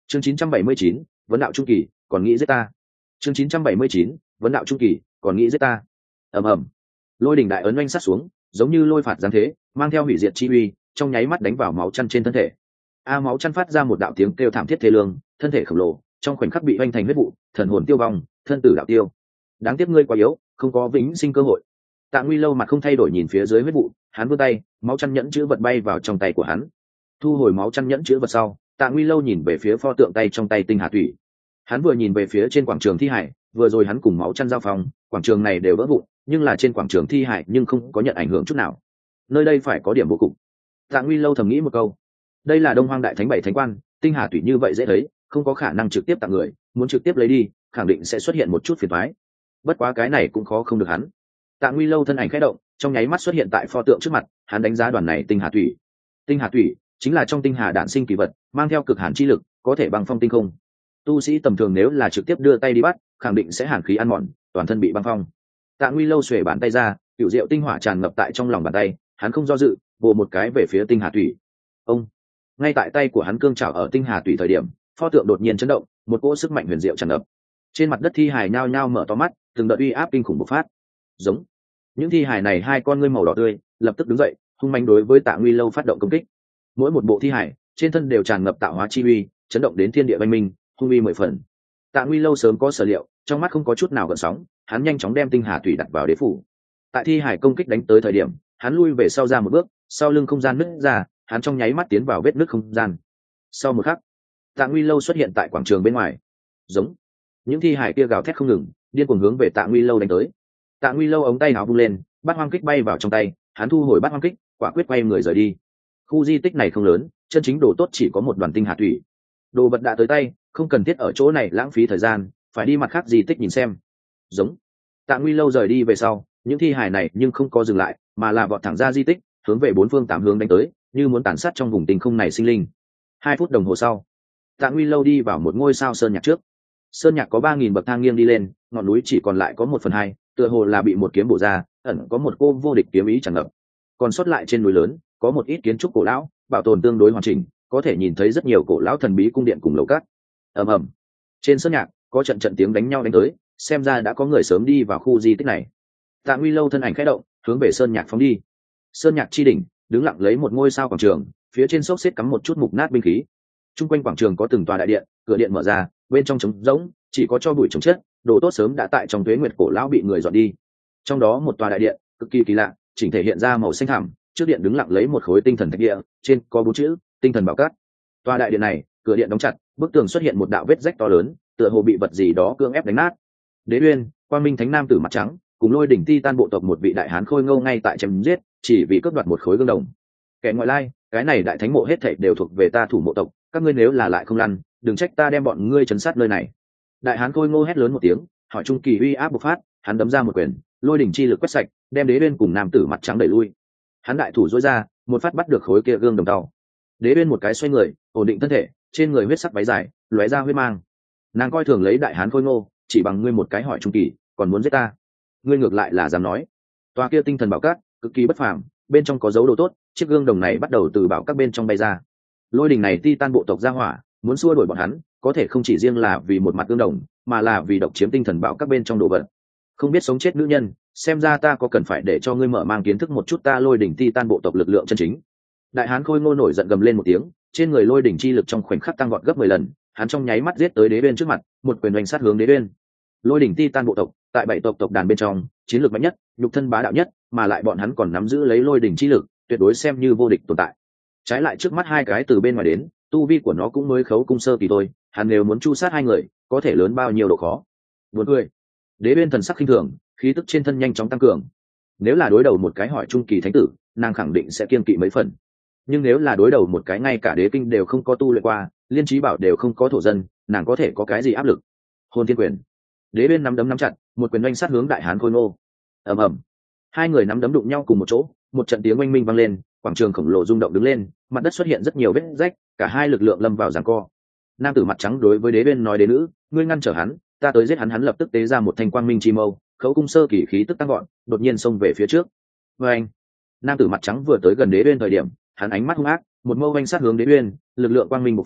chương 979, vấn đạo trung kỳ còn nghĩ giết ta. chương 979, vấn đạo trung kỳ còn nghĩ giết ta. ầm ầm, lôi đỉnh đại ấn oanh sát xuống, giống như lôi phạt giáng thế, mang theo hủy diệt chi uy, trong nháy mắt đánh vào máu chăn trên thân thể. Máu chăn phát ra một đạo tiếng kêu thảm thiết thê lương, thân thể khổng lồ trong khoảnh khắc bị oanh thành huyết vụ, thần hồn tiêu vong, thân tử đạo tiêu. Đáng tiếc ngươi quá yếu, không có vĩnh sinh cơ hội. Tạ Nguy Lâu mặt không thay đổi nhìn phía dưới huyết vụ, hắn vươn tay, máu chăn nhẫn chữ vật bay vào trong tay của hắn. Thu hồi máu chăn nhẫn chữ vật sau, Tạ Nguy Lâu nhìn về phía pho tượng tay trong tay tinh hà thủy. Hắn vừa nhìn về phía trên quảng trường thi hải, vừa rồi hắn cùng máu chăn giao phong, quảng trường này đều vỡ vụn, nhưng là trên quảng trường thi hải nhưng không có nhận ảnh hưởng chút nào. Nơi đây phải có điểm vô cùng. Tạ Nguy Lâu thầm nghĩ một câu. Đây là Đông Hoang Đại Thánh bảy thánh quan, tinh hà thủy như vậy dễ thấy, không có khả năng trực tiếp tặng người, muốn trực tiếp lấy đi, khẳng định sẽ xuất hiện một chút phiền toái. Bất quá cái này cũng khó không được hắn. Tạ Nguy Lâu thân ảnh khẽ động, trong nháy mắt xuất hiện tại pho tượng trước mặt, hắn đánh giá đoàn này tinh hà thủy. Tinh hà thủy chính là trong tinh hà đản sinh kỳ vật, mang theo cực hàn chi lực, có thể băng phong tinh không. Tu sĩ tầm thường nếu là trực tiếp đưa tay đi bắt, khẳng định sẽ hàn khí ăn mòn, toàn thân bị băng phong. Tạ Nguy Lâu xuề bàn tay ra, cựu diệu tinh hỏa tràn ngập tại trong lòng bàn tay, hắn không do dự, vồ một cái về phía tinh hà thủy. Ông, ngay tại tay của hắn cương trảo ở tinh hà thủy thời điểm, pho tượng đột nhiên chấn động, một cỗ sức mạnh huyền diệu tràn ngập. Trên mặt đất thi hài nhao nhao mở to mắt, từng đợt uy áp kinh khủng bộc phát. Giống, những thi hài này hai con ngươi màu đỏ tươi, lập tức đứng dậy, hung manh đối với Tạ Nguy Lâu phát động công kích. Mỗi một bộ thi hài trên thân đều tràn ngập tạo hóa chi uy, chấn động đến thiên địa văn minh, hung uy mười phần. Tạ Nguy Lâu sớm có sở liệu, trong mắt không có chút nào gợn sóng, hắn nhanh chóng đem tinh hà thủy đặt vào đế phủ. Tại thi hải công kích đánh tới thời điểm, hắn lui về sau ra một bước, sau lưng không gian nứt ra, hắn trong nháy mắt tiến vào vết nứt không gian. Sau một khắc, Tạ Nguy Lâu xuất hiện tại quảng trường bên ngoài. Giống, những thi hải kia gào thét không ngừng, điên cuồng hướng về Tạ Nguy Lâu đánh tới. Tạ Nguy Lâu ống tay áo vung lên, bát hoang kích bay vào trong tay, hắn thu hồi bát hoang kích, quả quyết quay người rời đi. Khu di tích này không lớn, chân chính đồ tốt chỉ có một đoàn tinh hà thủy. Đồ vật đã tới tay, không cần thiết ở chỗ này lãng phí thời gian, phải đi mặt khác di tích nhìn xem. Giống, Tạ Nguy Lâu rời đi về sau, những thi hài này nhưng không có dừng lại, mà là vọt thẳng ra di tích, hướng về bốn phương tám hướng đánh tới, như muốn tàn sát trong vùng tinh không này sinh linh. 2 phút đồng hồ sau, Tạ Nguy Lâu đi vào một ngôi sao sơn nhạc trước. Sơn nhạc có 3000 bậc thang nghiêng đi lên, ngọn núi chỉ còn lại có 1/2, tựa hồ là bị một kiếm bổ ra, ẩn có một cô vô địch kiếm ý tràn ngập. Còn sót lại trên núi lớn, có một ít kiến trúc cổ lão, bảo tồn tương đối hoàn chỉnh, có thể nhìn thấy rất nhiều cổ lão thần bí cung điện cùng lầu cát. Ầm ầm. Trên sơn nhạc có trận trận tiếng đánh nhau đánh tới, xem ra đã có người sớm đi vào khu di tích này. Tạ Nguy Lâu thân ảnh khẽ động, hướng về sơn nhạc phóng đi. Sơn nhạc chi đỉnh đứng lặng lấy một ngôi sao quảng trường, phía trên xốc xếp cắm một chút mục nát binh khí. Trung quanh quảng trường có từng tòa đại điện, cửa điện mở ra, bên trong trống rỗng, chỉ có cho bụi trồng chất, đồ tốt sớm đã tại trong tuế nguyệt cổ lão bị người dọn đi. Trong đó một tòa đại điện cực kỳ kỳ lạ, chỉnh thể hiện ra màu xanh thẳm, trước điện đứng lặng lấy một khối tinh thần thạch địa, trên có 4 chữ tinh thần bảo cát. Tòa đại điện này, cửa điện đóng chặt, bức tường xuất hiện một đạo vết rách to lớn, tựa hồ bị vật gì đó cưỡng ép đánh nát. Đế Uyên, Quang Minh Thánh Nam tử mặt trắng, cùng Lôi đỉnh Titan bộ tộc một vị đại hán khôi ngô ngay tại chém giết, chỉ vì cướp đoạt một khối gương đồng. Kẻ ngoại lai, cái này đại thánh mộ hết thảy đều thuộc về ta thủ mộ tộc, các ngươi nếu là lại không lăn, đừng trách ta đem bọn ngươi trấn sát nơi này. Đại hán khôi ngô hét lớn một tiếng, hỏi trung kỳ uy áp bộc phát, hắn đấm ra một quyền, lôi đỉnh chi lực quét sạch, đem Đế Uyên cùng nam tử mặt trắng đẩy lui. Hắn đại thủ duỗi ra, một phát bắt được khối kia gương đồng tàu. Đế Uyên một cái xoay người, ổn định thân thể, trên người huyết sắc váy dài, lóe ra huyết mang. Nàng coi thường lấy đại hán khôi ngô, chỉ bằng ngươi một cái hỏi trung kỳ, còn muốn giết ta? Ngươi ngược lại là dám nói. Tòa kia tinh thần bảo cát, cực kỳ bất phàm, bên trong có dấu đồ tốt, chiếc gương đồng này bắt đầu từ bảo các bên trong bay ra. Lôi đỉnh này Titan bộ tộc ra hỏa, muốn xua đuổi bọn hắn, có thể không chỉ riêng là vì một mặt gương đồng, mà là vì độc chiếm tinh thần bảo các bên trong đồ vật. Không biết sống chết nữ nhân, xem ra ta có cần phải để cho ngươi mở mang kiến thức một chút ta lôi đỉnh Titan bộ tộc lực lượng chân chính. Đại hán khôi ngô nổi giận gầm lên một tiếng, trên người lôi đỉnh chi lực trong khoảnh khắc tăng vọt gấp 10 lần, hắn trong nháy mắt giết tới Đế Uyên trước mặt, một quyền đánh sát hướng Đế Uyên. Lôi đỉnh Titan bộ tộc, tại 7 tộc tộc đàn bên trong, chiến lược mạnh nhất, nhục thân bá đạo nhất, mà lại bọn hắn còn nắm giữ lấy lôi đỉnh chi lực, tuyệt đối xem như vô địch tồn tại. Trái lại trước mắt hai cái từ bên ngoài đến, tu vi của nó cũng mới khấu cung sơ kỳ thôi, hắn nếu muốn chu sát hai người, có thể lớn bao nhiêu độ khó. Buồn cười. Đế Uyên thần sắc khinh thường, khí tức trên thân nhanh chóng tăng cường. Nếu là đối đầu một cái hỏi trung kỳ thánh tử, nàng khẳng định sẽ kiên kỵ mấy phần. Nhưng nếu là đối đầu một cái ngay cả đế kinh đều không có tu luyện qua, liên trí bảo đều không có thổ dân, nàng có thể có cái gì áp lực? Hồn thiên quyền. Đế Uyên nắm đấm nắm chặt, một quyền oanh sát hướng đại hán khôi ngô. Ầm ầm. Hai người nắm đấm đụng nhau cùng một chỗ, một trận tiếng oanh minh vang lên, quảng trường khổng lồ rung động đứng lên, mặt đất xuất hiện rất nhiều vết rách, cả hai lực lượng lâm vào giằng co. Nam tử mặt trắng đối với Đế Uyên nói: "Đế nữ, ngươi ngăn trở hắn, ta tới giết hắn." Hắn lập tức tế ra một thanh quang minh chi mâu, khấu cung sơ kỳ khí tức tăng gọn, đột nhiên xông về phía trước. Oanh! Nam tử mặt trắng vừa tới gần Đế Uyên thời điểm, hắn ánh mắt hung ác, một mâu oanh sát hướng Đế Uyên, lực lượng quang minh bộc phát,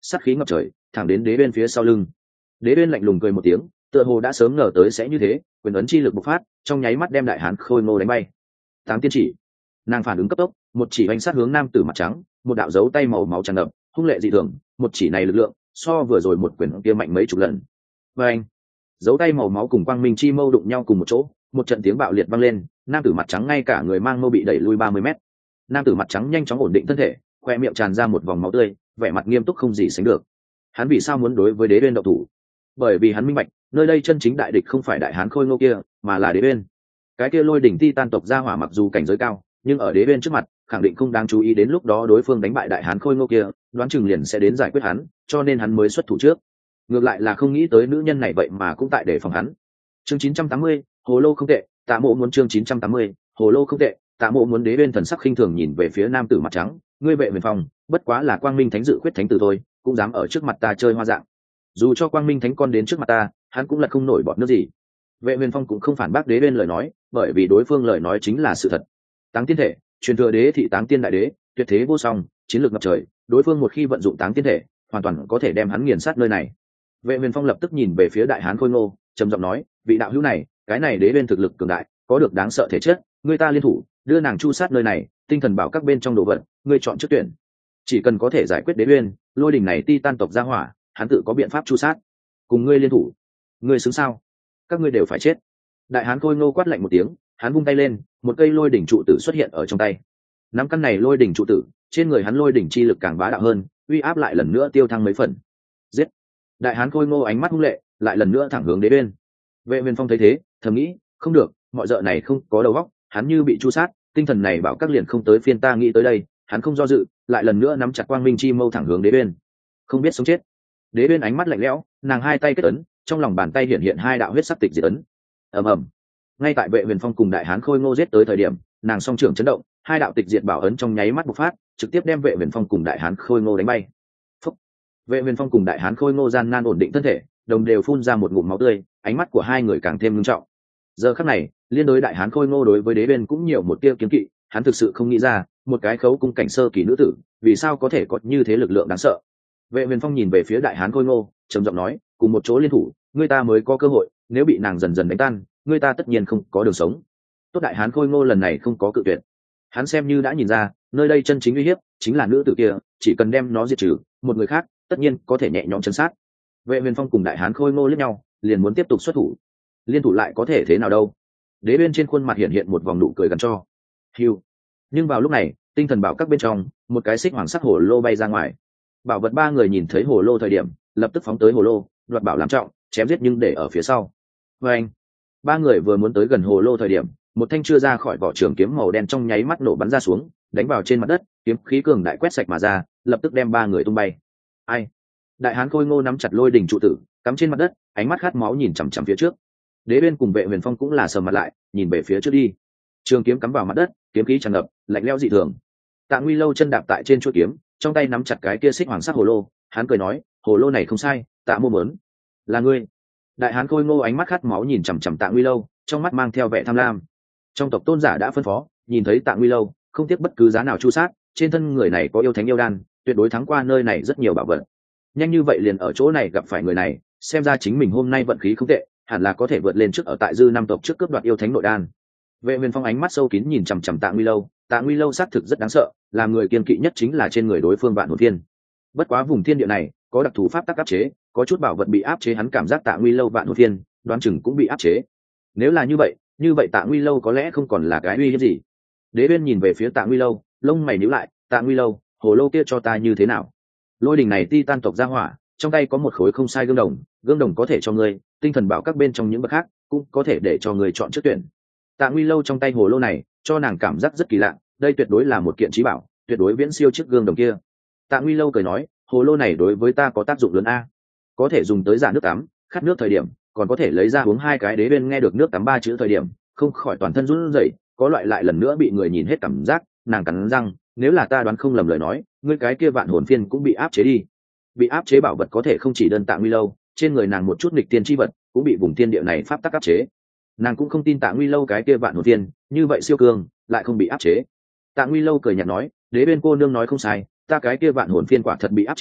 sát khí ngập trời thẳng đến đế bên phía sau lưng. Đế bên lạnh lùng cười một tiếng, tựa hồ đã sớm ngờ tới sẽ như thế, quyền ấn chi lực bộc phát, trong nháy mắt đem đại hán khôi ngô đánh bay. Táng tiên chỉ. Nàng phản ứng cấp tốc, một chỉ đánh sát hướng nam tử mặt trắng, một đạo dấu tay màu máu tràn ngập, hung lệ dị thường, một chỉ này lực lượng so vừa rồi một quyền kia mạnh mấy chục lần. Và anh, dấu tay màu máu cùng quang minh chi mâu đụng nhau cùng một chỗ, một trận tiếng bạo liệt vang lên, nam tử mặt trắng ngay cả người mang mâu bị đẩy lui 30 mét. Nam tử mặt trắng nhanh chóng ổn định thân thể, khoe miệng tràn ra một vòng máu tươi, vẻ mặt nghiêm túc không gì sánh được. Hắn vì sao muốn đối với đế uyên động thủ? Bởi vì hắn minh bạch, nơi đây chân chính đại địch không phải đại hán khôi ngô kia, mà là đế uyên. Cái kia lôi đỉnh Titan tộc gia hỏa mặc dù cảnh giới cao, nhưng ở đế uyên trước mặt, khẳng định không đáng chú ý, đến lúc đó đối phương đánh bại đại hán khôi ngô kia, đoán chừng liền sẽ đến giải quyết hắn, cho nên hắn mới xuất thủ trước. Ngược lại là không nghĩ tới nữ nhân này vậy mà cũng tại để phòng hắn. Chương 980, hồ lô không tệ, Tạ Mộ muốn. Chương 980, hồ lô không tệ, Tạ Mộ muốn. Đế uyên thần sắc khinh thường nhìn về phía nam tử mặt trắng, ngươi Vệ Huyền Phong, bất quá là quang minh thánh dự khuyết thánh tử thôi, cũng dám ở trước mặt ta chơi hoa dạng. Dù cho quang minh thánh con đến trước mặt ta, hắn cũng là không nổi bọt nước gì. Vệ Huyền Phong cũng không phản bác đế uyên lời nói, bởi vì đối phương lời nói chính là sự thật. Táng tiên thể, truyền thừa đế thị táng tiên đại đế, tuyệt thế vô song, chiến lược ngập trời, đối phương một khi vận dụng táng tiên thể, hoàn toàn có thể đem hắn nghiền sát nơi này. Vệ Huyền Phong lập tức nhìn về phía đại hán khôi ngô, trầm giọng nói, vị đạo hữu này, cái này đế uyên thực lực cường đại, có được đáng sợ thể chất, người ta liên thủ, đưa nàng chu sát nơi này, tinh thần bảo các bên trong đồ vật, ngươi chọn trước tuyển. Chỉ cần có thể giải quyết đế uyên, lôi đỉnh này Titan tộc gia hỏa, hắn tự có biện pháp chu sát. Cùng ngươi liên thủ, ngươi xứng sao? Các ngươi đều phải chết. Đại hán khôi ngô quát lạnh một tiếng, hắn vung tay lên, một cây lôi đỉnh trụ tử xuất hiện ở trong tay. Nắm căn này lôi đỉnh trụ tử, trên người hắn lôi đỉnh chi lực càng bá đạo hơn, uy áp lại lần nữa tiêu thăng mấy phần. Giết! Đại hán khôi ngô ánh mắt hung lệ, lại lần nữa thẳng hướng đế uyên. Vệ Huyền Phong thấy thế, thầm nghĩ, không được, mọi dợ này không có đầu óc, hắn như bị chu sát, tinh thần này bảo các liền không tới phiên ta nghĩ tới đây. Hắn không do dự, lại lần nữa nắm chặt quang minh chi mâu thẳng hướng đế uyên. Không biết sống chết. Đế uyên ánh mắt lạnh lẽo, nàng hai tay kết ấn, trong lòng bàn tay hiện hiện hai đạo huyết sắc tịch diệt ấn. Ầm ầm. Ngay tại Vệ Huyền Phong cùng đại hán khôi ngô giết tới thời điểm, nàng song trưởng chấn động, hai đạo tịch diệt bảo ấn trong nháy mắt bộc phát, trực tiếp đem Vệ Huyền Phong cùng đại hán khôi ngô đánh bay. Phúc. Vệ Huyền Phong cùng đại hán khôi ngô gian nan ổn định thân thể, đồng đều phun ra một ngụm máu tươi, ánh mắt của hai người càng thêm nghiêm trọng. Giờ khắc này, liên đối đại hán khôi ngô đối với đế uyên cũng nhiều một tia kiêng kỵ, hắn thực sự không nghĩ ra, một cái khấu cung cảnh sơ kỳ nữ tử, vì sao có thể có như thế lực lượng đáng sợ. Vệ Huyền Phong nhìn về phía đại hán khôi ngô, trầm giọng nói, cùng một chỗ liên thủ, người ta mới có cơ hội, nếu bị nàng dần dần đánh tan, người ta tất nhiên không có đường sống. Tốt, đại hán khôi ngô lần này không có cự tuyệt. Hắn xem như đã nhìn ra, nơi đây chân chính uy hiếp chính là nữ tử kia, chỉ cần đem nó diệt trừ, một người khác tất nhiên có thể nhẹ nhõm chấn sát. Vệ Huyền Phong cùng đại hán khôi ngô liếc nhau, liền muốn tiếp tục xuất thủ. Liên thủ lại có thể thế nào đâu? Đế uyên trên khuôn mặt hiện hiện một vòng nụ cười gần cho. Hiu. Nhưng vào lúc này, tinh thần bảo các bên trong, một cái xích hoàng sắc hồ lô bay ra ngoài. Bảo vật ba người nhìn thấy hồ lô thời điểm, lập tức phóng tới hồ lô, đoạt bảo làm trọng, chém giết nhưng để ở phía sau. Và anh, ba người vừa muốn tới gần hồ lô thời điểm, một thanh chưa ra khỏi vỏ trường kiếm màu đen trong nháy mắt nổ bắn ra xuống, đánh vào trên mặt đất, kiếm khí cường đại quét sạch mà ra, lập tức đem ba người tung bay. Ai? Đại hán khôi ngô nắm chặt lôi đỉnh trụ tử, cắm trên mặt đất, ánh mắt khát máu nhìn chằm chằm phía trước. Đế uyên cùng Vệ Huyền Phong cũng là sầm mặt lại, nhìn về phía trước đi. Trường kiếm cắm vào mặt đất, kiếm khí tràn ngập, lạnh lẽo dị thường. Tạ Nguy Lâu chân đạp tại trên chuôi kiếm, trong tay nắm chặt cái kia xích hoàng sắc hồ lô, hắn cười nói, hồ lô này không sai, Tạ Mô muốn. Là ngươi? Đại hán khôi ngô ánh mắt khát máu nhìn chằm chằm Tạ Nguy Lâu, trong mắt mang theo vẻ tham lam. Trong tộc tôn giả đã phân phó, nhìn thấy Tạ Nguy Lâu, không tiếc bất cứ giá nào chu sát, trên thân người này có yêu thánh yêu đan, tuyệt đối thắng qua nơi này rất nhiều bảo vật. Nhanh như vậy liền ở chỗ này gặp phải người này, xem ra chính mình hôm nay vận khí không tệ, hẳn là có thể vượt lên trước ở tại dư năm tộc trước cướp đoạt yêu thánh nội đan. Vệ Huyền Phong ánh mắt sâu kín nhìn chằm chằm Tạ Nguy Lâu, Tạ Nguy Lâu xác thực rất đáng sợ, làm người kiên kỵ nhất chính là trên người đối phương Vạn Hồn Thiên. Bất quá vùng thiên địa này có đặc thù pháp tắc áp chế, có chút bảo vật bị áp chế, hắn cảm giác Tạ Nguy Lâu Vạn Hồn Thiên, đoán chừng cũng bị áp chế. Nếu là như vậy Tạ Nguy Lâu có lẽ không còn là cái uy hiếp gì. Đế Uyên nhìn về phía Tạ Nguy Lâu, lông mày nhíu lại, Tạ Nguy Lâu, hồ lô kia cho ta như thế nào? Lôi đỉnh này Titan tộc gia hỏa, trong tay có một khối không sai gương đồng có thể cho ngươi, tinh thần bảo các bên trong những bậc khác cũng có thể để cho người chọn trước tuyển. Tạ Nguy Lâu trong tay hồ lô này cho nàng cảm giác rất kỳ lạ, đây tuyệt đối là một kiện trí bảo, tuyệt đối viễn siêu chiếc gương đồng kia. Tạ Nguy Lâu cười nói, hồ lô này đối với ta có tác dụng lớn a, có thể dùng tới giả nước tắm, khát nước thời điểm, còn có thể lấy ra uống hai cái. Đế Uyên nghe được nước tắm ba chữ thời điểm, không khỏi toàn thân run rẩy, có loại lại lần nữa bị người nhìn hết cảm giác. Nàng cắn răng, nếu là ta đoán không lầm lời nói, ngươi cái kia Vạn Hồn Phiên cũng bị áp chế đi. Bị áp chế bảo vật có thể không chỉ đơn Tạ Nguy Lâu, trên người nàng một chút nghịch tiên chi vật cũng bị vùng thiên địa này pháp tắc áp chế. Nàng cũng không tin Tạ Nguy Lâu cái kia Vạn Hồn Phiên như vậy siêu cường lại không bị áp chế. Tạ Nguy Lâu cười nhạt nói, Đế Uyên cô nương nói không sai, ta cái kia Vạn Hồn Phiên quả thật bị áp chế,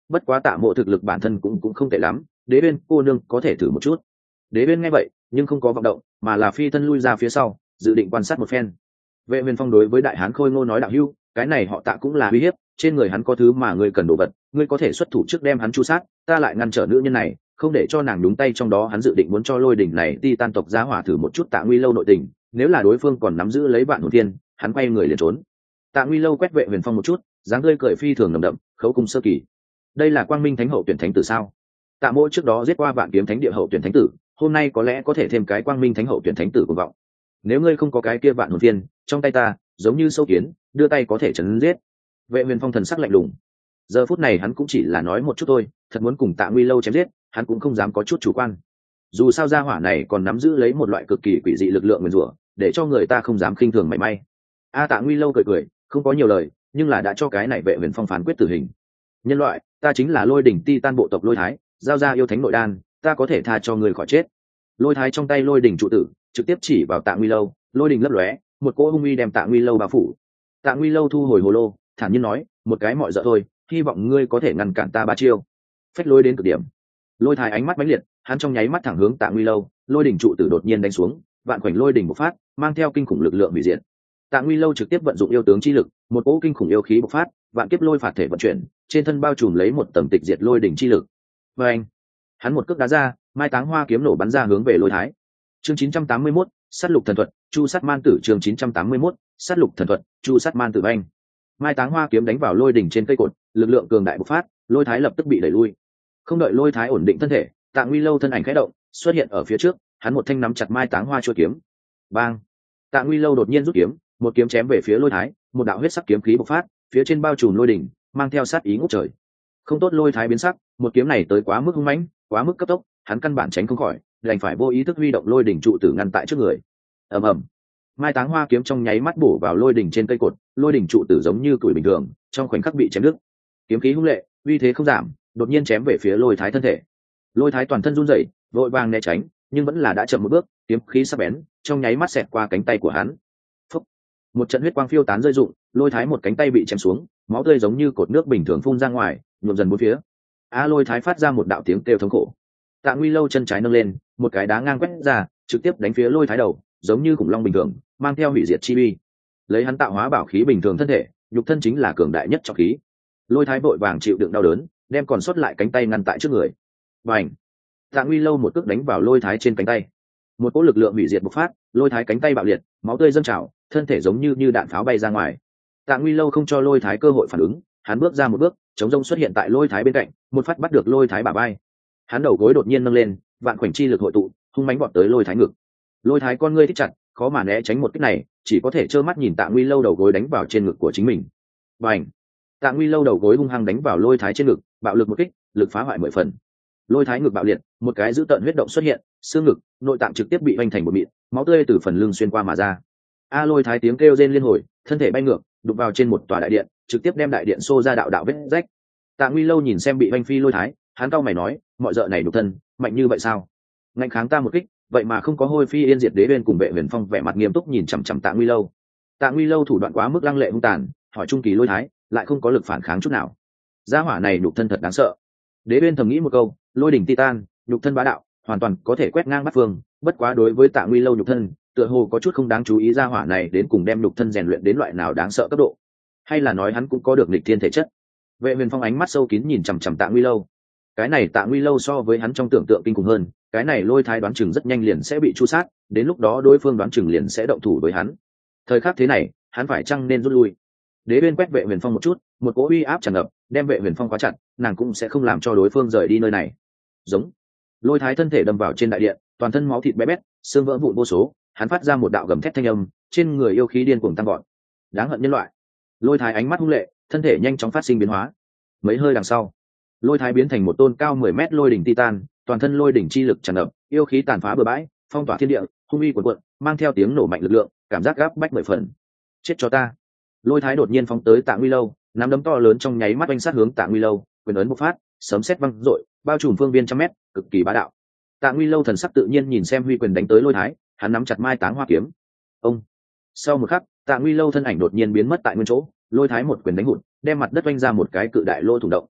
bất quá Tạ Mộ thực lực bản thân cũng không tệ lắm, Đế Uyên cô nương có thể thử một chút. Đế Uyên nghe vậy nhưng không có vọng động, mà là phi thân lui ra phía sau, dự định quan sát một phen. Vệ Huyền Phong đối với Đại Hán Khôi Ngô nói: đạo hữu, cái này họ Tạ cũng là uy hiếp, trên người hắn có thứ mà ngươi cần đồ vật, ngươi có thể xuất thủ trước đem hắn chu sát, ta lại ngăn trở nữ nhân này, không để cho nàng đúng tay. Trong đó hắn dự định muốn cho Lôi Đỉnh này Titan tộc giá hỏa thử một chút Tạ Nguy Lâu nội tình, nếu là đối phương còn nắm giữ lấy Vạn Hồn Thiên, hắn quay người liền trốn. Tạ Nguy Lâu quét Vệ Huyền Phong một chút, dáng tươi cười phi thường nồng đậm, khấu cung sơ kỳ. Đây là Quang Minh Thánh hậu tuyển thánh tử sao? Tạ Mộ trước đó giết qua Vạn Kiếm Thánh địa hậu tuyển thánh tử, hôm nay có lẽ có thể thêm cái Quang Minh Thánh hậu tuyển thánh tử cuồng vọng. Nếu ngươi không có cái kia Vạn Hồn Thiên, trong tay ta giống như sâu kiến, đưa tay có thể chấn giết. Vệ Huyền Phong thần sắc lạnh lùng. Giờ phút này hắn cũng chỉ là nói một chút thôi, thật muốn cùng Tạ Nguy Lâu chém giết, hắn cũng không dám có chút chủ quan. Dù sao gia hỏa này còn nắm giữ lấy một loại cực kỳ quỷ dị lực lượng nguyên rủa, để cho người ta không dám khinh thường mảy may. Tạ Nguy Lâu cười cười, không có nhiều lời, nhưng là đã cho cái này Vệ Huyền Phong phán quyết tử hình. Nhân loại, ta chính là Lôi Đỉnh Titan bộ tộc Lôi Thái, giao ra yêu thánh nội đan, ta có thể tha cho người khỏi chết. Lôi Thái trong tay Lôi Đỉnh trụ tử trực tiếp chỉ vào Tạ Nguy Lâu, lôi đình lấp lóe, một cỗ hung uy đem Tạ Nguy Lâu bao phủ. Tạ Nguy Lâu thu hồi hồ lô, thản nhiên nói: một cái mọi dợ thôi, hy vọng ngươi có thể ngăn cản ta ba chiêu. Phách lôi đến cực điểm. Lôi Thái ánh mắt mãnh liệt, hắn trong nháy mắt thẳng hướng Tạ Nguy Lâu, lôi đỉnh trụ tử đột nhiên đánh xuống, vạn khoảnh lôi đỉnh bộc phát, mang theo kinh khủng lực lượng hủy diệt. Tạ Nguy Lâu trực tiếp vận dụng yêu tướng chi lực, một cỗ kinh khủng yêu khí bộc phát, vạn kiếp lôi phạt thể vận chuyển, trên thân bao trùm lấy một tầng tịch diệt lôi đỉnh chi lực. Và anh, hắn một cước đá ra, mai táng hoa kiếm nổ bắn ra hướng về Lôi Thái. Chương 981, sát lục thần thuật, chu sát man tử. Chương 981, sát lục thần thuật, chu sát man tử. Anh, mai táng hoa kiếm đánh vào lôi đỉnh trên cây cột, lực lượng cường đại bộc phát, Lôi Thái lập tức bị đẩy lui. Không đợi Lôi Thái ổn định thân thể, Tạ Nguy Lâu thân ảnh khẽ động, xuất hiện ở phía trước, hắn một thanh nắm chặt mai táng hoa chuôi kiếm. Bang! Tạ Nguy Lâu đột nhiên rút kiếm, một kiếm chém về phía Lôi Thái, một đạo huyết sắc kiếm khí bộc phát, phía trên bao trùm lôi đỉnh, mang theo sát ý ngút trời. Không tốt, Lôi Thái biến sắc, một kiếm này tới quá mức hung mãnh, quá mức cấp tốc, hắn căn bản tránh không khỏi, đành phải vô ý thức huy động lôi đỉnh trụ tử ngăn tại trước người. Ầm ầm, mai táng hoa kiếm trong nháy mắt bổ vào lôi đỉnh trên cây cột, lôi đỉnh trụ tử giống như tuổi bình thường, trong khoảnh khắc bị chém đứt. Kiếm khí hung lệ, uy thế không giảm, đột nhiên chém về phía Lôi Thái thân thể. Lôi Thái toàn thân run rẩy, vội vàng né tránh, nhưng vẫn là đã chậm một bước, kiếm khí sắc bén trong nháy mắt xẹt qua cánh tay của hắn. Phúc! Một trận huyết quang phiêu tán rơi rụng, Lôi Thái một cánh tay bị chém xuống, máu tươi giống như cột nước bình thường phun ra ngoài, nhuộm dần bốn phía. Lôi Thái phát ra một đạo tiếng kêu thống khổ. Tạ Nguy Lâu chân trái nâng lên, một cái đá ngang quét ra, trực tiếp đánh phía Lôi Thái đầu, giống như khủng long bình thường, mang theo hủy diệt chi uy. Lấy hắn tạo hóa bảo khí bình thường thân thể, nhục thân chính là cường đại nhất trong khí. Lôi Thái vội vàng chịu đựng đau đớn, đem còn sót lại cánh tay ngăn tại trước người. Bành! Tạ Nguy Lâu một cước đánh vào Lôi Thái trên cánh tay, một cỗ lực lượng hủy diệt bộc phát, Lôi Thái cánh tay bạo liệt, máu tươi dâng trào, thân thể giống như đạn pháo bay ra ngoài. Tạ Nguy Lâu không cho Lôi Thái cơ hội phản ứng, hắn bước ra một bước, chống rông xuất hiện tại Lôi Thái bên cạnh, một phát bắt được Lôi Thái bả vai. Hắn đầu gối đột nhiên nâng lên, vạn khoảnh chi lực hội tụ, hung mãnh vọt tới Lôi Thái ngực. Lôi Thái con ngươi thích chặt, khó mà né tránh một kích này, chỉ có thể trơ mắt nhìn Tạ Nguy Lâu đầu gối đánh vào trên ngực của chính mình. Bành! Tạ Nguy Lâu đầu gối hung hăng đánh vào Lôi Thái trên ngực, bạo lực một kích, lực phá hoại 10 phần. Lôi Thái ngực bạo liệt, một cái dữ tợn huyết động xuất hiện, xương ngực, nội tạng trực tiếp bị vành thành một mịn, máu tươi từ phần lưng xuyên qua mà ra. Lôi Thái tiếng kêu rên liên hồi, thân thể bay ngược, đụng vào trên một tòa đại điện, trực tiếp đem đại điện xô ra đạo đạo vết rách. Tạ Nguy Lâu nhìn xem bị vành phi Lôi Thái, hắn cau mày nói: mọi dợ này nhục thân mạnh như vậy sao? Ngạnh kháng ta một kích, vậy mà không có hôi phi yên diệt. Đế bên cùng Vệ Huyền Phong vẻ mặt nghiêm túc nhìn chằm chằm Tạ Nguy Lâu. Tạ Nguy Lâu thủ đoạn quá mức lăng lệ hung tàn, hỏi trung kỳ Lôi Thái lại không có lực phản kháng chút nào. Gia hỏa này nhục thân thật đáng sợ. Đế bên thầm nghĩ một câu, lôi đỉnh titan, nhục thân bá đạo, hoàn toàn có thể quét ngang bát phương. Bất quá đối với Tạ Nguy Lâu nhục thân, tựa hồ có chút không đáng chú ý. Gia hỏa này đến cùng đem nhục thân rèn luyện đến loại nào đáng sợ cấp độ, hay là nói hắn cũng có được nghịch thiên thể chất? Vệ Huyền Phong ánh mắt sâu kín nhìn chằm chằm Tạ Nguy Lâu. Cái này Tạ Nguy Lâu so với hắn trong tưởng tượng kinh khủng hơn, cái này Lôi Thái đoán chừng rất nhanh liền sẽ bị chu sát, đến lúc đó đối phương đoán chừng liền sẽ động thủ với hắn. Thời khắc thế này, hắn phải chăng nên rút lui? Đế Uyên quét Vệ Huyền Phong một chút, một cỗ uy áp tràn ngập, đem Vệ Huyền Phong khóa chặt, nàng cũng sẽ không làm cho đối phương rời đi nơi này. Giống. Lôi Thái thân thể đâm vào trên đại điện, toàn thân máu thịt bé bét, xương vỡ vụn vô số, hắn phát ra một đạo gầm thét thanh âm, trên người yêu khí điên cuồng tăng vọt. Đáng hận nhân loại. Lôi Thái ánh mắt hung lệ, thân thể nhanh chóng phát sinh biến hóa. Mấy hơi đằng sau, Lôi Thái biến thành một tôn cao 10 mét lôi đỉnh titan, toàn thân lôi đỉnh chi lực tràn ngập, yêu khí tàn phá bừa bãi, phong tỏa thiên địa, hung uy cuồn cuộn, mang theo tiếng nổ mạnh lực lượng, cảm giác gáp bách 10 phần. Chết cho ta! Lôi Thái đột nhiên phóng tới Tạ Nguy Lâu, nắm đấm to lớn trong nháy mắt oanh sát hướng Tạ Nguy Lâu, quyền ấn bộc phát, sấm sét vang dội, bao trùm phương viên trăm mét, cực kỳ bá đạo. Tạ Nguy Lâu thần sắc tự nhiên nhìn xem huy quyền đánh tới Lôi Thái, hắn nắm chặt mai táng hoa kiếm. Ông! Sau một khắc, Tạ Nguy Lâu thân ảnh đột nhiên biến mất tại nguyên chỗ, Lôi Thái một quyền đánh hụt, đem mặt đất oanh ra một cái cự đại lỗ thủng động.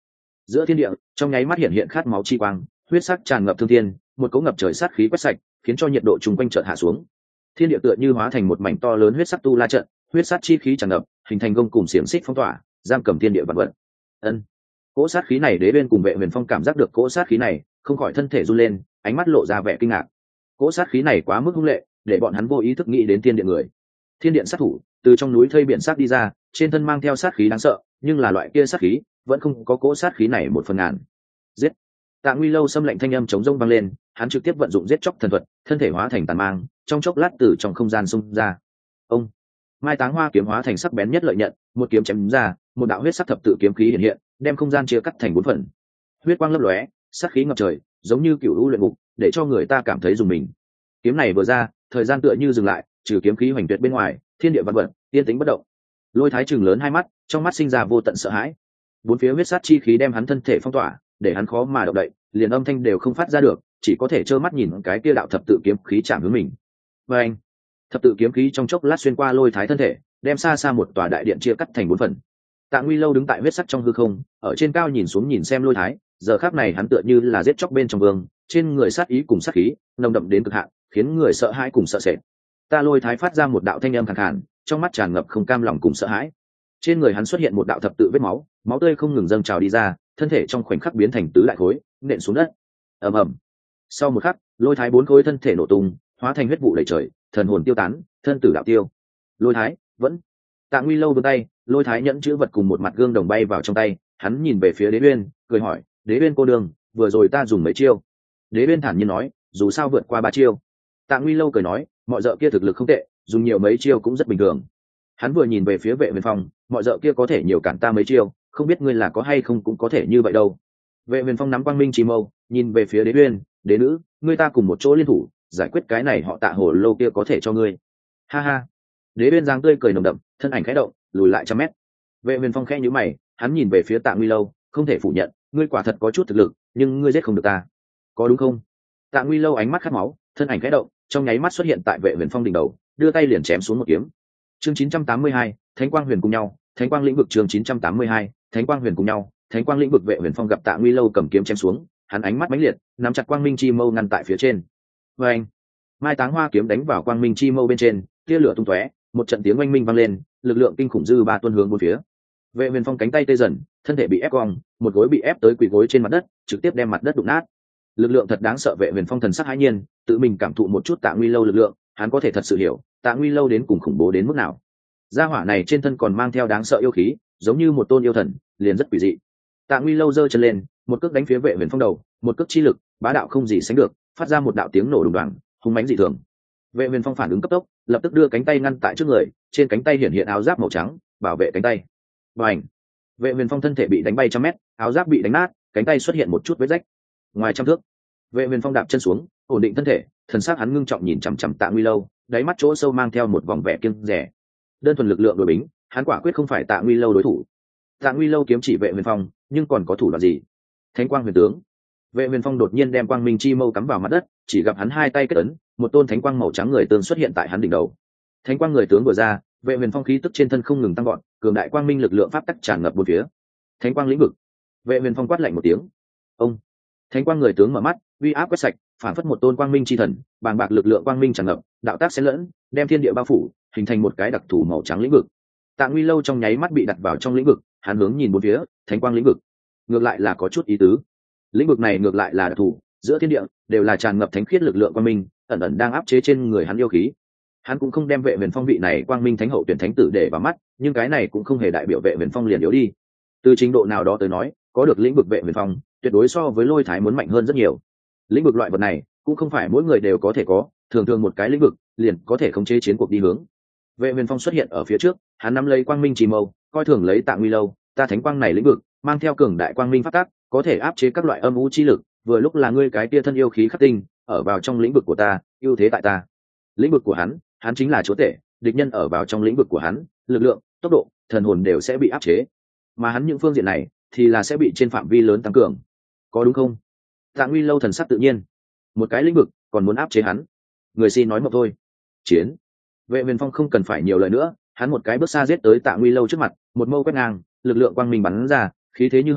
Giữa thiên địa trong nháy mắt hiện hiện khát máu chi quang, huyết sắc tràn ngập thương thiên, một cỗ ngập trời sát khí quét sạch, khiến cho nhiệt độ chung quanh chợt hạ xuống. Thiên địa tựa như hóa thành một mảnh to lớn huyết sắc tu la trận, huyết sát chi khí tràn ngập, hình thành gông cùng xiềng xích phong tỏa, giam cầm thiên địa vạn vật. Ân. Cỗ sát khí này Đế Uyên cùng Vệ Huyền Phong cảm giác được cỗ sát khí này, không khỏi thân thể run lên, ánh mắt lộ ra vẻ kinh ngạc. Cỗ sát khí này quá mức hung lệ, để bọn hắn vô ý thức nghĩ đến thiên điện người. Thiên điện sát thủ từ trong núi thây biển sát đi ra, trên thân mang theo sát khí đáng sợ, nhưng là loại kia sát khí vẫn không có cỗ sát khí này một phần ngàn. Giết! Tạ Nguy Lâu xâm lệnh thanh âm chống rông vang lên, hắn trực tiếp vận dụng giết chóc thần thuật, thân thể hóa thành tàn mang, trong chốc lát từ trong không gian xung ra. Ông! Mai Táng Hoa kiếm hóa thành sắc bén nhất lợi nhận, một kiếm chém ra, một đạo huyết sắc thập tự kiếm khí hiện hiện, đem không gian chia cắt thành 4 phần. Huyết quang lấp lóe, sát khí ngập trời, giống như cựu u luyện ngục, để cho người ta cảm thấy rùng mình. Kiếm này vừa ra, thời gian tựa như dừng lại, trừ kiếm khí hoành tuyệt bên ngoài, thiên địa vạn vật yên tĩnh bất động. Lôi Thái trừng lớn hai mắt, trong mắt sinh ra vô tận sợ hãi. Bốn phía huyết sát chi khí đem hắn thân thể phong tỏa, để hắn khó mà động đậy, liền âm thanh đều không phát ra được, chỉ có thể trơ mắt nhìn cái kia đạo thập tự kiếm khí chạm hướng mình. Và anh, thập tự kiếm khí trong chốc lát xuyên qua Lôi Thái thân thể, đem xa xa một tòa đại điện chia cắt thành 4 phần. Tạ Nguy Lâu đứng tại huyết sắc trong hư không, ở trên cao nhìn xuống nhìn xem Lôi Thái, giờ khắc này hắn tựa như là giết chóc bên trong vương, trên người sát ý cùng sát khí nồng đậm đến cực hạn, khiến người sợ hãi cùng sợ sệt. Ta Lôi Thái phát ra một đạo thanh âm khàn khàn, trong mắt tràn ngập không cam lòng cùng sợ hãi. Trên người hắn xuất hiện một đạo thập tự vết máu, máu tươi không ngừng dâng trào đi ra, thân thể trong khoảnh khắc biến thành tứ đại khối, nện xuống đất. Ầm ầm. Sau một khắc, Lôi Thái 4 khối thân thể nổ tung, hóa thành huyết vụ đầy trời, thần hồn tiêu tán, thân tử đạo tiêu. Lôi Thái vẫn. Tạ Nguy Lâu vươn tay, Lôi Thái nhẫn chữ vật cùng một mặt gương đồng bay vào trong tay, hắn nhìn về phía Đế Uyên, cười hỏi: "Đế Uyên cô đương, vừa rồi ta dùng mấy chiêu?" Đế Uyên thản nhiên nói: "Dù sao vượt qua 3 chiêu." Tạ Nguy Lâu cười nói: "Mọi dợ kia thực lực không tệ, dùng nhiều mấy chiêu cũng rất bình thường." Hắn vừa nhìn về phía Vệ Huyền Phong, mọi dợ kia có thể nhiều cản ta mấy chiêu, không biết ngươi là có hay không cũng có thể như vậy đâu. Vệ Huyền Phong nắm quang minh chi mâu, nhìn về phía Đế Uyên: "Đế nữ, ngươi ta cùng một chỗ liên thủ, giải quyết cái này họ Tạ Hồ Lâu kia có thể cho ngươi." Ha ha. Đế Uyên giang tươi cười nồng đậm, thân ảnh khẽ động, lùi lại 100 mét. Vệ Huyền Phong khẽ nhíu mày, hắn nhìn về phía Tạ Nguy Lâu, không thể phủ nhận, ngươi quả thật có chút thực lực, nhưng ngươi giết không được ta, có đúng không? Tạ Nguy Lâu ánh mắt khát máu, thân ảnh khẽ động, trong nháy mắt xuất hiện tại Vệ Huyền Phong đỉnh đầu, đưa tay liền chém xuống một kiếm. Chương 982, Thánh Quang Huyền cùng nhau, Thánh Quang lĩnh vực. Chương 982, Thánh Quang Huyền cùng nhau, Thánh Quang lĩnh vực. Vệ Huyền Phong gặp Tạ Nguy Lâu cầm kiếm chém xuống, hắn ánh mắt mãnh liệt, nắm chặt Quang Minh Chi Mâu ngăn tại phía trên. Oeng! Mai Táng Hoa kiếm đánh vào Quang Minh Chi Mâu bên trên, tia lửa tung tóe, một trận tiếng oanh minh vang lên, lực lượng kinh khủng dư ba tuôn hướng bốn phía. Vệ Huyền Phong cánh tay tê dần, thân thể bị ép cong, một gối bị ép tới quỳ gối trên mặt đất, trực tiếp đem mặt đất đụng nát. Lực lượng thật đáng sợ. Vệ Huyền Phong thần sắc hãi nhiên, tự mình cảm thụ một chút Tạ Nguy Lâu lực lượng, hắn có thể thật sự hiểu Tạ Nguy Lâu đến cùng khủng bố đến mức nào. Gia hỏa này trên thân còn mang theo đáng sợ yêu khí, giống như một tôn yêu thần, liền rất quỷ dị. Tạ Nguy Lâu giơ chân lên, một cước đánh phía Vệ Huyền Phong đầu, một cước chi lực bá đạo không gì sánh được, phát ra một đạo tiếng nổ đùng đoàng, hung mãnh dị thường. Vệ Huyền Phong phản ứng cấp tốc, lập tức đưa cánh tay ngăn tại trước người, trên cánh tay hiện hiện áo giáp màu trắng, bảo vệ cánh tay. Bành! Vệ Huyền Phong thân thể bị đánh bay 100 mét, áo giáp bị đánh nát, cánh tay xuất hiện một chút vết rách. Ngoài 100 thước, Vệ Huyền Phong đạp chân xuống, ổn định thân thể, thần sắc hắn ngưng trọng nhìn chằm chằm Tạ Nguy Lâu, đáy mắt chỗ sâu mang theo một vòng vẻ kiêng dè. Đơn thuần lực lượng đối bính, hắn quả quyết không phải Tạ Nguy Lâu đối thủ. Tạ Nguy Lâu kiếm chỉ Vệ Huyền Phong, nhưng còn có thủ đoạn gì? Thánh Quang Huyền tướng. Vệ Huyền Phong đột nhiên đem Quang Minh Chi Mâu cắm vào mặt đất, chỉ gặp hắn hai tay kết ấn, một tôn thánh quang màu trắng người tướng xuất hiện tại hắn đỉnh đầu. Thánh quang người tướng vừa ra, Vệ Huyền Phong khí tức trên thân không ngừng tăng vọt, cường đại quang minh lực lượng pháp tắc tràn ngập bốn phía. Thánh quang lĩnh vực. Vệ Huyền Phong quát lạnh một tiếng. Ông. Thánh quang người tướng mở mắt, uy áp quét sạch, phản phất một tôn quang minh chi thần, bàng bạc lực lượng quang minh tràn ngập, đạo tác xen lẫn, đem thiên địa bao phủ, hình thành một cái đặc thù màu trắng lĩnh vực. Tạ Nguy Lâu trong nháy mắt bị đặt vào trong lĩnh vực, hắn hướng nhìn bốn phía, thánh quang lĩnh vực. Ngược lại là có chút ý tứ. Lĩnh vực này ngược lại là đặc thù, giữa thiên địa đều là tràn ngập thánh khiết lực lượng quang minh, ẩn ẩn đang áp chế trên người hắn yêu khí. Hắn cũng không đem Vệ Huyền Phong vị này quang minh thánh hậu tuyển thánh tử để vào mắt, nhưng cái này cũng không hề đại biểu Vệ Huyền Phong liền yếu đi. Từ trình độ nào đó tới nói, có được lĩnh vực Vệ Huyền Phong, tuyệt đối so với Lôi Thái muốn mạnh hơn rất nhiều. Lĩnh vực loại vật này cũng không phải mỗi người đều có thể có, thường thường một cái lĩnh vực liền có thể khống chế chiến cuộc đi hướng. Vệ Huyền Phong xuất hiện ở phía trước, hắn nắm lấy quang minh chỉ mâu, coi thường lấy Tạ Nguy Lâu, ta thánh quang này lĩnh vực mang theo cường đại quang minh pháp tắc, có thể áp chế các loại âm u chi lực, vừa lúc là ngươi cái tia thân yêu khí khắc tinh, ở vào trong lĩnh vực của ta, ưu thế tại ta. Lĩnh vực của hắn chính là chúa tể, địch nhân ở vào trong lĩnh vực của hắn, lực lượng, tốc độ, thần hồn đều sẽ bị áp chế, mà hắn những phương diện này thì là sẽ bị trên phạm vi lớn tăng cường, có đúng không? Tạ Nguy Lâu thần sắc tự nhiên, một cái lĩnh vực còn muốn áp chế hắn, người xin nói một thôi. Chiến. Vệ Huyền Phong không cần phải nhiều lời nữa, hắn một cái bước xa giết tới Tạ Nguy Lâu trước mặt, một mâu quét ngang, lực lượng quang minh bắn ra, khí thế như hồng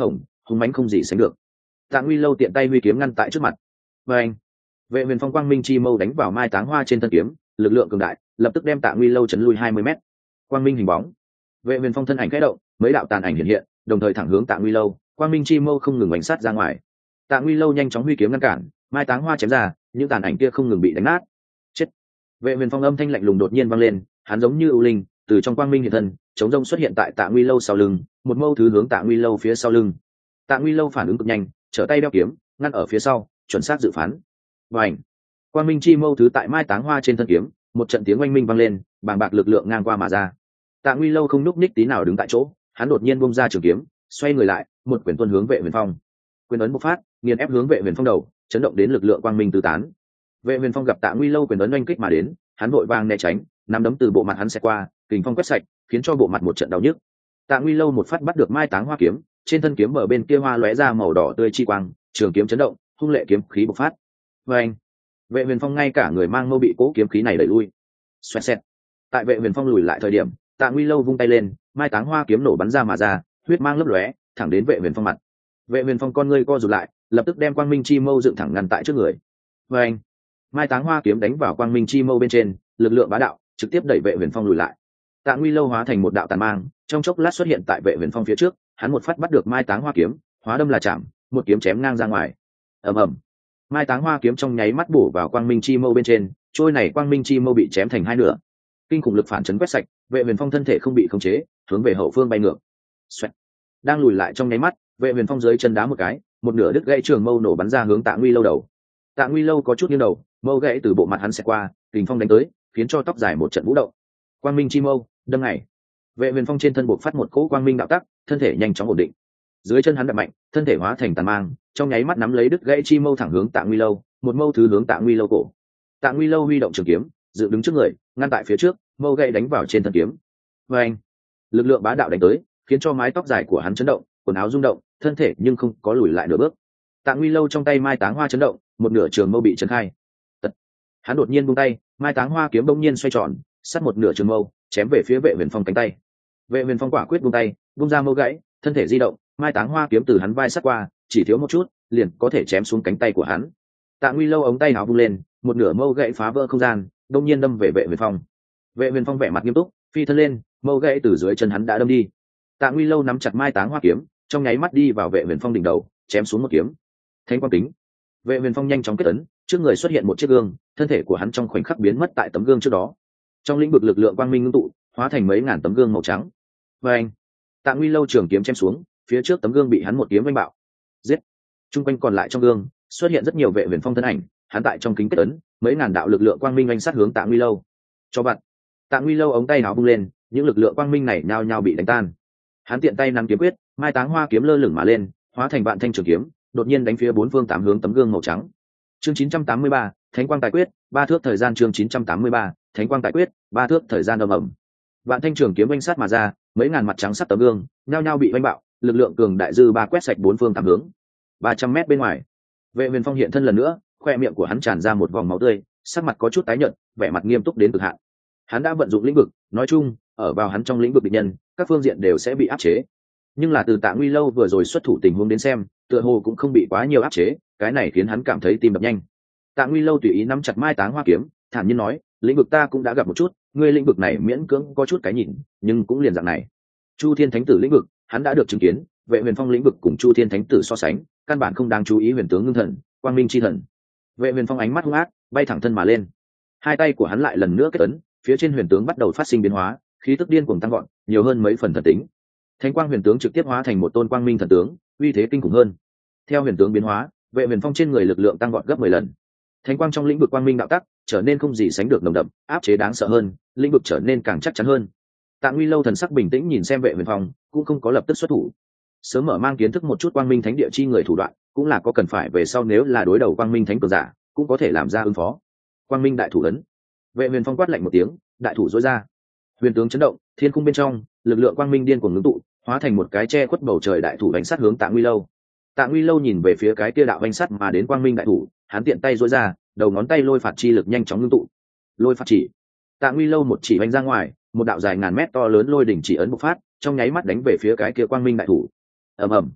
hùng mãnh không gì sánh được. Tạ Nguy Lâu tiện tay huy kiếm ngăn tại trước mặt. Và anh, Vệ Huyền Phong quang minh chi mâu đánh vào Mai Táng Hoa trên thân kiếm, lực lượng cường đại, lập tức đem Tạ Nguy Lâu chấn lui 20 mét. Quang minh hình bóng. Vệ Huyền Phong thân ảnh khẽ động, mấy đạo tàn ảnh hiện hiện, đồng thời thẳng hướng Tạ Nguy Lâu, quang minh chi mâu không ngừng đánh sát ra ngoài. Tạ Nguy Lâu nhanh chóng huy kiếm ngăn cản, Mai Táng Hoa chém ra, những tàn ảnh kia không ngừng bị đánh nát. Chết. Vệ Huyền Phong âm thanh lạnh lùng đột nhiên vang lên, hắn giống như ưu linh, từ trong quang minh hiện thân, chống rông xuất hiện tại Tạ Nguy Lâu sau lưng, một mâu thứ hướng Tạ Nguy Lâu phía sau lưng. Tạ Nguy Lâu phản ứng cực nhanh, trở tay đeo kiếm, ngăn ở phía sau, chuẩn xác dự phán. Bành. Quang minh chi mâu thứ tại Mai Táng Hoa trên thân kiếm, một trận tiếng oanh minh vang lên, bàng bạc lực lượng ngang qua mà ra. Tạ Nguy Lâu không nhúc nhích tí nào đứng tại chỗ, hắn đột nhiên buông ra trường kiếm, xoay người lại, một quyền tuôn hướng Vệ Huyền Phong. Quyền ấn bộc phát, nghiền ép hướng Vệ Huyền Phong đầu, chấn động đến lực lượng quang minh tứ tán. Vệ Huyền Phong gặp Tạ Nguy Lâu quyền ấn oanh kích mà đến, hắn vội vàng né tránh, nắm đấm từ bộ mặt hắn xẹt qua, kình phong quét sạch, khiến cho bộ mặt một trận đau nhức. Tạ Nguy Lâu một phát bắt được Mai Táng Hoa kiếm, trên thân kiếm bờ bên kia hoa lóe ra màu đỏ tươi chi quang, trường kiếm chấn động, hung lệ kiếm khí bộc phát. Vâng. Vệ Huyền Phong ngay cả người mang mâu bị cố kiếm khí này đẩy lui. Xoẹt xẹt. Tại Vệ Huyền Phong lùi lại thời điểm, Tạ Nguy Lâu vung tay lên, Mai Táng Hoa kiếm nổ bắn ra mà ra, huyết mang lấp lóe, thẳng đến Vệ Huyền Phong mặt. Vệ Huyền Phong con ngươi co rụt lại, lập tức đem quang minh chi mâu dựng thẳng ngăn tại trước người. Vâng. Mai Táng Hoa kiếm đánh vào quang minh chi mâu bên trên, lực lượng bá đạo, trực tiếp đẩy Vệ Huyền Phong lùi lại. Tạ Nguy Lâu hóa thành một đạo tàn mang, trong chốc lát xuất hiện tại Vệ Huyền Phong phía trước, hắn một phát bắt được Mai Táng Hoa kiếm, hóa đâm là chạm, một kiếm chém ngang ra ngoài. Ầm ầm. Mai Táng Hoa kiếm trong nháy mắt bổ vào quang minh chi mâu bên trên, trôi này quang minh chi mâu bị chém thành hai nửa. Kinh khủng lực phản chấn quét sạch, Vệ Huyền Phong thân thể không bị khống chế, hướng về hậu phương bay ngược. Xoẹt. Đang lùi lại trong nháy mắt, Vệ Huyền Phong dưới chân đá một cái, một nửa đứt gãy trường mâu nổ bắn ra hướng Tạ Nguy Lâu đầu. Tạ Nguy Lâu có chút nghiêng đầu, mâu gãy từ bộ mặt hắn xẹt qua, kình phong đánh tới, khiến cho tóc dài một trận vũ động. Quang minh chi mâu đâm ngày. Vệ Huyền Phong trên thân bộc phát một cỗ quang minh đạo tắc, thân thể nhanh chóng ổn định. Dưới chân hắn đập mạnh, thân thể hóa thành tàn mang, trong nháy mắt nắm lấy đứt gãy chi mâu thẳng hướng Tạ Nguy Lâu, một mâu thứ hướng Tạ Nguy Lâu cổ. Tạ Nguy Lâu huy động trường kiếm, dựng đứng trước người, ngăn tại phía trước, mâu gãy đánh vào trên thân kiếm. Vâng. Lực lượng bá đạo đánh tới, khiến cho mái tóc dài của hắn chấn động, quần áo rung động, thân thể nhưng không có lùi lại nửa bước. Tạ Nguy Lâu trong tay Mai Táng Hoa chấn động, một nửa trường mâu bị chấn khai. Hắn đột nhiên buông tay, Mai Táng Hoa kiếm bỗng nhiên xoay tròn, sắt một nửa trường mâu, chém về phía Vệ Huyền Phong cánh tay. Vệ Huyền Phong quả quyết buông tay, buông ra mâu gãy, thân thể di động, Mai Táng Hoa kiếm từ hắn vai sắt qua, chỉ thiếu một chút, liền có thể chém xuống cánh tay của hắn. Tạ Nguy Lâu ống tay áo vung lên, một nửa mâu gãy phá vỡ không gian, đột nhiên đâm về Vệ Huyền Phong. Vệ Huyền Phong vẻ mặt nghiêm túc, phi thân lên, mâu gãy từ dưới chân hắn đã đâm đi. Tạ Nguy Lâu nắm chặt Mai Táng Hoa kiếm, trong nháy mắt đi vào Vệ Huyền Phong đỉnh đầu, chém xuống một kiếm. Thánh quang kính. Vệ Huyền Phong nhanh chóng kết ấn, trước người xuất hiện một chiếc gương, thân thể của hắn trong khoảnh khắc biến mất tại tấm gương trước đó. Trong lĩnh vực lực lượng quang minh ngưng tụ, hóa thành mấy ngàn tấm gương màu trắng. Và anh, Tạ Nguy Lâu trường kiếm chém xuống, phía trước tấm gương bị hắn một kiếm vênh bạo. Giết. Trung quanh còn lại trong gương, xuất hiện rất nhiều Vệ Huyền Phong thân ảnh, hắn tại trong kính kết ấn, mấy ngàn đạo lực lượng quang minh oanh sát hướng Tạ Nguy Lâu. Cho bạn. Tạ Nguy Lâu ống tay áo vung lên, những lực lượng quang minh này nhao nhao bị đánh tan. Hắn tiện tay nắm kiếm quyết, Mai Táng Hoa kiếm lơ lửng mà lên, hóa thành vạn thanh trường kiếm, đột nhiên đánh phía bốn phương tám hướng tấm gương màu trắng. Chương 983, Thánh quang tài quyết, ba thước thời gian. Chương 983, Thánh quang tài quyết, ba thước thời gian. Ầm ầm. Vạn thanh trường kiếm oanh sát mà ra, mấy ngàn mặt trắng sắt tấm gương, nhao nhao bị oanh bạo, lực lượng cường đại dư ba quét sạch bốn phương tám hướng. 300 mét bên ngoài, Vệ Huyền Phong hiện thân lần nữa, khoe miệng của hắn tràn ra một vòng máu tươi, sắc mặt có chút tái nhợt, vẻ mặt nghiêm túc đến cực hạn. Hắn đã vận dụng lĩnh vực, nói chung, ở vào hắn trong lĩnh vực địch nhân, các phương diện đều sẽ bị áp chế. Nhưng là từ Tạ Nguy Lâu vừa rồi xuất thủ tình huống đến xem, tựa hồ cũng không bị quá nhiều áp chế, cái này khiến hắn cảm thấy tim đập nhanh. Tạ Nguy Lâu tùy ý nắm chặt Mai Táng Hoa kiếm, thản nhiên nói, lĩnh vực ta cũng đã gặp một chút, ngươi lĩnh vực này miễn cưỡng có chút cái nhìn, nhưng cũng liền dạng này. Chu Thiên Thánh Tử lĩnh vực, hắn đã được chứng kiến, Vệ Huyền Phong lĩnh vực cùng Chu Thiên Thánh Tử so sánh, căn bản không đáng chú ý huyền tướng ngưng thần, quang minh chi thần. Vệ Huyền Phong ánh mắt hung ác, bay thẳng thân mà lên. Hai tay của hắn lại lần nữa kết ấn, phía trên huyền tướng bắt đầu phát sinh biến hóa, khí tức điên cuồng tăng gọn, nhiều hơn mấy phần thần tính. Thánh quang huyền tướng trực tiếp hóa thành một tôn quang minh thần tướng, uy thế kinh khủng hơn. Theo huyền tướng biến hóa, Vệ Huyền Phong trên người lực lượng tăng gọn gấp 10 lần. Thánh quang trong lĩnh vực quang minh đạo tắc trở nên không gì sánh được nồng đậm, áp chế đáng sợ hơn, lĩnh vực trở nên càng chắc chắn hơn. Tạ Nguy Lâu thần sắc bình tĩnh nhìn xem Vệ Huyền Phong, cũng không có lập tức xuất thủ. Sớm mở mang kiến thức một chút quang minh thánh địa chi người thủ đoạn, cũng là có cần phải về sau nếu là đối đầu quang minh thánh cường giả, cũng có thể làm ra ứng phó. Quang minh đại thủ ấn. Vệ Huyền Phong quát lạnh một tiếng, đại thủ duỗi ra. Huyền tướng chấn động, thiên cung bên trong, lực lượng quang minh điên cuồng ngưng tụ, hóa thành một cái che khuất bầu trời đại thủ đánh sát hướng Tạ Nguy Lâu. Tạ Nguy Lâu nhìn về phía cái kia đạo đánh sát mà đến quang minh đại thủ, hắn tiện tay duỗi ra, đầu ngón tay lôi phạt chi lực nhanh chóng ngưng tụ. Lôi phạt chỉ. Tạ Nguy Lâu một chỉ đánh ra ngoài, một đạo dài ngàn mét to lớn lôi đỉnh chỉ ấn bộc phát, trong nháy mắt đánh về phía cái kia quang minh đại thủ. Ầm ầm.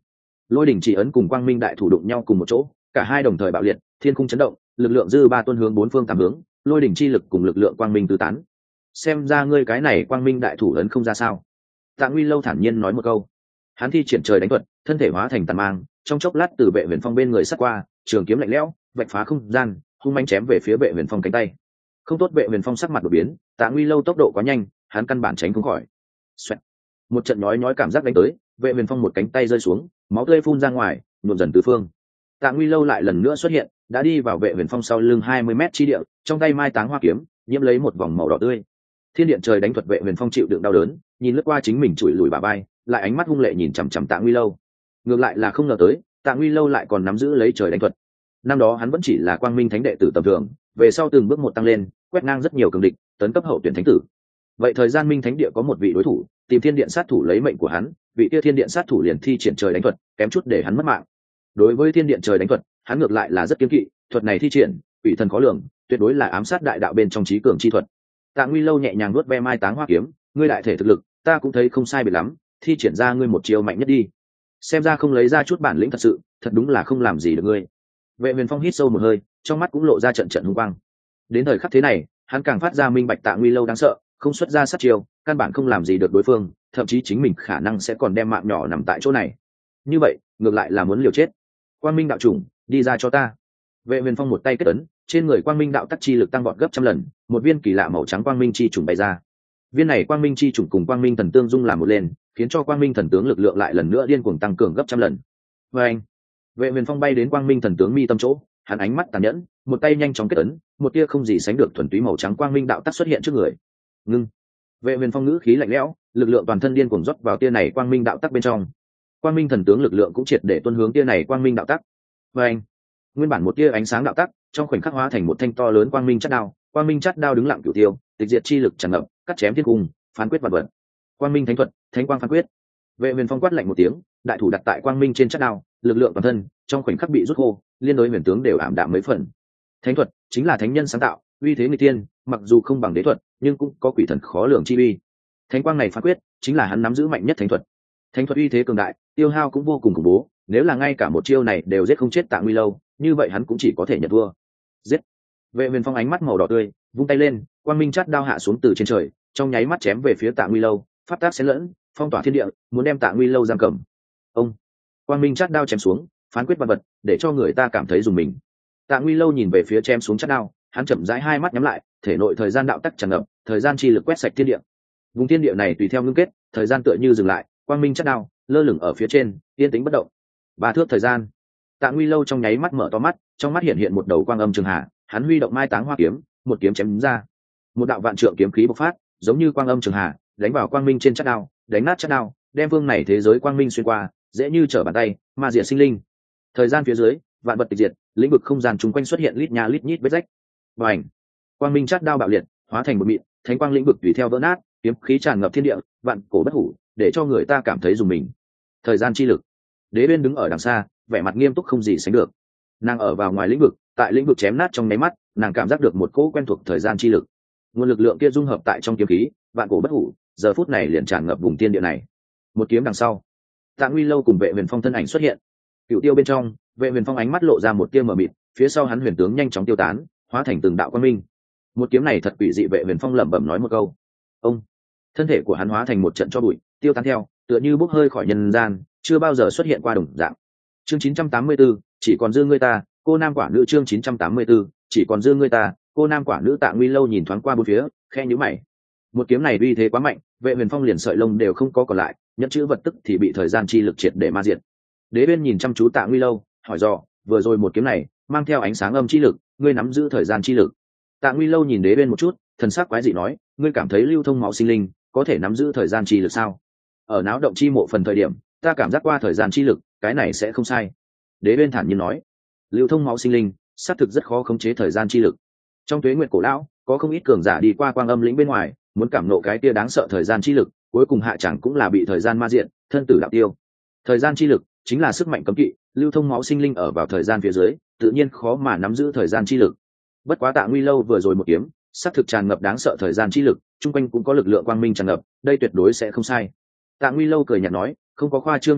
Lôi đỉnh chỉ ấn cùng quang minh đại thủ đụng nhau cùng một chỗ, cả hai đồng thời bạo liệt, thiên khung chấn động, lực lượng dư ba tuôn hướng bốn phương tám hướng, lôi đỉnh chi lực cùng lực lượng quang minh tứ tán. Xem ra ngươi cái này quang minh đại thủ ấn không ra sao. Tạ Nguy Lâu thản nhiên nói một câu. Hắn thi triển trời đánh thuật, thân thể hóa thành tàn mang, trong chốc lát từ Vệ Huyền Phong bên người sát qua, trường kiếm lạnh lẽo vạch phá không gian, hung mãnh chém về phía Vệ Huyền Phong cánh tay. Không tốt, Vệ Huyền Phong sắc mặt đột biến, Tạ Nguy Lâu tốc độ quá nhanh, hắn căn bản tránh không khỏi. Xoẹt. Một trận nhói cảm giác đánh tới, Vệ Huyền Phong một cánh tay rơi xuống, máu tươi phun ra ngoài, nhuộm dần tứ phương. Tạ Nguy Lâu lại lần nữa xuất hiện, đã đi vào Vệ Huyền Phong sau lưng 20 mét chi địa, trong tay mai táng hoa kiếm nhiễm lấy một vòng màu đỏ tươi. Thiên điện trời đánh thuật Vệ Huyền Phong chịu đựng đau đớn, nhìn lướt qua chính mình chùi lùi bả vai, lại ánh mắt hung lệ nhìn chằm chằm Tạ Nguy Lâu. Ngược lại là không ngờ tới, Tạ Nguy Lâu lại còn nắm giữ lấy trời đánh thuật. Năm đó hắn vẫn chỉ là quang minh thánh đệ tử tầm thường, về sau từng bước một tăng lên, quét ngang rất nhiều cường địch, tấn cấp hậu tuyển thánh tử. Vậy thời gian minh thánh địa có một vị đối thủ, tìm thiên điện sát thủ lấy mệnh của hắn, vị kia thiên điện sát thủ liền thi triển trời đánh thuật, kém chút để hắn mất mạng. Đối với thiên điện trời đánh thuật, hắn ngược lại là rất kiêng kỵ, thuật này thi triển, ủy thần khó lường, tuyệt đối là ám sát đại đạo bên trong trí cường chi thuật. Tạ Nguy Lâu nhẹ nhàng nuốt ve mai táng hoa kiếm, ngươi đại thể thực lực, ta cũng thấy không sai biệt lắm, thi triển ra ngươi một chiêu mạnh nhất đi. Xem ra không lấy ra chút bản lĩnh thật sự, thật đúng là không làm gì được ngươi. Vệ Huyền Phong hít sâu một hơi, trong mắt cũng lộ ra trận trận hung quang. Đến thời khắc thế này, hắn càng phát ra minh bạch Tạ Nguy Lâu đáng sợ, không xuất ra sát chiêu, căn bản không làm gì được đối phương, thậm chí chính mình khả năng sẽ còn đem mạng nhỏ nằm tại chỗ này. Như vậy, ngược lại là muốn liều chết. Quang Minh đạo chủng, đi ra cho ta. Vệ Huyền Phong một tay kết ấn, trên người Quang Minh đạo tắc chi lực tăng vọt gấp trăm lần, một viên kỳ lạ màu trắng Quang Minh chi chủng bay ra. Viên này Quang Minh chi chủng cùng Quang Minh thần tương dung làm một lên, khiến cho Quang Minh thần tướng lực lượng lại lần nữa điên cuồng tăng cường gấp trăm lần. Và anh, Vệ Huyền Phong bay đến Quang Minh thần tướng mi tâm chỗ, hắn ánh mắt tàn nhẫn, một tay nhanh chóng kết ấn, một tia không gì sánh được thuần túy màu trắng Quang Minh đạo tắc xuất hiện trước người. Ngưng. Vệ Huyền Phong ngữ khí lạnh lẽo, lực lượng toàn thân điên cuồng rót vào tia này Quang Minh đạo tắc bên trong. Quang Minh thần tướng lực lượng cũng triệt để tuôn hướng tia này Quang Minh đạo tắc. Và anh, nguyên bản một tia ánh sáng đạo tắc, trong khoảnh khắc hóa thành một thanh to lớn Quang Minh chát đao. Quang Minh chát đao đứng lặng cửu tiêu, tịch diệt chi lực tràn ngập, cắt chém thiên cung, phán quyết vạn vật. Quang Minh thánh thuật, thánh quang phán quyết. Vệ Huyền Phong quát lạnh một tiếng, đại thủ đặt tại Quang Minh trên chát đao, lực lượng toàn thân trong khoảnh khắc bị rút khô, liên đối huyền tướng đều ảm đạm mấy phần. Thánh thuật chính là thánh nhân sáng tạo, uy thế người tiên, mặc dù không bằng đế thuật, nhưng cũng có quỷ thần khó lường chi uy. Thánh quang này phán quyết chính là hắn nắm giữ mạnh nhất thánh thuật. Thánh thuật uy thế cường đại, tiêu hao cũng vô cùng khủng bố, nếu là ngay cả một chiêu này đều giết không chết Tạ Nguy Lâu, như vậy hắn cũng chỉ có thể nhận thua. Giết. Vệ Huyền Phong ánh mắt màu đỏ tươi, vung tay lên, Quang Minh chát đao hạ xuống từ trên trời, trong nháy mắt chém về phía Tạ Nguy Lâu, pháp tác xen lẫn, phong tỏa thiên địa, muốn đem Tạ Nguy Lâu giam cầm. Ông. Quang Minh chát đao chém xuống, phán quyết vạn vật, để cho người ta cảm thấy rùng mình. Tạ Nguy Lâu nhìn về phía chém xuống chát đao, hắn chậm rãi hai mắt nhắm lại, thể nội thời gian đạo tắc tràn ngập, thời gian chi lực quét sạch thiên địa. Vùng thiên địa này tùy theo ngưng kết, thời gian tựa như dừng lại, Quang Minh chát đao lơ lửng ở phía trên, yên tĩnh bất động. 3 thước thời gian. Tạ Nguy Lâu trong nháy mắt mở to mắt, trong mắt hiện một đầu quang âm trường hà, hắn huy động mai táng hoa kiếm, một kiếm chém ra. Một đạo vạn trượng kiếm khí bộc phát, giống như quang âm trường hà, đánh vào Quang Minh trên chát đao, đánh nát chát đao, đem vương này thế giới quang minh xuyên qua, dễ như trở bàn tay, ma diệt sinh linh. Thời gian phía dưới, vạn vật tịch diệt, lĩnh vực không gian chung quanh xuất hiện lít nha lít nhít vết rách. Bành! Quang Minh chát đao bạo liệt, hóa thành một mịn, thánh quang lĩnh vực tùy theo vỡ nát, kiếm khí tràn ngập thiên địa, vạn cổ bất hủ, để cho người ta cảm thấy rùng mình. Thời gian chi lực. Đế Uyên đứng ở đằng xa, vẻ mặt nghiêm túc không gì sánh được. Nàng ở vào ngoài lĩnh vực, tại lĩnh vực chém nát trong nháy mắt, nàng cảm giác được một cỗ quen thuộc thời gian chi lực. Nguồn lực lượng kia dung hợp tại trong kiếm khí, vạn cổ bất hủ, giờ phút này liền tràn ngập vùng thiên địa này. Một kiếm đằng sau, Tạ Nguy Lâu cùng Vệ Huyền Phong thân ảnh xuất hiện. Cửu tiêu bên trong, Vệ Huyền Phong ánh mắt lộ ra một tia mờ mịt, phía sau hắn huyền tướng nhanh chóng tiêu tán, hóa thành từng đạo quang minh. Một kiếm này thật quỷ dị, Vệ Huyền Phong lẩm bẩm nói một câu. Ông, thân thể của hắn hóa thành một trận tro bụi, tiêu tán theo, tựa như bốc hơi khỏi nhân gian, chưa bao giờ xuất hiện qua đồng dạng. Chương 984, chỉ còn dư ngươi ta, cô nam quả nữ. Chương 984, chỉ còn dư ngươi ta, cô nam quả nữ. Tạ Nguy Lâu nhìn thoáng qua bốn phía, khe nhíu mày. Một kiếm này uy thế quá mạnh, Vệ Huyền Phong liền sợi lông đều không có còn lại, nhận chữ vật tức thì bị thời gian chi lực triệt để ma diệt. Đế Uyên nhìn chăm chú Tạ Nguy Lâu, hỏi dò, vừa rồi một kiếm này mang theo ánh sáng âm chi lực, ngươi nắm giữ thời gian chi lực. Tạ Nguy Lâu nhìn Đế Uyên một chút, thần sắc quái dị nói, ngươi cảm thấy lưu thông máu sinh linh có thể nắm giữ thời gian chi lực sao? Ở náo động chi mộ phần thời điểm, ta cảm giác qua thời gian chi lực, cái này sẽ không sai. Đế Uyên thản nhiên nói, lưu thông máu sinh linh xác thực rất khó khống chế thời gian chi lực. Trong tuế nguyệt cổ lão, có không ít cường giả đi qua quang âm lĩnh bên ngoài, muốn cảm nộ cái kia đáng sợ thời gian chi lực, cuối cùng hạ chẳng cũng là bị thời gian ma diện, thân tử đạo tiêu. Thời gian chi lực chính là sức mạnh cấm kỵ, lưu thông máu sinh linh ở vào thời gian phía dưới, tự nhiên khó mà nắm giữ thời gian chi lực. Bất quá Tạ Nguy Lâu vừa rồi một kiếm, xác thực tràn ngập đáng sợ thời gian chi lực, chung quanh cũng có lực lượng quang minh tràn ngập, đây tuyệt đối sẽ không sai. Tạ Nguy Lâu cười nhạt nói, không có khoa trương như vậy,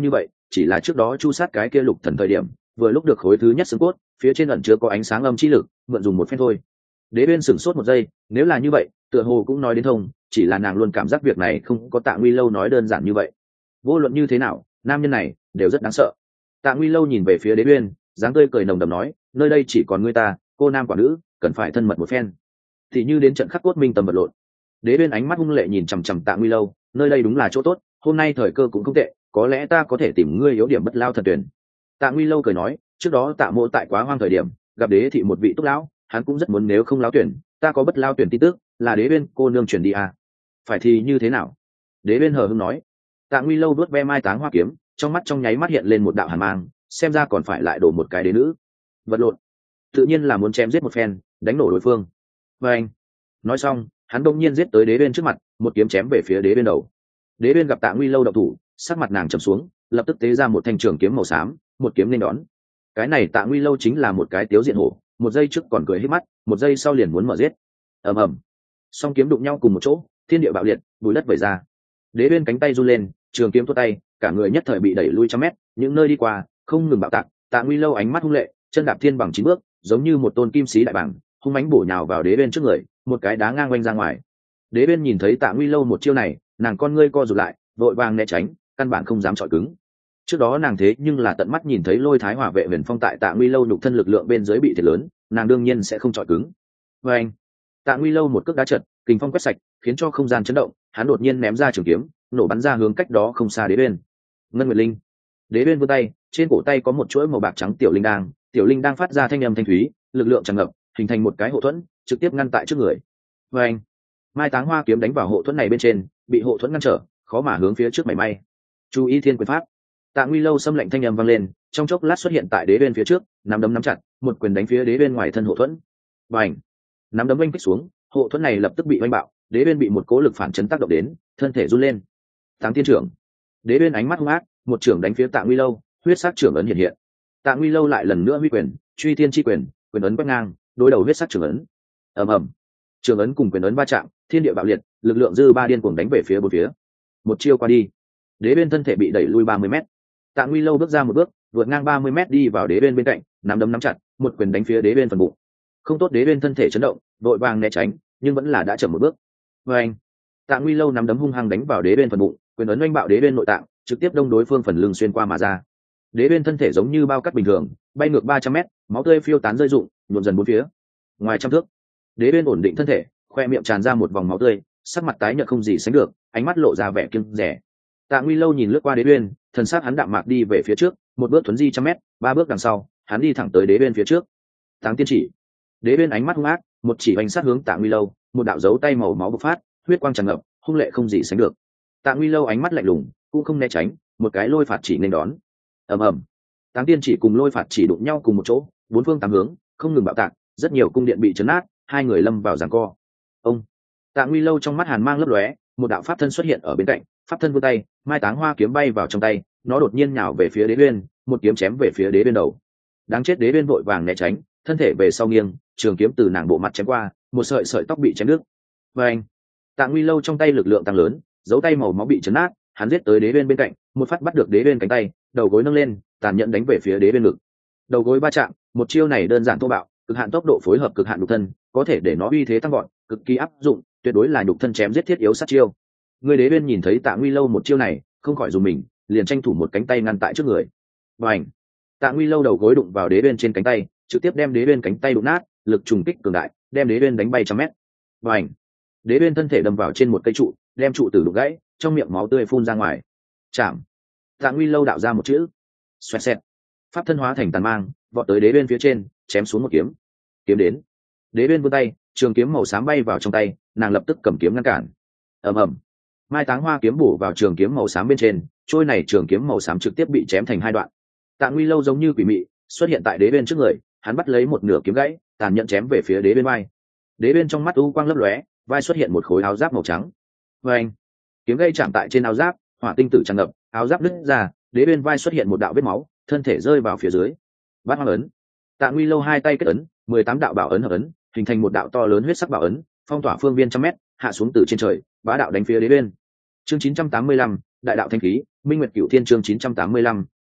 chỉ là trước đó chu sát cái kia lục thần thời điểm vừa lúc được khối thứ nhất xương cốt, phía trên ẩn chứa có ánh sáng âm chi lực, mượn dùng một phen thôi. Đế Uyên sửng sốt một giây, nếu là như vậy tựa hồ cũng nói đến thông, chỉ là nàng luôn cảm giác việc này không có Tạ Nguy Lâu nói đơn giản như vậy. Vô luận như thế nào nam nhân này đều rất đáng sợ. Tạ Nguy Lâu nhìn về phía Đế Uyên, dáng tươi cười nồng đậm nói, nơi đây chỉ còn ngươi ta, cô nam quả nữ cần phải thân mật một phen, thì như đến trận khắc cốt minh tâm vật lộn. Đế Uyên ánh mắt hung lệ nhìn chằm chằm Tạ Nguy Lâu, nơi đây đúng là chỗ tốt, hôm nay thời cơ cũng không tệ, có lẽ ta có thể tìm ngươi yếu điểm bất lao thần tuyển. Tạ Nguy Lâu cười nói, trước đó Tạ Mộ tại Quá Hoang thời điểm gặp Đế thị một vị túc lão, hắn cũng rất muốn nếu không lão tuyển, ta có bất lao tuyển tin tức, là Đế Uyên cô nương chuyển đi à? Phải thì như thế nào? Đế Uyên hờ hững nói. Tạ Nguy Lâu đuốt ve mai táng hoa kiếm, trong mắt trong nháy mắt hiện lên một đạo hàn mang, xem ra còn phải lại đổ một cái đế nữ. Vật lộn, tự nhiên là muốn chém giết một phen, đánh nổ đối phương. Và anh nói xong, hắn đông nhiên giết tới Đế Uyên trước mặt, một kiếm chém về phía Đế Uyên đầu. Đế Uyên gặp Tạ Nguy Lâu động thủ, sắc mặt nàng trầm xuống, lập tức tế ra một thanh trường kiếm màu xám, một kiếm nên đón. Cái này Tạ Nguy Lâu chính là một cái tiếu diện hổ, một giây trước còn cười hết mắt, một giây sau liền muốn mở giết. Ầm ầm, song kiếm đụng nhau cùng một chỗ, thiên địa bạo liệt, bụi đất vẩy ra. Đế Uyên cánh tay run lên, trường kiếm tuốt tay, cả người nhất thời bị đẩy lui trăm mét, những nơi đi qua không ngừng bạo tạc. Tạ Nguy Lâu ánh mắt hung lệ, chân đạp thiên bằng 9 bước, giống như một tôn kim sĩ đại bàng, hung mãnh bổ nhào vào Đế Uyên trước người, một cái đá ngang quanh ra ngoài. Đế Uyên nhìn thấy Tạ Nguy Lâu một chiêu này, nàng con ngươi co rụt lại, vội vàng né tránh, căn bản không dám chọi cứng. Trước đó nàng thế nhưng là tận mắt nhìn thấy Lôi Thái Hỏa vệ Huyền Phong tại Tạ Nguy Lâu nhục thân lực lượng bên dưới bị thiệt lớn, nàng đương nhiên sẽ không chọi cứng. Và anh, Tạ Nguy Lâu một cước đá trật, kình phong quét sạch, khiến cho không gian chấn động, hắn đột nhiên ném ra trường kiếm, nổ bắn ra hướng cách đó không xa Đế Uyên. Ngân Nguyệt Linh. Đế Uyên vươn tay, trên cổ tay có một chuỗi màu bạc trắng tiểu linh đang phát ra thanh âm thanh thúy, lực lượng tràn ngập, hình thành một cái hộ thuẫn, trực tiếp ngăn tại trước người. Và anh, mai táng hoa kiếm đánh vào hộ thuẫn này bên trên, bị hộ thuẫn ngăn trở, khó mà hướng phía trước mảy may. Chú ý thiên quyền pháp. Tạ Nguy Lâu xâm lệnh thanh âm vang lên, trong chốc lát xuất hiện tại Đế Uyên phía trước, nắm đấm nắm chặt, một quyền đánh phía Đế Uyên ngoài thân hộ thuẫn. Bành! Nắm đấm oanh kích xuống, hộ thuẫn này lập tức bị oanh bạo, Đế Uyên bị một cố lực phản chấn tác động đến, thân thể run lên. Táng Tiên trưởng. Đế Uyên ánh mắt hung ác, một trưởng đánh phía Tạ Nguy Lâu, huyết sắc trưởng ấn hiện hiện. Tạ Nguy Lâu lại lần nữa huy quyền, truy thiên chi quyền, quyền ấn quét ngang, đối đầu huyết sắc trưởng ấn. Ầm ầm. Trưởng ấn cùng quyền ấn va chạm, thiên địa bạo liệt, lực lượng dư ba điên cuồng đánh về phía bốn phía. Một chiêu qua đi, Đế Uyên thân thể bị đẩy lui 30 mét. Tạ Nguy Lâu bước ra một bước, vượt ngang 30 mét đi vào Đế Uyên bên cạnh, nắm đấm nắm chặt, một quyền đánh phía Đế Uyên phần bụng. Không tốt, Đế Uyên thân thể chấn động, vội vàng né tránh, nhưng vẫn là đã chậm một bước. Và anh, Tạ Nguy Lâu nắm đấm hung hăng đánh vào Đế Uyên phần bụng, quyền ấn oanh bạo Đế Uyên nội tạng, trực tiếp đông đối phương phần lưng xuyên qua mà ra. Đế Uyên thân thể giống như bao cát bình thường, bay ngược 300 mét, máu tươi phiêu tán rơi rụng, nhuộm dần bốn phía. Ngoài trăm thước, Đế Uyên ổn định thân thể, khoe miệng tràn ra một vòng máu tươi, sắc mặt tái nhợt không gì sánh được, ánh mắt lộ ra vẻ kiêng dè. Tạ Nguy Lâu nhìn lướt qua Đế Uyên, thần sắc hắn đạm mạc đi về phía trước, một bước thuấn di trăm mét, 3 bước đằng sau, hắn đi thẳng tới Đế Uyên phía trước. Táng Tiên chỉ. Đế Uyên ánh mắt hung ác, một chỉ hoành sát hướng Tạ Nguy Lâu, một đạo dấu tay màu máu bộc phát, huyết quang tràn ngập, hung lệ không gì sánh được. Tạ Nguy Lâu ánh mắt lạnh lùng, cũng không né tránh, một cái lôi phạt chỉ nên đón. Ầm ầm. Táng Tiên chỉ cùng lôi phạt chỉ đụng nhau cùng một chỗ, bốn phương tám hướng không ngừng bạo tạc, rất nhiều cung điện bị chấn nát, hai người lâm vào giằng co. Ông. Tạ Nguy Lâu trong mắt hàn mang lấp lóe, một đạo pháp thân xuất hiện ở bên cạnh, pháp thân vươn tay, mai táng hoa kiếm bay vào trong tay, nó đột nhiên nhào về phía Đế Uyên, một kiếm chém về phía Đế Uyên đầu. Đáng chết, Đế Uyên vội vàng né tránh, thân thể về sau nghiêng, trường kiếm từ nàng bộ mặt chém qua, một sợi sợi tóc bị chém đứt. Và anh, Tạ Nguy Lâu trong tay lực lượng tăng lớn, dấu tay màu máu bị chấn nát, hắn giết tới Đế Uyên bên cạnh, một phát bắt được Đế Uyên cánh tay, đầu gối nâng lên, tàn nhẫn đánh về phía Đế Uyên ngực. Đầu gối va chạm, một chiêu này đơn giản thô bạo, cực hạn tốc độ phối hợp cực hạn nhục thân, có thể để nó uy thế tăng vọt, cực kỳ áp dụng, tuyệt đối là nhục thân chém giết thiết yếu sát chiêu. Người Đế Uyên nhìn thấy Tạ Nguy Lâu một chiêu này, không khỏi dùng mình, liền tranh thủ một cánh tay ngăn tại trước người. Bành! Tạ Nguy Lâu đầu gối đụng vào Đế Uyên trên cánh tay, trực tiếp đem Đế Uyên cánh tay đụng nát, lực trùng kích cường đại, đem Đế Uyên đánh bay trăm mét. Bành! Đế Uyên thân thể đâm vào trên một cây trụ, đem trụ tử đục gãy, trong miệng máu tươi phun ra ngoài. Chạm! Tạ Nguy Lâu đạo ra một chữ. Xoẹt xẹt. Pháp thân hóa thành tàn mang, vọt tới Đế Uyên phía trên, chém xuống một kiếm. Kiếm đến. Đế Uyên vươn tay, trường kiếm màu xám bay vào trong tay, nàng lập tức cầm kiếm ngăn cản. Ầm ầm. Mai táng hoa kiếm bổ vào trường kiếm màu xám bên trên, trôi này trường kiếm màu xám trực tiếp bị chém thành hai đoạn. Tạ Nguy Lâu giống như quỷ mị xuất hiện tại Đế Uyên trước người, hắn bắt lấy một nửa kiếm gãy, tàn nhẫn chém về phía Đế Uyên vai. Đế Uyên trong mắt u quang lấp lóe, vai xuất hiện một khối áo giáp màu trắng. Và anh, kiếm gãy chạm tại trên áo giáp, hỏa tinh tử tràn ngập, áo giáp nứt ra, Đế Uyên vai xuất hiện một đạo vết máu, thân thể rơi vào phía dưới. Bát Hoang ấn. Tạ Nguy Lâu hai tay kết ấn, 18 đạo bảo ấn hợp ấn, hình thành một đạo to lớn huyết sắc bảo ấn, phong tỏa phương viên trăm mét, hạ xuống từ trên trời, bá đạo đánh phía Đế Uyên. Chương 985, đại đạo thanh khí, Minh Nguyệt Cửu Thiên chương 985,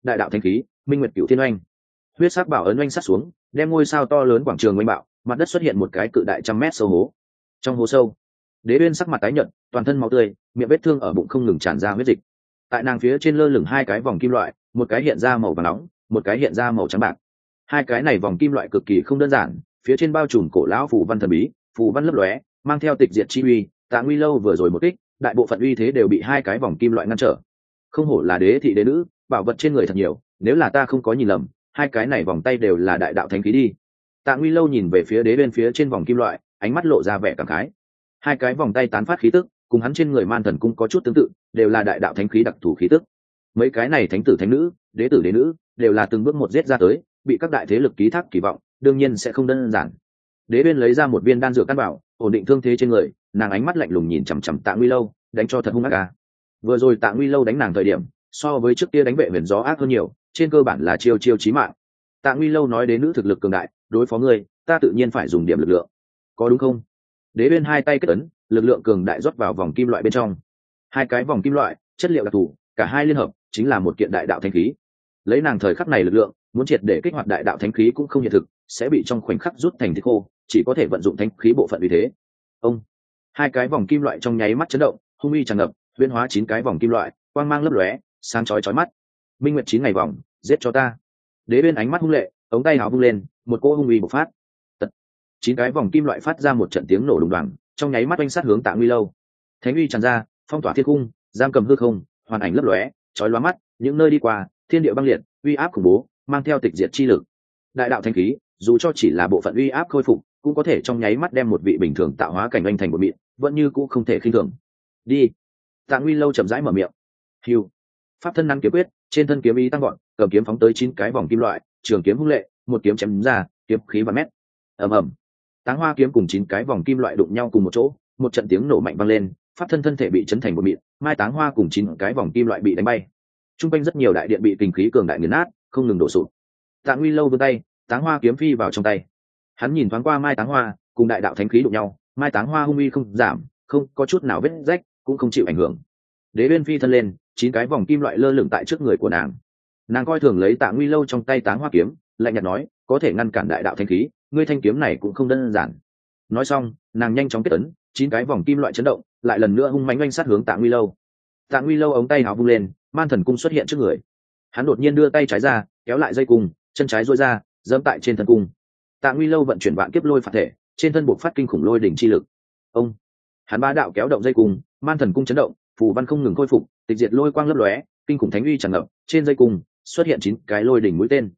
đại đạo thanh khí, minh nguyệt cửu thiên oanh. Huyết sắc bảo ấn oanh sát xuống, đem ngôi sao to lớn quảng trường oanh bạo, mặt đất xuất hiện một cái cự đại trăm mét sâu hố. Trong hố sâu, Đế Uyên sắc mặt tái nhợt, toàn thân máu tươi, miệng vết thương ở bụng không ngừng tràn ra huyết dịch. Tại nàng phía trên lơ lửng hai cái vòng kim loại, một cái hiện ra màu vàng nóng, một cái hiện ra màu trắng bạc. Hai cái này vòng kim loại cực kỳ không đơn giản, phía trên bao trùm cổ lão phù văn thần bí, phù văn lấp lóe, mang theo tịch diệt chi uy. Tạ Nguy Lâu vừa rồi một kích, đại bộ phận uy thế đều bị hai cái vòng kim loại ngăn trở. Không hổ là đế thị đế nữ, bảo vật trên người thật nhiều, nếu là ta không có nhìn lầm, hai cái này vòng tay đều là đại đạo thánh khí đi. Tạ Nguy Lâu nhìn về phía đế bên phía trên vòng kim loại, ánh mắt lộ ra vẻ cảm khái. Hai cái vòng tay tán phát khí tức, cùng hắn trên người man thần cung có chút tương tự, đều là đại đạo thánh khí đặc thù khí tức. Mấy cái này thánh tử thánh nữ, đế tử đế nữ, đều là từng bước một giết ra tới, bị các đại thế lực ký thác kỳ vọng, đương nhiên sẽ không đơn giản. Đế bên lấy ra một viên đan dược căn bảo, ổn định thương thế trên người, nàng ánh mắt lạnh lùng nhìn chằm chằm Tạ Nguy Lâu, đánh cho thật hung ác à. Vừa rồi Tạ Nguy Lâu đánh nàng thời điểm, so với trước kia đánh vệ huyền gió ác hơn nhiều, trên cơ bản là chiêu chiêu chí mạng. Tạ Nguy Lâu nói đến nữ thực lực cường đại, đối phó ngươi, ta tự nhiên phải dùng điểm lực lượng, có đúng không? Đế bên hai tay kết ấn, lực lượng cường đại rót vào vòng kim loại bên trong. Hai cái vòng kim loại, chất liệu đặc thù, cả hai liên hợp chính là một kiện đại đạo thánh khí. Lấy nàng thời khắc này lực lượng, muốn triệt để kích hoạt đại đạo thánh khí cũng không hiện thực, sẽ bị trong khoảnh khắc rút thành thịt khô, chỉ có thể vận dụng thánh khí bộ phận vì thế. Ông, hai cái vòng kim loại trong nháy mắt chấn động, hung uy tràn ngập, huyễn hóa chín cái vòng kim loại, quang mang lấp lóe, sáng chói chói mắt. Minh nguyệt chín ngày vòng, giết cho ta. Đế bên ánh mắt hung lệ, ống tay áo vung lên, một cỗ hung uy bộc phát. Tật. Chín cái vòng kim loại phát ra một trận tiếng nổ đùng đoàng, trong nháy mắt oanh sát hướng Tạ Nguy Lâu. Thánh uy tràn ra, phong tỏa thiên cung, giam cầm hư không, hoàn ảnh lấp lóe, chói lóa mắt, những nơi đi qua, thiên địa băng liệt, uy áp khủng bố, mang theo tịch diệt chi lực. Đại đạo thánh khí, dù cho chỉ là bộ phận uy áp khôi phục, cũng có thể trong nháy mắt đem một vị bình thường tạo hóa cảnh anh thành một mịn, vẫn như cũng không thể khinh thường. Đi. Tạ Nguy Lâu chậm rãi mở miệng. Hưu. Pháp thân năng kiếm quyết, trên thân kiếm ý tăng gọn, cầm kiếm phóng tới chín cái vòng kim loại, trường kiếm hung lệ, một kiếm chém ra, kiếm khí vạn mét. Ầm ầm. Táng Hoa kiếm cùng chín cái vòng kim loại đụng nhau cùng một chỗ, một trận tiếng nổ mạnh vang lên, pháp thân thân thể bị chấn thành một mịn, mai Táng Hoa cùng chín cái vòng kim loại bị đánh bay. Trung quanh rất nhiều đại điện bị kình khí cường đại nghiền nát, không ngừng đổ sụp. Tạ Nguy Lâu vươn tay, Táng Hoa kiếm phi vào trong tay. Hắn nhìn thoáng qua mai Táng Hoa, cùng đại đạo thánh khí đụng nhau, mai Táng Hoa hung uy không giảm, không có chút nào vết rách, cũng không chịu ảnh hưởng. Đế bên phi thân lên, chín cái vòng kim loại lơ lửng tại trước người của nàng. Nàng coi thường lấy Tạ Nguy Lâu trong tay Táng Hoa kiếm, lạnh nhạt nói, có thể ngăn cản đại đạo thánh khí, ngươi thanh kiếm này cũng không đơn giản. Nói xong, nàng nhanh chóng kết ấn, chín cái vòng kim loại chấn động, lại lần nữa hung mãnh oanh sát hướng Tạ Nguy Lâu. Tạ Nguy Lâu ống tay áo vung lên, man thần cung xuất hiện trước người. Hắn đột nhiên đưa tay trái ra, kéo lại dây cung, chân trái duỗi ra, giẫm tại trên thân cung. Tạ Nguy Lâu vận chuyển vạn kiếp lôi phạt thể, trên thân buộc phát kinh khủng lôi đỉnh chi lực. Ông, hắn bá đạo kéo động dây cung, man thần cung chấn động, phù văn không ngừng khôi phục, tịch diệt lôi quang lấp lóe, kinh khủng thánh uy tràn ngập, trên dây cung xuất hiện chín cái lôi đỉnh mũi tên.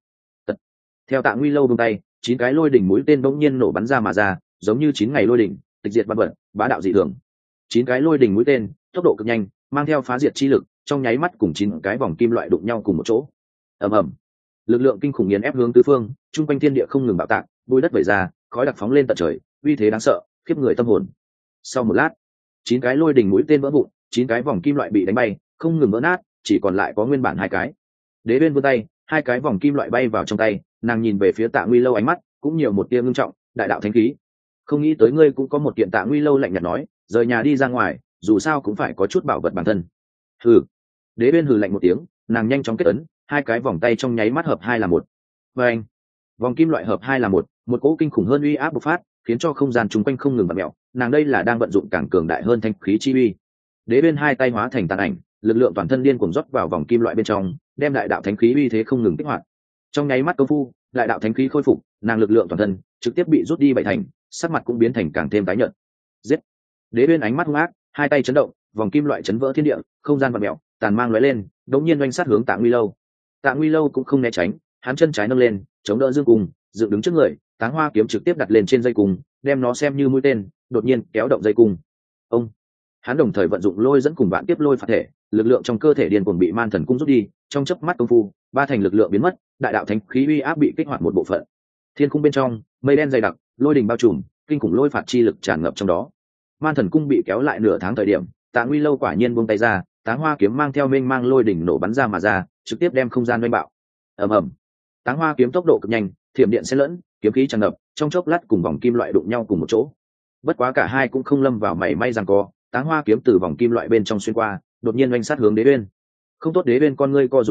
Theo Tạ Nguy Lâu vung tay, chín cái lôi đỉnh mũi tên bỗng nhiên nổ bắn ra mà ra, giống như chín ngày lôi đỉnh, tịch diệt vạn vật, bá đạo dị thường. Chín cái lôi đỉnh mũi tên, tốc độ cực nhanh, mang theo phá diệt chi lực, trong nháy mắt cùng chín cái vòng kim loại đụng nhau cùng một chỗ. Ầm ầm, lực lượng kinh khủng nghiền ép hướng tứ phương, trung quanh thiên địa không ngừng bạo tạc, bụi đất vẩy ra, khói đặc phóng lên tận trời, uy thế đáng sợ, khiếp người tâm hồn. Sau một lát, chín cái lôi đỉnh mũi tên vỡ vụn, chín cái vòng kim loại bị đánh bay, không ngừng vỡ nát, chỉ còn lại có nguyên bản hai cái. Đế bên vươn tay, hai cái vòng kim loại bay vào trong tay, nàng nhìn về phía Tạ Nguy Lâu, ánh mắt cũng nhiều một tia ngưng trọng, đại đạo thánh khí, không nghĩ tới ngươi cũng có một kiện. Tạ Nguy Lâu lạnh nhạt nói, rời nhà đi ra ngoài, dù sao cũng phải có chút bảo vật bản thân. Hừ. Đế bên hừ lạnh một tiếng, nàng nhanh chóng kết ấn, hai cái vòng tay trong nháy mắt hợp hai là một. Và anh, vòng kim loại hợp hai là một cỗ kinh khủng hơn uy áp bộc phát, khiến cho không gian chung quanh không ngừng vặn mèo, nàng đây là đang vận dụng càng cường đại hơn thanh khí chi uy. Đế bên hai tay hóa thành tàn ảnh, lực lượng toàn thân điên cuồng rót vào vòng kim loại bên trong, đem đại đạo thánh khí uy thế không ngừng kích hoạt. Trong nháy mắt công phu, đại đạo thánh khí khôi phục, nàng lực lượng toàn thân trực tiếp bị rút đi bảy thành, sắc mặt cũng biến thành càng thêm tái nhợt. Giết! Đế bên ánh mắt hung ác, hai tay chấn động, vòng kim loại chấn vỡ thiên địa, không gian vặn mèo, tàn mang lóe lên, đống nhiên oanh sát hướng Tạ Nguy Lâu. Tạ Nguy Lâu cũng không né tránh, hắn chân trái nâng lên, chống đỡ dương cung, dựng đứng trước người, Táng Hoa kiếm trực tiếp đặt lên trên dây cung, đem nó xem như mũi tên, đột nhiên kéo động dây cung. Ông, hắn đồng thời vận dụng lôi dẫn cùng vạn tiếp lôi phạt thể, lực lượng trong cơ thể điên cuồng bị man thần cung rút đi, trong chớp mắt công phu, ba thành lực lượng biến mất, đại đạo thánh khí uy áp bị kích hoạt một bộ phận. Thiên cung bên trong, mây đen dày đặc, lôi đình bao trùm, kinh khủng lôi phạt chi lực tràn ngập trong đó. Man thần cung bị kéo lại nửa tháng thời điểm, Tạ Nguy Lâu quả nhiên buông tay ra, Táng Hoa kiếm mang theo mênh mang lôi đỉnh nổ bắn ra mà ra, trực tiếp đem không gian oanh bạo. Ầm ầm, Táng Hoa kiếm tốc độ cực nhanh, thiểm điện xen lẫn, kiếm khí tràn ngập, trong chốc lát cùng vòng kim loại đụng nhau cùng một chỗ. Bất quá cả hai cũng không lâm vào mảy may giằng co, Táng Hoa kiếm từ vòng kim loại bên trong xuyên qua, đột nhiên oanh sát hướng Đế Uyên. Không tốt, Đế Uyên con ngươi co rụt lại,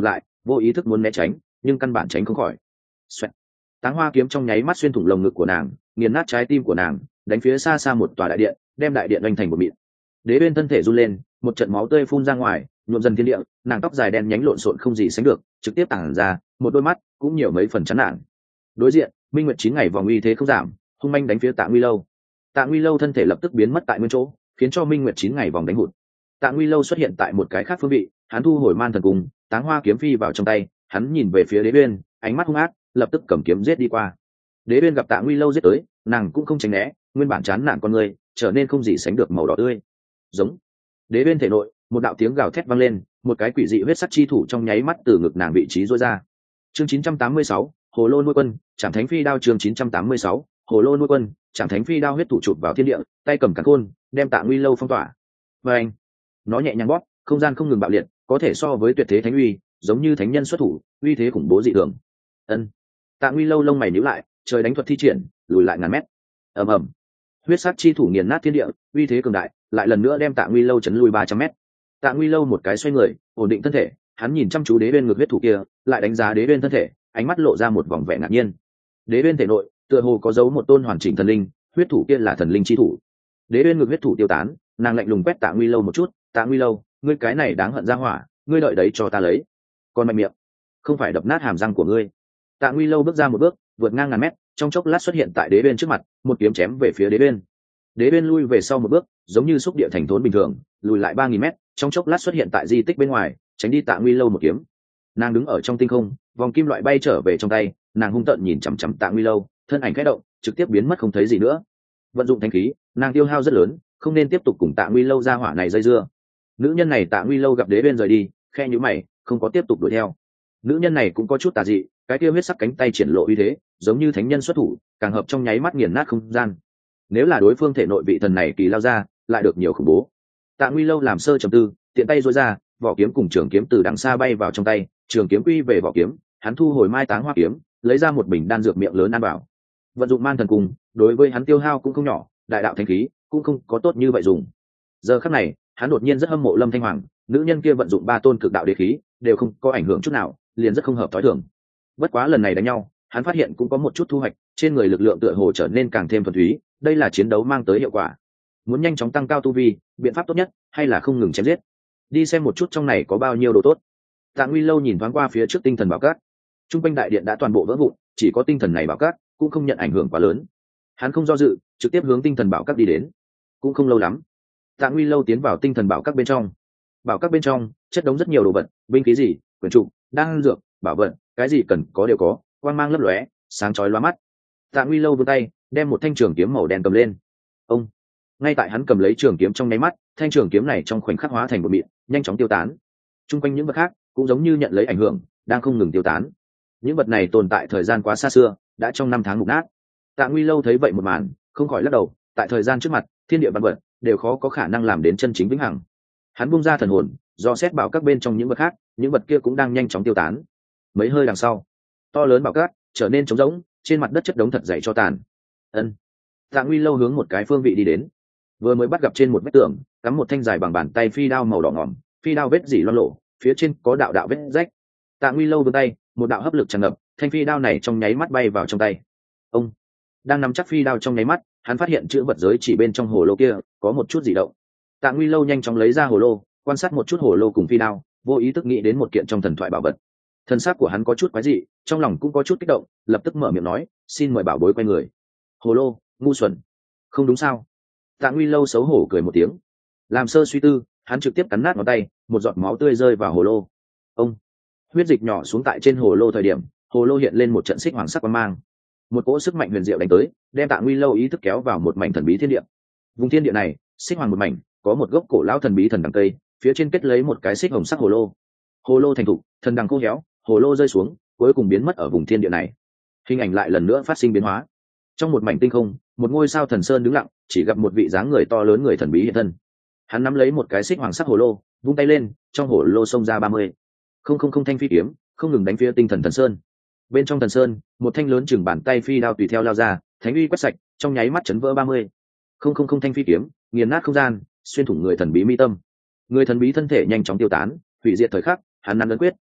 vô ý thức muốn né tránh nhưng căn bản tránh không khỏi. Xoẹt. Táng hoa kiếm trong nháy mắt xuyên thủng lồng ngực của nàng, nghiền nát trái tim của nàng, đánh phía xa xa một tòa đại điện, đem đại điện oanh thành một mịn. Đế Uyên thân thể run lên, một trận máu tươi phun ra ngoài, nhuộm dần thiên địa. Nàng tóc dài đen nhánh lộn xộn không gì sánh được, trực tiếp tản ra, một đôi mắt cũng nhiều mấy phần chán nản. Đối diện, Minh Nguyệt 9 ngày vòng uy thế không giảm, hung manh đánh phía Tạ Nguy Lâu. Tạ Nguy Lâu thân thể lập tức biến mất tại nguyên chỗ, khiến cho Minh Nguyệt 9 ngày vòng đánh hụt. Tạ Nguy Lâu xuất hiện tại một cái khác phương vị, hắn thu hồi man thần cung, táng hoa kiếm phi vào trong tay, hắn nhìn về phía Đế Uyên, ánh mắt hung ác, lập tức cầm kiếm giết đi qua. Đế Uyên gặp Tạ Nguy Lâu giết tới, nàng cũng không tránh né, nguyên bản chán nản con người trở nên không gì sánh được màu đỏ tươi. Giống. Đế Uyên thể nội, một đạo tiếng gào thét vang lên, một cái quỷ dị huyết sắc chi thủ trong nháy mắt từ ngực nàng vị trí rũa ra. Chương 986, Hồ Lô nuôi quân, Trảm Thánh Phi đao. Chương 986, Hồ Lô nuôi quân, Trảm Thánh Phi đao. Huyết thủ chụp vào thiên địa, tay cầm càn khôn, đem Tạ Nguy Lâu phong tỏa. Và anh, nó nhẹ nhàng bóp, không gian không ngừng bạo liệt, có thể so với tuyệt thế thánh uy, giống như thánh nhân xuất thủ, uy thế khủng bố dị thường. Ân. Tạ Nguy Lâu lông mày nhíu lại, trời đánh thuật thi triển, lùi lại ngàn mét. Ầm ầm. Huyết sắc chi thủ nghiền nát thiên địa, uy thế cường đại, lại lần nữa đem Tạ Nguy Lâu chấn lui 300 mét. Tạ Nguy Lâu một cái xoay người, ổn định thân thể, hắn nhìn chăm chú Đế Uyên ngực huyết thủ kia, lại đánh giá Đế Uyên thân thể, ánh mắt lộ ra một vòng vẻ ngạc nhiên. Đế Uyên thể nội, tựa hồ có dấu một tôn hoàn chỉnh thần linh, huyết thủ kia là thần linh chi thủ. Đế Uyên ngực huyết thủ tiêu tán, nàng lạnh lùng quét Tạ Nguy Lâu một chút, Tạ Nguy Lâu, ngươi cái này đáng hận ra hỏa, ngươi đợi đấy cho ta lấy. Còn mạnh miệng, không phải đập nát hàm răng của ngươi. Tạ Nguy Lâu bước ra một bước, vượt ngang ngàn mét, trong chốc lát xuất hiện tại Đế Uyên trước mặt, một kiếm chém về phía Đế Uyên. Đế Uyên lui về sau một bước, giống như xúc địa thành thốn bình thường, lùi lại 3000 mét, trong chốc lát xuất hiện tại di tích bên ngoài, tránh đi Tạ Nguy Lâu một kiếm. Nàng đứng ở trong tinh không, vòng kim loại bay trở về trong tay, nàng hung tợn nhìn chằm chằm Tạ Nguy Lâu, thân ảnh khẽ động, trực tiếp biến mất không thấy gì nữa. Vận dụng thánh khí, nàng tiêu hao rất lớn, không nên tiếp tục cùng Tạ Nguy Lâu ra hỏa này dây dưa. Nữ nhân này Tạ Nguy Lâu gặp Đế Uyên rời đi, khe nhíu mày, không có tiếp tục đuổi theo. Nữ nhân này cũng có chút tà dị, cái kia huyết sắc cánh tay triển lộ uy thế, giống như thánh nhân xuất thủ, càng hợp trong nháy mắt nghiền nát không gian. Nếu là đối phương thể nội vị thần này kỳ lao ra, lại được nhiều khủng bố. Tạ Nguy Lâu làm sơ trầm tư, tiện tay duỗi ra, vỏ kiếm cùng trường kiếm từ đằng xa bay vào trong tay, trường kiếm quy về vỏ kiếm, hắn thu hồi mai táng hoa kiếm, lấy ra một bình đan dược miệng lớn ăn vào. Vận dụng man thần cung, đối với hắn tiêu hao cũng không nhỏ, đại đạo thánh khí cũng không có tốt như vậy dùng. Giờ khắc này, hắn đột nhiên rất hâm mộ Lâm Thanh Hoàng, nữ nhân kia vận dụng 3 tôn cực đạo đế khí, đều không có ảnh hưởng chút nào, liền rất không hợp thói thường. Bất quá lần này đánh nhau, hắn phát hiện cũng có một chút thu hoạch, trên người lực lượng tựa hồ trở nên càng thêm thuần túy, đây là chiến đấu mang tới hiệu quả. Muốn nhanh chóng tăng cao tu vi, biện pháp tốt nhất hay là không ngừng chém giết. Đi xem một chút trong này có bao nhiêu đồ tốt. Tạ Nguy Lâu nhìn thoáng qua phía trước tinh thần bảo cát, trung quanh đại điện đã toàn bộ vỡ vụn, chỉ có tinh thần này bảo cát cũng không nhận ảnh hưởng quá lớn. Hắn không do dự, trực tiếp hướng tinh thần bảo cát đi đến. Cũng không lâu lắm, Tạ Nguy Lâu tiến vào tinh thần bảo cát bên trong. Bảo cát bên trong chất đống rất nhiều đồ vật, binh khí gì, quyển trục, đan dược, bảo vật, cái gì cần có đều có, quang mang lấp lóe, sáng chói lóa mắt. Tạ Nguy Lâu vươn tay, đem một thanh trường kiếm màu đen cầm lên. Ông, ngay tại hắn cầm lấy trường kiếm trong nháy mắt, thanh trường kiếm này trong khoảnh khắc hóa thành một mịn, nhanh chóng tiêu tán. Trung quanh những vật khác cũng giống như nhận lấy ảnh hưởng, đang không ngừng tiêu tán. Những vật này tồn tại thời gian quá xa xưa, đã trong 5 tháng mục nát. Tạ Nguy Lâu thấy vậy một màn, không khỏi lắc đầu, tại thời gian trước mặt, thiên địa vạn vật đều khó có khả năng làm đến chân chính vĩnh hằng. Hắn buông ra thần hồn, do xét bảo các bên trong những vật khác, những vật kia cũng đang nhanh chóng tiêu tán. Mấy hơi đằng sau, to lớn bảo cát trở nên trống rỗng, trên mặt đất chất đống thật dày cho tàn. Ân. Tạ Nguy Lâu hướng một cái phương vị đi đến, vừa mới bắt gặp trên một vách tường cắm một thanh dài bằng bàn tay phi đao màu đỏ ngòm, phi đao vết dỉ loang lộ, phía trên có đạo đạo vết rách. Tạ Nguy Lâu vươn tay, một đạo hấp lực tràn ngập, thanh phi đao này trong nháy mắt bay vào trong tay. Ông đang nắm chắc phi đao trong nháy mắt, hắn phát hiện chữ vật giới chỉ bên trong hồ lô kia có một chút dị động. Tạ Nguy Lâu nhanh chóng lấy ra hồ lô, quan sát một chút hồ lô cùng phi đao, vô ý thức nghĩ đến một kiện trong thần thoại bảo vật. Thân xác của hắn có chút quái dị, trong lòng cũng có chút kích động, lập tức mở miệng nói, xin mời bảo bối quay người. Hồ lô, ngu xuẩn, không đúng sao? Tạ Nguy Lâu xấu hổ cười một tiếng, làm sơ suy tư, hắn trực tiếp cắn nát ngón tay, một giọt máu tươi rơi vào hồ lô. Ông huyết dịch nhỏ xuống tại trên hồ lô thời điểm, hồ lô hiện lên một trận xích hoàng sắc quang mang, một cỗ sức mạnh huyền diệu đánh tới, đem Tạ Nguy Lâu ý thức kéo vào một mảnh thần bí thiên địa. Vùng thiên địa này xích hoàng một mảnh, có một gốc cổ lão thần bí thần đằng cây, phía trên kết lấy một cái xích hồng sắc hồ lô. Hồ lô thành thục, thần đằng khô héo, hồ lô rơi xuống, cuối cùng biến mất ở vùng thiên địa này. Hình ảnh lại lần nữa phát sinh biến hóa. Trong một mảnh tinh không, một ngôi sao thần sơn đứng lặng, chỉ gặp một vị dáng người to lớn người thần bí hiện thân. Hắn nắm lấy một cái xích hoàng sắc hồ lô, vung tay lên, trong hồ lô xông ra 30 không thanh phi kiếm, không ngừng đánh phía tinh thần thần sơn. Bên trong thần sơn, một thanh lớn chừng bàn tay phi đao tùy theo lao ra, thánh uy quét sạch, trong nháy mắt chấn vỡ 30 không thanh phi kiếm, nghiền nát không gian, xuyên thủng người thần bí mi tâm. Người thần bí thân thể nhanh chóng tiêu tán, hủy diệt thời khắc, hắn nắn ấn quyết,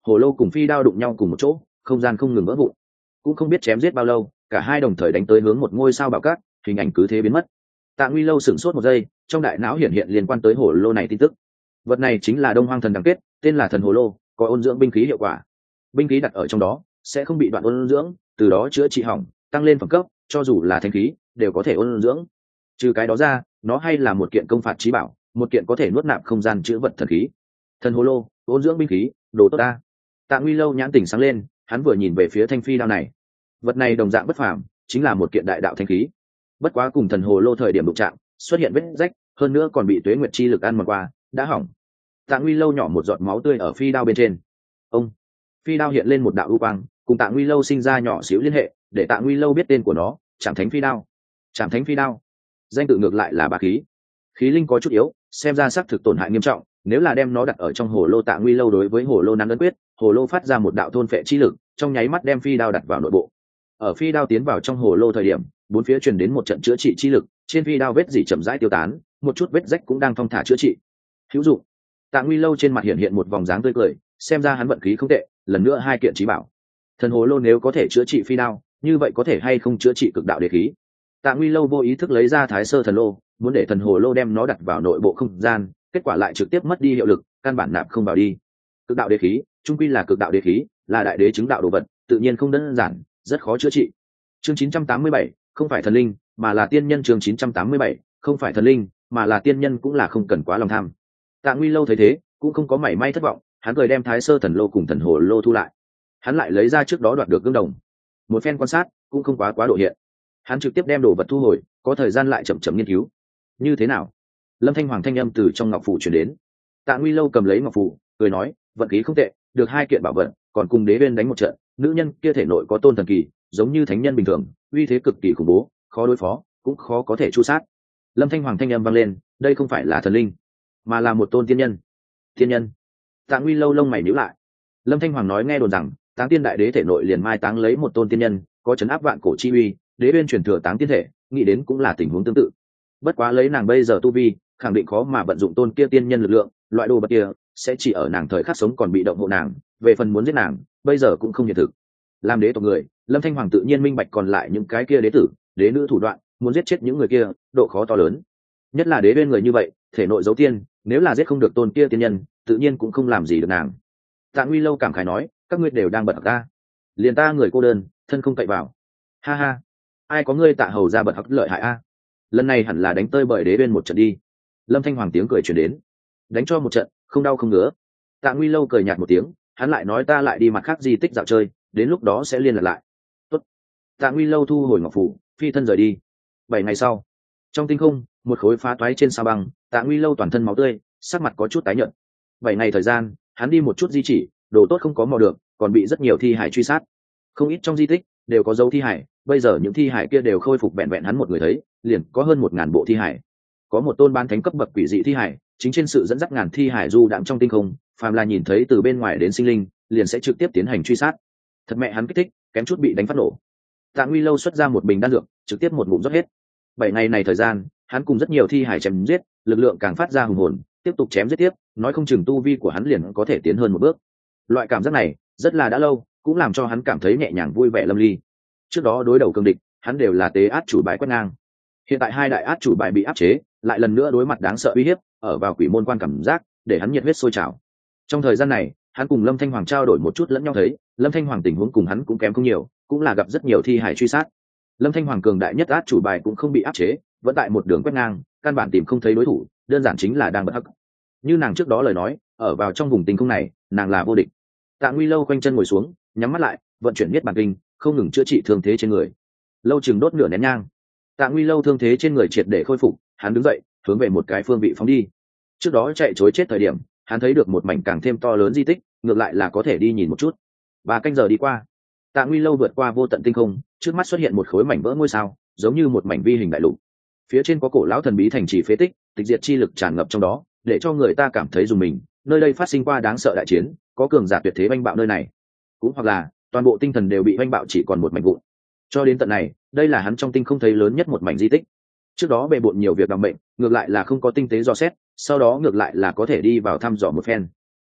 hồ lô cùng phi đao đụng nhau cùng một chỗ, không gian không ngừng vỡ vụn. Cũng không biết chém giết bao lâu, cả hai đồng thời đánh tới hướng một ngôi sao bảo cát, hình ảnh cứ thế biến mất. Tạ Nguy Lâu sửng sốt một giây, trong đại não hiện hiện liên quan tới hồ lô này tin tức. Vật này chính là Đông Hoang Thần Đằng Kết, tên là Thần Hồ Lô, có ôn dưỡng binh khí hiệu quả. Binh khí đặt ở trong đó sẽ không bị đoạn ôn dưỡng, từ đó chữa trị hỏng, tăng lên phẩm cấp, cho dù là thanh khí đều có thể ôn dưỡng. Trừ cái đó ra, nó hay là một kiện công phạt chí bảo, một kiện có thể nuốt nạp không gian chứa vật thần khí. Thần Hồ Lô, ôn dưỡng binh khí, đồ tốt ta. Tạ Nguy Lâu nhãn tỉnh sáng lên, hắn vừa nhìn về phía thanh phi đao này. Vật này đồng dạng bất phàm, chính là một kiện đại đạo thanh khí. Bất quá cùng Thần Hồ Lô thời điểm đụng chạm, xuất hiện vết rách, hơn nữa còn bị tuế nguyệt chi lực ăn mòn qua, đã hỏng. Tạ Nguy Lâu nhỏ một giọt máu tươi ở phi đao bên trên. Ông, phi đao hiện lên một đạo u quang, cùng Tạ Nguy Lâu sinh ra nhỏ xíu liên hệ, để Tạ Nguy Lâu biết tên của nó, Trảm Thánh Phi Đao. Trảm Thánh Phi Đao, danh tự ngược lại là bá khí. Khí linh có chút yếu, xem ra xác thực tổn hại nghiêm trọng, nếu là đem nó đặt ở trong hồ lô Tạ Nguy Lâu đối với hồ lô nắn ấn quyết, hồ lô phát ra một đạo thôn phệ chi lực, trong nháy mắt đem phi đao đặt vào nội bộ. Ở phi đao tiến vào trong hồ lô thời điểm, bốn phía truyền đến một trận chữa trị chi lực, trên phi đao vết dỉ chậm rãi tiêu tán, một chút vết rách cũng đang thong thả chữa trị. Hữu dụng. Tạ Nguy Lâu trên mặt hiện hiện một vòng dáng tươi cười, xem ra hắn vận khí không tệ, lần nữa hai kiện chí bảo. Thần hồ lô nếu có thể chữa trị phi đao, như vậy có thể hay không chữa trị cực đạo đế khí? Tạ Nguy Lâu vô ý thức lấy ra Thái Sơ thần lô, muốn để thần hồ lô đem nó đặt vào nội bộ không gian, kết quả lại trực tiếp mất đi hiệu lực, căn bản nạp không vào đi. Cực đạo đế khí, trung quy là cực đạo đế khí, là đại đế chứng đạo đồ vật, tự nhiên không đơn giản, rất khó chữa trị. Chương 987, không phải thần linh, mà là tiên nhân. Chương 987, không phải thần linh, mà là tiên nhân, cũng là không cần quá lòng tham. Tạ Nguy Lâu thấy thế, cũng không có mảy may thất vọng, hắn cười đem Thái Sơ thần lô cùng thần hồ lô thu lại. Hắn lại lấy ra trước đó đoạt được gương đồng, một phen quan sát cũng không quá độ hiện. Hắn trực tiếp đem đồ vật thu hồi, có thời gian lại chậm chậm nghiên cứu. Như thế nào? Lâm Thanh Hoàng thanh âm từ trong ngọc phủ truyền đến. Tạ Nguy Lâu cầm lấy ngọc phủ, cười nói, vận khí không tệ, được hai kiện bảo vật, còn cùng đế bên đánh một trận. Nữ nhân kia thể nội có tôn thần kỳ, giống như thánh nhân bình thường, uy thế cực kỳ khủng bố, khó đối phó, cũng khó có thể chu sát. Lâm Thanh Hoàng thanh âm vang lên, đây không phải là thần linh, mà là một tôn tiên nhân. Tiên nhân? Tạ Nguy Lâu lông mày nhíu lại. Lâm Thanh Hoàng nói nghe đồn rằng Táng Tiên Đại Đế thể nội liền mai táng lấy một tôn tiên nhân, có chấn áp vạn cổ chi uy, đế bên truyền thừa Táng Tiên thể, nghĩ đến cũng là tình huống tương tự. Bất quá lấy nàng bây giờ tu vi, khẳng định khó mà vận dụng tôn kia tiên nhân lực lượng, loại đồ vật kia sẽ chỉ ở nàng thời khắc sống còn bị động hộ nàng, về phần muốn giết nàng, bây giờ cũng không hiện thực. Làm đế tộc người, Lâm Thanh Hoàng tự nhiên minh bạch còn lại những cái kia đế tử, đế nữ thủ đoạn, muốn giết chết những người kia, độ khó to lớn. Nhất là đế bên người như vậy, thể nội giấu tiên, nếu là giết không được tôn kia tiên nhân, tự nhiên cũng không làm gì được nàng. Tạ Nguy Lâu cảm khái nói, các ngươi đều đang bật học ta, liền ta người cô đơn, thân không cậy vào. Ha ha, ai có ngươi Tạ hầu ra bật học lợi hại a? Lần này hẳn là đánh tơi bởi đế bên một trận đi. Lâm Thanh Hoàng tiếng cười truyền đến, đánh cho một trận, không đau không ngứa. Tạ Nguy Lâu cười nhạt một tiếng, hắn lại nói ta lại đi mặt khác di tích dạo chơi, đến lúc đó sẽ liên lạc lại. Tốt. Tạ Nguy Lâu thu hồi ngọc phủ, phi thân rời đi. 7 ngày sau, trong tinh không, một khối phá toái trên sao băng, Tạ Nguy Lâu toàn thân máu tươi, sắc mặt có chút tái nhợt. 7 ngày thời gian, hắn đi một chút di chỉ, đồ tốt không có mò được, còn bị rất nhiều thi hải truy sát. Không ít trong di tích đều có dấu thi hải, bây giờ những thi hải kia đều khôi phục vẹn vẹn hắn một người thấy, liền có hơn 1000 bộ thi hải. Có một tôn ban thánh cấp bậc quỷ dị thi hải, chính trên sự dẫn dắt ngàn thi hải du đãng trong tinh không, phàm là nhìn thấy từ bên ngoài đến sinh linh, liền sẽ trực tiếp tiến hành truy sát. Thật mẹ hắn kích thích, kém chút bị đánh phát nổ. Tạ Nguy Lâu xuất ra một bình đan dược, trực tiếp một ngụm rót hết. 7 ngày này thời gian, hắn cùng rất nhiều thi hải chém giết, lực lượng càng phát ra hùng hồn, tiếp tục chém giết tiếp, nói không chừng tu vi của hắn liền có thể tiến hơn một bước. Loại cảm giác này, rất là đã lâu, cũng làm cho hắn cảm thấy nhẹ nhàng vui vẻ lâm ly. Trước đó đối đầu cường địch, hắn đều là tế át chủ bài quét ngang. Hiện tại hai đại át chủ bài bị áp chế, lại lần nữa đối mặt đáng sợ uy hiếp, ở vào quỷ môn quan cảm giác, để hắn nhiệt huyết sôi trào. Trong thời gian này, hắn cùng Lâm Thanh Hoàng trao đổi một chút lẫn nhau thấy, Lâm Thanh Hoàng tình huống cùng hắn cũng kém không nhiều, cũng là gặp rất nhiều thi hải truy sát. Lâm Thanh Hoàng cường đại nhất át chủ bài cũng không bị áp chế, vẫn tại một đường quét ngang, căn bản tìm không thấy đối thủ, đơn giản chính là đang bật hắc. Như nàng trước đó lời nói, ở vào trong vùng tinh không này, nàng là vô địch. Tạ Nguy Lâu quanh chân ngồi xuống, nhắm mắt lại, vận chuyển niết bàn kinh, không ngừng chữa trị thương thế trên người. Lâu chừng đốt nửa nén nhang. Tạ Nguy Lâu thương thế trên người triệt để khôi phục, hắn đứng dậy, hướng về một cái phương vị phóng đi. Trước đó chạy trối chết thời điểm, hắn thấy được một mảnh càng thêm to lớn di tích, ngược lại là có thể đi nhìn một chút. 3 canh giờ đi qua, Tạ Nguy Lâu vượt qua vô tận tinh không, trước mắt xuất hiện một khối mảnh vỡ ngôi sao, giống như một mảnh vi hình đại lục. Phía trên có cổ lão thần bí thành trì phế tích, tịch diệt chi lực tràn ngập trong đó, để cho người ta cảm thấy rùng mình. Nơi đây phát sinh qua đáng sợ đại chiến, có cường giả tuyệt thế oanh bạo nơi này, cũng hoặc là toàn bộ tinh thần đều bị oanh bạo chỉ còn một mảnh vụn. Cho đến tận này, đây là hắn trong tinh không thấy lớn nhất một mảnh di tích. Trước đó bề bộn nhiều việc đặc mệnh, ngược lại là không có tinh tế dò xét, sau đó ngược lại là có thể đi vào thăm dò một phen.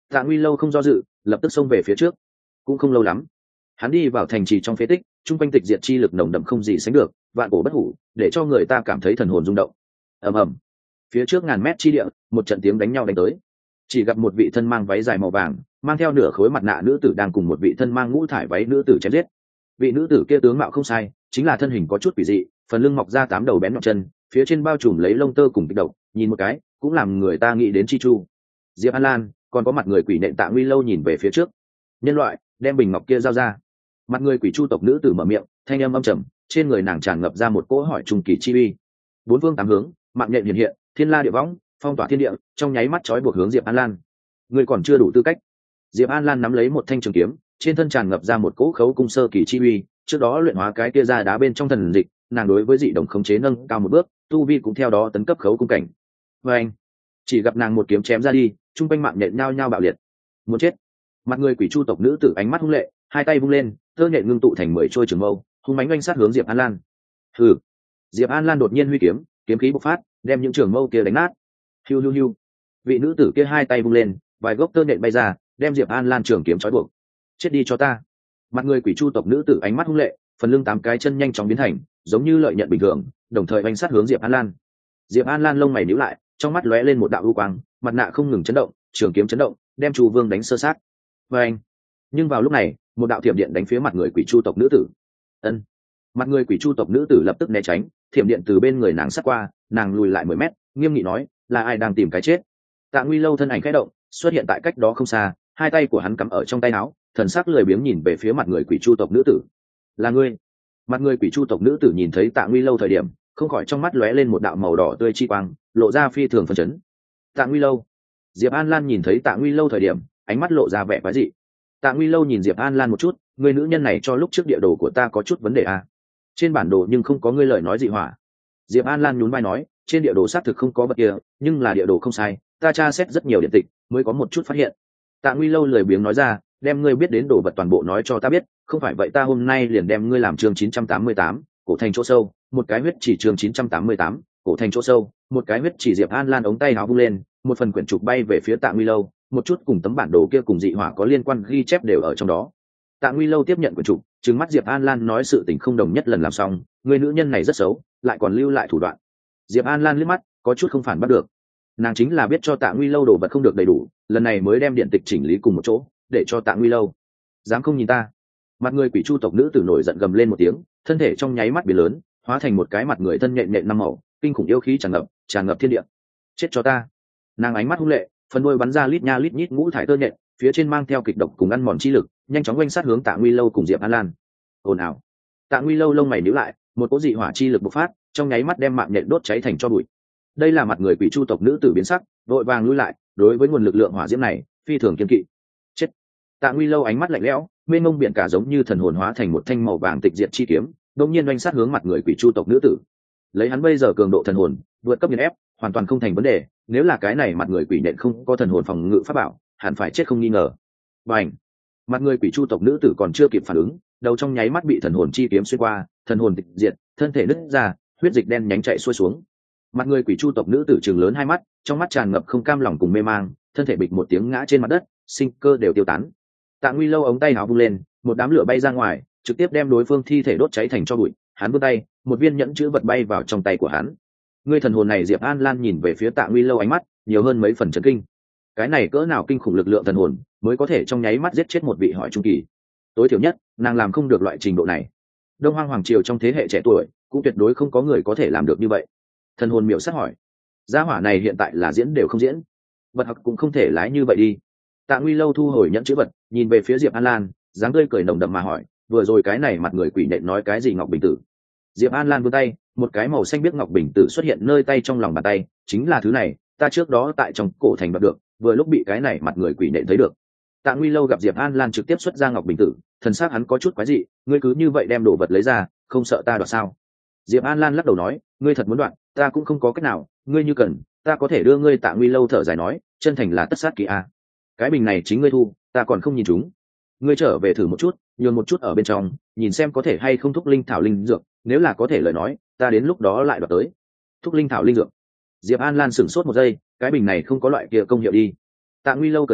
Tạ Nguy Lâu không do dự, lập tức xông về phía trước. Cũng không lâu lắm, hắn đi vào thành trì trong phế tích, trung quanh tịch diệt chi lực nồng đậm không gì sánh được, vạn cổ bất hủ, để cho người ta cảm thấy thần hồn rung động. Ầm ầm. Phía trước ngàn mét chi địa, một trận tiếng đánh nhau đánh tới. Chỉ gặp một vị thân mang váy dài màu vàng, mang theo nửa khối mặt nạ nữ tử đang cùng một vị thân mang ngũ thải váy nữ tử chém giết. Vị nữ tử kia tướng mạo không sai, chính là thân hình có chút quỷ dị, phần lưng mọc ra 8 đầu bén nhọn chân, phía trên bao trùm lấy lông tơ cùng kịch độc, nhìn một cái cũng làm người ta nghĩ đến Chi Chu. Diệp An Lan, còn có mặt người quỷ nện Tạ Nguy Lâu nhìn về phía trước. Nhân loại, đem bình ngọc kia giao ra. Mặt người quỷ chu tộc nữ tử mở miệng, thanh âm âm trầm, trên người nàng tràn ngập ra một cỗ hỏi trùng kỳ chi uy. Bốn phương tám hướng, mạng nhện hiện hiện, thiên la địa võng, phong tỏa thiên địa, trong nháy mắt trói buộc hướng Diệp An Lan. Người còn chưa đủ tư cách. Diệp An Lan nắm lấy một thanh trường kiếm, trên thân tràn ngập ra một cỗ khấu cung sơ kỳ chi uy, trước đó luyện hóa cái kia ra đá bên trong thần dịch, nàng đối với dị đồng khống chế nâng cao một bước, tu vi cũng theo đó tấn cấp khấu cung cảnh. Và anh, chỉ gặp nàng một kiếm chém ra đi, trung quanh mạng nhện nhao nhao bạo liệt. Muốn chết. Mặt người quỷ chu tộc nữ tử ánh mắt hung lệ, hai tay vung lên, tơ nhện ngưng tụ thành 10 trôi trường mâu, hung mãnh oanh sát hướng Diệp An Lan. Hừ. Diệp An Lan đột nhiên huy kiếm, kiếm khí bộc phát, đem những trường mâu kia đánh nát. Hiu hiu hiu. Vị nữ tử kia hai tay vung lên, vài gốc tơ nhện bay ra, đem Diệp An Lan trường kiếm trói buộc. Chết đi cho ta. Mặt người quỷ chu tộc nữ tử ánh mắt hung lệ, phần lưng 8 cái chân nhanh chóng biến thành, giống như lợi nhận bình thường, đồng thời oanh sát hướng Diệp An Lan. Diệp An Lan lông mày nhíu lại, trong mắt lóe lên một đạo u quang, mặt nạ không ngừng chấn động, trường kiếm chấn động, đem Chu Vương đánh sơ sát. Và anh. Nhưng vào lúc này, một đạo thiểm điện đánh phía mặt người quỷ chu tộc nữ tử. Ân. Mặt người quỷ chu tộc nữ tử lập tức né tránh, thiểm điện từ bên người nàng sát qua, nàng lùi lại 10 mét, nghiêm nghị nói, là ai đang tìm cái chết? Tạ Nguy Lâu thân ảnh khẽ động, xuất hiện tại cách đó không xa, hai tay của hắn cắm ở trong tay áo, thần sắc lười biếng nhìn về phía mặt người quỷ chu tộc nữ tử. Là ngươi? Mặt người quỷ chu tộc nữ tử nhìn thấy Tạ Nguy Lâu thời điểm, không khỏi trong mắt lóe lên một đạo màu đỏ tươi chi quang, lộ ra phi thường phấn chấn. Tạ Nguy Lâu. Diệp An Lan nhìn thấy Tạ Nguy Lâu thời điểm, ánh mắt lộ ra vẻ quái dị. Tạ Nguy Lâu nhìn Diệp An Lan một chút, người nữ nhân này cho lúc trước địa đồ của ta có chút vấn đề à? Trên bản đồ nhưng không có ngươi lời nói dị hỏa. Diệp An Lan nhún vai nói, trên địa đồ xác thực không có vật kia, nhưng là địa đồ không sai, ta tra xét rất nhiều điện tịch, mới có một chút phát hiện. Tạ Nguy Lâu lười biếng nói ra, đem ngươi biết đến đồ vật toàn bộ nói cho ta biết, không phải vậy ta hôm nay liền đem ngươi làm chương 988, cổ thành chỗ sâu, một cái huyết chỉ chương 988, cổ thành chỗ sâu, một cái huyết chỉ. Diệp An Lan ống tay áo vung lên, một phần quyển trục bay về phía Tạ Nguy Lâu, một chút cùng tấm bản đồ kia cùng dị hỏa có liên quan ghi chép đều ở trong đó. Tạ Nguy Lâu tiếp nhận quyển trục, trừng mắt Diệp An Lan nói sự tình không đồng nhất lần làm xong, người nữ nhân này rất xấu, lại còn lưu lại thủ đoạn. Diệp An Lan liếc mắt, có chút không phản bắt được. Nàng chính là biết cho Tạ Nguy Lâu đồ vật không được đầy đủ, lần này mới đem điện tịch chỉnh lý cùng một chỗ, để cho Tạ Nguy Lâu. Dám không nhìn ta? Mặt người quỷ chu tộc nữ tử nổi giận gầm lên một tiếng, thân thể trong nháy mắt biến lớn, hóa thành một cái mặt người thân nhện nhện năm màu, kinh khủng yêu khí tràn ngập thiên địa. Chết cho ta. Nàng ánh mắt hung lệ, phần đuôi bắn ra lít nha lít nhít ngũ thải tơ nhện, phía trên mang theo kịch độc cùng ăn mòn chi lực, nhanh chóng quanh sát hướng Tạ Nguy Lâu cùng Diệp An Lan. Ồn ào. Tạ Nguy Lâu lông mày nhíu lại, một cỗ dị hỏa chi lực bộc phát, trong nháy mắt đem mạng nhện đốt cháy thành tro bụi. Đây là mặt người quỷ chu tộc nữ tử biến sắc, vội vàng lui lại, đối với nguồn lực lượng hỏa diễm này, phi thường kiên kỵ. Chết. Tạ Nguy Lâu ánh mắt lạnh lẽo, mênh mông biển cả giống như thần hồn hóa thành một thanh màu vàng tịch diệt chi kiếm, đột nhiên oanh sát hướng mặt người quỷ chu tộc nữ tử. Lấy hắn bây giờ cường độ thần hồn, vượt cấp nghiền ép, hoàn toàn không thành vấn đề, nếu là cái này mặt người quỷ nện không có thần hồn phòng ngự pháp bảo, hẳn phải chết không nghi ngờ. Bành! Mặt người quỷ chu tộc nữ tử còn chưa kịp phản ứng, đầu trong nháy mắt bị thần hồn chi kiếm xuyên qua, thần hồn tịch diệt, thân thể nứt ra, huyết dịch đen nhánh chảy xuôi xuống. Mặt người quỷ chu tộc nữ tử trừng lớn hai mắt, trong mắt tràn ngập không cam lòng cùng mê mang, thân thể bịch một tiếng ngã trên mặt đất, sinh cơ đều tiêu tán. Tạ Nguy Lâu ống tay áo vung lên, một đám lửa bay ra ngoài, trực tiếp đem đối phương thi thể đốt cháy thành tro bụi. Hắn vươn tay, một viên nhẫn chữ vật bay vào trong tay của hắn. Ngươi thần hồn này. Diệp An Lan nhìn về phía Tạ Nguy Lâu ánh mắt nhiều hơn mấy phần chấn kinh. Cái này cỡ nào kinh khủng lực lượng thần hồn, mới có thể trong nháy mắt giết chết một vị hỏi trung kỳ. Tối thiểu nhất, nàng làm không được loại trình độ này. Đông Hoang hoàng triều trong thế hệ trẻ tuổi, cũng tuyệt đối không có người có thể làm được như vậy. Thần hồn miểu sát hỏi, gia hỏa này hiện tại là diễn đều không diễn, vật học cũng không thể lái như vậy đi. Tạ Nguy Lâu thu hồi nhẫn chữ vật, nhìn về phía Diệp An Lan, dáng tươi cười nồng đậm mà hỏi, vừa rồi cái này mặt người quỷ nện nói cái gì? Ngọc bình tử. Diệp An Lan vươn tay, một cái màu xanh biếc ngọc bình tử xuất hiện nơi tay trong lòng bàn tay, chính là thứ này, ta trước đó tại trong cổ thành đoạt được, vừa lúc bị cái này mặt người quỷ nện thấy được. Tạ Nguy Lâu gặp Diệp An Lan trực tiếp xuất ra ngọc bình tử, thần sắc hắn có chút quái dị, ngươi cứ như vậy đem đồ vật lấy ra, không sợ ta đoạt sao? Diệp An Lan lắc đầu nói, ngươi thật muốn đoạt, ta cũng không có cách nào, ngươi như cần, ta có thể đưa ngươi. Tạ Nguy Lâu thở dài nói, chân thành là tất sát kỳ a. Cái bình này chính ngươi thu, ta còn không nhìn chúng. Ngươi trở về thử một chút, nhường một chút ở bên trong, nhìn xem có thể hay không thúc linh thảo linh dược, nếu là có thể lời nói, ta đến lúc đó lại đoạt tới. Thúc linh thảo linh dược. Diệp An Lan sửng sốt một giây, cái bình này không có loại kia công hiệu đi. Tạ Nguy Lâu cười nói,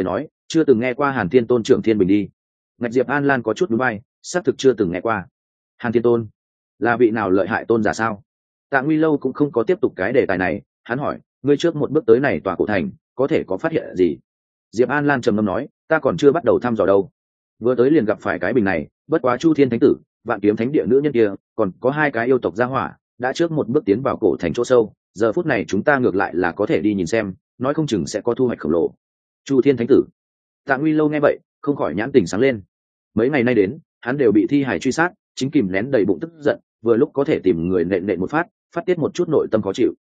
chưa từng nghe qua Hàn Thiên Tôn trưởng Thiên Bình đi. Ngạch Diệp An Lan có chút núi bay, xác thực chưa từng nghe qua. Hàn Thiên Tôn là vị nào lợi hại tôn giả sao? Tạ Nguy Lâu cũng không có tiếp tục cái đề tài này, hắn hỏi, ngươi trước một bước tới này tòa cổ thành có thể có phát hiện gì? Diệp An Lan trầm ngâm nói, ta còn chưa bắt đầu thăm dò đâu, vừa tới liền gặp phải cái bình này, bất quá Chu Thiên Thánh Tử, Vạn Kiếm Thánh Địa nữ nhân kia, còn có hai cái yêu tộc gia hỏa đã trước một bước tiến vào cổ thành chỗ sâu, giờ phút này chúng ta ngược lại là có thể đi nhìn xem, nói không chừng sẽ có thu hoạch khổng lồ. Chu Thiên Thánh Tử. Tạ Nguy Lâu nghe vậy không khỏi nhãn tình sáng lên. Mấy ngày nay đến hắn đều bị thi hải truy sát, chính kìm nén đầy bụng tức giận, vừa lúc có thể tìm người nện một phát tiết một chút nội tâm khó chịu.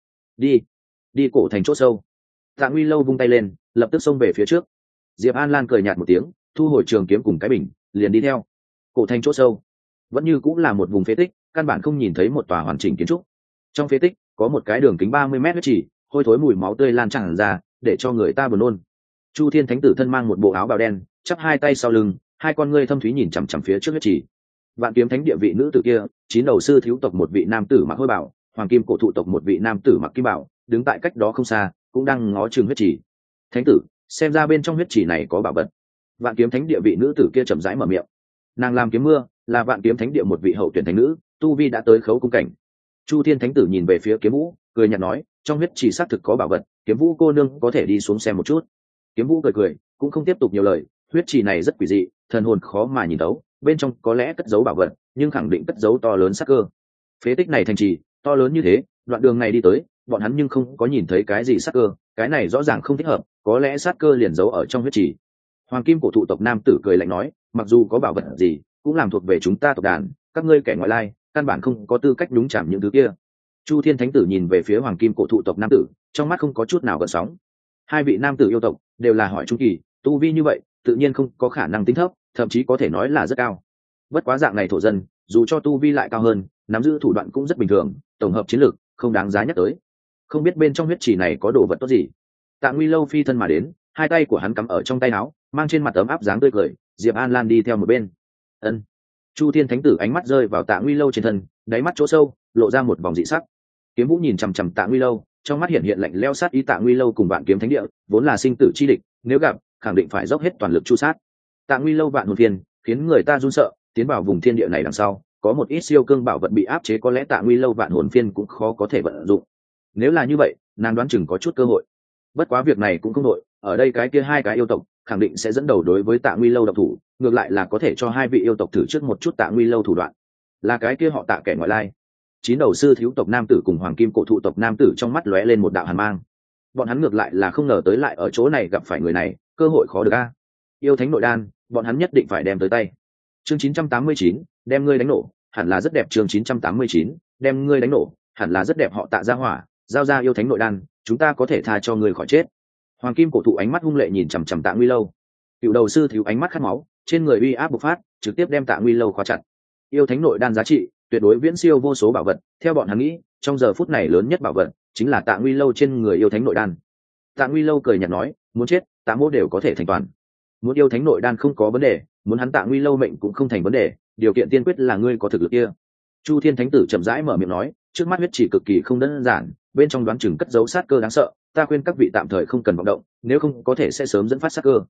Đi cổ thành chỗ sâu. Tạ Nguy Lâu vung tay lên, lập tức xông về phía trước. Diệp An Lan cười nhạt một tiếng, thu hồi trường kiếm cùng cái bình, liền đi theo. Cổ thành chỗ sâu vẫn như cũng là một vùng phế tích, căn bản không nhìn thấy một tòa hoàn chỉnh kiến trúc. Trong phế tích có một cái đường kính 30 mét huyết chỉ, hôi thối mùi máu tươi lan tràn ra, để cho người ta buồn nôn. Chu Thiên Thánh Tử thân mang một bộ áo bào đen, chắp hai tay sau lưng, hai con ngươi thâm thúy nhìn chằm chằm phía trước huyết chỉ. Vạn Kiếm Thánh Địa vị nữ tử kia, chín đầu sư thiếu tộc một vị nam tử mặc hôi bảo, hoàng kim cổ thụ tộc một vị nam tử mặc kim bảo, đứng tại cách đó không xa, cũng đang ngó chừng huyết chỉ. Thánh tử, xem ra bên trong huyết chỉ này có bảo vật. Vạn Kiếm Thánh Địa vị nữ tử kia chậm rãi mở miệng. Nàng làm kiếm mưa, là Vạn Kiếm Thánh Địa một vị hậu tuyển thánh nữ, tu vi đã tới khấu cung cảnh. Chu Thiên Thánh Tử nhìn về phía Kiếm Vũ, cười nhạt nói, trong huyết chỉ xác thực có bảo vật, Kiếm Vũ cô nương có thể đi xuống xem một chút. Kiếm Vũ cười, cũng không tiếp tục nhiều lời, huyết chỉ này rất quỷ dị, thần hồn khó mà nhìn thấu, bên trong có lẽ cất giấu bảo vật, nhưng khẳng định cất giấu to lớn sát cơ. Phế tích này thành trì to lớn như thế, đoạn đường này đi tới, bọn hắn nhưng không có nhìn thấy cái gì sát cơ, cái này rõ ràng không thích hợp, có lẽ sát cơ liền giấu ở trong huyết chỉ. Hoàng kim cổ thụ tộc nam tử cười lạnh nói, mặc dù có bảo vật gì, cũng làm thuộc về chúng ta tộc đàn, các ngươi kẻ ngoại lai, căn bản không có tư cách nhúng chạm những thứ kia. Chu Thiên Thánh Tử nhìn về phía hoàng kim cổ thụ tộc nam tử, trong mắt không có chút nào gợn sóng. Hai vị nam tử yêu tộc đều là hỏi trung kỳ, tu vi như vậy, tự nhiên không có khả năng tính thấp, thậm chí có thể nói là rất cao. Bất quá dạng này thổ dân, dù cho tu vi lại cao hơn, nắm giữ thủ đoạn cũng rất bình thường, tổng hợp chiến lược không đáng giá nhắc tới. Không biết bên trong huyết chỉ này có đồ vật tốt gì. Tạ Nguy Lâu phi thân mà đến, hai tay của hắn cắm ở trong tay áo, mang trên mặt ấm áp dáng tươi cười. Diệp An Lan đi theo một bên. Ân. Chu Thiên Thánh Tử ánh mắt rơi vào Tạ Nguy Lâu trên thân, đáy mắt chỗ sâu lộ ra một vòng dị sắc. Kiếm Vũ nhìn chằm chằm Tạ Nguy Lâu, trong mắt hiện hiện lạnh lẽo sát ý. Tạ Nguy Lâu cùng Vạn Kiếm Thánh Địa vốn là sinh tử chi địch, nếu gặp khẳng định phải dốc hết toàn lực chu sát. Tạ Nguy Lâu vạn hồn phiên khiến người ta run sợ, tiến vào vùng thiên địa này đằng sau có một ít siêu cương bảo vật bị áp chế, có lẽ Tạ Nguy Lâu vạn hồn phiên cũng khó có thể vận dụng. Nếu là như vậy, nàng đoán chừng có chút cơ hội. Bất quá việc này cũng không đội, ở đây cái kia hai cái yêu tộc khẳng định sẽ dẫn đầu đối với Tạ Nguy Lâu độc thủ, ngược lại là có thể cho hai vị yêu tộc thử trước một chút Tạ Nguy Lâu thủ đoạn. Là cái kia họ Tạ kẻ ngoại lai. Chín đầu sư thiếu tộc nam tử cùng hoàng kim cổ thụ tộc nam tử trong mắt lóe lên một đạo hàn mang. Bọn hắn ngược lại là không ngờ tới lại ở chỗ này gặp phải người này, cơ hội khó được a. Yêu thánh nội đan, bọn hắn nhất định phải đem tới tay. Chương 989, đem ngươi đánh nổ, hẳn là rất đẹp. Chương 989, đem ngươi đánh nổ, hẳn là rất đẹp. Họ Tạ gia hỏa, giao ra yêu thánh nội đan, chúng ta có thể tha cho ngươi khỏi chết. Hoàng kim cổ thụ ánh mắt hung lệ nhìn chằm chằm Tạ Nguy Lâu. Cựu đầu sư thiếu ánh mắt khát máu, trên người uy áp bộc phát, trực tiếp đem Tạ Nguy Lâu khóa chặt. Yêu thánh nội đan giá trị tuyệt đối viễn siêu vô số bảo vật, theo bọn hắn nghĩ, trong giờ phút này lớn nhất bảo vật chính là Tạ Nguy Lâu trên người yêu thánh nội đan. Tạ Nguy Lâu cười nhạt nói, muốn chết, Tạ mỗ đều có thể thành toàn. Muốn yêu thánh nội đan không có vấn đề, muốn hắn Tạ Nguy Lâu mệnh cũng không thành vấn đề, điều kiện tiên quyết là ngươi có thực lực kia. Chu Thiên Thánh Tử chậm rãi mở miệng nói, trước mắt huyết chỉ cực kỳ không đơn giản, bên trong đoán chừng cất giấu sát cơ đáng sợ, ta khuyên các vị tạm thời không cần vọng động, nếu không có thể sẽ sớm dẫn phát sát cơ.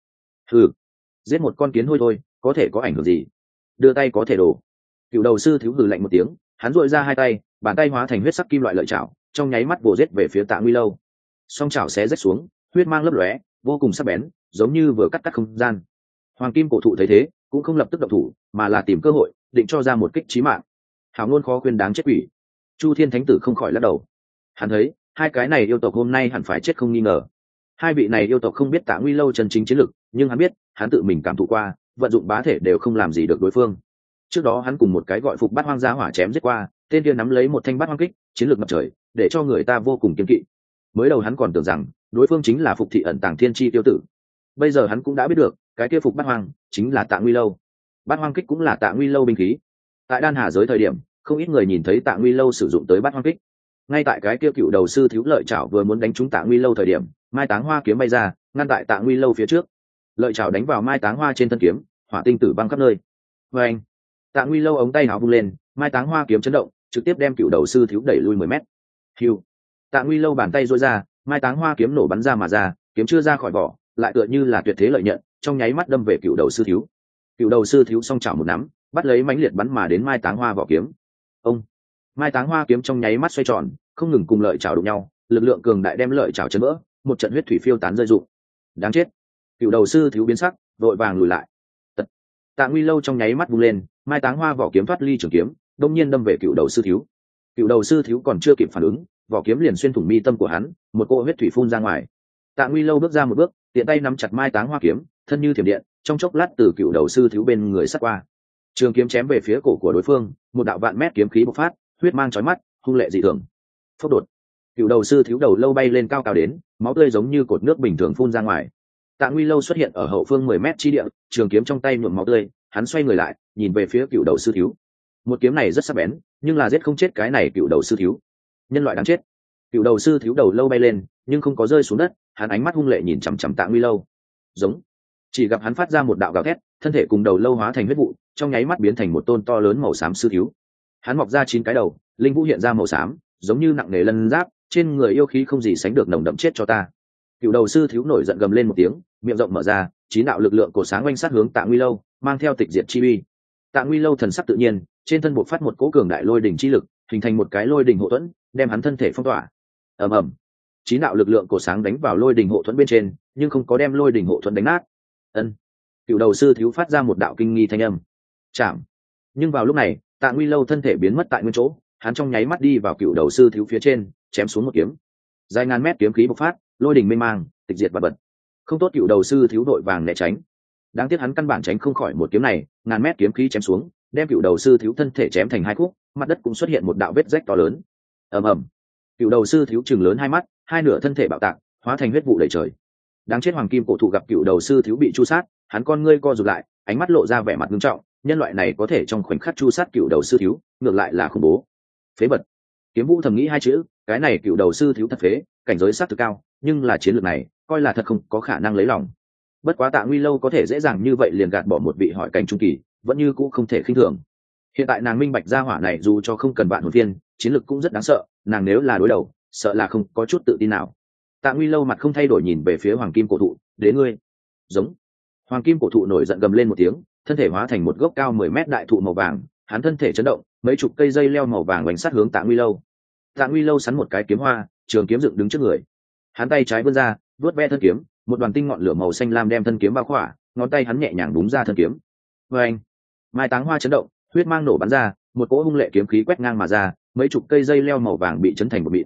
Giết một con kiến hôi thôi, có thể có ảnh hưởng gì? Đưa tay có thể đổ. Cựu đầu sư thiếu hừ lạnh một tiếng, hắn duỗi ra hai tay, bàn tay hóa thành huyết sắc kim loại lợi chảo, trong nháy mắt vồ giết về phía Tạ Nguy Lâu. Song chảo xé rách xuống, huyết mang lấp lóe, vô cùng sắc bén, giống như vừa cắt không gian. Hoàng kim cổ thụ thấy thế, cũng không lập tức động thủ, mà là tìm cơ hội, định cho ra một kích chí mạng. Hảo ngôn khó khuyên đáng chết quỷ. Chu Thiên Thánh Tử không khỏi lắc đầu. Hắn thấy, hai cái này yêu tộc hôm nay hẳn phải chết không nghi ngờ. Hai vị này yêu tộc không biết Tạ Nguy Lâu chân chính chiến lực, nhưng hắn biết, hắn tự mình cảm thụ qua, vận dụng bá thể đều không làm gì được đối phương. Trước đó hắn cùng một cái gọi Phục Bát Hoang gia hỏa chém giết qua, tên kia nắm lấy một thanh bát hoang kích, chiến lược ngập trời, để cho người ta vô cùng kiêng kỵ. Mới đầu hắn còn tưởng rằng đối phương chính là Phục Thị ẩn tàng thiên chi tiêu tử, bây giờ hắn cũng đã biết được, cái kia Phục Bát Hoang chính là Tạ Nguy Lâu. Bát hoang kích cũng là Tạ Nguy Lâu binh khí. Tại Đan Hà giới thời điểm, không ít người nhìn thấy Tạ Nguy Lâu sử dụng tới bát hoang kích. Ngay tại cái kia cựu đầu sư thiếu lợi chảo vừa muốn đánh trúng Tạ Nguy Lâu thời điểm, Mai Táng Hoa kiếm bay ra, ngăn tại Tạ Nguy Lâu phía trước. Lợi chảo đánh vào Mai Táng Hoa trên thân kiếm, hỏa tinh tử băng khắp nơi. Và anh, Tạ Nguy Lâu ống tay áo vung lên, Mai Táng Hoa kiếm chấn động, trực tiếp đem cựu đầu sư thiếu đẩy lui 10 mét. Hiu, Tạ Nguy Lâu bàn tay duỗi ra, Mai Táng Hoa kiếm nổ bắn ra mà ra, kiếm chưa ra khỏi vỏ, lại tựa như là tuyệt thế lợi nhận, trong nháy mắt đâm về cựu đầu sư thiếu. Cựu đầu sư thiếu song chảo một nắm bắt lấy mãnh liệt bắn mà đến mai táng hoa vỏ kiếm. Ông mai táng hoa kiếm trong nháy mắt xoay tròn, không ngừng cùng lợi chảo đụng nhau, lực lượng cường đại đem lợi chảo chấn vỡ, một trận huyết thủy phiêu tán rơi rụng. Đáng chết! Cựu đầu sư thiếu biến sắc, vội vàng lùi lại. Tạ Nguy Lâu trong nháy mắt vung lên, mai táng hoa vỏ kiếm thoát ly trường kiếm, đông nhiên đâm về cựu đầu sư thiếu. Cựu đầu sư thiếu còn chưa kịp phản ứng, vỏ kiếm liền xuyên thủng mi tâm của hắn, một cỗ huyết thủy phun ra ngoài. Tạ Nguy Lâu bước ra một bước, tiện tay nắm chặt mai táng hoa kiếm, thân như thiểm điện, trong chốc lát từ cựu đầu sư thiếu bên người sát qua. Trường kiếm chém về phía cổ của đối phương, một đạo vạn mét kiếm khí bộc phát, huyết mang chói mắt, hung lệ dị thường. Phốc đột, cựu đầu sư thiếu đầu lâu bay lên cao cao đến, máu tươi giống như cột nước bình thường phun ra ngoài. Tạ Nguy Lâu xuất hiện ở hậu phương 10 mét chi địa, trường kiếm trong tay nhuộm máu tươi, hắn xoay người lại, nhìn về phía cựu đầu sư thiếu. Một kiếm này rất sắc bén, nhưng là giết không chết cái này cựu đầu sư thiếu. Nhân loại đáng chết. Cựu đầu sư thiếu đầu lâu bay lên, nhưng không có rơi xuống đất, hắn ánh mắt hung lệ nhìn chằm chằm Tạ Nguy Lâu. Giống. Chỉ gặp hắn phát ra một đạo gào thét, thân thể cùng đầu lâu hóa thành huyết vụ, trong nháy mắt biến thành một tôn to lớn màu xám sư thiếu. Hắn mọc ra 9 cái đầu, linh vũ hiện ra màu xám, giống như nặng nề lân giáp, trên người yêu khí không gì sánh được nồng đậm, chết cho ta. Cựu đầu sư thiếu nổi giận gầm lên một tiếng, miệng rộng mở ra, 9 đạo lực lượng cổ sáng oanh sát hướng Tạ Nguy Lâu, mang theo tịch diệt chi uy. Tạ Nguy Lâu thần sắc tự nhiên, trên thân bộc phát một cỗ cường đại lôi đỉnh chi lực, hình thành một cái lôi đỉnh hộ thuẫn, đem hắn thân thể phong tỏa. Ầm ầm. 9 đạo lực lượng cổ sáng đánh vào lôi đỉnh hộ thuẫn bên trên, nhưng không có đem lôi đỉnh hộ thuẫn đánh nát. Ân. Cựu đầu sư thiếu phát ra một đạo kinh nghi thanh âm. Chạm. Nhưng vào lúc này, Tạ Nguy Lâu thân thể biến mất tại nguyên chỗ, hắn trong nháy mắt đi vào cựu đầu sư thiếu phía trên, chém xuống một kiếm. Dài ngàn mét kiếm khí bộc phát, lôi đỉnh mênh mang, tịch diệt vật vật. Không tốt, cựu đầu sư thiếu đội vàng né tránh. Đáng tiếc hắn căn bản tránh không khỏi một kiếm này, ngàn mét kiếm khí chém xuống, đem cựu đầu sư thiếu thân thể chém thành hai khúc, mặt đất cũng xuất hiện một đạo vết rách to lớn. Ầm ầm. Cựu đầu sư thiếu chừng lớn hai mắt, hai nửa thân thể bạo tạc, hóa thành huyết vụ đầy trời. Đáng chết, hoàng kim cổ thụ gặp cựu đầu sư thiếu bị chu sát, hắn con ngươi co rụt lại, ánh mắt lộ ra vẻ mặt nghiêm trọng, nhân loại này có thể trong khoảnh khắc chu sát cựu đầu sư thiếu, ngược lại là khủng bố. Phế vật. Kiếm Vũ thầm nghĩ hai chữ, cái này cựu đầu sư thiếu thật phế, cảnh giới sắc thực cao, nhưng là chiến lược này, coi là thật không có khả năng lấy lòng. Bất quá Tạ Nguy Lâu có thể dễ dàng như vậy liền gạt bỏ một vị hỏi cảnh trung kỳ, vẫn như cũ không thể khinh thường. Hiện tại nàng minh bạch gia hỏa này dù cho không cần vạn hồn viên, chiến lược cũng rất đáng sợ, nàng nếu là đối đầu, sợ là không có chút tự tin nào. Tạ Nguy Lâu mặt không thay đổi nhìn về phía hoàng kim cổ thụ, đến ngươi. Giống. Hoàng kim cổ thụ nổi giận gầm lên một tiếng, thân thể hóa thành một gốc cao 10 mét đại thụ màu vàng, hắn thân thể chấn động, mấy chục cây dây leo màu vàng bánh sát hướng Tạ Nguy Lâu. Tạ Nguy Lâu sắn một cái kiếm hoa, trường kiếm dựng đứng trước người. Hắn tay trái vươn ra, vuốt ve thân kiếm, một đoàn tinh ngọn lửa màu xanh lam đem thân kiếm bao khỏa, ngón tay hắn nhẹ nhàng búng ra thân kiếm. Oeng! Mai táng hoa chấn động, huyết mang nổ bắn ra, một cỗ hung lệ kiếm khí quét ngang mà ra, mấy chục cây dây leo màu vàng bị chấn thành một mịn.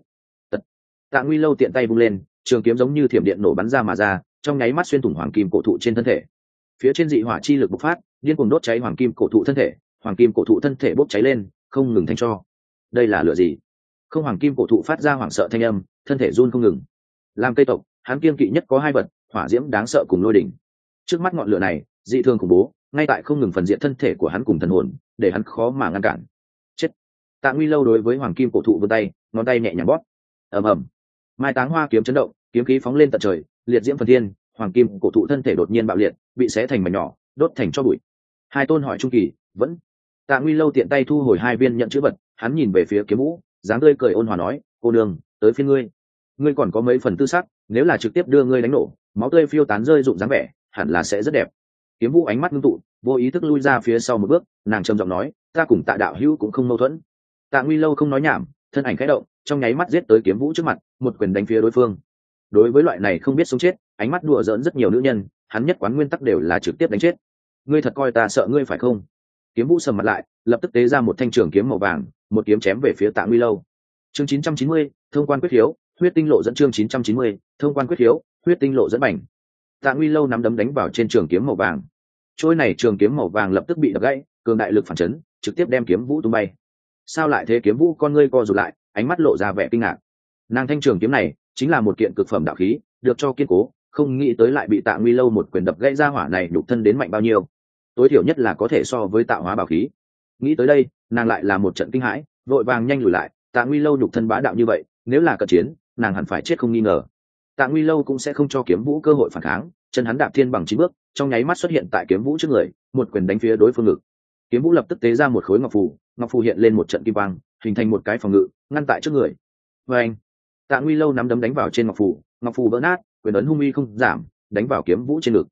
Tạ Nguy Lâu tiện tay vung lên, trường kiếm giống như thiểm điện nổ bắn ra mà ra, trong nháy mắt xuyên thủng hoàng kim cổ thụ trên thân thể. Phía trên dị hỏa chi lực bộc phát, điên cuồng đốt cháy hoàng kim cổ thụ thân thể, hoàng kim cổ thụ thân thể bốc cháy lên, không ngừng thành tro. Đây là lửa gì? Không, hoàng kim cổ thụ phát ra hoảng sợ thanh âm, thân thể run không ngừng. Làm cây tộc, hắn kiên kỵ nhất có hai vật, hỏa diễm đáng sợ cùng lôi đỉnh. Trước mắt ngọn lửa này, dị thường khủng bố, ngay tại không ngừng phần diện thân thể của hắn cùng thần hồn, để hắn khó mà ngăn cản. Chết! Tạ Nguy Lâu đối với hoàng kim cổ thụ vươn tay, ngón tay nhẹ nhàng bóp. Ầm ầm. Mai táng hoa kiếm chấn động, kiếm khí phóng lên tận trời, liệt diễm phần thiên, hoàng kim cổ thụ thân thể đột nhiên bạo liệt, bị xé thành mảnh nhỏ, đốt thành tro bụi. Hai tôn hỏi trung kỳ, vẫn. Tạ Nguy Lâu tiện tay thu hồi hai viên nhận chữ vật, hắn nhìn về phía Kiếm Vũ, dáng tươi cười ôn hòa nói, cô đường, tới phiên ngươi. Ngươi còn có mấy phần tư sắc, nếu là trực tiếp đưa ngươi đánh nổ, máu tươi phiêu tán rơi rụng dáng vẻ, hẳn là sẽ rất đẹp. Kiếm Vũ ánh mắt ngưng tụ, vô ý thức lui ra phía sau một bước, nàng trầm giọng nói, ta cùng Tạ đạo hữu cũng không mâu thuẫn. Tạ Nguy Lâu không nói nhảm, thân ảnh khẽ động, trong nháy mắt giết tới Kiếm Vũ trước mặt, một quyền đánh phía đối phương. Đối với loại này không biết sống chết, ánh mắt đùa giỡn rất nhiều nữ nhân, hắn nhất quán nguyên tắc đều là trực tiếp đánh chết. Ngươi thật coi ta sợ ngươi phải không? Kiếm Vũ sầm mặt lại, lập tức tế ra một thanh trường kiếm màu vàng, một kiếm chém về phía Tạ Nguy Lâu. Chương 990, thông quan quyết hiếu, huyết tinh lộ dẫn. Chương 990, thông quan quyết hiếu, huyết tinh lộ dẫn bảnh. Tạ Nguy Lâu nắm đấm đánh vào trên trường kiếm màu vàng. Trôi này trường kiếm màu vàng lập tức bị đập gãy, cường đại lực phản chấn, trực tiếp đem Kiếm Vũ tung bay. Sao lại thế? Kiếm Vũ con ngươi co rụt lại, ánh mắt lộ ra vẻ kinh ngạc. Nàng thanh trường kiếm này chính là một kiện cực phẩm đạo khí, được cho kiên cố, không nghĩ tới lại bị Tạ Nguy Lâu một quyền đập gãy, ra hỏa này nhục thân đến mạnh bao nhiêu, tối thiểu nhất là có thể so với tạo hóa bảo khí. Nghĩ tới đây, nàng lại là một trận kinh hãi, vội vàng nhanh lùi lại. Tạ Nguy Lâu nhục thân bá đạo như vậy, nếu là cận chiến, nàng hẳn phải chết không nghi ngờ. Tạ Nguy Lâu cũng sẽ không cho Kiếm Vũ cơ hội phản kháng, chân hắn đạp thiên bằng 9 bước, trong nháy mắt xuất hiện tại Kiếm Vũ trước người, một quyền đánh phía đối phương ngực. Kiếm Vũ lập tức tế ra một khối ngọc phù hiện lên một trận kim quang, hình thành một cái phòng ngự, ngăn tại trước người. Và anh, Tạ Nguy Lâu nắm đấm đánh vào trên ngọc phù vỡ nát, quyền ấn hung uy không giảm, đánh vào Kiếm Vũ trên ngực.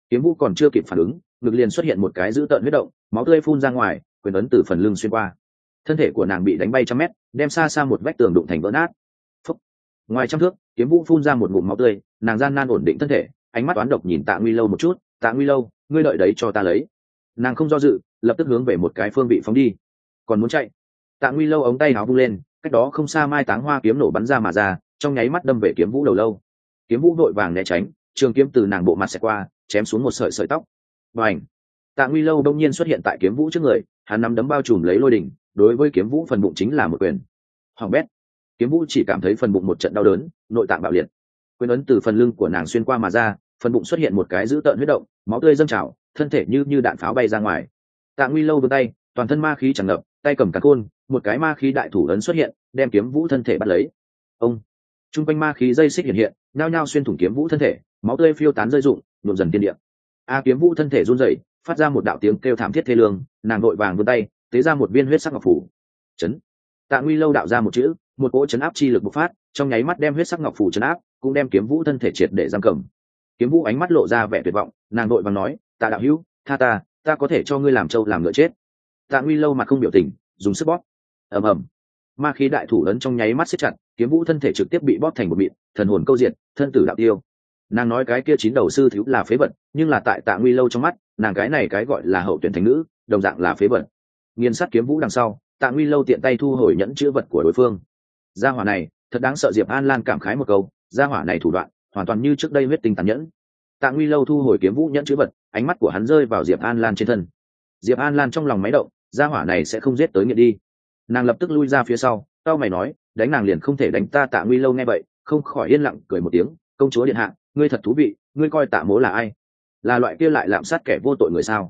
Kiếm Vũ còn chưa kịp phản ứng, ngực liền xuất hiện một cái dữ tợn huyết động, máu tươi phun ra ngoài, quyền ấn từ phần lưng xuyên qua. Thân thể của nàng bị đánh bay trăm mét, đem xa xa một vách tường đụng thành vỡ nát. Phúc. Ngoài trăm thước, Kiếm Vũ phun ra một ngụm máu tươi, nàng gian nan ổn định thân thể, ánh mắt toán độc nhìn Tạ Nguy Lâu một chút. Tạ Nguy Lâu, ngươi đợi đấy cho ta lấy. Nàng không do dự, lập tức hướng về một cái phương vị phóng đi. Còn muốn chạy? Tạ Nguy Lâu ống tay áo vung lên, cách đó không xa mai táng hoa kiếm nổ bắn ra mà ra, trong nháy mắt đâm về Kiếm Vũ đầu lâu. Kiếm Vũ vội vàng né tránh, trường kiếm từ nàng bộ mặt xẹt qua, chém xuống một sợi sợi tóc. Bành! Tạ Nguy Lâu đông nhiên xuất hiện tại Kiếm Vũ trước người, hắn nắm đấm bao trùm lấy lôi đỉnh, đối với Kiếm Vũ phần bụng chính là một quyền. Hoàng bét! Kiếm Vũ chỉ cảm thấy phần bụng một trận đau đớn, nội tạng bạo liệt. Quyền ấn từ phần lưng của nàng xuyên qua mà ra, phần bụng xuất hiện một cái dữ tợn huyết động, máu tươi dâng trào, thân thể như đạn pháo bay ra ngoài. Tạ Nguy Lâu vươn tay, toàn thân ma khí tràn ngập, tay cầm càn khôn, một cái ma khí đại thủ ấn xuất hiện, đem Kiếm Vũ thân thể bắt lấy. Ông! Trung quanh ma khí dây xích hiện, nhao nhao xuyên thủng Kiếm Vũ thân thể, máu tươi phiêu tán rơi rụng, nhuộm dần thiên địa. Kiếm Vũ thân thể run rẩy, phát ra một đạo tiếng kêu thảm thiết thê lương, nàng vội vàng vươn tay, tế ra một viên huyết sắc ngọc phù. Chấn! Tạ Nguy Lâu đạo ra một chữ, một cỗ chấn áp chi lực bộc phát, trong nháy mắt đem huyết sắc ngọc phù chấn áp, cũng đem Kiếm Vũ thân thể triệt để giam cầm. Kiếm Vũ ánh mắt lộ ra vẻ tuyệt vọng, nàng vội vàng nói, Tạ đạo hữu, tha ta có thể cho ngươi làm trâu làm ngựa chết. Tạ Nguy Lâu mặt không biểu tình, dùng sức bóp. Ầm ầm, ma khí đại thủ ấn trong nháy mắt siết chặt, Kiếm Vũ thân thể trực tiếp bị bóp thành một mịn, thần hồn câu diệt, thân tử đạo tiêu. Nàng nói cái kia chín đầu sư thiếu là phế vật, nhưng là tại Tạ Nguy Lâu trong mắt, nàng cái này cái gọi là hậu tuyển thánh nữ, đồng dạng là phế vật. Nghiền sát Kiếm Vũ đằng sau, Tạ Nguy Lâu tiện tay thu hồi nhẫn chữ vật của đối phương. Gia hỏa này, thật đáng sợ. Diệp An Lan cảm khái một câu, gia hỏa này thủ đoạn, hoàn toàn như trước đây huyết tinh tàn nhẫn. Tạ Nguy Lâu thu hồi Kiếm Vũ nhẫn chữ vật, ánh mắt của hắn rơi vào Diệp An Lan trên thân. Diệp An Lan trong lòng máy động, gia hỏa này sẽ không giết tới nghiện đi. Nàng lập tức lui ra phía sau, tao mày nói, đánh nàng liền không thể đánh ta. Tạ Nguy Lâu nghe vậy, không khỏi yên lặng cười một tiếng, công chúa điện hạ, ngươi thật thú vị, ngươi coi Tạ mỗ là ai? Là loại kia lại lạm sát kẻ vô tội người sao?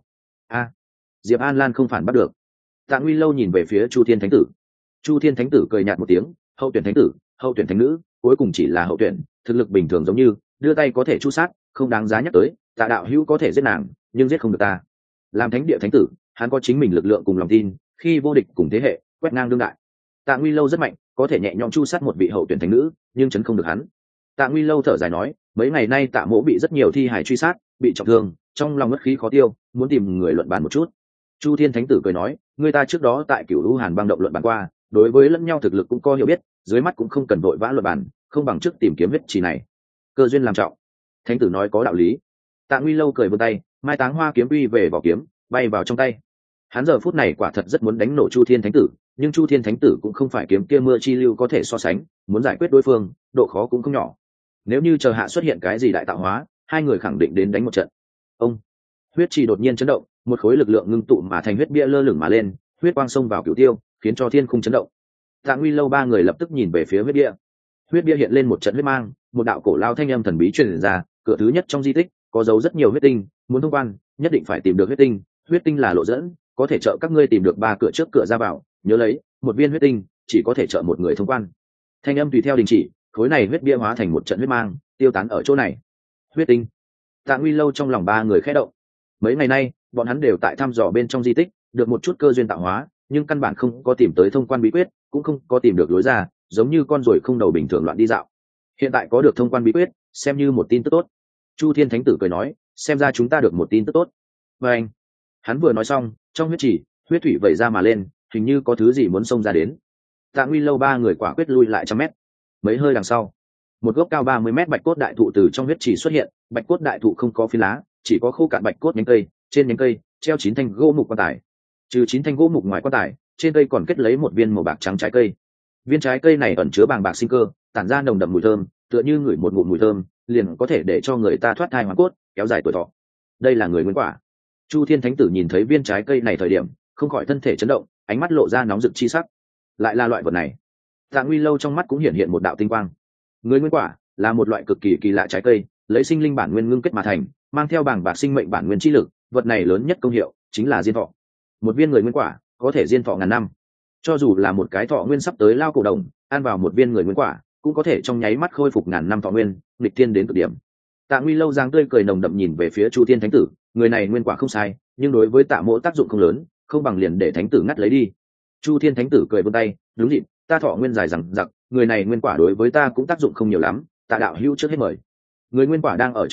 Diệp An Lan không phản bắt được. Tạ Nguy Lâu nhìn về phía Chu Thiên Thánh Tử. Chu Thiên Thánh Tử cười nhạt một tiếng, hậu tuyển thánh tử, hậu tuyển thánh nữ, cuối cùng chỉ là hậu tuyển, thực lực bình thường giống như đưa tay có thể chu sát, không đáng giá nhắc tới. Tạ đạo hữu có thể giết nàng, nhưng giết không được ta. Làm thánh địa thánh tử, hắn có chính mình lực lượng cùng lòng tin, khi vô địch cùng thế hệ, quét ngang đương đại. Tạ Nguy Lâu rất mạnh, có thể nhẹ nhõm chu sát một vị hậu tuyển thánh nữ, nhưng chấn không được hắn. Tạ Nguy Lâu thở dài nói, mấy ngày nay Tạ mỗ bị rất nhiều thi hải truy sát, bị trọng thương, trong lòng ngất khí khó tiêu, muốn tìm người luận bàn một chút. Chu Thiên Thánh Tử cười nói, người ta trước đó tại Cửu Lũ Hàn bang động luận bàn qua, đối với lẫn nhau thực lực cũng có hiểu biết, dưới mắt cũng không cần vội vã luận bàn, không bằng trước tìm kiếm huyết trì này, cơ duyên làm trọng. Thánh tử nói có đạo lý. Tạ Nguy Lâu cười vươn tay, mai táng hoa kiếm uy về vỏ kiếm, bay vào trong tay. Hắn giờ phút này quả thật rất muốn đánh nổ Chu Thiên Thánh Tử, nhưng Chu Thiên Thánh Tử cũng không phải kiếm kia mưa chi lưu có thể so sánh, muốn giải quyết đối phương, độ khó cũng không nhỏ. Nếu như chờ hạ xuất hiện cái gì đại tạo hóa, hai người khẳng định đến đánh một trận. Ông, huyết trì đột nhiên chấn động, một khối lực lượng ngưng tụ mà thành huyết bia lơ lửng mà lên, huyết quang xông vào cửu tiêu, khiến cho thiên khung chấn động. Tạ Nguy Lâu ba người lập tức nhìn về phía huyết bia. Huyết bia hiện lên một trận huyết mang, một đạo cổ lao thanh âm thần bí truyền ra, cửa thứ nhất trong di tích có dấu rất nhiều huyết tinh, muốn thông quan nhất định phải tìm được huyết tinh. Huyết tinh là lộ dẫn, có thể trợ các ngươi tìm được 3 cửa trước cửa ra vào, nhớ lấy, một viên huyết tinh chỉ có thể trợ một người thông quan. Thanh âm tùy theo đình chỉ, khối này huyết bia hóa thành một trận huyết mang, tiêu tán ở chỗ này. Huyết tinh. Tạ Nguy Lâu trong lòng ba người khẽ động. Mấy ngày nay, bọn hắn đều tại thăm dò bên trong di tích, được một chút cơ duyên tạo hóa, nhưng căn bản không có tìm tới thông quan bí quyết, cũng không có tìm được lối ra, giống như con ruồi không đầu bình thường loạn đi dạo. Hiện tại có được thông quan bí quyết, xem như một tin tức tốt. Chu Thiên Thánh Tử cười nói, xem ra chúng ta được một tin tức tốt. Và anh, hắn vừa nói xong, trong huyết chỉ, huyết thủy vẩy ra mà lên, hình như có thứ gì muốn xông ra đến. Tạ Nguy Lâu ba người quả quyết lui lại trăm mét. Mấy hơi đằng sau, một gốc cao 30 mét bạch cốt đại thụ từ trong huyết chỉ xuất hiện. Bạch cốt đại thụ không có phiến lá, chỉ có khô cạn bạch cốt nhánh cây, trên nhánh cây treo 9 thanh gỗ mục quan tài. Trừ 9 thanh gỗ mục ngoài quan tài, trên cây còn kết lấy một viên màu bạc trắng trái cây. Viên trái cây này ẩn chứa bàng bạc sinh cơ, tản ra nồng đậm mùi thơm, tựa như ngửi một ngụm mùi thơm liền có thể để cho người ta thoát thai hóa cốt, kéo dài tuổi thọ. Đây là người nguyên quả. Chu Thiên Thánh Tử nhìn thấy viên trái cây này thời điểm, không khỏi thân thể chấn động, ánh mắt lộ ra nóng rực chi sắc. Lại là loại vật này. Tạ Nguy Lâu trong mắt cũng hiện hiện một đạo tinh quang. Người nguyên quả là một loại cực kỳ kỳ lạ trái cây, lấy sinh linh bản nguyên ngưng kết mà thành, mang theo bàng bạc sinh mệnh bản nguyên chi lực. Vật này lớn nhất công hiệu chính là diên thọ. Một viên người nguyên quả có thể diên thọ ngàn năm. Cho dù là một cái thọ nguyên sắp tới lao cổ đồng, ăn vào một viên người nguyên quả cũng có thể trong nháy mắt khôi phục ngàn năm thọ nguyên, nghịch thiên đến cực điểm. Tạ Nguy Lâu giang tươi cười nồng đậm nhìn về phía Chu Thiên Thánh Tử, người này nguyên quả không sai, nhưng đối với Tạ mỗ tác dụng không lớn, không bằng liền để Thánh Tử ngắt lấy đi. Chu Thiên Thánh Tử cười vươn tay, đúng dịp, ta thọ nguyên dài rằng giặc, người này nguyên quả đối với ta cũng tác dụng không nhiều lắm, Tạ đạo hữu trước hết mời. Người nguyên quả đang ở trước mắt,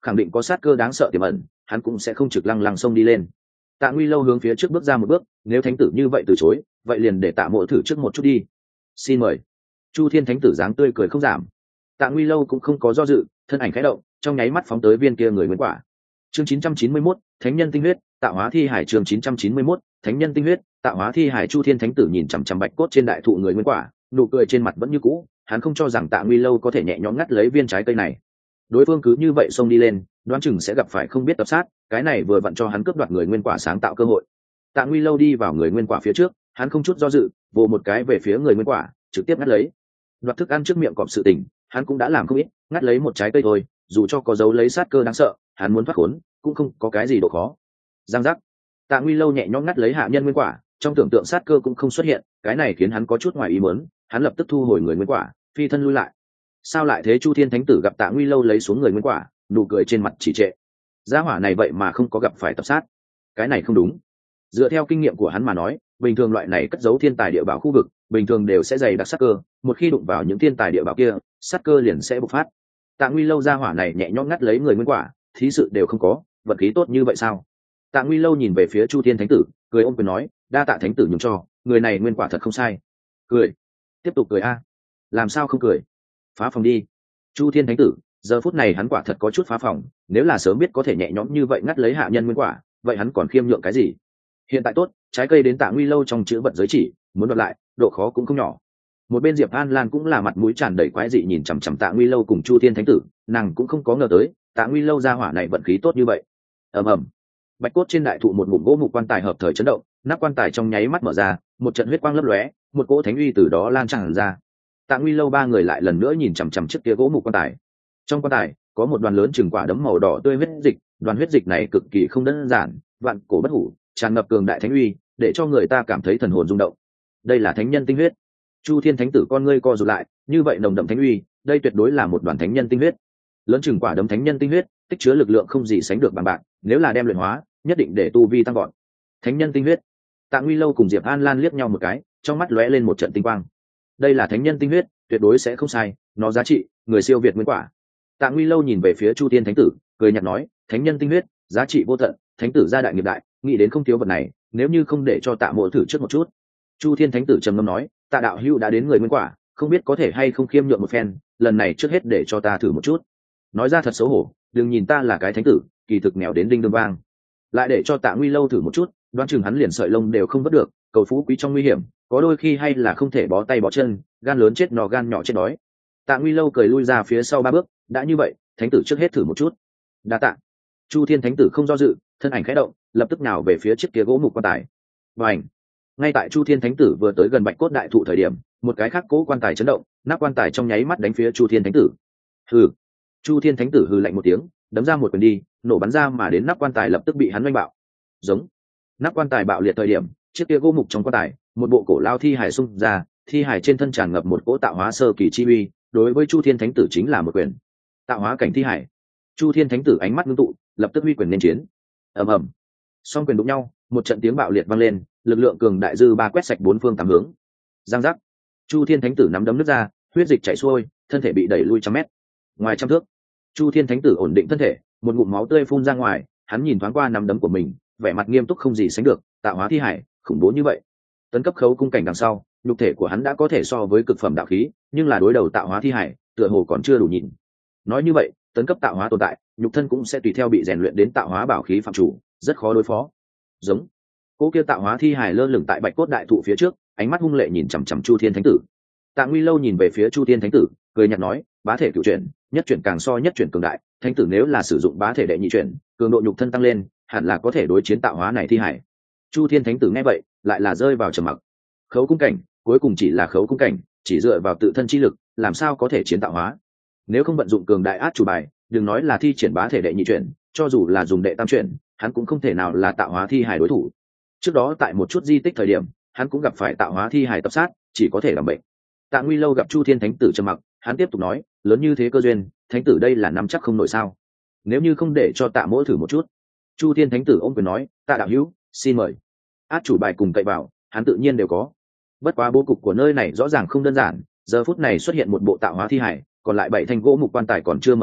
khẳng định có sát cơ đáng sợ tiềm ẩn, hắn cũng sẽ không trực lăng lăng xông đi lên. Tạ Nguy Lâu hướng phía trước bước ra một bước, nếu thánh tử như vậy từ chối, vậy liền để Tạ Mộ thử trước một chút đi. Xin mời. Chu Thiên thánh tử dáng tươi cười không giảm. Tạ Nguy Lâu cũng không có do dự, thân ảnh khẽ động, trong nháy mắt phóng tới viên kia người nguyên quả. Chương 991, Thánh nhân tinh huyết, tạo hóa thi hải. Chương 991, Thánh nhân tinh huyết, tạo hóa thi hải. Chu Thiên thánh tử nhìn chằm chằm bạch cốt trên đại thụ người nguyên quả, nụ cười trên mặt vẫn như cũ, hắn không cho rằng Tạ Nguy Lâu có thể nhẹ nhõm ngắt lấy viên trái cây này. Đối phương cứ như vậy xông đi lên, đoán chừng sẽ gặp phải không biết tập sát, cái này vừa vặn cho hắn cướp đoạt người nguyên quả sáng tạo cơ hội. Tạ Nguy Lâu đi vào người nguyên quả phía trước, hắn không chút do dự, vồ một cái về phía người nguyên quả, trực tiếp ngắt lấy. Đoạt thức ăn trước miệng cọp sự tình, hắn cũng đã làm không ít, ngắt lấy một trái cây thôi, dù cho có dấu lấy sát cơ đáng sợ, hắn muốn thoát khốn cũng không có cái gì độ khó. Giang giác. Tạ Nguy Lâu nhẹ nhõm ngắt lấy hạ nhân nguyên quả, trong tưởng tượng sát cơ cũng không xuất hiện, cái này khiến hắn có chút ngoài ý muốn, hắn lập tức thu hồi người nguyên quả, phi thân lui lại. Sao lại thế? Chu Thiên thánh tử gặp Tạ Nguy Lâu lấy xuống người nguyên quả, nụ cười trên mặt chỉ trệ. Gia hỏa này vậy mà không có gặp phải tập sát, cái này không đúng. Dựa theo kinh nghiệm của hắn mà nói, bình thường loại này cất giấu thiên tài địa bảo khu vực, bình thường đều sẽ dày đặc sát cơ, một khi đụng vào những thiên tài địa bảo kia, sát cơ liền sẽ bộc phát. Tạ Nguy Lâu gia hỏa này nhẹ nhõm ngắt lấy người nguyên quả, thí sự đều không có, vận khí tốt như vậy sao? Tạ Nguy Lâu nhìn về phía Chu Thiên thánh tử, cười ôm quyền nói, đa tạ thánh tử nhường cho, người này nguyên quả thật không sai. Cười, tiếp tục cười a. Làm sao không cười? Phá phòng đi. Chu Thiên thánh tử, giờ phút này hắn quả thật có chút phá phòng, nếu là sớm biết có thể nhẹ nhõm như vậy ngắt lấy hạ nhân nguyên quả, vậy hắn còn khiêm nhượng cái gì? Hiện tại tốt, trái cây đến Tạ Nguy Lâu trong chữ vật giới chỉ, muốn đoạt lại, độ khó cũng không nhỏ. Một bên Diệp An Lan cũng là mặt mũi tràn đầy quái dị nhìn chằm chằm Tạ Nguy Lâu cùng Chu Thiên thánh tử, nàng cũng không có ngờ tới, Tạ Nguy Lâu gia hỏa này vận khí tốt như vậy. Ầm ầm. Bạch cốt trên đại thụ một ngụm gỗ mục quan tài hợp thời chấn động, nắp quan tài trong nháy mắt mở ra, một trận huyết quang lấp lóe, một cỗ thánh uy từ đó lan tràn ra. Tạ Nguy Lâu ba người lại lần nữa nhìn chằm chằm chiếc kia gỗ mục quan tài. Trong quan tài có một đoàn lớn chừng quả đấm màu đỏ tươi huyết dịch, đoàn huyết dịch này cực kỳ không đơn giản, vạn cổ bất hủ, tràn ngập cường đại thánh uy, để cho người ta cảm thấy thần hồn rung động. Đây là thánh nhân tinh huyết. Chu Thiên thánh tử con ngươi co rụt lại, như vậy nồng đậm thánh uy, đây tuyệt đối là một đoàn thánh nhân tinh huyết. Lớn chừng quả đấm thánh nhân tinh huyết, tích chứa lực lượng không gì sánh được bằng bạc, nếu là đem luyện hóa, nhất định để tu vi tăng vọt. Thánh nhân tinh huyết. Tạ Nguy Lâu cùng Diệp An Lan liếc nhau một cái, trong mắt lóe lên một trận tinh quang. Đây là thánh nhân tinh huyết, tuyệt đối sẽ không sai, nó giá trị, người siêu việt nguyên quả. Tạ Nguy Lâu nhìn về phía Chu Thiên thánh tử, cười nhạt nói, thánh nhân tinh huyết, giá trị vô tận, thánh tử gia đại nghiệp đại, nghĩ đến không thiếu vật này, nếu như không để cho Tạ Mộ thử trước một chút. Chu Thiên thánh tử trầm ngâm nói, Tạ đạo hữu đã đến người nguyên quả, không biết có thể hay không khiêm nhượng một phen, lần này trước hết để cho ta thử một chút. Nói ra thật xấu hổ, đừng nhìn ta là cái thánh tử, kỳ thực nghèo đến đinh đương vang. Lại để cho Tạ Nguy Lâu thử một chút, đoán chừng hắn liền sợi lông đều không vớt được, cầu phú quý trong nguy hiểm, có đôi khi hay là không thể bó tay bó chân, gan lớn chết nò gan nhỏ chết đói. Tạ Nguy Lâu cười lui ra phía sau ba bước, đã như vậy, thánh tử trước hết thử một chút. Đa tạ. Chu Thiên thánh tử không do dự, thân ảnh khẽ động, lập tức nào về phía chiếc kia gỗ mục quan tài. Bành! Ngay tại Chu Thiên thánh tử vừa tới gần bạch cốt đại thụ thời điểm, một cái khác cố quan tài chấn động, nắp quan tài trong nháy mắt đánh phía Chu Thiên thánh tử. Hừ! Chu Thiên thánh tử hừ lạnh một tiếng, đấm ra một quyền đi, nổ bắn ra mà đến nắp quan tài lập tức bị hắn oanh bạo. Giống! Nắp quan tài bạo liệt thời điểm, chiếc kia gỗ mục trong quan tài, một bộ cổ lao thi hài xung ra, thi hài trên thân tràn ngập một cỗ tạo hóa sơ kỳ chi uy, đối với Chu Thiên thánh tử chính là một quyền. Tạo hóa cảnh thi hải. Chu Thiên thánh tử ánh mắt ngưng tụ, lập tức huy quyền nên chiến. Ầm ầm. Song quyền đụng nhau, một trận tiếng bạo liệt vang lên, lực lượng cường đại dư ba quét sạch bốn phương tám hướng. Giang giác. Chu Thiên thánh tử nắm đấm nứt ra, huyết dịch chảy xuôi, thân thể bị đẩy lui trăm mét. Ngoài trăm thước, Chu Thiên thánh tử ổn định thân thể, một ngụm máu tươi phun ra ngoài, hắn nhìn thoáng qua nắm đấm của mình, vẻ mặt nghiêm túc không gì sánh được, tạo hóa thi hải, khủng bố như vậy. Tấn cấp khấu cung cảnh đằng sau, nhục thể của hắn đã có thể so với cực phẩm đạo khí, nhưng là đối đầu tạo hóa thi hải, tựa hồ còn chưa đủ nhìn. Nói như vậy, tấn cấp tạo hóa tồn tại, nhục thân cũng sẽ tùy theo bị rèn luyện đến tạo hóa bảo khí phạm chủ, rất khó đối phó. Giống. Cỗ kia tạo hóa thi hải lơ lửng tại bạch cốt đại thụ phía trước, ánh mắt hung lệ nhìn chằm chằm Chu Thiên thánh tử. Tạ Nguy Lâu nhìn về phía Chu Thiên thánh tử, cười nhạt nói, bá thể cửu chuyển, nhất chuyển càng so nhất chuyển cường đại, thánh tử nếu là sử dụng bá thể đệ nhị chuyển, cường độ nhục thân tăng lên, hẳn là có thể đối chiến tạo hóa này thi hải. Chu Thiên thánh tử nghe vậy, lại là rơi vào trầm mặc. Khấu cung cảnh, cuối cùng chỉ là khấu cung cảnh, chỉ dựa vào tự thân chi lực, làm sao có thể chiến tạo hóa? Nếu không vận dụng cường đại át chủ bài, đừng nói là thi triển bá thể đệ nhị chuyển, cho dù là dùng đệ tam chuyển, hắn cũng không thể nào là tạo hóa thi hải đối thủ. Trước đó tại một chút di tích thời điểm, hắn cũng gặp phải tạo hóa thi hải tập sát, chỉ có thể làm bệnh. Tạ Nguy Lâu gặp Chu Thiên thánh tử trầm mặc, hắn tiếp tục nói, lớn như thế cơ duyên, thánh tử đây là nắm chắc không nổi sao? Nếu như không để cho Tạ Mỗ thử một chút. Chu Thiên thánh tử ôm quyền nói, Tạ đạo hữu, xin mời. Át chủ bài cùng cậy vào, hắn tự nhiên đều có. Bất quá bố cục của nơi này rõ ràng không đơn giản, giờ phút này xuất hiện một bộ tạo hóa thi hải, còn lại 7 thanh gỗ mục quan tài còn chưa mở ra,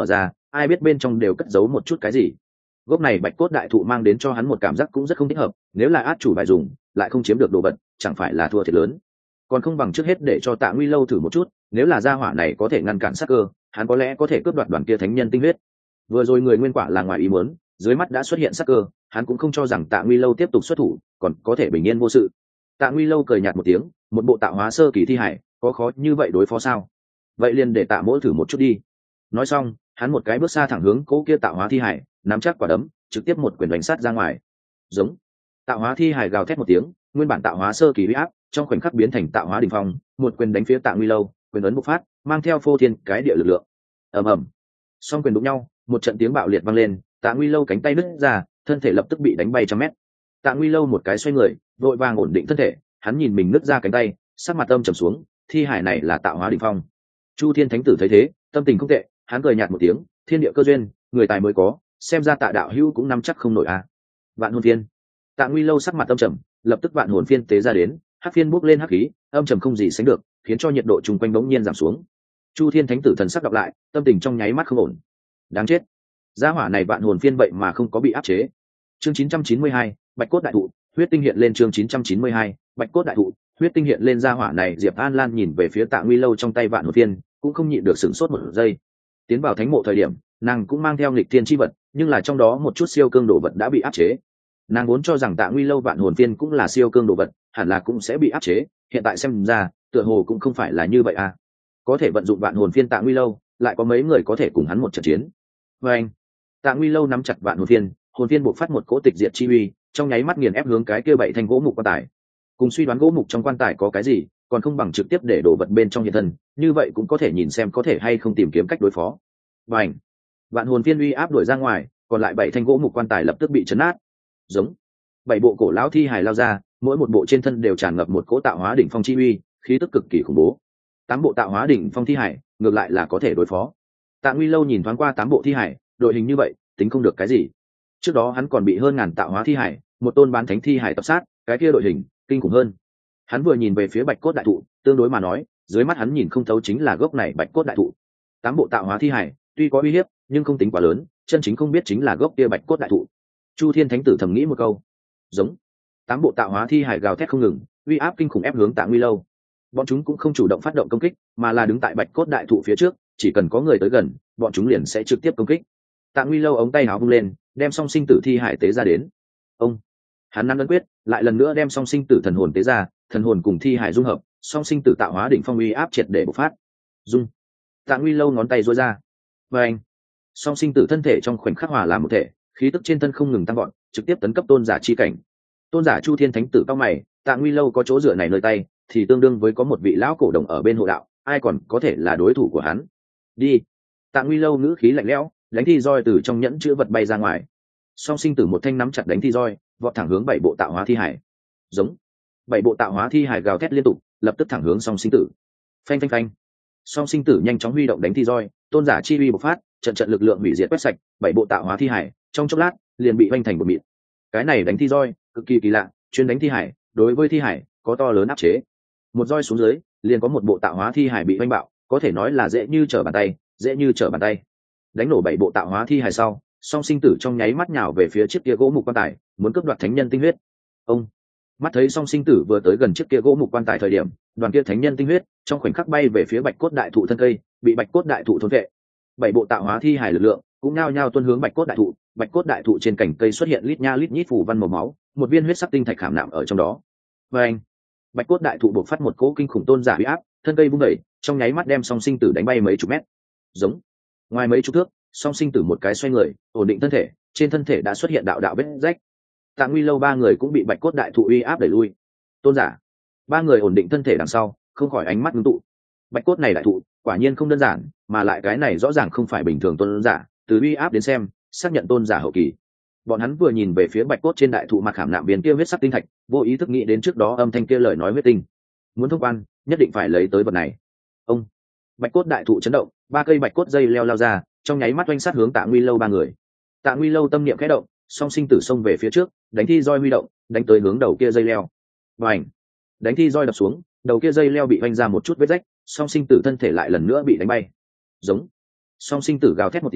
ai biết bên trong đều cất giấu một chút cái gì. Gốc này bạch cốt đại thụ mang đến cho hắn một cảm giác cũng rất không thích hợp, nếu là át chủ bài dùng lại không chiếm được đồ vật, chẳng phải là thua thiệt lớn. Còn không bằng trước hết để cho Tạ Nguy Lâu thử một chút, nếu là gia hỏa này có thể ngăn cản sát cơ, hắn có lẽ có thể cướp đoạt đoàn kia thánh nhân tinh huyết. Vừa rồi người nguyên quả là ngoài ý muốn, dưới mắt đã xuất hiện sát cơ, hắn cũng không cho rằng Tạ Nguy Lâu tiếp tục xuất thủ còn có thể bình yên vô sự. Tạ Nguy Lâu cười nhạt một tiếng, một bộ tạo hóa sơ kỳ thi hải, có khó như vậy đối phó sao? Vậy liền để Tạ Mỗ thử một chút đi. Nói xong, hắn một cái bước xa thẳng hướng cố kia tạo hóa thi hải, nắm chắc quả đấm, trực tiếp một quyền đánh sát ra ngoài. Giống. Tạo hóa thi hải gào thét một tiếng, nguyên bản tạo hóa sơ kỳ uy áp, trong khoảnh khắc biến thành tạo hóa đỉnh phong, một quyền đánh phía Tạ Nguy Lâu, quyền ấn bộc phát, mang theo phô thiên cái địa lực lượng. Ầm ầm. Song quyền đụng nhau, một trận tiếng bạo liệt vang lên, Tạ Nguy Lâu cánh tay nứt ra, thân thể lập tức bị đánh bay trăm mét. Tạ Nguy Lâu một cái xoay người, vội vàng ổn định thân thể, hắn nhìn mình nứt ra cánh tay, sắc mặt âm trầm xuống, thi hải này là tạo hóa đỉnh phong. Chu Thiên Thánh Tử thấy thế, tâm tình không tệ, hắn cười nhạt một tiếng, thiên địa cơ duyên, người tài mới có, xem ra Tạ đạo hữu cũng nắm chắc không nổi a. Vạn hồn phiên. Tạ Nguy Lâu sắc mặt âm trầm, lập tức vạn hồn phiên tế ra đến, hắc phiên bốc lên hắc khí, âm trầm không gì sánh được, khiến cho nhiệt độ chung quanh bỗng nhiên giảm xuống. Chu Thiên Thánh Tử thần sắc đọc lại, tâm tình trong nháy mắt không ổn. Đáng chết, gia hỏa này vạn hồn phiên vậy mà không có bị áp chế. Chương 992, Bạch cốt đại thụ, huyết tinh hiện lên. Chương 992, Bạch cốt đại thụ, huyết tinh hiện lên. Gia hỏa này Diệp An Lan nhìn về phía Tạ Nguy Lâu trong tay vạn hồn phiên, cũng không nhịn được sửng sốt một giây. Tiến vào thánh mộ thời điểm, nàng cũng mang theo nghịch thiên chi vật, nhưng là trong đó một chút siêu cương đồ vật đã bị áp chế. Nàng vốn cho rằng Tạ Nguy Lâu vạn hồn phiên cũng là siêu cương đồ vật, hẳn là cũng sẽ bị áp chế, hiện tại xem ra, tựa hồ cũng không phải là như vậy à. Có thể vận dụng vạn hồn phiên Tạ Nguy Lâu, lại có mấy người có thể cùng hắn một trận chiến. Và anh, Tạ Nguy Lâu nắm chặt vạn hồn phiên buộc phát một cỗ tịch diệt chi uy, trong nháy mắt nghiền ép hướng cái kia bảy thanh gỗ mục quan tài. Cùng suy đoán gỗ mục trong quan tài có cái gì, còn không bằng trực tiếp để đổ vật bên trong hiện thân, như vậy cũng có thể nhìn xem có thể hay không tìm kiếm cách đối phó. Và ảnh, vạn hồn phiên uy áp đuổi ra ngoài, còn lại bảy thanh gỗ mục quan tài lập tức bị chấn nát. Giống. Bảy bộ cổ lão thi hài lao ra, mỗi một bộ trên thân đều tràn ngập một cỗ tạo hóa đỉnh phong chi uy, khí tức cực kỳ khủng bố. 8 bộ tạo hóa đỉnh phong thi hải, ngược lại là có thể đối phó. Tạ Nguy Lâu nhìn thoáng qua 8 bộ thi hải, đội hình như vậy, tính không được cái gì. Trước đó hắn còn bị hơn ngàn tạo hóa thi hải, một tôn bán thánh thi hải tập sát, cái kia đội hình kinh khủng hơn. Hắn vừa nhìn về phía Bạch cốt đại thụ, tương đối mà nói, dưới mắt hắn nhìn không thấu chính là gốc này Bạch cốt đại thụ. 8 bộ tạo hóa thi hải, tuy có uy hiếp, nhưng không tính quá lớn, chân chính không biết chính là gốc kia Bạch cốt đại thụ. Chu Thiên Thánh Tử thầm nghĩ một câu. Giống. 8 bộ tạo hóa thi hải gào thét không ngừng, uy áp kinh khủng ép hướng Tạ Nguy Lâu. Bọn chúng cũng không chủ động phát động công kích, mà là đứng tại Bạch cốt đại thụ phía trước, chỉ cần có người tới gần, bọn chúng liền sẽ trực tiếp công kích. Tạ Nguy Lâu ống tay áo vung lên, đem song sinh tử thi hải tế ra đến. Ông, hắn nắm ấn quyết, lại lần nữa đem song sinh tử thần hồn tế ra, thần hồn cùng thi hải dung hợp, song sinh tử tạo hóa đỉnh phong uy áp triệt để bộc phát. Dung. Tạ Nguy Lâu ngón tay duỗi ra. Và anh, song sinh tử thân thể trong khoảnh khắc hòa làm một thể, khí tức trên thân không ngừng tăng vọt, trực tiếp tấn cấp tôn giả chi cảnh. Tôn giả Chu Thiên Thánh Tử cao mày, Tạ Nguy Lâu có chỗ dựa này nơi tay, thì tương đương với có một vị lão cổ đồng ở bên hộ đạo, ai còn có thể là đối thủ của hắn. Đi. Tạ Nguy Lâu ngữ khí lạnh lẽo, đánh thi roi từ trong nhẫn chứa vật bay ra ngoài. Song sinh tử một thanh nắm chặt đánh thi roi, vọt thẳng hướng 7 bộ tạo hóa thi hải. Giống. 7 bộ tạo hóa thi hải gào thét liên tục, lập tức thẳng hướng song sinh tử. Phanh phanh phanh. Song sinh tử nhanh chóng huy động đánh thi roi, tôn giả chi uy bộc phát, trận trận lực lượng hủy diệt quét sạch 7 bộ tạo hóa thi hải, trong chốc lát liền bị vanh thành một mịn. Cái này đánh thi roi cực kỳ kỳ lạ, chuyên đánh thi hải, đối với thi hải có to lớn áp chế. Một roi xuống dưới, liền có một bộ tạo hóa thi hải bị vanh bạo, có thể nói là dễ như trở bàn tay, dễ như trở bàn tay. Đánh nổ 7 bộ tạo hóa thi hải sau, song sinh tử trong nháy mắt nhào về phía chiếc kia gỗ mục quan tài, muốn cướp đoạt thánh nhân tinh huyết. Ông, mắt thấy song sinh tử vừa tới gần chiếc kia gỗ mục quan tài thời điểm, đoàn kia thánh nhân tinh huyết trong khoảnh khắc bay về phía Bạch cốt đại thụ thân cây, bị Bạch cốt đại thụ thôn vệ. 7 bộ tạo hóa thi hải lực lượng cũng nao nhao tuôn hướng Bạch cốt đại thụ. Bạch cốt đại thụ trên cành cây xuất hiện lít nha lít nhít phù văn màu máu, một viên huyết sắc tinh thạch khảm nạm ở trong đó. Và anh, Bạch cốt đại thụ bộc phát một cỗ kinh khủng tôn giả uy áp, thân cây vung đẩy, trong nháy mắt đem song sinh tử đánh bay mấy chục mét. Giống. Ngoài mấy chục thước, song sinh tử một cái xoay người, ổn định thân thể, trên thân thể đã xuất hiện đạo đạo vết rách. Tạ Nguy Lâu 3 người cũng bị Bạch cốt đại thụ uy áp đẩy lui. Tôn giả. 3 người ổn định thân thể đằng sau, không khỏi ánh mắt ngưng tụ. Bạch cốt này đại thụ, quả nhiên không đơn giản, mà lại cái này rõ ràng không phải bình thường tôn giả, từ uy áp đến xem, xác nhận tôn giả hậu kỳ. Bọn hắn vừa nhìn về phía Bạch cốt trên đại thụ mặt khảm nạm viên kia huyết sắc tinh thạch, vô ý thức nghĩ đến trước đó âm thanh kia lời nói huyết tinh. Muốn thông quan, nhất định phải lấy tới vật này. Ông. Bạch cốt đại thụ chấn động, 3 cây bạch cốt dây leo lao ra, trong nháy mắt oanh sát hướng Tạ Nguy Lâu 3 người. Tạ Nguy Lâu tâm niệm khẽ động, song sinh tử xông về phía trước, đánh thi roi huy động, đánh tới hướng đầu kia dây leo. Bành! Đánh thi roi đập xuống, đầu kia dây leo bị oanh ra một chút vết rách, song sinh tử thân thể lại lần nữa bị đánh bay. Giống. Song sinh tử gào thét một tiếng,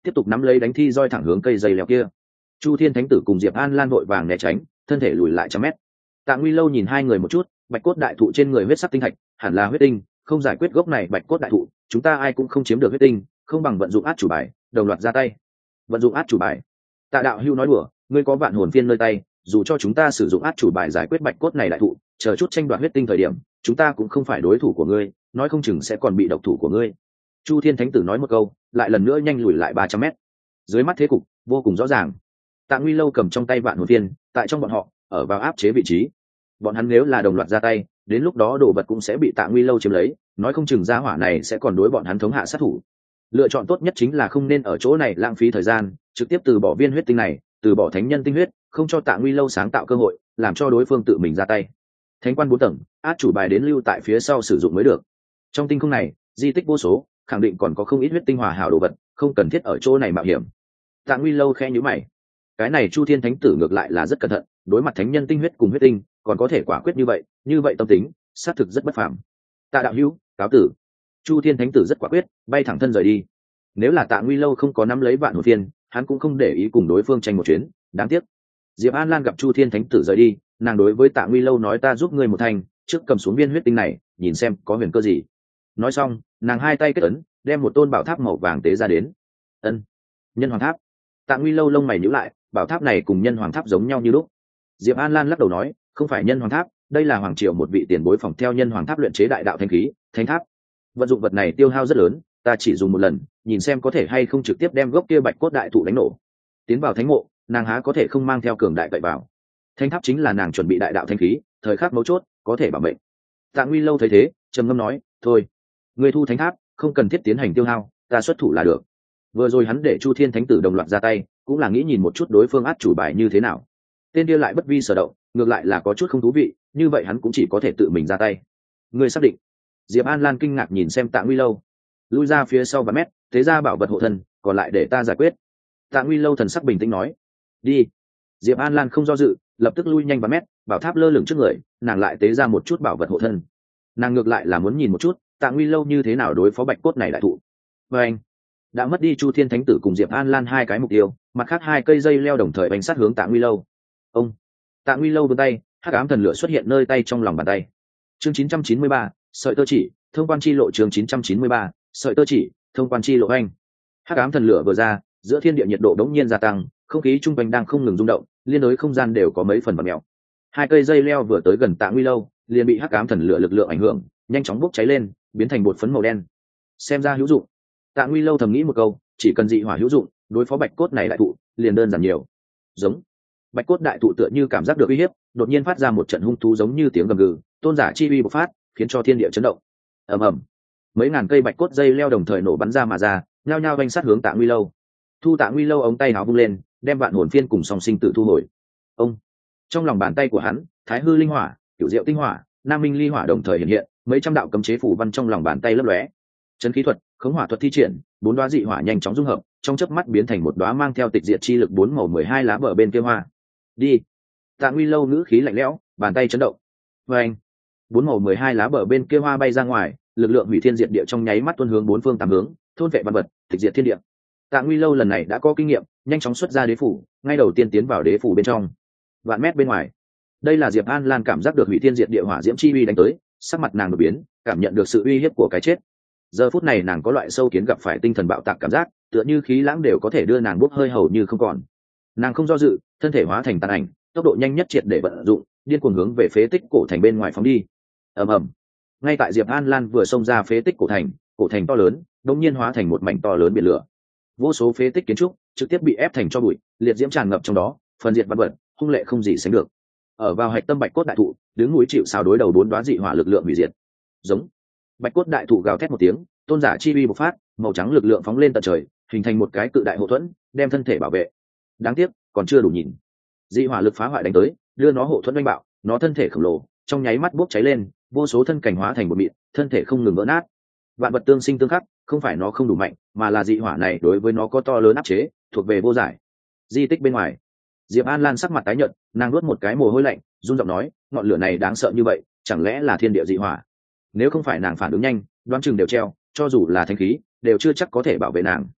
tiếp tục nắm lấy đánh thi roi thẳng hướng cây dây leo kia. Chu Thiên Thánh Tử cùng Diệp An Lan vội vàng né tránh, thân thể lùi lại trăm mét. Tạ Nguy Lâu nhìn hai người một chút, bạch cốt đại thụ trên người huyết sắc tinh thạch, hẳn là huyết tinh, không giải quyết gốc này bạch cốt đại thụ, chúng ta ai cũng không chiếm được huyết tinh, không bằng vận dụng át chủ bài, đồng loạt ra tay. Vận dụng át chủ bài? Tạ Đạo Hưu nói đùa, ngươi có vạn hồn phiên nơi tay, dù cho chúng ta sử dụng át chủ bài giải quyết bạch cốt này đại thụ, chờ chút tranh đoạt huyết tinh thời điểm, chúng ta cũng không phải đối thủ của ngươi, nói không chừng sẽ còn bị độc thủ của ngươi. Chu Thiên Thánh Tử nói một câu, lại lần nữa nhanh lùi lại 300 mét. Dưới mắt thế cục vô cùng rõ ràng. Tạ Nguy Lâu cầm trong tay vạn hồn phiên, tại trong bọn họ, ở vào áp chế vị trí. Bọn hắn nếu là đồng loạt ra tay, đến lúc đó đồ vật cũng sẽ bị Tạ Nguy Lâu chiếm lấy, nói không chừng gia hỏa này sẽ còn đối bọn hắn thống hạ sát thủ. Lựa chọn tốt nhất chính là không nên ở chỗ này lãng phí thời gian, trực tiếp từ bỏ viên huyết tinh này, từ bỏ thánh nhân tinh huyết, không cho Tạ Nguy Lâu sáng tạo cơ hội, làm cho đối phương tự mình ra tay. Thánh quan 4 tầng, át chủ bài đến lưu tại phía sau sử dụng mới được. Trong tinh không này, di tích vô số, khẳng định còn có không ít huyết tinh hòa hảo đồ vật, không cần thiết ở chỗ này mạo hiểm. Tạ Nguy Lâu khẽ nhíu mày. Cái này Chu Thiên Thánh Tử ngược lại là rất cẩn thận, đối mặt thánh nhân tinh huyết cùng huyết tinh, còn có thể quả quyết như vậy tâm tính, xác thực rất bất phàm. Tạ đạo hữu, cáo tử. Chu Thiên Thánh Tử rất quả quyết, bay thẳng thân rời đi. Nếu là Tạ Nguy Lâu không có nắm lấy vạn hồn phiên, hắn cũng không để ý cùng đối phương tranh một chuyến, đáng tiếc. Diệp An Lan gặp Chu Thiên Thánh Tử rời đi, nàng đối với Tạ Nguy Lâu nói ta giúp ngươi một thành, trước cầm xuống viên huyết tinh này, nhìn xem có huyền cơ gì. Nói xong, nàng hai tay kết ấn, đem một tôn bảo tháp màu vàng tế ra đến. Ân, Nhân Hoàng Tháp. Tạ Nguy Lâu lông mày nhíu lại, bảo tháp này cùng Nhân Hoàng Tháp giống nhau như lúc. Diệp An Lan lắc đầu nói, không phải Nhân Hoàng Tháp, đây là hoàng triều một vị tiền bối phòng theo Nhân Hoàng Tháp luyện chế đại đạo thanh khí, thánh tháp. Vận dụng vật này tiêu hao rất lớn, ta chỉ dùng một lần, nhìn xem có thể hay không trực tiếp đem gốc kia bạch cốt đại thụ đánh nổ. Tiến vào thánh mộ, nàng há có thể không mang theo cường đại cậy vào. Thánh tháp chính là nàng chuẩn bị đại đạo thanh khí, thời khắc mấu chốt có thể bảo mệnh. Tạ Nguy Lâu thấy thế, trầm ngâm nói, thôi, người thu thánh tháp, không cần thiết tiến hành tiêu hao, ta xuất thủ là được. Vừa rồi hắn để Chu Thiên Thánh Tử đồng loạt ra tay, cũng là nghĩ nhìn một chút đối phương át chủ bài như thế nào. Tên kia lại bất vi sở động, ngược lại là có chút không thú vị, như vậy hắn cũng chỉ có thể tự mình ra tay. Người xác định? Diệp An Lan kinh ngạc nhìn xem Tạ Nguy Lâu, lui ra phía sau vài mét, thế ra bảo vật hộ thân, còn lại để ta giải quyết. Tạ Nguy Lâu thần sắc bình tĩnh nói, đi. Diệp An Lan không do dự, lập tức lui nhanh vài mét, bảo tháp lơ lửng trước người, nàng lại tế ra một chút bảo vật hộ thân. Nàng ngược lại là muốn nhìn một chút Tạ Nguy Lâu như thế nào đối phó bạch cốt này đại thụ. Và anh đã mất đi Chu Thiên Thánh Tử cùng Diệp An Lan hai cái mục tiêu, mặt khác hai cây dây leo đồng thời bánh sát hướng Tạ Nguy Lâu. Ông Tạ Nguy Lâu vươn tay, hắc ám thần lửa xuất hiện nơi tay trong lòng bàn tay. Chương 993, sợi tơ chỉ, thông quan chi lộ. Chương 993, sợi tơ chỉ, thông quan chi lộ. Anh hắc ám thần lửa vừa ra, giữa thiên địa nhiệt độ đống nhiên gia tăng, không khí trung quanh đang không ngừng rung động, liên đối không gian đều có mấy phần bật mèo. Hai cây dây leo vừa tới gần Tạ Nguy Lâu, liền bị hắc ám thần lửa lực lượng ảnh hưởng, nhanh chóng bốc cháy lên, biến thành bột phấn màu đen. Xem ra hữu dụng. Tạ Nguy Lâu thầm nghĩ một câu, chỉ cần dị hỏa hữu dụng, đối phó bạch cốt này đại thụ liền đơn giản nhiều. Giống. Bạch cốt đại thụ tựa như cảm giác được uy hiếp, đột nhiên phát ra một trận hung thú giống như tiếng gầm gừ, tôn giả chi uy bộc phát, khiến cho thiên địa chấn động. Ầm ầm. Mấy ngàn cây bạch cốt dây leo đồng thời nổ bắn ra mà ra, nhao nhao vành sát hướng Tạ Nguy Lâu. Thu Tạ Nguy Lâu ống tay áo vung lên, đem vạn hồn phiên cùng song sinh tử thu hồi. Ông. Trong lòng bàn tay của hắn, Thái Hư linh hỏa, Cửu Diệu tinh hỏa, Nam Minh ly hỏa đồng thời hiện hiện, mấy trăm đạo cấm chế phù văn trong lòng bàn tay lấp lóe. Chấn khí thuật, khống hỏa thuật thi triển, 4 đóa dị hỏa nhanh chóng dung hợp, trong chớp mắt biến thành một đóa mang theo tịch diệt chi lực 4 màu 12 lá bờ bên kia hoa. Đi. Tạ Nguy Lâu ngữ khí lạnh lẽo, bàn tay chấn động. Oeng. 4 màu 12 lá bờ bên kia hoa bay ra ngoài, lực lượng hủy thiên diệt địa trong nháy mắt tuôn hướng 4 phương tám hướng, thôn vệ văn vật, tịch diệt thiên địa. Tạ Nguy Lâu lần này đã có kinh nghiệm, nhanh chóng xuất ra đế phủ, ngay đầu tiên tiến vào đế phủ bên trong. Vạn mét bên ngoài, đây là Diệp An Lan cảm giác được hủy thiên diệt địa hỏa diễm chi uy đánh tới, sắc mặt nàng đột biến, cảm nhận được sự uy hiếp của cái chết. Giờ phút này nàng có loại sâu kiến gặp phải tinh thần bạo tạc cảm giác, tựa như khí lãng đều có thể đưa nàng bốc hơi hầu như không còn. Nàng không do dự, thân thể hóa thành tàn ảnh, tốc độ nhanh nhất triệt để vận dụng, điên cuồng hướng về phế tích cổ thành bên ngoài phóng đi. Ầm ầm. Ngay tại Diệp An Lan vừa xông ra phế tích cổ thành to lớn, đột nhiên hóa thành một mảnh to lớn biển lửa. Vô số phế tích kiến trúc trực tiếp bị ép thành tro bụi, liệt diễm tràn ngập trong đó, phần diệt vật vật, hung lệ không gì sánh được. Ở vào hạch tâm bạch cốt đại thụ, đứng núi chịu sào đối đầu 4 đóa dị hỏa lực lượng hủy diệt. Giống. Bạch cốt đại thụ gào thét một tiếng, tôn giả chi uy bộc phát, màu trắng lực lượng phóng lên tận trời, hình thành một cái cự đại hộ thuẫn, đem thân thể bảo vệ. Đáng tiếc, còn chưa đủ nhìn. Dị hỏa lực phá hoại đánh tới, đưa nó hộ thuẫn đánh bạo, nó thân thể khổng lồ, trong nháy mắt bốc cháy lên, vô số thân cảnh hóa thành một mịn, thân thể không ngừng vỡ nát. Vạn vật tương sinh tương khắc, không phải nó không đủ mạnh, mà là dị hỏa này đối với nó có to lớn áp chế, thuộc về vô giải. Di tích bên ngoài, Diệp An Lan sắc mặt tái nhợt, nàng nuốt một cái mồ hôi lạnh, run giọng nói, ngọn lửa này đáng sợ như vậy, chẳng lẽ là thiên địa dị hỏa? Nếu không phải nàng phản ứng nhanh, đoán chừng đều treo, cho dù là thanh khí, đều chưa chắc có thể bảo vệ nàng.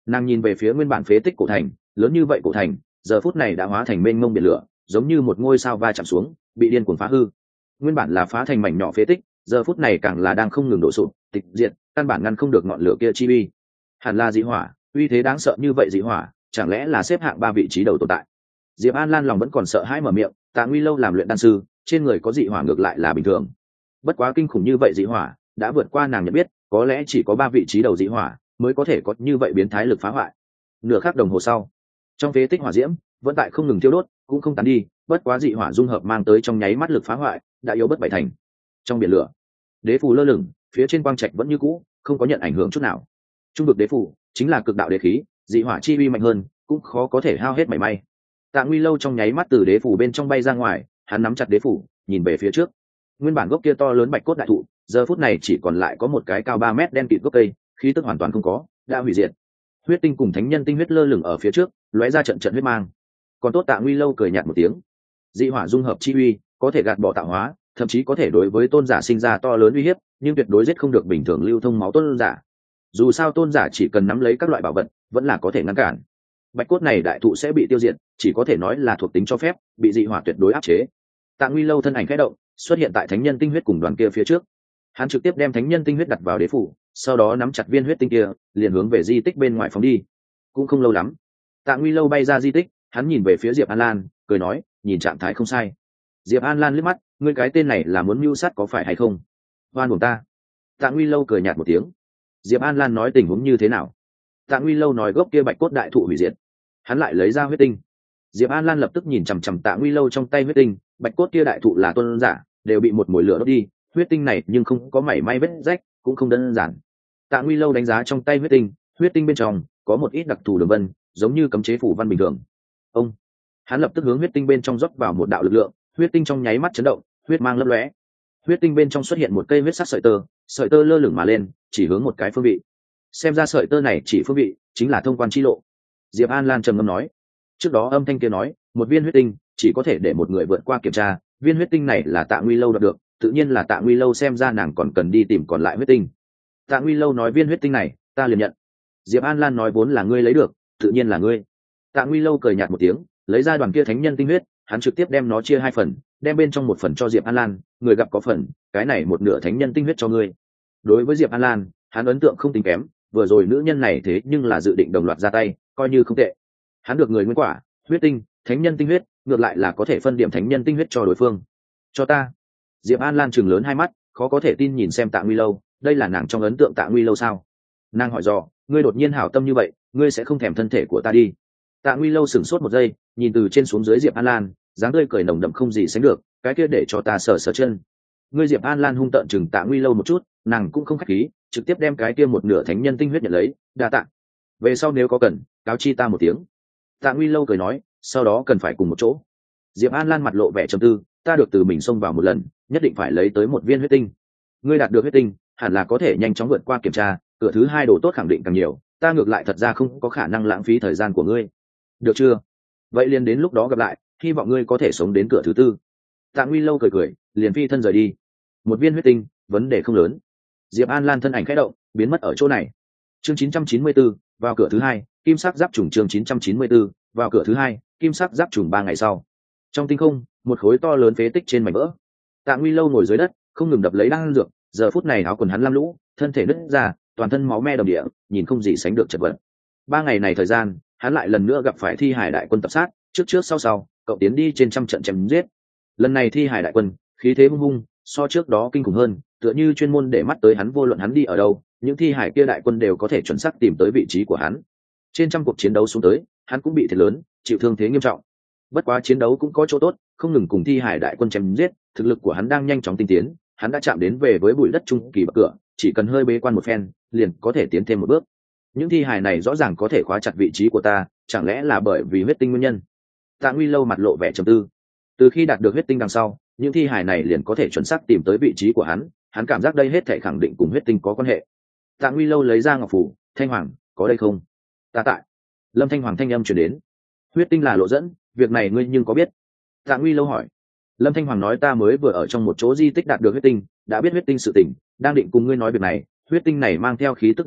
Nàng nhìn về phía nguyên bản phế tích cổ thành, lớn như vậy cổ thành giờ phút này đã hóa thành mênh mông biển lửa, giống như một ngôi sao va chạm xuống bị điên cuồng phá hư. Nguyên bản là phá thành mảnh nhỏ phế tích, giờ phút này càng là đang không ngừng đổ sụp tịch diệt, căn bản ngăn không được ngọn lửa kia chi uy. Hẳn là dị hỏa, uy thế đáng sợ như vậy dị hỏa, chẳng lẽ là xếp hạng 3 vị trí đầu tồn tại? Diệp An Lan lòng vẫn còn sợ hãi mở miệng, Tạ Nguy Lâu làm luyện đan sư, trên người có dị hỏa ngược lại là bình thường. Bất quá kinh khủng như vậy dị hỏa, đã vượt qua nàng nhận biết, có lẽ chỉ có 3 vị trí đầu dị hỏa mới có thể có như vậy biến thái lực phá hoại. Nửa khắc đồng hồ sau, trong phế tích hỏa diễm vẫn tại không ngừng thiêu đốt, cũng không tán đi, bất quá dị hỏa dung hợp mang tới trong nháy mắt lực phá hoại đã yếu bất bảy thành. Trong biển lửa, đế phù lơ lửng, phía trên quang trạch vẫn như cũ, không có nhận ảnh hưởng chút nào. Trung vực đế phù chính là cực đạo đế khí, dị hỏa chi uy mạnh hơn, cũng khó có thể hao hết mảy may. Tạ Nguy Lâu trong nháy mắt từ đế phủ bên trong bay ra ngoài, hắn nắm chặt đế phủ, nhìn về phía trước. Nguyên bản gốc kia to lớn bạch cốt đại thụ, giờ phút này chỉ còn lại có một cái cao 3 mét đen kịt gốc cây, khí tức hoàn toàn không có, đã hủy diệt. Huyết tinh cùng thánh nhân tinh huyết lơ lửng ở phía trước, lóe ra trận trận huyết mang. Còn tốt Tạ Nguy Lâu cười nhạt một tiếng. Dị hỏa dung hợp chi uy, có thể gạt bỏ tạo hóa, thậm chí có thể đối với tôn giả sinh ra to lớn uy hiếp, nhưng tuyệt đối giết không được bình thường lưu thông máu tôn giả. Dù sao tôn giả chỉ cần nắm lấy các loại bảo vật, vẫn là có thể ngăn cản. Bạch cốt này đại thụ sẽ bị tiêu diệt, chỉ có thể nói là thuộc tính cho phép, bị dị hỏa tuyệt đối áp chế. Tạ Nguy Lâu thân ảnh khẽ động, xuất hiện tại thánh nhân tinh huyết cùng đoàn kia phía trước. Hắn trực tiếp đem thánh nhân tinh huyết đặt vào đế phủ, sau đó nắm chặt viên huyết tinh kia, liền hướng về di tích bên ngoài phóng đi. Cũng không lâu lắm, Tạ Nguy Lâu bay ra di tích, hắn nhìn về phía Diệp An Lan, cười nói, nhìn trạng thái không sai. Diệp An Lan liếc mắt, ngươi cái tên này là muốn mưu sát có phải hay không? Oan uổng ta. Tạ Nguy Lâu cười nhạt một tiếng. Diệp An Lan nói tình huống như thế nào? Tạ Nguy Lâu nói gốc kia bạch cốt đại thụ hủy diệt. Hắn lại lấy ra huyết tinh. Diệp An Lan lập tức nhìn chằm chằm Tạ Nguy Lâu trong tay huyết tinh, bạch cốt kia đại thụ là tôn giả, đều bị một mồi lửa đốt đi, huyết tinh này nhưng không có mảy may vết rách, cũng không đơn giản. Tạ Nguy Lâu đánh giá trong tay huyết tinh bên trong có một ít đặc thù đường vân, giống như cấm chế phủ văn bình thường. Ông, hắn lập tức hướng huyết tinh bên trong rót vào một đạo lực lượng, huyết tinh trong nháy mắt chấn động, huyết mang lấp lóe. Huyết tinh bên trong xuất hiện một cây huyết sắc sợi tơ lơ lửng mà lên, chỉ hướng một cái phương vị. Xem ra sợi tơ này chỉ phương vị, chính là thông quan chi lộ. Diệp An Lan trầm ngâm nói. Trước đó âm thanh kia nói, một viên huyết tinh chỉ có thể để một người vượt qua kiểm tra, viên huyết tinh này là Tạ Nguy Lâu đoạt được, tự nhiên là Tạ Nguy Lâu xem ra nàng còn cần đi tìm còn lại huyết tinh. Tạ Nguy Lâu nói viên huyết tinh này, ta liền nhận. Diệp An Lan nói vốn là ngươi lấy được, tự nhiên là ngươi. Tạ Nguy Lâu cười nhạt một tiếng, lấy ra đoàn kia thánh nhân tinh huyết, hắn trực tiếp đem nó chia 2 phần, đem bên trong một phần cho Diệp An Lan, người gặp có phần, cái này một nửa thánh nhân tinh huyết cho ngươi. Đối với Diệp An Lan, hắn ấn tượng không tính kém, vừa rồi nữ nhân này thế nhưng là dự định đồng loạt ra tay, coi như không tệ. Hắn được người nguyên quả, huyết tinh, thánh nhân tinh huyết, ngược lại là có thể phân điểm thánh nhân tinh huyết cho đối phương. Cho ta. Diệp An Lan trừng lớn hai mắt, khó có thể tin nhìn xem Tạ Nguy Lâu, đây là nàng trong ấn tượng Tạ Nguy Lâu sao? Nàng hỏi dò, ngươi đột nhiên hảo tâm như vậy, ngươi sẽ không thèm thân thể của ta đi? Tạ Nguy Lâu sửng sốt một giây, nhìn từ trên xuống dưới Diệp An Lan, dáng tươi cười nồng đậm không gì sánh được, cái kia để cho ta sờ chân. Ngươi Diệp An Lan hung tợn chừng Tạ Nguy Lâu một chút, nàng cũng không khách khí, trực tiếp đem cái kia một nửa thánh nhân tinh huyết nhận lấy, đa tạ. Về sau nếu có cần, cáo chi ta một tiếng. Tạ Nguy Lâu cười nói, sau đó cần phải cùng một chỗ. Diệp An Lan mặt lộ vẻ trầm tư, ta được từ mình xông vào một lần, nhất định phải lấy tới một viên huyết tinh. Ngươi đạt được huyết tinh, hẳn là có thể nhanh chóng vượt qua kiểm tra, cửa thứ 2 đồ tốt khẳng định càng nhiều, ta ngược lại thật ra không có khả năng lãng phí thời gian của ngươi. Được chưa? Vậy liền đến lúc đó gặp lại, hy vọng ngươi có thể sống đến cửa thứ 4. Tạ Nguy Lâu cười cười, liền phi thân rời đi. Một viên huyết tinh, vấn đề không lớn. Diệp An Lan thân ảnh khẽ động, biến mất ở chỗ này. Chương 994, vào cửa thứ 2, kim sắc giáp trùng. Chương 994, vào cửa thứ 2, kim sắc giáp trùng. 3 ngày sau, trong tinh không, một khối to lớn phế tích trên mảnh vỡ. Tạ Nguy Lâu ngồi dưới đất, không ngừng đập lấy đan dược, giờ phút này áo quần hắn lam lũ, thân thể nứt ra, toàn thân máu me đầm địa, nhìn không gì sánh được chật vật. 3 ngày này thời gian, hắn lại lần nữa gặp phải Thi Hải đại quân tập sát, trước sau, cậu tiến đi trên trăm trận chém giết. Lần này Thi Hải đại quân, khí thế hung hung, so trước đó kinh khủng hơn, tựa như chuyên môn để mắt tới hắn, vô luận hắn đi ở đâu, những Thi Hải kia đại quân đều có thể chuẩn xác tìm tới vị trí của hắn. Trên trăm cuộc chiến đấu xuống tới, hắn cũng bị thiệt lớn, chịu thương thế nghiêm trọng. Bất quá chiến đấu cũng có chỗ tốt, không ngừng cùng Thi Hải đại quân chém giết, thực lực của hắn đang nhanh chóng tinh tiến, hắn đã chạm đến về với bụi đất trung kỳ bậc cửa, chỉ cần hơi bế quan một phen, liền có thể tiến thêm một bước. Những Thi Hải này rõ ràng có thể khóa chặt vị trí của ta, chẳng lẽ là bởi vì huyết tinh nguyên nhân? Tạ Nguy Lâu mặt lộ vẻ trầm tư. Từ khi đạt được huyết tinh đằng sau, những Thi Hải này liền có thể chuẩn xác tìm tới vị trí của hắn, hắn cảm giác đây hết thảy khẳng định cùng huyết tinh có quan hệ. Tạ Nguy Lâu lấy ra ngọc phù, Thanh Hoàng, có đây không? Ta tại. Lâm Thanh Hoàng thanh âm truyền đến. Huyết tinh là lộ dẫn, việc này ngươi nhưng có biết? Tạ Nguy Lâu hỏi. Lâm Thanh Hoàng nói ta mới vừa ở trong một chỗ di tích đạt được huyết tinh, đã biết huyết tinh sự tình, đang định cùng ngươi nói việc này. Huyết tinh này mang theo khí tức đặc thù,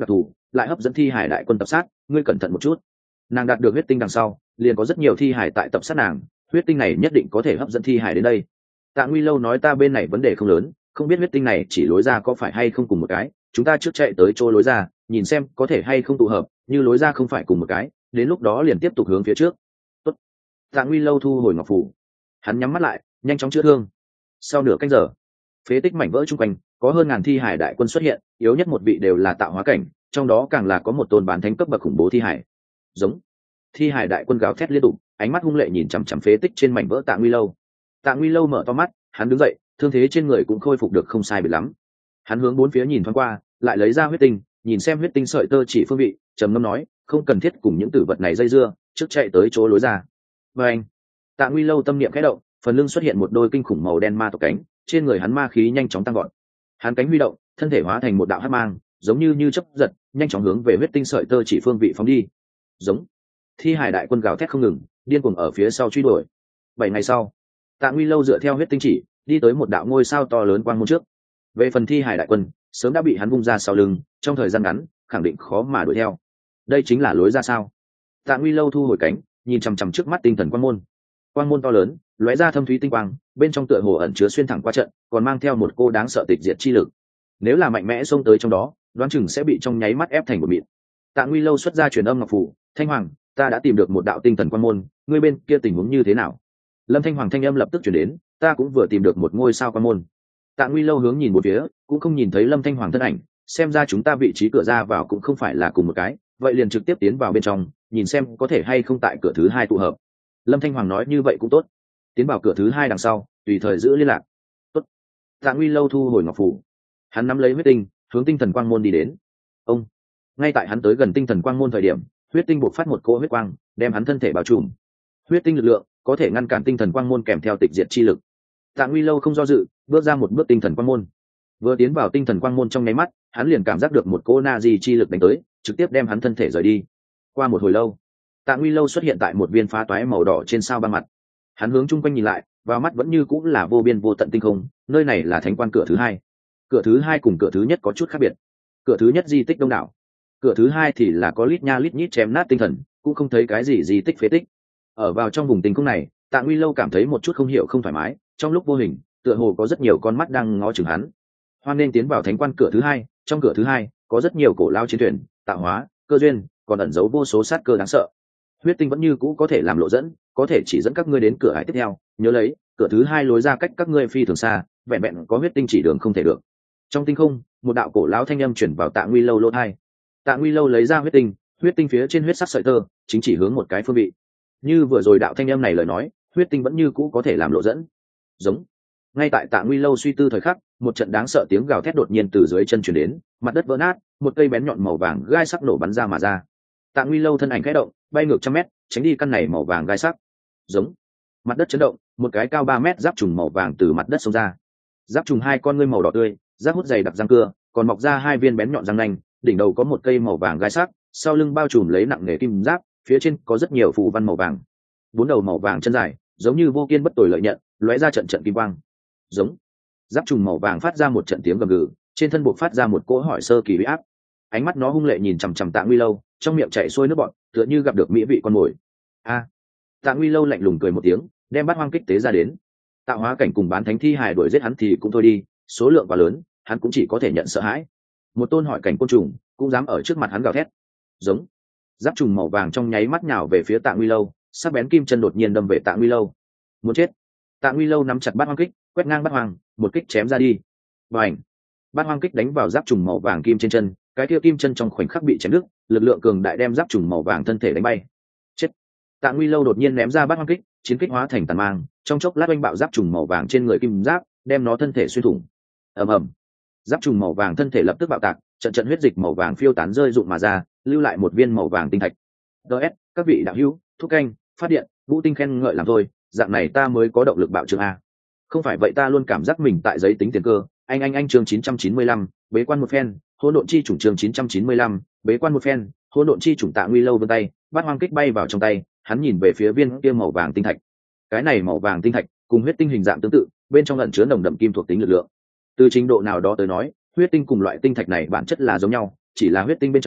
lại hấp dẫn thi hải đại quân tập sát, ngươi cẩn thận một chút. Nàng đạt được huyết tinh đằng sau, liền có rất nhiều thi hải tại tập sát nàng, huyết tinh này nhất định có thể hấp dẫn thi hải đến đây. Tạ Nguy Lâu nói ta bên này vấn đề không lớn, không biết huyết tinh này chỉ lối ra có phải hay không cùng một cái, chúng ta trước chạy tới chỗ lối ra, nhìn xem có thể hay không tụ hợp, như lối ra không phải cùng một cái, đến lúc đó liền tiếp tục hướng phía trước. Tốt. Tạ Nguy Lâu thu hồi ngọc phủ, hắn nhắm mắt lại, nhanh chóng chữa thương. Sau nửa canh giờ, phế tích mảnh vỡ chung quanh có hơn ngàn thi hải đại quân xuất hiện, yếu nhất một vị đều là tạo hóa cảnh, trong đó càng là có một tôn bán thánh cấp bậc khủng bố thi hải. Giống. Thi hải đại quân gào thét liên tục, ánh mắt hung lệ nhìn chằm chằm phế tích trên mảnh vỡ Tạ Nguy Lâu. Tạ Nguy Lâu mở to mắt, hắn đứng dậy, thương thế trên người cũng khôi phục được không sai biệt lắm. Hắn hướng bốn phía nhìn thoáng qua, lại lấy ra huyết tinh, nhìn xem huyết tinh sợi tơ chỉ phương vị, trầm ngâm nói, không cần thiết cùng những tử vật này dây dưa, trước chạy tới chỗ lối ra. Và anh. Tạ Nguy Lâu tâm niệm khẽ động, phần lưng xuất hiện một đôi kinh khủng màu đen ma tộc cánh, trên người hắn ma khí nhanh chóng tăng gọn. Hắn cánh huy động, thân thể hóa thành một đạo hắc mang, giống như chớp giật, nhanh chóng hướng về huyết tinh sợi tơ chỉ phương vị phóng đi. Giống. Thi hải đại quân gào thét không ngừng, điên cuồng ở phía sau truy đuổi. 7 ngày sau, Tạ Nguy Lâu dựa theo huyết tinh chỉ, đi tới một đạo ngôi sao to lớn quang môn trước. Về phần thi hải đại quân, sớm đã bị hắn vung ra sau lưng, trong thời gian ngắn, khẳng định khó mà đuổi theo. Đây chính là lối ra sao? Tạ Nguy Lâu thu hồi cánh, nhìn chằm chằm trước mắt tinh thần quang môn. Quang môn to lớn, lóe ra thâm thúy tinh quang, bên trong tựa hồ ẩn chứa xuyên thẳng qua trận, còn mang theo một cô đáng sợ tịch diệt chi lực. Nếu là mạnh mẽ xông tới trong đó, đoán chừng sẽ bị trong nháy mắt ép thành một mịn. Tạ Nguy Lâu xuất ra truyền âm ngọc phủ, Thanh Hoàng, ta đã tìm được một đạo tinh thần quang môn, ngươi bên kia tình huống như thế nào? Lâm Thanh Hoàng thanh âm lập tức truyền đến, ta cũng vừa tìm được một ngôi sao quang môn. Tạ Nguy Lâu hướng nhìn một phía, cũng không nhìn thấy Lâm Thanh Hoàng thân ảnh, xem ra chúng ta vị trí cửa ra vào cũng không phải là cùng một cái, vậy liền trực tiếp tiến vào bên trong, nhìn xem có thể hay không tại cửa thứ hai tụ hợp. Lâm Thanh Hoàng nói như vậy cũng tốt, tiến vào cửa thứ hai đằng sau, tùy thời giữ liên lạc. Tốt. Tạ Nguy Lâu thu hồi ngọc phủ, hắn nắm lấy huyết tinh, hướng tinh thần quang môn đi đến. Ông. Ngay tại hắn tới gần tinh thần quang môn thời điểm, huyết tinh bộc phát một cỗ huyết quang, đem hắn thân thể bao trùm. Huyết tinh lực lượng có thể ngăn cản tinh thần quang môn kèm theo tịch diệt chi lực. Tạ Nguy Lâu không do dự, bước ra một bước tinh thần quang môn. Vừa tiến vào tinh thần quang môn trong nháy mắt, hắn liền cảm giác được một cỗ na di chi lực đánh tới, trực tiếp đem hắn thân thể rời đi. Qua một hồi lâu, Tạ Nguy Lâu xuất hiện tại một viên phá toái màu đỏ trên sao băng mặt. Hắn hướng chung quanh nhìn lại, vào mắt vẫn như cũng là vô biên vô tận tinh không, nơi này là thánh quan cửa thứ hai. Cửa thứ hai cùng cửa thứ nhất có chút khác biệt. Cửa thứ nhất di tích đông đảo, cửa thứ hai thì là có lít nha lít nhít chém nát tinh thần, cũng không thấy cái gì di tích phế tích. Ở vào trong vùng tinh không này, Tạ Nguy Lâu cảm thấy một chút không hiểu không thoải mái, trong lúc vô hình, tựa hồ có rất nhiều con mắt đang ngó chừng hắn. Hoan nên tiến vào thánh quan cửa thứ hai, trong cửa thứ hai có rất nhiều cổ lao chiến thuyền, tạo hóa, cơ duyên, còn ẩn giấu vô số sát cơ đáng sợ. Huyết tinh vẫn như cũ có thể làm lộ dẫn, có thể chỉ dẫn các ngươi đến cửa hải tiếp theo, nhớ lấy, cửa thứ hai lối ra cách các ngươi phi thường xa, vẹn vẹn có huyết tinh chỉ đường không thể được. Trong tinh không, một đạo cổ lão thanh âm truyền vào Tạ Nguy Lâu lỗ tai. Tạ Nguy Lâu lấy ra huyết tinh phía trên huyết sắc sợi tơ, chính chỉ hướng một cái phương vị. Như vừa rồi đạo thanh âm này lời nói, huyết tinh vẫn như cũ có thể làm lộ dẫn. Giống. Ngay tại Tạ Nguy Lâu suy tư thời khắc, một trận đáng sợ tiếng gào thét đột nhiên từ dưới chân truyền đến, mặt đất vỡ nát, một cây bén nhọn màu vàng gai sắc nổ bắn ra mà ra. Tạ Nguy Lâu thân ảnh khẽ động, bay ngược 100 mét, tránh đi căn này màu vàng gai sắc. Giống. Mặt đất chấn động, một cái cao 3 mét giáp trùng màu vàng từ mặt đất xông ra. Giáp trùng hai con ngươi màu đỏ tươi, giáp hút dày đặc răng cưa, còn mọc ra hai viên bén nhọn răng nanh, đỉnh đầu có một cây màu vàng gai sắc, sau lưng bao trùm lấy nặng nề kim giáp, phía trên có rất nhiều phù văn màu vàng. 4 đầu màu vàng chân dài, giống như vô kiên bất tồi lợi nhận, lóe ra trận trận kim quang. Giống. Giáp trùng màu vàng phát ra một trận tiếng gầm gừ, trên thân buộc phát ra một cỗ hỏi sơ kỳ uy áp. Ánh mắt nó hung lệ nhìn chằm chằm Tạ Nguy Lâu, trong miệng chảy xuôi nước bọt, tựa như gặp được mỹ vị con mồi. A. Tạ Nguy Lâu lạnh lùng cười một tiếng, đem bát hoang kích tế ra đến. Tạo hóa cảnh cùng bán thánh thi hài đuổi giết hắn thì cũng thôi đi, số lượng quá lớn, hắn cũng chỉ có thể nhận sợ hãi. Một tôn hỏi cảnh côn trùng cũng dám ở trước mặt hắn gào thét. Giống. Giáp trùng màu vàng trong nháy mắt nhào về phía Tạ Nguy Lâu, sắc bén kim chân đột nhiên đâm về Tạ Nguy Lâu. Muốn chết. Tạ Nguy Lâu nắm chặt bát hoang kích, quét ngang bát hoang, một kích chém ra đi. Bành. Bát hoang kích đánh vào giáp trùng màu vàng kim trên chân, cái kia kim chân trong khoảnh khắc bị chém đứt, lực lượng cường đại đem giáp trùng màu vàng thân thể đánh bay. Chết. Tạ Nguy Lâu đột nhiên ném ra bát hoang kích, chiến kích hóa thành tàn mang, trong chốc lát oanh bạo giáp trùng màu vàng trên người kim giáp, đem nó thân thể xuyên thủng. Ầm ầm. Giáp trùng màu vàng thân thể lập tức bạo tạc, trận trận huyết dịch màu vàng phiêu tán rơi rụng mà ra, lưu lại một viên màu vàng tinh thạch. DS, các vị đạo hữu, thúc canh, phát điện, vũ tinh khen ngợi làm thôi, dạng này ta mới có động lực bạo trương a. Không phải vậy ta luôn cảm giác mình tại giấy tính tiền cơ. Anh chương 995, bế quan một phen, hỗn độn chi chủng chương 995, bế quan một phen, hỗn độn chi chủng Tạ Nguy Lâu vươn tay, bát hoang kích bay vào trong tay, hắn nhìn về phía viên kia màu vàng tinh thạch. Cái này màu vàng tinh thạch cùng huyết tinh hình dạng tương tự, bên trong ẩn chứa nồng đậm kim thuộc tính lực lượng. Từ trình độ nào đó tới nói, huyết tinh cùng loại tinh thạch này bản chất là giống nhau, chỉ là huyết tinh bên trong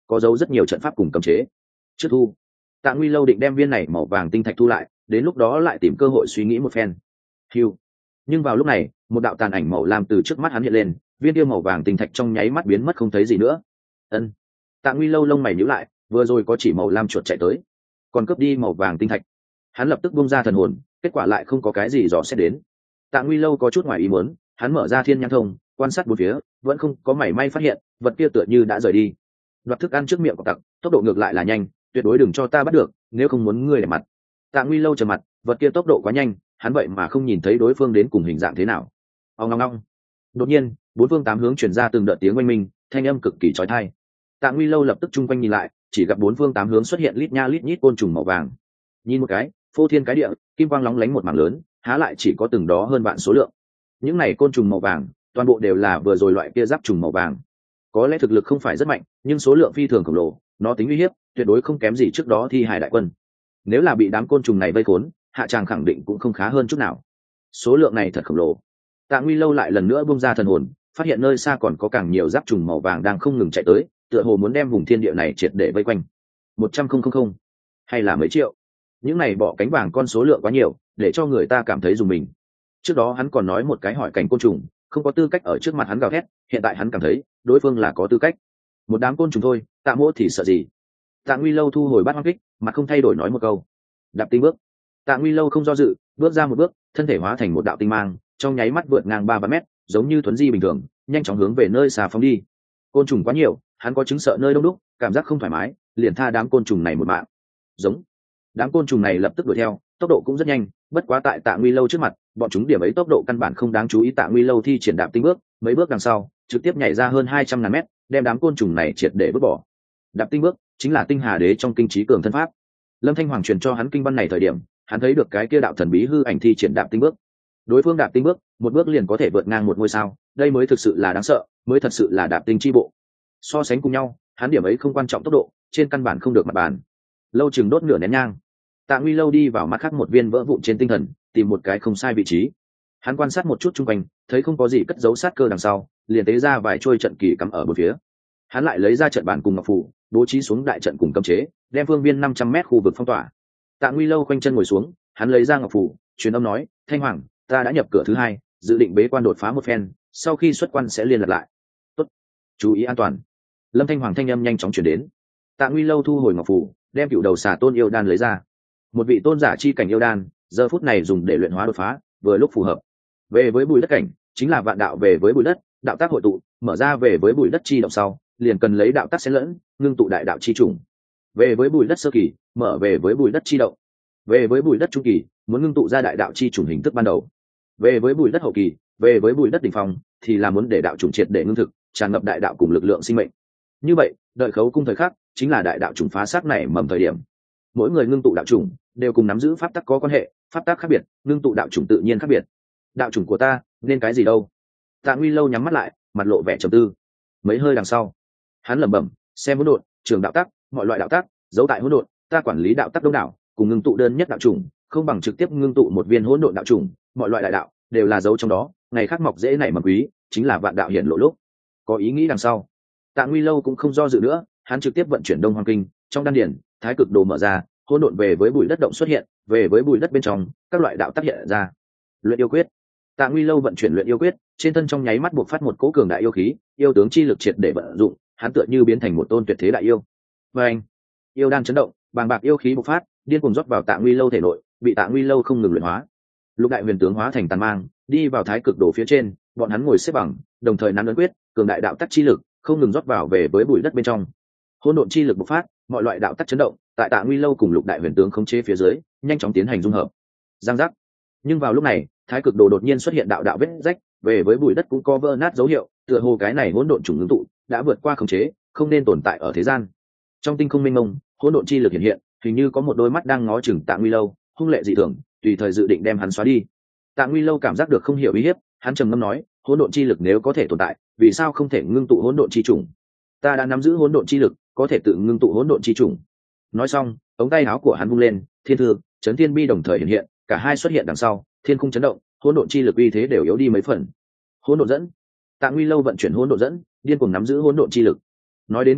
có dấu rất nhiều trận pháp cùng cấm chế. Trước thu, Tạ Nguy Lâu định đem viên này màu vàng tinh thạch thu lại, đến lúc đó lại tìm cơ hội suy nghĩ một phen. Hưu. Nhưng vào lúc này, một đạo tàn ảnh màu lam từ trước mắt hắn hiện lên, viên kia màu vàng tinh thạch trong nháy mắt biến mất không thấy gì nữa. Ân. Tạ Nguy Lâu lông mày nhíu lại, vừa rồi có chỉ màu lam chuột chạy tới, còn cướp đi màu vàng tinh thạch. Hắn lập tức buông ra thần hồn, kết quả lại không có cái gì dò xét đến. Tạ Nguy Lâu có chút ngoài ý muốn, hắn mở ra thiên nhãn thông, quan sát bốn phía, vẫn không có mảy may phát hiện, vật kia tựa như đã rời đi. Đoạt thức ăn trước miệng của tặc, tốc độ ngược lại là nhanh, tuyệt đối đừng cho ta bắt được, nếu không muốn ngươi để mặt. Tạ Nguy Lâu trầm mặt, vật kia tốc độ quá nhanh, hắn vậy mà không nhìn thấy đối phương đến cùng hình dạng thế nào. Ong ong ong. Đột nhiên, bốn phương tám hướng truyền ra từng đợt tiếng oanh minh, thanh âm cực kỳ chói tai. Tạ Nguy Lâu lập tức chung quanh nhìn lại, chỉ gặp bốn phương tám hướng xuất hiện lít nha lít nhít côn trùng màu vàng. Nhìn một cái, phô thiên cái địa, kim quang lóng lánh một mảng lớn, há lại chỉ có từng đó hơn vạn số lượng. Những này côn trùng màu vàng, toàn bộ đều là vừa rồi loại kia giáp trùng màu vàng. Có lẽ thực lực không phải rất mạnh, nhưng số lượng phi thường khổng lồ, nó tính uy hiếp tuyệt đối không kém gì trước đó Thi Hải đại quân. Nếu là bị đám côn trùng này vây khốn, hạ tràng khẳng định cũng không khá hơn chút nào. Số lượng này thật khổng lồ. Tạ Nguy Lâu lại lần nữa bung ra thần hồn, phát hiện nơi xa còn có càng nhiều giáp trùng màu vàng đang không ngừng chạy tới, tựa hồ muốn đem vùng thiên địa này triệt để vây quanh. 100.000 hay là mấy triệu? Những này bọ cánh vàng con số lượng quá nhiều, để cho người ta cảm thấy dùng mình. Trước đó hắn còn nói một cái hỏi cảnh côn trùng, không có tư cách ở trước mặt hắn gào thét, hiện tại hắn cảm thấy đối phương là có tư cách. Một đám côn trùng thôi, Tạ Mỗ thì sợ gì? Tạ Nguy Lâu thu hồi bát hoang kích, mặt không thay đổi nói một câu. Đạp tinh bước. Tạ Nguy Lâu không do dự, bước ra một bước, thân thể hóa thành một đạo tinh mang, trong nháy mắt vượt ngang 3 mét, giống như thuấn di bình thường, nhanh chóng hướng về nơi xa phóng đi. Côn trùng quá nhiều, hắn có chứng sợ nơi đông đúc, cảm giác không thoải mái, liền tha đám côn trùng này một mạng. Giống. Đám côn trùng này lập tức đuổi theo, tốc độ cũng rất nhanh, bất quá tại Tạ Nguy Lâu trước mặt, bọn chúng điểm ấy tốc độ căn bản không đáng chú ý. Tạ Nguy Lâu thi triển đạp tinh bước, mấy bước đằng sau, trực tiếp nhảy ra hơn 200.000 mét, đem đám côn trùng này triệt để vứt bỏ. Đạp tinh bước chính là Tinh Hà Đế trong kinh trí cường thân pháp. Lâm Thanh Hoàng truyền cho hắn kinh văn này thời điểm, hắn thấy được cái kia đạo thần bí hư ảnh thi triển đạp tinh bước. Đối phương đạp tinh bước, một bước liền có thể vượt ngang một ngôi sao, đây mới thực sự là đáng sợ, mới thật sự là đạp tinh chi bộ. So sánh cùng nhau, hắn điểm ấy không quan trọng tốc độ, trên căn bản không được mặt bàn. Lâu chừng đốt nửa nén nhang, Tạ Nguy Lâu đi vào mặt khác một viên vỡ vụn trên tinh thần, tìm một cái không sai vị trí. Hắn quan sát một chút xung quanh, thấy không có gì cất giấu sát cơ đằng sau, liền tế ra vài trôi trận kỳ cắm ở bốn phía. Hắn lại lấy ra trận bàn cùng ngọc phù, bố trí xuống đại trận cùng cấm chế, đem phương viên 500 mét khu vực phong tỏa. Tạ Nguy Lâu khoanh chân ngồi xuống, hắn lấy ra ngọc phù, truyền âm nói: "Thanh Hoàng, ta đã nhập cửa thứ hai, dự định bế quan đột phá một phen, sau khi xuất quan sẽ liên lạc lại." "Tốt, chú ý an toàn." Lâm Thanh Hoàng thanh âm nhanh chóng truyền đến. Tạ Nguy Lâu thu hồi ngọc phù, đem cựu đầu xà tôn yêu đan lấy ra. Một vị tôn giả chi cảnh yêu đan, giờ phút này dùng để luyện hóa đột phá, vừa lúc phù hợp. Về với bùi đất cảnh, chính là vạn đạo về với bùi đất, đạo tác hội tụ, mở ra về với bùi đất chi động sau, liền cần lấy đạo tác xen lẫn, ngưng tụ đại đạo chi trùng. Về với bùi đất sơ kỳ, mở về với bùi đất chi động. Về với bùi đất trung kỳ, muốn ngưng tụ ra đại đạo chi trùng hình thức ban đầu. Về với bùi đất hậu kỳ, về với bùi đất đỉnh phong, thì là muốn để đạo trùng triệt để ngưng thực, tràn ngập đại đạo cùng lực lượng sinh mệnh. Như vậy, đợi khấu cung thời khắc, chính là đại đạo trùng phá xác nảy mầm thời điểm. Mỗi người ngưng tụ đạo trùng đều cùng nắm giữ pháp tắc có quan hệ, pháp tắc khác biệt, ngưng tụ đạo trùng tự nhiên khác biệt. Đạo trùng của ta nên cái gì đâu? Tạ Nguy Lâu nhắm mắt lại, mặt lộ vẻ trầm tư. Mấy hơi đằng sau, hắn lẩm bẩm: xem hỗn độn, trường đạo tắc, mọi loại đạo tắc, giấu tại hỗn độn, ta quản lý đạo tắc đông đảo, cùng ngưng tụ đơn nhất đạo trùng, không bằng trực tiếp ngưng tụ một viên hỗn độn đạo trùng, mọi loại đại đạo đều là giấu trong đó, ngày khác mọc dễ nảy mầm quý, chính là vạn đạo hiển lộ lúc. Có ý nghĩ đằng sau, Tạ Nguy Lâu cũng không do dự nữa, hắn trực tiếp vận chuyển Đông Hoang Kinh, trong đan điển, thái cực đồ mở ra, hỗn độn về với bụi đất động xuất hiện, về với bụi đất bên trong, các loại đạo tác hiện ra. Luyện yêu quyết. Tạ Nguy Lâu vận chuyển luyện yêu quyết, trên thân trong nháy mắt bộc phát một cỗ cường đại yêu khí, yêu tướng chi lực triệt để vận dụng, hắn tựa như biến thành một tôn tuyệt thế đại yêu. Và anh, yêu đan chấn động, bàng bạc yêu khí bộc phát, điên cuồng rót vào Tạ Nguy Lâu thể nội, bị Tạ Nguy Lâu không ngừng luyện hóa. Lục đại huyền tướng hóa thành tàn mang, đi vào thái cực đồ phía trên, bọn hắn ngồi xếp bằng, đồng thời nắm ấn quyết, cường đại đạo tắc chi lực không ngừng rót vào về với bụi đất bên trong. Hỗn độn chi lực bộc phát, mọi loại đạo tắc chấn động, tại Tạ Nguy Lâu cùng lục đại huyền tướng khống chế phía dưới, nhanh chóng tiến hành dung hợp. Giang giác. Nhưng vào lúc này, thái cực đồ đột nhiên xuất hiện đạo đạo vết rách, về với bụi đất cũng có vỡ nát dấu hiệu, tựa hồ cái này hỗn độn trùng ngưng tụ đã vượt qua khống chế, không nên tồn tại ở thế gian. Trong tinh không mênh mông, hỗn độn chi lực hiện hiện, hình như có một đôi mắt đang ngó chừng Tạ Nguy Lâu, hung lệ dị thường, tùy thời dự định đem hắn xóa đi. Tạ Nguy Lâu cảm giác được không hiểu uy hiếp, hắn trầm ngâm nói: hỗn độn chi lực nếu có thể tồn tại, vì sao không thể ngưng tụ hỗn độn chi trùng? Ta đã nắm giữ hỗn độn chi lực, có thể tự ngưng tụ hỗn độn chi trùng. Nói xong, ống tay áo của hắn vung lên, thiên thư, chấn thiên bi đồng thời hiện hiện, cả hai xuất hiện đằng sau, thiên khung chấn động, hỗn độn chi lực uy thế đều yếu đi mấy phần. Hỗn độn dẫn. Tạ Nguy Lâu vận chuyển hỗn độn dẫn, điên cuồng nắm giữ hỗn độn chi lực. Nói đến kỳ lạ,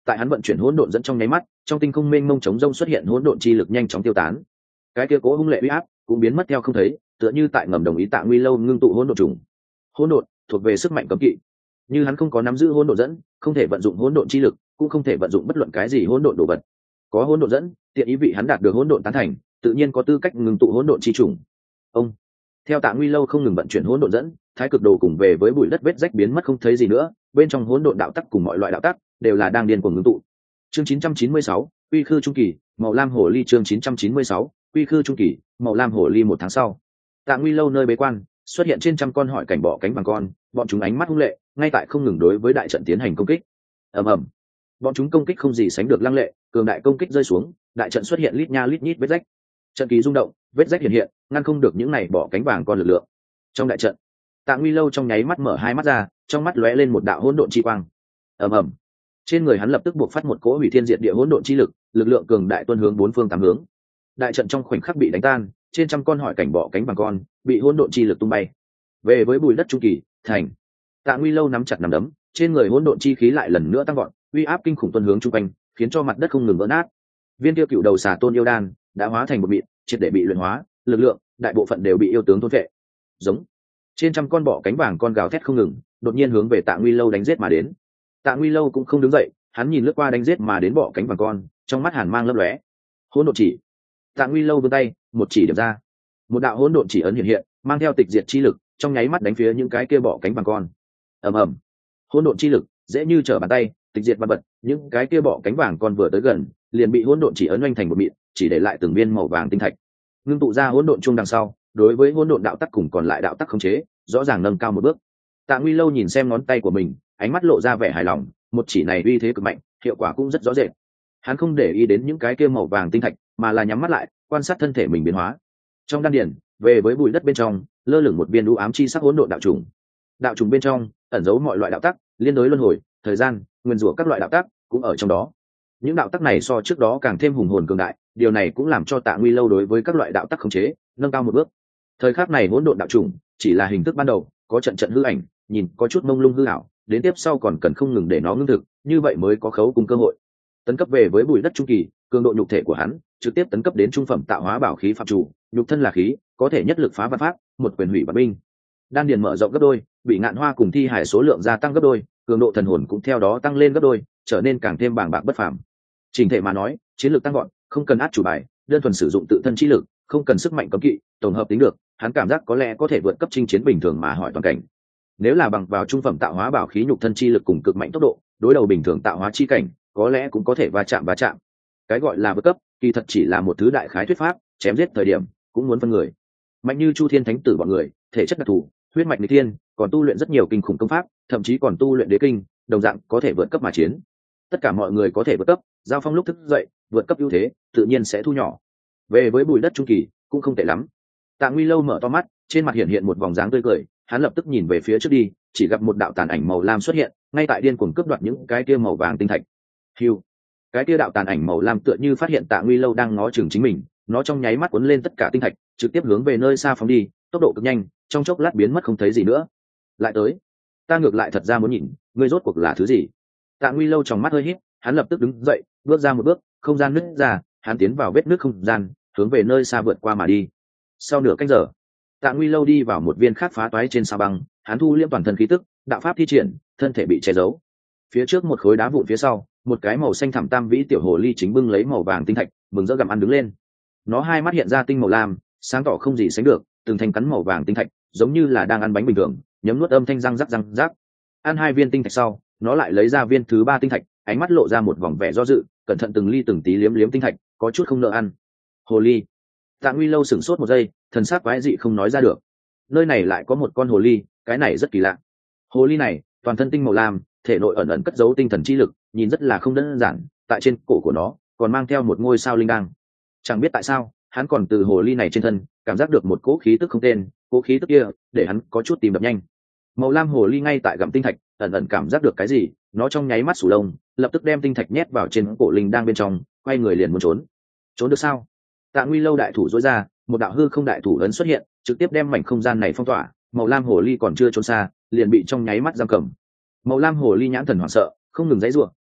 tại hắn vận chuyển hỗn độn dẫn trong nháy mắt, trong tinh không mênh mông chống rông xuất hiện hỗn độn chi lực nhanh chóng tiêu tán. Cái kia cố hung lệ uy áp cũng biến mất theo không thấy, tựa như tại ngầm đồng ý Tạ Nguy Lâu ngưng tụ hỗn độn trùng. Hỗn độn thuộc về sức mạnh cấm kỵ, như hắn không có nắm giữ hỗn độn dẫn, không thể vận dụng hỗn độn chi lực, cũng không thể vận dụng bất luận cái gì hỗn độn đồ vật. Có hỗn độn dẫn, tiện ý vị hắn đạt được hỗn độn tán thành, tự nhiên có tư cách ngưng tụ hỗn độn chi trùng. Ông theo Tạ Nguy Lâu không ngừng vận chuyển hỗn độn dẫn, thái cực đồ cùng về với bụi đất vết rách biến mất không thấy gì nữa, bên trong hỗn độn đạo tắc cùng mọi loại đạo tắc đều là đang điên cuồng ngưng tụ. Chương 996, Quy Khư trung kỳ, màu lam hồ ly. Chương 996, Quy Khư trung kỳ, màu lam hồ ly. 1 tháng sau, Tạ Nguy Lâu nơi bế quan xuất hiện trên trăm con hỏi cảnh bọ cánh bằng con, bọn chúng ánh mắt hung lệ, ngay tại không ngừng đối với đại trận tiến hành công kích. Ầm ầm, bọn chúng công kích không gì sánh được lăng lệ, cường đại công kích rơi xuống, đại trận xuất hiện lít nha lít nhít vết rách. Trận kỳ rung động, vết rách hiện hiện, ngăn không được những này bọ cánh vàng con lực lượng. Trong đại trận, Tạ Nguy Lâu trong nháy mắt mở hai mắt ra, trong mắt lóe lên một đạo hỗn độn chi quang. Ầm ầm, trên người hắn lập tức buộc phát một cỗ hủy thiên diệt địa hỗn độn chi lực, lực lượng cường đại tuôn hướng bốn phương tám hướng. Đại trận trong khoảnh khắc bị đánh tan, trên trăm con hỏi cảnh bọ cánh bằng con bị hỗn độn chi lực tung bay về với bùi đất trung kỳ thành. Tạ Nguy Lâu nắm chặt nắm đấm, trên người hỗn độn chi khí lại lần nữa tăng vọt, uy áp kinh khủng tuôn hướng trung quanh, khiến cho mặt đất không ngừng vỡ nát. Viên tiêu cựu đầu xà tôn yêu đan đã hóa thành một mịn, triệt để bị luyện hóa, lực lượng đại bộ phận đều bị yêu tướng thôn vệ. Giống trên trăm con bọ cánh vàng con gào thét không ngừng, đột nhiên hướng về Tạ Nguy Lâu đánh giết mà đến. Tạ Nguy Lâu cũng không đứng dậy, hắn nhìn lướt qua đánh giết mà đến bọ cánh vàng con, trong mắt hàn mang lấp lóe. Hỗn độn chỉ. Tạ Nguy Lâu vươn tay, một chỉ điểm ra, một đạo hỗn độn chỉ ấn hiện hiện, mang theo tịch diệt chi lực, trong nháy mắt đánh phía những cái kia bọ cánh vàng con. Ầm ầm, hỗn độn chi lực dễ như trở bàn tay, tịch diệt vạn vật, những cái kia bọ cánh vàng con vừa tới gần, liền bị hỗn độn chỉ ấn oanh thành một mịn, chỉ để lại từng viên màu vàng tinh thạch. Ngưng tụ ra hỗn độn chung đằng sau, đối với hỗn độn đạo tắc cùng còn lại đạo tắc khống chế, rõ ràng nâng cao một bước. Tạ Nguy Lâu nhìn xem ngón tay của mình, ánh mắt lộ ra vẻ hài lòng, một chỉ này uy thế cực mạnh, hiệu quả cũng rất rõ rệt. Hắn không để ý đến những cái kia màu vàng tinh thạch, mà là nhắm mắt lại, quan sát thân thể mình biến hóa. Trong đan điền, về với bụi đất bên trong, lơ lửng một viên u ám chi sắc hỗn độn đạo trùng. Đạo trùng bên trong ẩn giấu mọi loại đạo tắc, liên đối luân hồi, thời gian, nguyên rủa các loại đạo tắc cũng ở trong đó. Những đạo tắc này so trước đó càng thêm hùng hồn cường đại, điều này cũng làm cho Tạ Nguy Lâu đối với các loại đạo tắc khống chế nâng cao một bước. Thời khắc này hỗn độn đạo trùng chỉ là hình thức ban đầu, có trận trận hư ảnh, nhìn có chút mông lung hư ảo, đến tiếp sau còn cần không ngừng để nó ngưng thực, như vậy mới có khấu cùng cơ hội tấn cấp về với bụi đất trung kỳ. Cường độ nhục thể của hắn trực tiếp tấn cấp đến trung phẩm tạo hóa bảo khí phạm chủ, nhục thân là khí, có thể nhất lực phá vạn pháp, một quyền hủy vạn binh. Đan điền mở rộng gấp đôi, bị ngạn hoa cùng thi hải số lượng gia tăng gấp đôi, cường độ thần hồn cũng theo đó tăng lên gấp đôi, trở nên càng thêm bàng bạc bất phàm. Trình thể mà nói, chiến lược tăng gọn, không cần át chủ bài, đơn thuần sử dụng tự thân chi lực, không cần sức mạnh cấm kỵ, tổng hợp tính được, hắn cảm giác có lẽ có thể vượt cấp chinh chiến bình thường mà hỏi toàn cảnh. Nếu là bằng vào trung phẩm tạo hóa bảo khí nhục thân chi lực cùng cực mạnh tốc độ, đối đầu bình thường tạo hóa chi cảnh, có lẽ cũng có thể va chạm. Cái gọi là vượt cấp, kỳ thật chỉ là một thứ đại khái thuyết pháp, chém giết thời điểm cũng muốn phân người. Mạnh như Chu Thiên Thánh Tử bọn người, thể chất đặc thù, huyết mạch nghịch thiên, còn tu luyện rất nhiều kinh khủng công pháp, thậm chí còn tu luyện đế kinh, đồng dạng có thể vượt cấp mà chiến. Tất cả mọi người có thể vượt cấp, giao phong lúc thức dậy, vượt cấp ưu thế tự nhiên sẽ thu nhỏ. Về với bùi đất trung kỳ cũng không tệ lắm. Tạ Nguy Lâu mở to mắt, trên mặt hiện một vòng dáng tươi cười, hắn lập tức nhìn về phía trước đi, chỉ gặp một đạo tàn ảnh màu lam xuất hiện, ngay tại điên cuồng cướp đoạt những cái kia màu vàng tinh thạch. Hưu, cái kia đạo tàn ảnh màu lam tựa như phát hiện Tạ Nguy Lâu đang ngó chừng chính mình, nó trong nháy mắt cuốn lên tất cả tinh thạch, trực tiếp hướng về nơi xa phóng đi, tốc độ cực nhanh, trong chốc lát biến mất không thấy gì nữa. Lại tới, ta ngược lại thật ra muốn nhìn, ngươi rốt cuộc là thứ gì? Tạ Nguy Lâu trong mắt hơi híp, hắn lập tức đứng dậy, bước ra một bước, không gian nứt ra, hắn tiến vào vết nứt không gian, hướng về nơi xa vượt qua mà đi. Sau nửa canh giờ, Tạ Nguy Lâu đi vào một viên khác phá toái trên sao băng, hắn thu liễm toàn thân khí tức, đạo pháp thi triển, thân thể bị che giấu. Phía trước một khối đá vụn phía sau, một cái màu xanh thẳm tam vĩ tiểu hồ ly chính bưng lấy màu vàng tinh thạch, mừng rỡ gặm ăn đứng lên. Nó hai mắt hiện ra tinh màu lam, sáng tỏ không gì sánh được, từng thanh cắn màu vàng tinh thạch, giống như là đang ăn bánh bình thường, nhấm nuốt âm thanh răng rắc. Ăn hai viên tinh thạch sau, nó lại lấy ra viên thứ ba tinh thạch, ánh mắt lộ ra một vòng vẻ do dự, cẩn thận từng ly từng tí liếm liếm tinh thạch, có chút không nỡ ăn. Hồ ly. Tạ Nguy Lâu sửng sốt một giây, thần sắc quái dị không nói ra được. Nơi này lại có một con hồ ly, cái này rất kỳ lạ. Hồ ly này, toàn thân tinh màu lam, thể nội ẩn ẩn cất giấu tinh thần chi lực, nhìn rất là không đơn giản, tại trên cổ của nó còn mang theo một ngôi sao linh đăng. Chẳng biết tại sao, hắn còn từ hồ ly này trên thân cảm giác được một cỗ khí tức không tên, cỗ khí tức kia để hắn có chút tìm đập nhanh. Màu lam hồ ly ngay tại gặm tinh thạch, ẩn ẩn cảm giác được cái gì, nó trong nháy mắt sủ lông, lập tức đem tinh thạch nhét vào trên cổ linh đang bên trong, quay người liền muốn trốn được sao? Tạ Nguy Lâu đại thủ dối ra, một đạo hư không đại thủ ấn xuất hiện, trực tiếp đem mảnh không gian này phong tỏa. Màu lam hồ ly còn chưa trốn xa, liền bị trong nháy mắt giam cầm. Màu lam hồ ly nhãn thần hoảng sợ, không ngừng giãy giụa,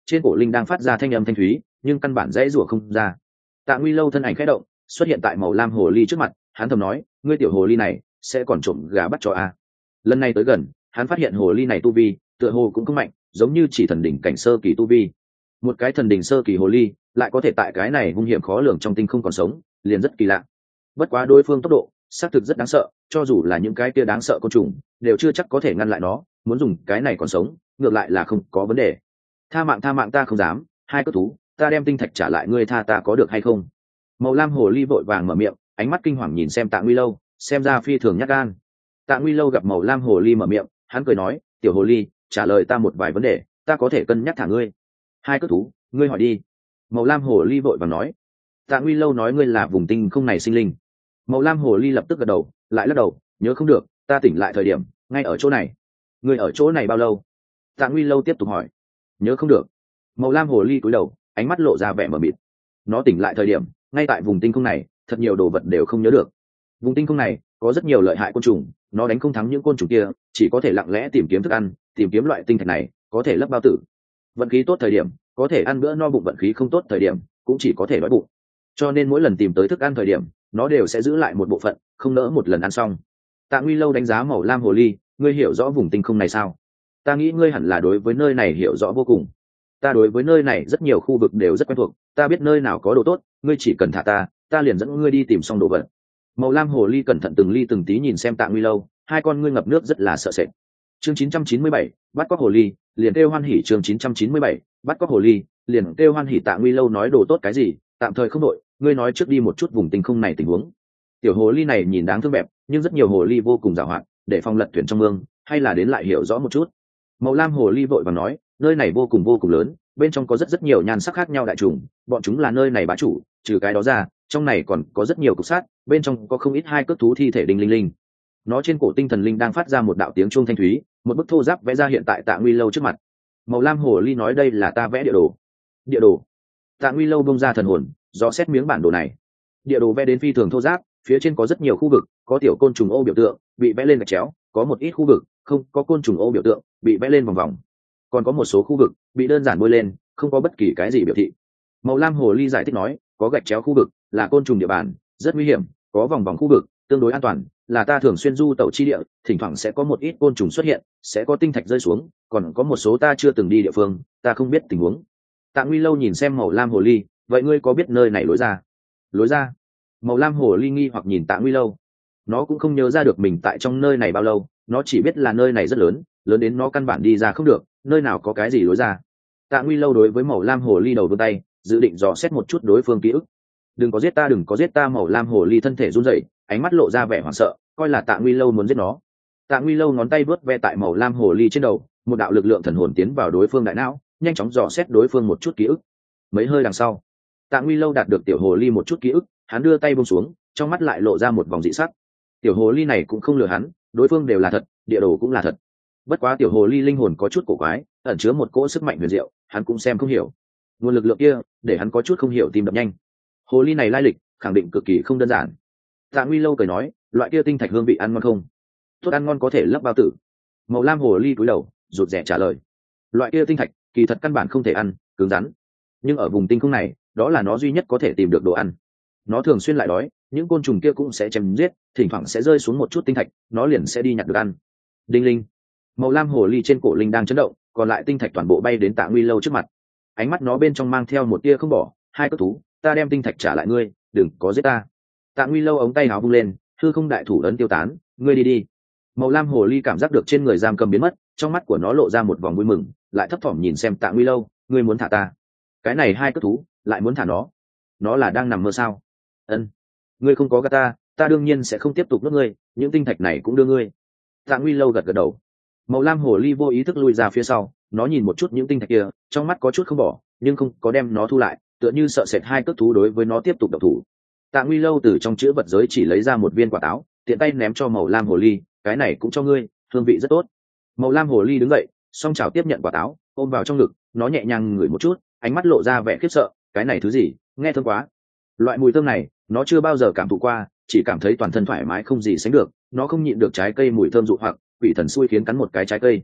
trên cổ linh đang phát ra thanh âm thanh thúy nhưng căn bản dãy rủa không ra. Tạ Nguy Lâu thân ảnh khẽ động xuất hiện tại màu lam hồ ly trước mặt, hắn thầm nói, ngươi tiểu hồ ly này sẽ còn trộm gà bắt chó à. Lần này tới gần, hắn phát hiện hồ ly này tu vi tựa hồ cũng không mạnh, giống như chỉ thần đỉnh cảnh sơ kỳ tu vi. Một cái thần đỉnh sơ kỳ hồ ly lại có thể tại cái này hung hiểm khó lường trong tinh không còn sống, liền rất kỳ lạ. Bất quá đối phương tốc độ xác thực rất đáng sợ, cho dù là những cái kia đáng sợ côn trùng đều chưa chắc có thể ngăn lại nó, muốn dùng cái này còn sống ngược lại là không có vấn đề. Tha mạng ta không dám, hai cất thú, ta đem tinh thạch trả lại ngươi, tha ta có được hay không? Màu lam hồ ly vội vàng mở miệng, ánh mắt kinh hoàng nhìn xem Tạ Nguy Lâu, xem ra phi thường nhát gan. Tạ Nguy Lâu gặp màu lam hồ ly mở miệng, hắn cười nói, tiểu hồ ly, trả lời ta một vài vấn đề, ta có thể cân nhắc thả ngươi. Hai cất thú, ngươi hỏi đi. Màu lam hồ ly vội vàng nói. Tạ Nguy Lâu nói, ngươi là vùng tinh không này sinh linh? Màu lam hồ ly lập tức gật đầu, lại lắc đầu, nhớ không được, ta tỉnh lại thời điểm ngay ở chỗ này. Ngươi ở chỗ này bao lâu? Tạ Nguy Lâu tiếp tục hỏi. Nhớ không được. Màu lam hồ ly cúi đầu, ánh mắt lộ ra vẻ mờ mịt. Nó tỉnh lại thời điểm ngay tại vùng tinh không này, thật nhiều đồ vật đều không nhớ được. Vùng tinh không này có rất nhiều lợi hại côn trùng, nó đánh không thắng những côn trùng kia, chỉ có thể lặng lẽ tìm kiếm thức ăn, tìm kiếm loại tinh thạch này có thể lấp bao tử. Vận khí tốt thời điểm có thể ăn bữa no bụng, vận khí không tốt thời điểm cũng chỉ có thể đói bụng. Cho nên mỗi lần tìm tới thức ăn thời điểm nó đều sẽ giữ lại một bộ phận, không nỡ một lần ăn xong. Tạ Nguy Lâu đánh giá màu lam hồ ly, ngươi hiểu rõ vùng tinh không này sao? Ta nghĩ ngươi hẳn là đối với nơi này hiểu rõ vô cùng. Ta đối với nơi này rất nhiều khu vực đều rất quen thuộc, ta biết nơi nào có đồ tốt, ngươi chỉ cần thả ta liền dẫn ngươi đi tìm xong đồ vật. Màu lam hồ ly cẩn thận từng ly từng tí nhìn xem Tạ Nguy Lâu, hai con ngươi ngập nước rất là sợ sệt. Chương 997, bắt cóc hồ ly, liền kêu hoan hỉ. Chương 997, bắt cóc hồ ly, liền kêu hoan hỉ. Tạ Nguy Lâu nói, đồ tốt cái gì, tạm thời không đội, ngươi nói trước đi một chút vùng tinh không này tình huống. Tiểu hồ ly này nhìn đáng thương bẹp, nhưng rất nhiều hồ ly vô cùng giàu hoạt, để phòng lật thuyền trong mương, hay là đến lại hiểu rõ một chút. Màu lam hồ ly vội vàng nói, nơi này vô cùng lớn, bên trong có rất nhiều nhan sắc khác nhau đại trùng, bọn chúng là nơi này bá chủ, trừ cái đó ra trong này còn có rất nhiều cục sát, bên trong có không ít hai cước thú thi thể đinh linh linh. Nó trên cổ tinh thần linh đang phát ra một đạo tiếng chuông thanh thúy, một bức thô giáp vẽ ra hiện tại Tạ Nguy Lâu trước mặt. Màu lam hồ ly nói, đây là ta vẽ địa đồ. Địa đồ? Tạ Nguy Lâu bông ra thần hồn dò xét miếng bản đồ này. Địa đồ vẽ đến phi thường thô giáp, phía trên có rất nhiều khu vực có tiểu côn trùng ô biểu tượng bị vẽ lên gạch chéo, có một ít khu vực không có côn trùng ô biểu tượng bị vẽ lên vòng vòng, còn có một số khu vực bị đơn giản bôi lên, không có bất kỳ cái gì biểu thị. Màu lam hồ ly giải thích nói, có gạch chéo khu vực là côn trùng địa bàn, rất nguy hiểm, có vòng vòng khu vực tương đối an toàn, là ta thường xuyên du tẩu chi địa, thỉnh thoảng sẽ có một ít côn trùng xuất hiện, sẽ có tinh thạch rơi xuống, còn có một số ta chưa từng đi địa phương, ta không biết tình huống. Tạ Nguy Lâu nhìn xem màu lam hồ ly, vậy ngươi có biết nơi này lối ra? Lối ra? Màu lam hồ ly nghi hoặc nhìn Tạ Nguy Lâu. Nó cũng không nhớ ra được mình tại trong nơi này bao lâu, nó chỉ biết là nơi này rất lớn, lớn đến nó căn bản đi ra không được, nơi nào có cái gì lối ra. Tạ Nguy Lâu đối với màu lam hồ ly đầu vươn tay, dự định dò xét một chút đối phương ký ức. Đừng có giết ta, đừng có giết ta. Màu lam hồ ly thân thể run rẩy, ánh mắt lộ ra vẻ hoảng sợ, coi là Tạ Nguy Lâu muốn giết nó. Tạ Nguy Lâu ngón tay vớt ve tại màu lam hồ ly trên đầu, một đạo lực lượng thần hồn tiến vào đối phương đại não, nhanh chóng dò xét đối phương một chút ký ức. Mấy hơi đằng sau, Tạ Nguy Lâu đạt được tiểu hồ ly một chút ký ức, hắn đưa tay buông xuống, trong mắt lại lộ ra một vòng dị sắc. Tiểu hồ ly này cũng không lừa hắn, đối phương đều là thật, địa đồ cũng là thật. Bất quá tiểu hồ ly linh hồn có chút cổ quái, ẩn chứa một cỗ sức mạnh huyền diệu, hắn cũng xem không hiểu. Nguồn lực lượng kia để hắn có chút không hiểu, tim đập nhanh. Hồ ly này lai lịch khẳng định cực kỳ không đơn giản. Tạ Nguy Lâu cười nói, loại kia tinh thạch hương vị ăn ngon không? Tốt, ăn ngon, có thể lấp bao tử. Màu lam hồ ly cúi đầu rụt rè trả lời, loại kia tinh thạch kỳ thật căn bản không thể ăn, cứng rắn, nhưng ở vùng tinh không này đó là nó duy nhất có thể tìm được đồ ăn. Nó thường xuyên lại đói, những côn trùng kia cũng sẽ chém giết, thỉnh thoảng sẽ rơi xuống một chút tinh thạch, nó liền sẽ đi nhặt được ăn. Đinh linh. Màu lam hồ ly trên cổ linh đang chấn động, còn lại tinh thạch toàn bộ bay đến Tạ Nguy Lâu trước mặt. Ánh mắt nó bên trong mang theo một tia không bỏ, hai cất thú, ta đem tinh thạch trả lại ngươi, đừng có giết ta. Tạ Nguy Lâu ống tay áo vung lên, hư không đại thủ ấn tiêu tán, ngươi đi đi. Màu lam hồ ly cảm giác được trên người giam cầm biến mất, trong mắt của nó lộ ra một vòng vui mừng, lại thấp thỏm nhìn xem Tạ Nguy Lâu, ngươi muốn thả ta? Cái này hai cất thú lại muốn thả nó là đang nằm mơ sao? Ân, ngươi không có gạt ta, ta đương nhiên sẽ không tiếp tục nuốt ngươi, những tinh thạch này cũng đưa ngươi. Tạ Nguy Lâu gật gật đầu. Màu lam hồ ly vô ý thức lui ra phía sau, nó nhìn một chút những tinh thạch kia, trong mắt có chút không bỏ, nhưng không có đem nó thu lại, tựa như sợ sệt hai cước thú đối với nó tiếp tục độc thủ. Tạ Nguy Lâu từ trong chữ vật giới chỉ lấy ra một viên quả táo, tiện tay ném cho màu lam hồ ly, cái này cũng cho ngươi, hương vị rất tốt. Màu lam hồ ly đứng dậy, song chảo tiếp nhận quả táo, ôm vào trong ngực, nó nhẹ nhàng ngửi một chút, ánh mắt lộ ra vẻ khiếp sợ, cái này thứ gì, nghe thơm quá. Loại mùi thơm này nó chưa bao giờ cảm thụ qua, chỉ cảm thấy toàn thân thoải mái không gì sánh được, nó không nhịn được trái cây mùi thơm dụ hoặc, quỷ thần xui khiến cắn một cái trái cây.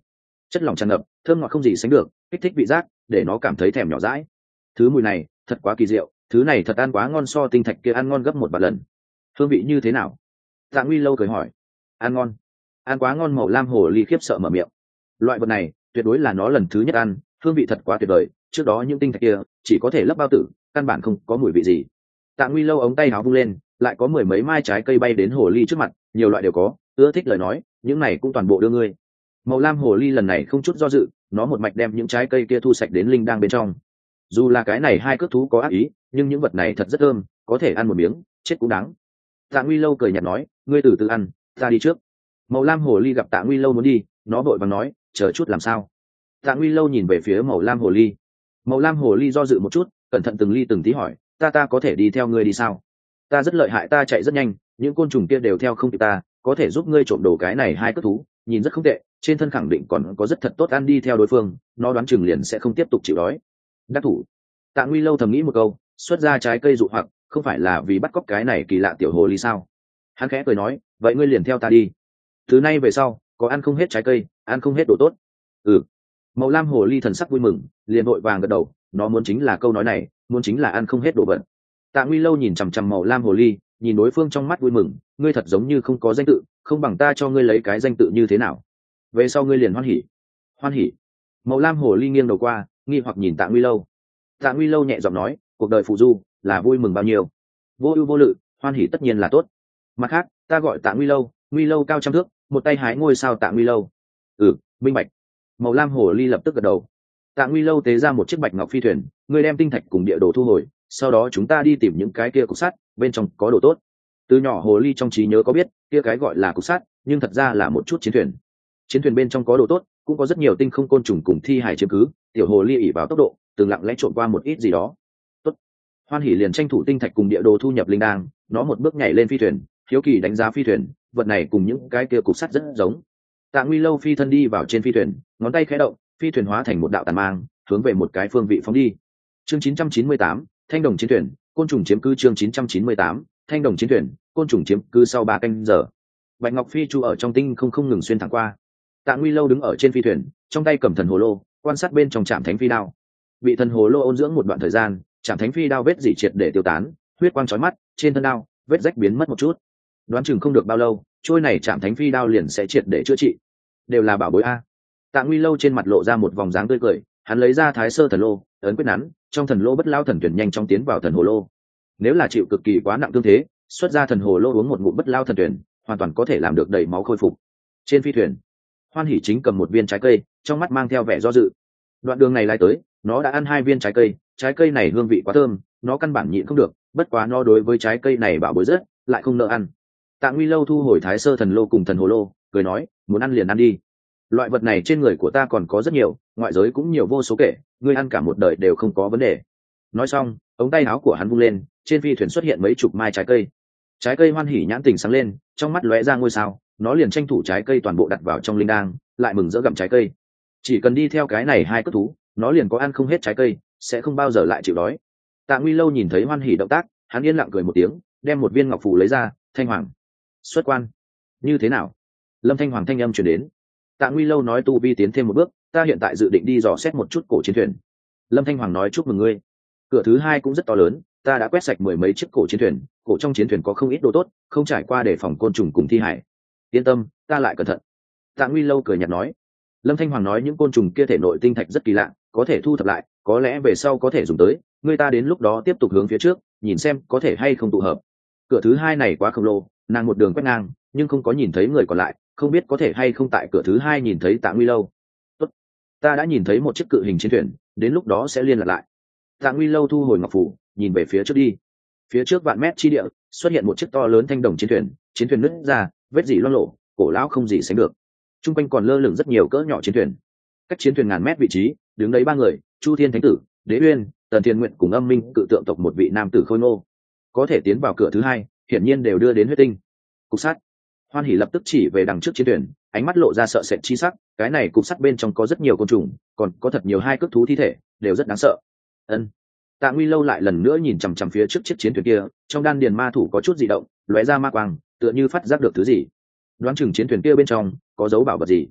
chất lỏng tràn ngập, thơm ngọt không gì sánh được, kích thích vị giác, để nó cảm thấy thèm nhỏ dãi. Thứ mùi này thật quá kỳ diệu, thứ này thật ăn quá ngon, so tinh thạch kia ăn ngon gấp 1 vạn lần. Hương vị như thế nào? Tạ Nguy Lâu cười hỏi. Ăn ngon, ăn quá ngon. Màu lam hồ ly khiếp sợ mở miệng. Loại vật này tuyệt đối là nó lần thứ nhất ăn, hương vị thật quá tuyệt vời, trước đó những tinh thạch kia chỉ có thể lấp bao tử, căn bản không có mùi vị gì. Tạ Nguy Lâu ống tay áo vung lên, lại có 10 mấy mai trái cây bay đến hồ ly trước mặt, nhiều loại đều có, ưa thích lời nói, những này cũng toàn bộ đưa ngươi. Màu lam hồ ly lần này không chút do dự, nó một mạch đem những trái cây kia thu sạch đến linh đang bên trong. Dù là cái này hai cước thú có ác ý, nhưng những vật này thật rất thơm, có thể ăn một miếng, chết cũng đáng. Tạ Nguy Lâu cười nhạt nói, ngươi từ từ ăn, ta đi trước. Màu lam hồ ly gặp Tạ Nguy Lâu muốn đi, nó vội vàng nói, chờ chút làm sao? Tạ Nguy Lâu nhìn về phía màu lam hồ ly. Màu lam hồ ly do dự một chút, cẩn thận từng ly từng tí hỏi, ta có thể đi theo ngươi đi sao? Ta rất lợi hại, ta chạy rất nhanh, những côn trùng kia đều theo không kịp ta, có thể giúp ngươi trộm đồ cái này hai cước thú, nhìn rất không tệ, trên thân khẳng định còn có rất thật tốt, ăn đi theo đối phương, nó đoán chừng liền sẽ không tiếp tục chịu đói. Đắc thủ. Tạ Nguy Lâu thầm nghĩ một câu, xuất ra trái cây dụ hoặc, không phải là vì bắt cóc cái này kỳ lạ tiểu hồ ly sao? Hắn khẽ cười nói, vậy ngươi liền theo ta đi. Từ nay về sau, có ăn không hết trái cây, ăn không hết đồ tốt. Ừ. Màu lam hồ ly thần sắc vui mừng, liền vội vàng gật đầu, nó muốn chính là câu nói này, muốn chính là ăn không hết đồ vật. Tạ Nguy Lâu nhìn chằm chằm màu lam hồ ly, nhìn đối phương trong mắt vui mừng, ngươi thật giống như không có danh tự, không bằng ta cho ngươi lấy cái danh tự như thế nào? Về sau ngươi liền hoan hỉ. Hoan hỉ. Màu lam hồ ly nghiêng đầu qua, nghi hoặc nhìn Tạ Nguy Lâu. Tạ Nguy Lâu nhẹ giọng nói, cuộc đời phù du là vui mừng bao nhiêu, vô ưu vô lự, hoan hỉ tất nhiên là tốt. Mặt khác, ta gọi Tạ Nguy Lâu cao trăm thước, một tay hái ngôi sao Tạ Nguy Lâu. Ừ, minh bạch. Màu lam hồ ly lập tức gật đầu. Tạ Nguy Lâu tế ra một chiếc bạch ngọc phi thuyền, ngươi đem tinh thạch cùng địa đồ thu hồi, sau đó chúng ta đi tìm những cái kia cục sắt, bên trong có đồ tốt. Từ nhỏ hồ ly trong trí nhớ có biết, kia cái gọi là cục sắt, nhưng thật ra là một chút chiến thuyền. Chiến thuyền bên trong có đồ tốt, cũng có rất nhiều tinh không côn trùng cùng thi hải chiếm cứ, tiểu hồ ly ỉ vào tốc độ, từng lặng lẽ trộn qua một ít gì đó. Tốt. Hoan hỉ liền tranh thủ tinh thạch cùng địa đồ thu nhập linh đang, nó một bước nhảy lên phi thuyền, hiếu kỳ đánh giá phi thuyền, vật này cùng những cái kia cục sắt rất giống. Tạ Nguy Lâu phi thân đi vào trên phi thuyền, ngón tay khẽ động, phi thuyền hóa thành một đạo tàn mang, hướng về một cái phương vị phóng đi. Chương 998, Thanh đồng chiến thuyền, côn trùng chiếm cứ. Chương 998, Thanh đồng chiến thuyền, côn trùng chiếm cứ. Sau 3 canh giờ, Bạch Ngọc Phi chu ở trong tinh không ngừng xuyên thẳng qua. Tạ Nguy Lâu đứng ở trên phi thuyền, trong tay cầm thần hồ lô, quan sát bên trong trạm thánh phi đao. Bị thần hồ lô ôn dưỡng một đoạn thời gian, trạm thánh phi đao vết dỉ triệt để tiêu tán, huyết quang chói mắt, trên thân đao vết rách biến mất một chút. Đoán chừng không được bao lâu, trôi này trạm thánh phi đao liền sẽ triệt để chữa trị. Đều là bảo bối a. Tạ Nguy Lâu trên mặt lộ ra một vòng dáng tươi cười, hắn lấy ra Thái Sơ thần lô, ấn quyết nắn, trong thần lô bất lao thần tuyển nhanh chóng tiến vào thần hồ lô. Nếu là chịu cực kỳ quá nặng thương thế, xuất ra thần hồ lô uống một ngụm bất lao thần tuyển, hoàn toàn có thể làm được đầy máu khôi phục. Trên phi thuyền, Hoan Hỉ chính cầm một viên trái cây, trong mắt mang theo vẻ do dự. Đoạn đường này lai tới, nó đã ăn 2 viên trái cây này hương vị quá thơm, nó căn bản nhịn không được, bất quá nó đối với trái cây này bảo bối rất, lại không nỡ ăn. Tạ Nguy Lâu thu hồi Thái Sơ thần lô cùng thần hồ lô, cười nói, muốn ăn liền ăn đi. Loại vật này trên người của ta còn có rất nhiều, ngoại giới cũng nhiều vô số kể, ngươi ăn cả một đời đều không có vấn đề. Nói xong, ống tay áo của hắn vung lên, trên phi thuyền xuất hiện mấy chục mai trái cây. Trái cây Hoan Hỉ nhãn tình sáng lên, trong mắt lóe ra ngôi sao, nó liền tranh thủ trái cây toàn bộ đặt vào trong linh đang, lại mừng rỡ gặm trái cây. Chỉ cần đi theo cái này hai cất thú, nó liền có ăn không hết trái cây, sẽ không bao giờ lại chịu đói. Tạ Nguy Lâu nhìn thấy Hoan Hỉ động tác, hắn yên lặng cười một tiếng, đem một viên ngọc phù lấy ra, Thanh Hoàng, xuất quan. Như thế nào? Lâm Thanh Hoàng thanh âm truyền đến. Tạ Nguy Lâu nói, tu vi tiến thêm một bước, ta hiện tại dự định đi dò xét một chút cổ chiến thuyền. Lâm Thanh Hoàng nói, chúc mừng ngươi. Cửa thứ 2 cũng rất to lớn, ta đã quét sạch 10 mấy chiếc cổ chiến thuyền, cổ trong chiến thuyền có không ít đồ tốt, không trải qua để phòng côn trùng cùng thi hải. Yên tâm, ta lại cẩn thận. Tạ Nguy Lâu cười nhạt nói. Lâm Thanh Hoàng nói, những côn trùng kia thể nội tinh thạch rất kỳ lạ, có thể thu thập lại, có lẽ về sau có thể dùng tới, người ta đến lúc đó tiếp tục hướng phía trước, nhìn xem có thể hay không tụ hợp. Cửa thứ 2 này quá khổng lồ, nàng một đường quét ngang, nhưng không có nhìn thấy người còn lại, không biết có thể hay không tại cửa thứ 2 nhìn thấy Tạ Nguy Lâu. Tốt, ta đã nhìn thấy một chiếc cự hình chiến thuyền, đến lúc đó sẽ liên lạc lại. Tạ Nguy Lâu thu hồi ngọc phủ, nhìn về phía trước đi. Phía trước vạn mét chi địa xuất hiện một chiếc to lớn thanh đồng chiến thuyền nứt ra, vết dỉ loang lộ, cổ lão không gì sánh được. Trung quanh còn lơ lửng rất nhiều cỡ nhỏ chiến thuyền. Cách chiến thuyền ngàn mét vị trí, đứng đấy 3 người, Chu Thiên Thánh Tử, Đế Uyên, Tần Thiên Nguyện cùng Âm Minh cự tượng tộc một vị nam tử khôi ngô. Có thể tiến vào cửa thứ 2, hiển nhiên đều đưa đến huyết tinh. Cục sắt. Hoan Hỉ lập tức chỉ về đằng trước chiến thuyền, ánh mắt lộ ra sợ sệt chi sắc, cái này cục sắt bên trong có rất nhiều côn trùng, còn có thật nhiều hai cước thú thi thể, đều rất đáng sợ. Ân. Tạ Nguy Lâu lại lần nữa nhìn chằm chằm phía trước chiếc chiến thuyền kia, trong đan điền ma thủ có chút dị động, lóe ra ma quang, tựa như phát giác được thứ gì. Đoán chừng chiến thuyền kia bên trong có dấu bảo vật gì.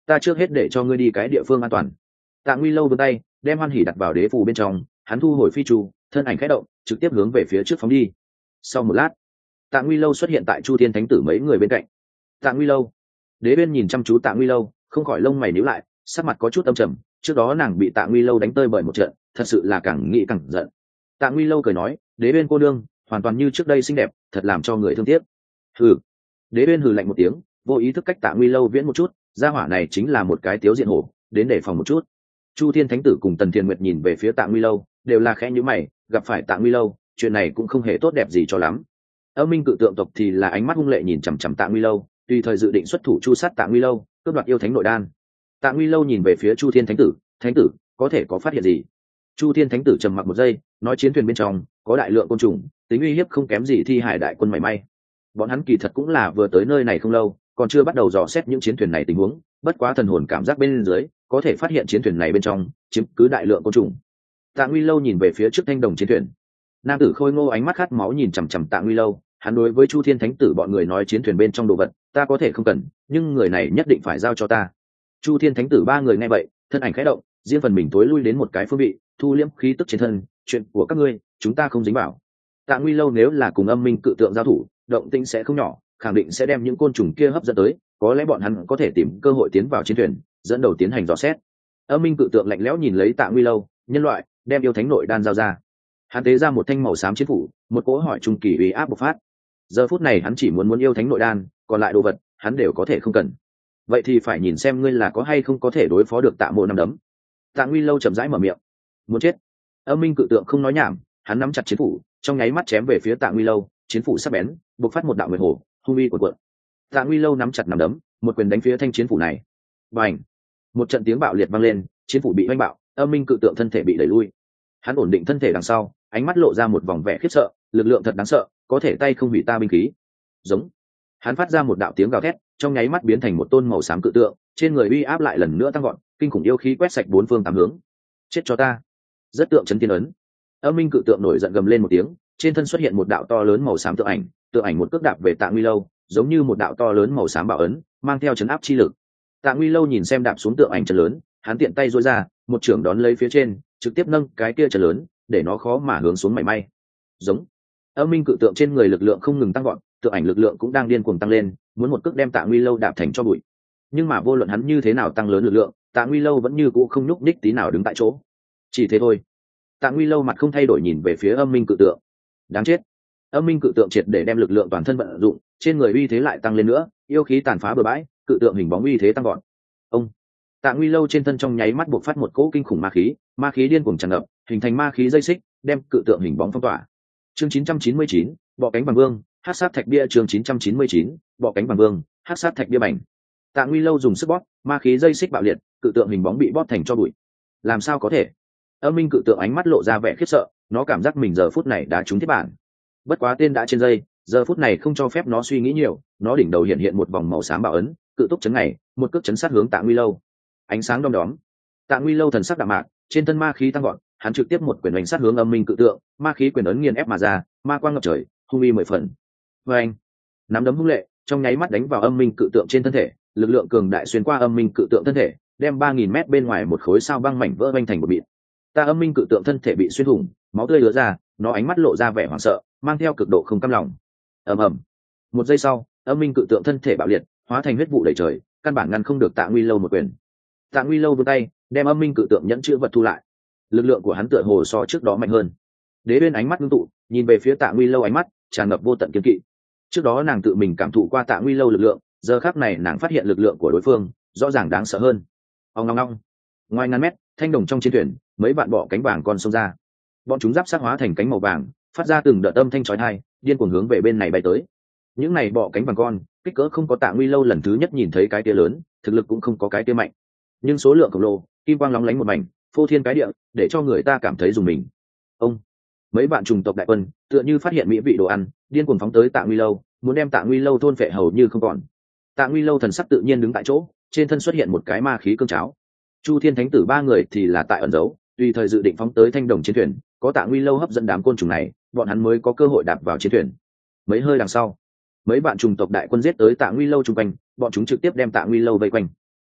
ta trước hết để cho ngươi đi cái địa phương an toàn. Tạ Nguy Lâu vươn tay đem Hoan Hỉ đặt vào đế phù bên trong, hắn thu hồi phi chu, thân ảnh khẽ động trực tiếp hướng về phía trước phóng đi. Sau một lát, Tạ Nguy Lâu xuất hiện tại Chu Thiên Thánh Tử mấy người bên cạnh. Tạ Nguy Lâu, đế bên nhìn chăm chú Tạ Nguy Lâu, không khỏi lông mày nhíu lại, sắc mặt có chút âm trầm. Trước đó nàng bị Tạ Nguy Lâu đánh tơi bởi một trận, thật sự là càng nghĩ càng giận. Tạ Nguy Lâu cười nói, đế bên cô nương hoàn toàn như trước đây xinh đẹp, thật làm cho người thương tiếc. Hừ. Đế bên hừ lạnh một tiếng, vô ý thức cách Tạ Nguy Lâu viễn một chút, gia hỏa này chính là một cái tiếu diện hổ, đến để phòng một chút. Chu Thiên Thánh Tử cùng Tần Thiên Nguyệt nhìn về phía Tạ Nguy Lâu, đều là khẽ nhíu mày, gặp phải Tạ Nguy Lâu, chuyện này cũng không hề tốt đẹp gì cho lắm. Âm Minh Cự Tượng tộc thì là ánh mắt hung lệ nhìn chằm chằm Tạ Nguy Lâu, tùy thời dự định xuất thủ chu sát Tạ Nguy Lâu, cướp đoạt yêu thánh nội đan. Tạ Nguy Lâu nhìn về phía Chu Thiên Thánh Tử, "Thánh tử, có thể có phát hiện gì?" Chu Thiên Thánh Tử trầm mặc một giây, nói, "Chiến thuyền bên trong có đại lượng côn trùng, tính uy hiếp không kém gì Thi Hải đại quân mảy may. Bọn hắn kỳ thật cũng là vừa tới nơi này không lâu, còn chưa bắt đầu dò xét những chiến thuyền này tình huống, bất quá thần hồn cảm giác bên dưới có thể phát hiện chiến thuyền này bên trong chiếm cứ đại lượng côn trùng." Tạ Nguy Lâu nhìn về phía trước thanh đồng chiến thuyền. Nam tử khôi ngô ánh mắt khát máu nhìn chằm chằm Tạ Nguy Lâu, hắn đối với Chu Thiên Thánh Tử bọn người nói, "Chiến thuyền bên trong đồ vật ta có thể không cần, nhưng người này nhất định phải giao cho ta." Chu Thiên Thánh Tử ba người nghe vậy, thân ảnh khẽ động, riêng phần mình tối lui đến một cái phương vị, thu liễm khí tức trên thân, "Chuyện của các ngươi chúng ta không dính vào." Tạ Nguy Lâu nếu là cùng Âm Minh Cự Tượng giao thủ, động tĩnh sẽ không nhỏ, khẳng định sẽ đem những côn trùng kia hấp dẫn tới, có lẽ bọn hắn có thể tìm cơ hội tiến vào chiến thuyền, dẫn đầu tiến hành dò xét. Âm Minh Cự Tượng lạnh lẽo nhìn lấy Tạ Nguy Lâu, "Nhân loại, đem yêu thánh nội đan giao ra." Hắn tế ra một thanh màu xám chiến phủ, một cỗ hỏi trung kỳ uy áp bộc phát. Giờ phút này hắn chỉ muốn yêu thánh nội đan, còn lại đồ vật hắn đều có thể không cần. Vậy thì phải nhìn xem ngươi là có hay không có thể đối phó được Tạ Mộ năm đấm. Tạ Nguy Lâu chậm rãi mở miệng, "Muốn chết." Âm Minh Cự Tượng không nói nhảm, hắn nắm chặt chiến phủ, trong nháy mắt chém về phía Tạ Nguy Lâu, chiến phủ sắc bén, bộc phát một đạo nguyệt hổ, hung uy cuộn cuộn. Tạ Nguy Lâu nắm chặt nắm đấm, một quyền đánh phía thanh chiến phủ này. Bành! Một trận tiếng bạo liệt vang lên, chiến phủ bị oanh bạo, Âm Minh Cự Tượng thân thể bị đẩy lui. Hắn ổn định thân thể đằng sau, ánh mắt lộ ra một vòng vẻ khiếp sợ, "Lực lượng thật đáng sợ, có thể tay không hủy ta binh khí." Giống. Hắn phát ra một đạo tiếng gào thét, trong nháy mắt biến thành một tôn màu xám cự tượng, trên người uy áp lại lần nữa tăng gọn, kinh khủng yêu khí quét sạch bốn phương tám hướng. "Chết cho ta!" Rất tượng chấn tiên ấn. Âm Minh Cự Tượng nổi giận gầm lên một tiếng, trên thân xuất hiện một đạo to lớn màu xám tượng ảnh một cước đạp về Tạ Nguy Lâu, giống như một đạo to lớn màu xám bảo ấn, mang theo chấn áp chi lực. Tạ Nguy Lâu nhìn xem đạp xuống tượng ảnh chân lớn, hắn tiện tay duỗi ra, một chưởng đón lấy phía trên, trực tiếp nâng cái kia chân lớn, để nó khó mà hướng xuống mảy may. Giống. Âm Minh Cự Tượng trên người lực lượng không ngừng tăng gọn, tượng ảnh lực lượng cũng đang điên cuồng tăng lên, muốn một cước đem Tạ Nguy Lâu đạp thành cho bụi. Nhưng mà vô luận hắn như thế nào tăng lớn lực lượng, Tạ Nguy Lâu vẫn như cũ không nhúc nhích tí nào đứng tại chỗ. Chỉ thế thôi. Tạ Nguy Lâu mặt không thay đổi nhìn về phía Âm Minh Cự Tượng. Đáng chết. Âm Minh Cự Tượng triệt để đem lực lượng toàn thân vận dụng, trên người uy thế lại tăng lên nữa, yêu khí tàn phá bừa bãi, cự tượng hình bóng uy thế tăng gọn. Ông. Tạ Nguy Lâu trên thân trong nháy mắt bộc phát một cỗ kinh khủng ma khí điên cuồng tràn ngập, hình thành ma khí dây xích, đem cự tượng hình bóng phong tỏa. Chương 999, bọ cánh bằng vương, hắc sát thạch bia. Chương 999, bọ cánh bằng vương, hắc sát thạch bia bành. Tạ Nguy Lâu dùng sức bóp, ma khí dây xích bạo liệt, cự tượng hình bóng bị bóp thành cho bụi. Làm sao có thể? Âm Minh Cự Tượng ánh mắt lộ ra vẻ khiếp sợ, nó cảm giác mình giờ phút này đã trúng thiết bản. Bất quá tên đã trên dây, giờ phút này không cho phép nó suy nghĩ nhiều, nó đỉnh đầu hiện một vòng màu xám bảo ấn, cự túc chấn ngày, một cước chấn sát hướng Tạ Nguy Lâu. Ánh sáng đom đóm. Tạ Nguy Lâu thần sắc đạm mạc, trên thân ma khí tăng gọn, hắn trực tiếp một quyền đánh sát hướng Âm Minh Cự Tượng, ma khí quyền ấn nghiền ép mà ra, ma quang ngập trời, hung uy mười phần. Oeng! Nắm đấm hung lệ, trong nháy mắt đánh vào Âm Minh Cự Tượng trên thân thể, lực lượng cường đại xuyên qua Âm Minh Cự Tượng thân thể, đem 3000 mét bên ngoài một khối sao băng mảnh vỡ vành thành một bịt. Ta Âm Minh Cự Tượng thân thể bị xuyên thủng, máu tươi ứa ra, nó ánh mắt lộ ra vẻ hoảng sợ, mang theo cực độ không cam lòng. Ầm ầm. Một giây sau, Âm Minh Cự Tượng thân thể bạo liệt, hóa thành huyết vụ đầy trời, căn bản ngăn không được Tạ Nguy Lâu một quyền. Tạ Nguy Lâu vươn tay, đem Âm Minh Cự Tượng nhẫn chữ vật thu lại. Lực lượng của hắn tựa hồ so trước đó mạnh hơn. Đế Uyên ánh mắt ngưng tụ, nhìn về phía Tạ Nguy Lâu, ánh mắt tràn ngập vô tận kiên kỵ. Trước đó nàng tự mình cảm thụ qua Tạ Nguy Lâu lực lượng, giờ khắc này nàng phát hiện lực lượng của đối phương rõ ràng đáng sợ hơn. Ong ong ong. Ngoài ngàn mét, thanh đồng trong chiến thuyền, mấy vạn bọ cánh vàng con xông ra. Bọn chúng giáp sát hóa thành cánh màu vàng, phát ra từng đợt âm thanh chói tai, điên cuồng hướng về bên này bay tới. Những này bọ cánh vàng con, kích cỡ không có Tạ Nguy Lâu lần thứ nhất nhìn thấy cái tia lớn, thực lực cũng không có cái tia mạnh, nhưng số lượng khổng lồ, kim quang lóng lánh một mảnh, phô thiên cái địa, để cho người ta cảm thấy dùng mình. Ông. Mấy bạn trùng tộc đại quân tựa như phát hiện mỹ vị đồ ăn, điên cuồng phóng tới Tạ Nguy Lâu, muốn đem Tạ Nguy Lâu thôn phệ hầu như không còn. Tạ Nguy Lâu thần sắc tự nhiên đứng tại chỗ, trên thân xuất hiện một cái ma khí cương cháo. Chu Thiên Thánh Tử ba người thì là tại ẩn giấu, tùy thời dự định phóng tới thanh đồng chiến thuyền, có Tạ Nguy Lâu hấp dẫn đám côn trùng này, bọn hắn mới có cơ hội đạp vào chiến thuyền. Mấy hơi đằng sau, mấy bạn trùng tộc đại quân giết tới Tạ Nguy Lâu trung quanh, bọn chúng trực tiếp đem Tạ Nguy Lâu vây quanh.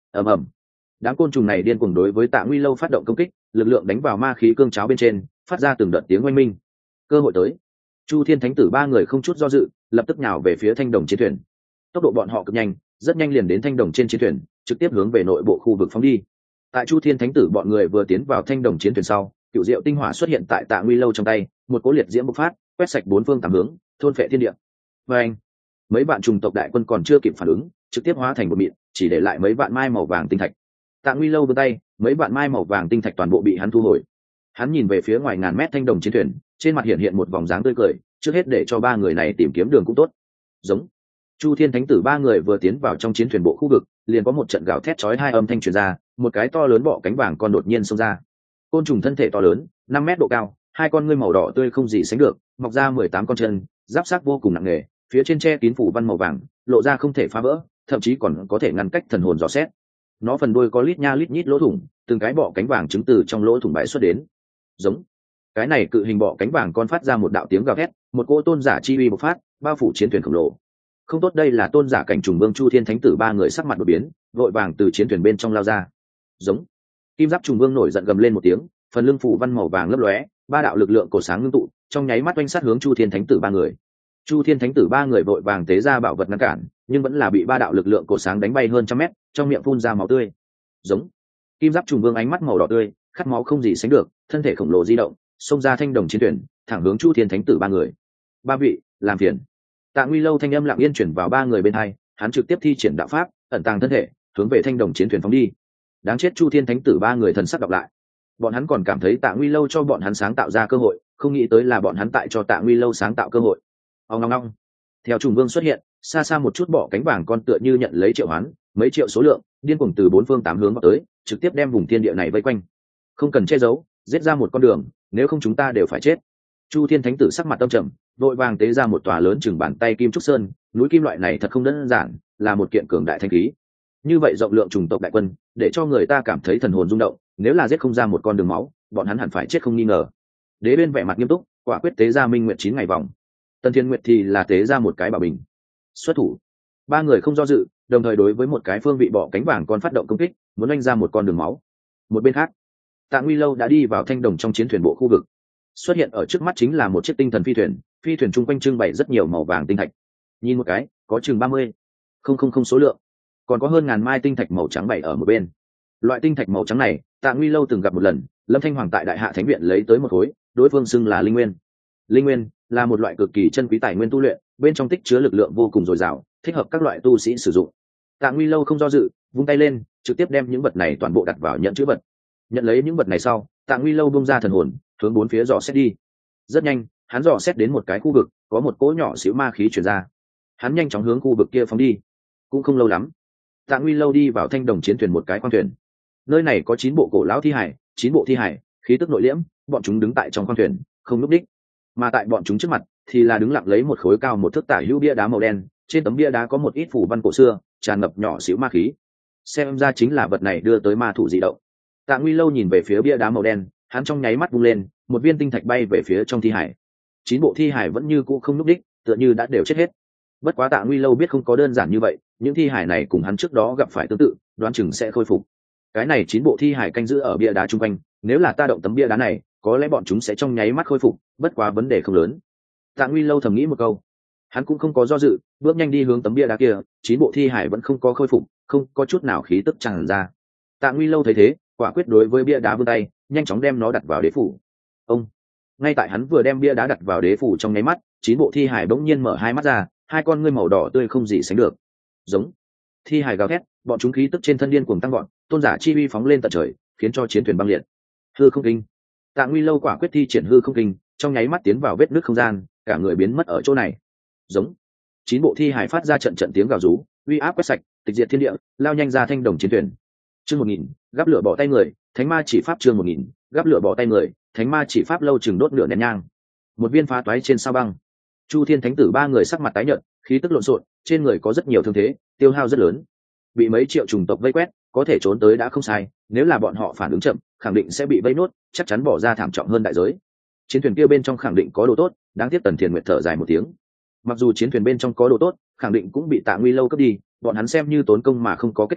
ầm ầm, đám côn trùng này điên cuồng đối với Tạ Nguy Lâu phát động công kích, lực lượng đánh vào ma khí cương cháo bên trên, phát ra từng đợt tiếng oanh minh. Cơ hội tới. Chu Thiên Thánh Tử ba người không chút do dự, lập tức nhào về phía thanh đồng chiến thuyền. Tốc độ bọn họ cực nhanh, rất nhanh liền đến thanh đồng trên chiến thuyền, trực tiếp hướng về nội bộ khu vực phóng đi. Tại Chu Thiên Thánh Tử bọn người vừa tiến vào thanh đồng chiến thuyền sau, cựu diệu tinh hỏa xuất hiện tại Tạ Nguy Lâu trong tay, một cỗ liệt diễm bộc phát, quét sạch bốn phương tám hướng, thôn phệ thiên địa. Và anh, mấy vạn trùng tộc đại quân còn chưa kịp phản ứng, trực tiếp hóa thành một mịn, chỉ để lại mấy vạn mai màu vàng tinh thạch. Tạ Nguy Lâu vươn tay, mấy vạn mai màu vàng tinh thạch toàn bộ bị hắn thu hồi. Hắn nhìn về phía ngoài ngàn mét thanh đồng chiến thuyền, trên mặt hiện một vòng dáng tươi cười, trước hết để cho ba người này tìm kiếm đường cũng tốt. Giống. Chu Thiên Thánh Tử ba người vừa tiến vào trong chiến thuyền bộ khu vực, liền có một trận gào thét chói hai âm thanh truyền ra, một cái to lớn bọ cánh vàng con đột nhiên xông ra. Côn trùng thân thể to lớn, 5 mét độ cao, hai con ngươi màu đỏ tươi không gì sánh được, mọc ra 18 con chân, giáp xác vô cùng nặng nề, phía trên che kín phủ văn màu vàng, lộ ra không thể phá vỡ, thậm chí còn có thể ngăn cách thần hồn dò xét. Nó phần đuôi có lít nha lít nhít lỗ thủng, từng cái bọ cánh vàng trứng từ trong lỗ thủng bãi xuất đến. Giống. Cái này cự hình bọ cánh vàng con phát ra một đạo tiếng gào thét, một cỗ tôn giả chi uy bộc phát, bao phủ chiến thuyền khổng lồ. Không tốt, đây là tôn giả cảnh trùng vương Chu Thiên Thánh Tử ba người sắc mặt đột biến, vội vàng từ chiến thuyền bên trong lao ra. Giống. Kim giáp trùng vương nổi giận gầm lên một tiếng, phần lưng phủ văn màu vàng lấp lóe, ba đạo lực lượng cổ sáng ngưng tụ, trong nháy mắt oanh sát hướng Chu Thiên Thánh Tử ba người. Chu Thiên Thánh Tử ba người vội vàng tế ra bảo vật ngăn cản, nhưng vẫn là bị ba đạo lực lượng cổ sáng đánh bay hơn trăm mét, trong miệng phun ra máu tươi. Giống. Kim giáp trùng vương ánh mắt màu đỏ tươi, khát máu không gì sánh được, thân thể khổng lồ di động, xông ra thanh đồng chiến thuyền, thẳng hướng Chu Thiên Thánh Tử ba người. Ba vị, làm phiền. Tạ Nguy Lâu thanh âm lặng yên chuyển vào ba người bên hai, hắn trực tiếp thi triển đạo pháp, ẩn tàng thân thể, hướng về thanh đồng chiến thuyền phóng đi. Đáng chết, Chu Thiên Thánh Tử ba người thần sắc đọc lại. Bọn hắn còn cảm thấy Tạ Nguy Lâu cho bọn hắn sáng tạo ra cơ hội, không nghĩ tới là bọn hắn tại cho Tạ Nguy Lâu sáng tạo cơ hội. Ong ong ong. Theo trùng vương xuất hiện, xa xa một chút bọ cánh vàng con tựa như nhận lấy triệu hoán, mấy triệu số lượng, điên cuồng từ bốn phương tám hướng vào tới, trực tiếp đem vùng thiên địa này vây quanh. Không cần che giấu, giết ra một con đường, nếu không chúng ta đều phải chết. Chu Thiên Thánh Tử sắc mặt tâm trầm, vội vàng tế ra một tòa lớn chừng bàn tay kim trúc sơn, núi kim loại này thật không đơn giản, là một kiện cường đại thanh khí. Như vậy rộng lượng trùng tộc đại quân, để cho người ta cảm thấy thần hồn rung động, nếu là giết không ra một con đường máu, bọn hắn hẳn phải chết không nghi ngờ. Đế bên vẻ mặt nghiêm túc, quả quyết tế ra minh nguyện 9 ngày vòng. Tần Thiên Nguyệt thì là tế ra một cái bảo bình. Xuất thủ. Ba người không do dự, đồng thời đối với một cái phương vị bọ cánh vàng con phát động công kích, muốn đánh ra một con đường máu. Một bên khác, Tạ Nguy Lâu đã đi vào thanh đồng trong chiến thuyền bộ khu vực. Xuất hiện ở trước mắt chính là một chiếc tinh thần phi thuyền chung quanh trưng bày rất nhiều màu vàng tinh thạch. Nhìn một cái, có chừng 30 không số lượng, còn có hơn ngàn mai tinh thạch màu trắng bày ở một bên. Loại tinh thạch màu trắng này, Tạ Nguy Lâu từng gặp một lần, Lâm Thanh Hoàng tại Đại Hạ Thánh Viện lấy tới một khối, đối phương xưng là linh nguyên. Linh nguyên là một loại cực kỳ chân quý tài nguyên tu luyện, bên trong tích chứa lực lượng vô cùng dồi dào, thích hợp các loại tu sĩ sử dụng. Tạ Nguy Lâu không do dự, vung tay lên, trực tiếp đem những vật này toàn bộ đặt vào nhận chữ vật. Nhận lấy những vật này sau, Tạ Nguy Lâu bung ra thần hồn, hướng bốn phía dò xét đi. Rất nhanh, hắn dò xét đến một cái khu vực, có một cỗ nhỏ xíu ma khí truyền ra. Hắn nhanh chóng hướng khu vực kia phóng đi. Cũng không lâu lắm, Tạ Nguy Lâu đi vào thanh đồng chiến thuyền một cái khoang thuyền. Nơi này có 9 bộ cổ lão thi hải, 9 bộ thi hải, khí tức nội liễm, bọn chúng đứng tại trong khoang thuyền, không núp đích. Mà tại bọn chúng trước mặt thì là đứng lặng lấy một khối cao một thước tả hữu bia đá màu đen, trên tấm bia đá có một ít phủ văn cổ xưa, tràn ngập nhỏ xíu ma khí. Xem ra chính là vật này đưa tới ma thủ dị động. Tạ Nguy Lâu nhìn về phía bia đá màu đen, hắn trong nháy mắt vung lên, một viên tinh thạch bay về phía trong thi hải. 9 bộ thi hải vẫn như cũ không núp đích, tựa như đã đều chết hết. Bất quá Tạ Nguy Lâu biết không có đơn giản như vậy, những thi hải này cùng hắn trước đó gặp phải tương tự, đoán chừng sẽ khôi phục. Cái này 9 bộ thi hải canh giữ ở bia đá chung quanh, nếu là ta động tấm bia đá này, có lẽ bọn chúng sẽ trong nháy mắt khôi phục, bất quá vấn đề không lớn. Tạ Nguy Lâu thầm nghĩ một câu, hắn cũng không có do dự, bước nhanh đi hướng tấm bia đá kia. 9 bộ thi hải vẫn không có khôi phục, không có chút nào khí tức tràn ra. Tạ Nguy Lâu thấy thế, quả quyết đối với bia đá vươn tay, nhanh chóng đem nó đặt vào đế phủ. Ông, ngay tại hắn vừa đem bia đá đặt vào đế phủ trong nháy mắt, 9 bộ thi hải bỗng nhiên mở hai mắt ra, hai con ngươi màu đỏ tươi không gì sánh được. Giống. Thi hải gào thét, bọn chúng khí tức trên thân điên cuồng tăng gọn, tôn giả chi uy phóng lên tận trời, khiến cho chiến thuyền băng liệt. Hư không kinh. Tạ Nguy Lâu quả quyết thi triển hư không kinh, trong nháy mắt tiến vào vết nứt không gian, cả người biến mất ở chỗ này. Giống. 9 bộ thi hải phát ra trận trận tiếng gào rú, uy áp quét sạch, tịch diệt thiên địa, lao nhanh ra thanh đồng chiến thuyền. Chương 1000, gắp lửa bỏ tay người, thánh ma chỉ pháp chương 1000, gắp lửa bỏ tay người, thánh ma chỉ pháp lâu chừng đốt lửa nén nhang. Một viên phá toái trên sao băng. Chu Thiên Thánh Tử ba người sắc mặt tái nhợt, khí tức lộn xộn, trên người có rất nhiều thương thế, tiêu hao rất lớn. Bị mấy triệu trùng tộc vây quét, có thể trốn tới đã không sai, nếu là bọn họ phản ứng chậm, khẳng định sẽ bị vây nốt, chắc chắn bỏ ra thảm trọng hơn đại giới. Chiến thuyền kia bên trong khẳng định có đồ tốt, đáng tiếc Tần Thiền Nguyệt thở dài một tiếng. Mặc dù chiến thuyền bên trong có đồ tốt, khẳng định cũng bị Tạ Nguy Lâu cướp đi, bọn hắn xem như tốn công mà không có kết quả,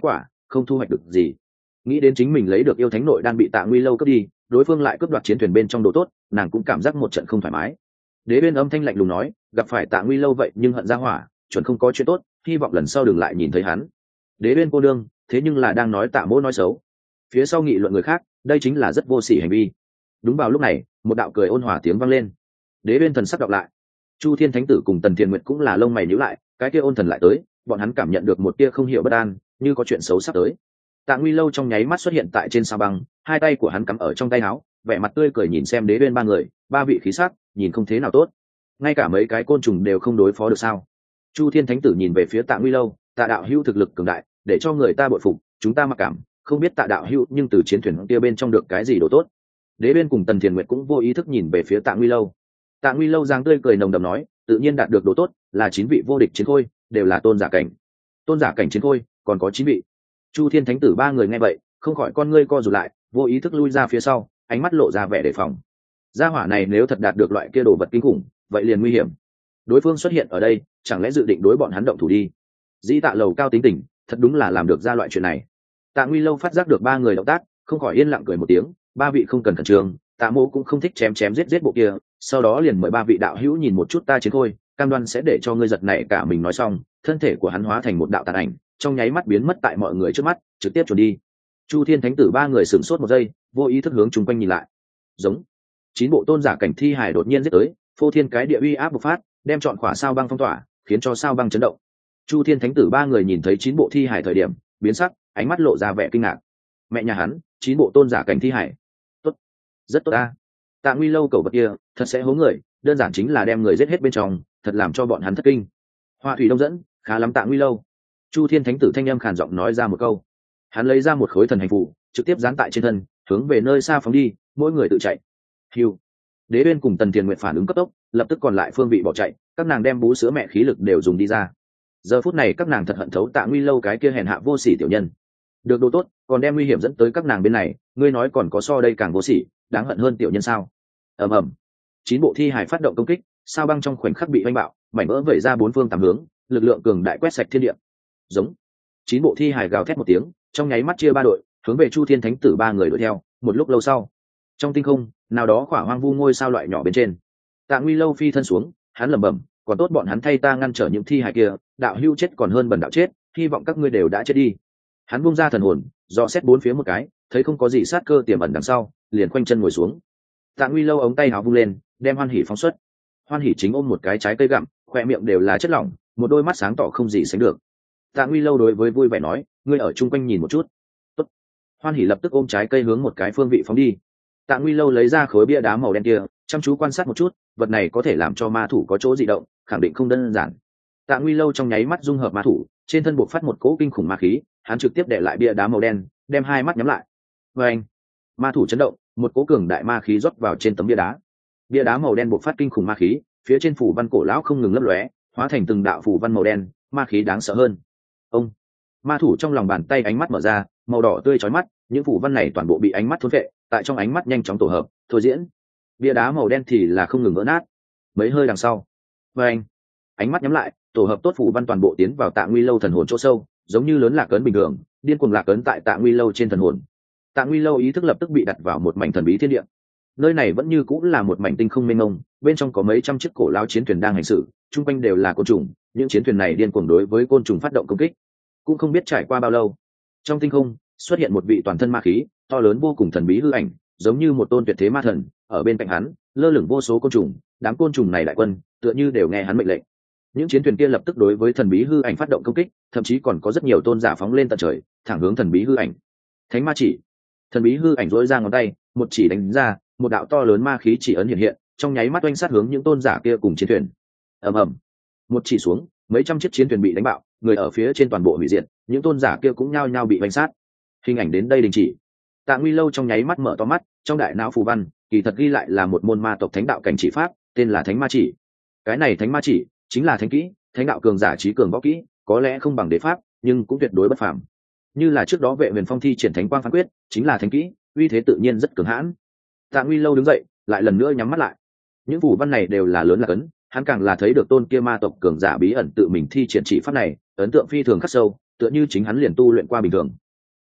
không thu hoạch được gì. Nghĩ đến chính mình lấy được yêu thánh nội đan bị Tạ Nguy Lâu cướp đi, đối phương lại cướp đoạt chiến thuyền bên trong đồ tốt, nàng cũng cảm giác một trận không thoải mái. Đế Uyên âm thanh lạnh lùng nói, gặp phải Tạ Nguy Lâu vậy nhưng hận ra hỏa, chuẩn không có chuyện tốt, hy vọng lần sau đừng lại nhìn thấy hắn. Đế Uyên cô đương, thế nhưng là đang nói Tạ Mỗ nói xấu. Phía sau nghị luận người khác, đây chính là rất vô sỉ hành vi. Đúng vào lúc này, một đạo cười ôn hòa tiếng vang lên. Đế Uyên thần sắc đọc lại. Chu Thiên Thánh Tử cùng Tần Thiền Nguyệt cũng là lông mày nhíu lại, cái kia ôn thần lại tới, bọn hắn cảm nhận được một tia không hiểu bất an, như có chuyện xấu sắp tới. Tạ Nguy Lâu trong nháy mắt xuất hiện tại trên sao băng, hai tay của hắn cắm ở trong tay áo, vẻ mặt tươi cười nhìn xem Đế Uyên ba người, ba vị khí sắc, nhìn không thế nào tốt. Ngay cả mấy cái côn trùng đều không đối phó được sao? Chu Thiên Thánh Tử nhìn về phía Tạ Nguy Lâu, Tạ đạo hữu thực lực cường đại, để cho người ta bội phục, chúng ta mặc cảm, không biết Tạ đạo hữu nhưng từ chiến thuyền kia bên trong được cái gì đồ tốt. Đế Uyên cùng Tần Thiền Nguyệt cũng vô ý thức nhìn về phía Tạ Nguy Lâu. Tạ Nguy Lâu giang tươi cười nồng đậm nói, tự nhiên đạt được đồ tốt, là 9 vị vô địch chiến khôi, đều là tôn giả cảnh. Tôn giả cảnh chiến khôi, còn có 9 vị. Chu Thiên Thánh Tử ba người nghe vậy, không khỏi con ngươi co rụt lại, vô ý thức lui ra phía sau, ánh mắt lộ ra vẻ đề phòng. Gia hỏa này nếu thật đạt được loại kia đồ vật kinh khủng, vậy liền nguy hiểm. Đối phương xuất hiện ở đây, chẳng lẽ dự định đối bọn hắn động thủ đi? Dĩ Tạ Lầu cao tính tình, thật đúng là làm được ra loại chuyện này. Tạ Nguy Lâu phát giác được ba người động tác, không khỏi yên lặng cười một tiếng, ba vị không cần khẩn trương, Tạ Mỗ cũng không thích chém chém giết giết bộ kia, sau đó liền mời ba vị đạo hữu nhìn một chút ta chiến khôi, cam đoan sẽ để cho ngươi giật nảy cả mình. Nói xong, thân thể của hắn hóa thành một đạo tàn ảnh, trong nháy mắt biến mất tại mọi người trước mắt, trực tiếp trốn đi. Chu Thiên Thánh Tử ba người sửng sốt một giây, vô ý thức hướng chung quanh nhìn lại. Giống 9 bộ tôn giả cảnh thi hài đột nhiên giết tới, phô thiên cái địa uy áp bộc phát, đem trọn khỏa sao băng phong tỏa, khiến cho sao băng chấn động. Chu Thiên Thánh Tử ba người nhìn thấy 9 bộ thi hài thời điểm, biến sắc, ánh mắt lộ ra vẻ kinh ngạc. Mẹ nhà hắn, 9 bộ tôn giả cảnh thi hài, tốt, rất tốt a. Tạ Nguy Lâu cầu vật kia, thật sẽ hố người, đơn giản chính là đem người giết hết bên trong, thật làm cho bọn hắn thất kinh. Hoa thủy đông dẫn, khá lắm Tạ Nguy Lâu. Chu Thiên Thánh Tử thanh âm khàn giọng nói ra một câu. Hắn lấy ra một khối thần hành phù, trực tiếp dán tại trên thân, hướng về nơi xa phóng đi, mỗi người tự chạy. Hưu. Đế Uyên cùng Tần Tiền Nguyệt phản ứng cấp tốc, lập tức còn lại phương vị bỏ chạy, các nàng đem bú sữa mẹ khí lực đều dùng đi ra. Giờ phút này các nàng thật hận thấu Tạ Nguy Lâu cái kia hèn hạ vô sỉ tiểu nhân. Được đồ tốt, còn đem nguy hiểm dẫn tới các nàng bên này, ngươi nói còn có so đây càng vô sỉ, đáng hận hơn tiểu nhân sao? Ầm ầm. 9 bộ thi hải phát động công kích, sao băng trong khoảnh khắc bị oanh bạo, mảnh vỡ vẩy ra bốn phương tám hướng, lực lượng cường đại quét sạch thiên địa. Giống. 9 bộ thi hải gào thét một tiếng, trong nháy mắt chia ba đội, hướng về Chu Thiên Thánh Tử ba người đuổi theo. Một lúc lâu sau, trong tinh không, nào đó khỏa hoang vu ngôi sao loại nhỏ bên trên, Tạ Nguy Lâu phi thân xuống, hắn lẩm bẩm, còn tốt bọn hắn thay ta ngăn trở những thi hài kia, đạo hưu chết còn hơn bần đạo chết, hy vọng các ngươi đều đã chết đi. Hắn buông ra thần hồn, dò xét bốn phía một cái, thấy không có gì sát cơ tiềm ẩn đằng sau, liền khoanh chân ngồi xuống. Tạ Nguy Lâu ống tay áo vung lên, đem Hoan Hỉ phóng xuất. Hoan Hỉ chính ôm một cái trái cây gặm, khoe miệng đều là chất lỏng, một đôi mắt sáng tỏ không gì sánh được. Tạ Nguy Lâu đối với vui vẻ nói, ngươi ở chung quanh nhìn một chút. Tốt. Hoan Hỉ lập tức ôm trái cây hướng một cái phương vị phóng đi. Tạ Nguy Lâu lấy ra khối bia đá màu đen kia, chăm chú quan sát một chút, vật này có thể làm cho ma thủ có chỗ dị động, khẳng định không đơn giản. Tạ Nguy Lâu trong nháy mắt dung hợp ma thủ, trên thân buộc phát một cỗ kinh khủng ma khí, hắn trực tiếp để lại bia đá màu đen, đem hai mắt nhắm lại. Và anh, ma thủ chấn động, một cỗ cường đại ma khí rót vào trên tấm bia đá. Bia đá màu đen buộc phát kinh khủng ma khí, phía trên phủ văn cổ lão không ngừng lấp lóe, hóa thành từng đạo phủ văn màu đen, ma khí đáng sợ hơn. Ông, ma thủ trong lòng bàn tay ánh mắt mở ra, màu đỏ tươi chói mắt, những phủ văn này toàn bộ bị ánh mắt thôn phệ, tại trong ánh mắt nhanh chóng tổ hợp, thôi diễn. Bia đá màu đen thì là không ngừng vỡ nát. Mấy hơi đằng sau, và anh, ánh mắt nhắm lại, tổ hợp tốt phủ văn toàn bộ tiến vào Tạ Nguy Lâu thần hồn chỗ sâu, giống như lớn lạc ấn bình thường, điên cuồng lạc ấn tại Tạ Nguy Lâu trên thần hồn. Tạ Nguy Lâu ý thức lập tức bị đặt vào một mảnh thần bí thiên địa. Nơi này vẫn như cũng là một mảnh tinh không mênh mông, bên trong có mấy trăm chiếc cổ lao chiến thuyền đang hành xử, chung quanh đều là côn trùng, những chiến thuyền này điên cuồng đối với côn trùng phát động công kích. Cũng không biết trải qua bao lâu, trong tinh không xuất hiện một vị toàn thân ma khí, to lớn vô cùng thần bí hư ảnh, giống như một tôn tuyệt thế ma thần, ở bên cạnh hắn lơ lửng vô số côn trùng, đám côn trùng này đại quân tựa như đều nghe hắn mệnh lệnh. Những chiến thuyền kia lập tức đối với thần bí hư ảnh phát động công kích, thậm chí còn có rất nhiều tôn giả phóng lên tận trời, thẳng hướng thần bí hư ảnh. Thánh ma chỉ. Thần bí hư ảnh duỗi ra ngón tay, một chỉ đánh ra, một đạo to lớn ma khí chỉ ấn hiện hiện, trong nháy mắt oanh sát hướng những tôn giả kia cùng chiến thuyền. Ầm ầm. Một chỉ xuống, mấy trăm chiếc chiến thuyền bị đánh bạo, người ở phía trên toàn bộ hủy diệt, những tôn giả kia cũng nhao nhao bị oanh sát. Hình ảnh đến đây đình chỉ. Tạ Nguy Lâu trong nháy mắt mở to mắt, trong đại não phù văn kỳ thật ghi lại là một môn ma tộc thánh đạo cảnh chỉ pháp, tên là Thánh Ma Chỉ. Cái này Thánh Ma Chỉ chính là thánh kỹ, thánh đạo cường giả trí cường võ kỹ, có lẽ không bằng đế pháp, nhưng cũng tuyệt đối bất phàm. Như là trước đó Vệ Huyền Phong thi triển Thánh Quang Phán Quyết, chính là thánh kỹ, uy thế tự nhiên rất cường hãn. Tạ Nguy Lâu đứng dậy, lại lần nữa nhắm mắt lại. Những phù văn này đều là lớn là cấn, hắn càng là thấy được tôn kia ma tộc cường giả bí ẩn tự mình thi triển chỉ pháp này, ấn tượng phi thường khắc sâu, tựa như chính hắn liền tu luyện qua bình thường.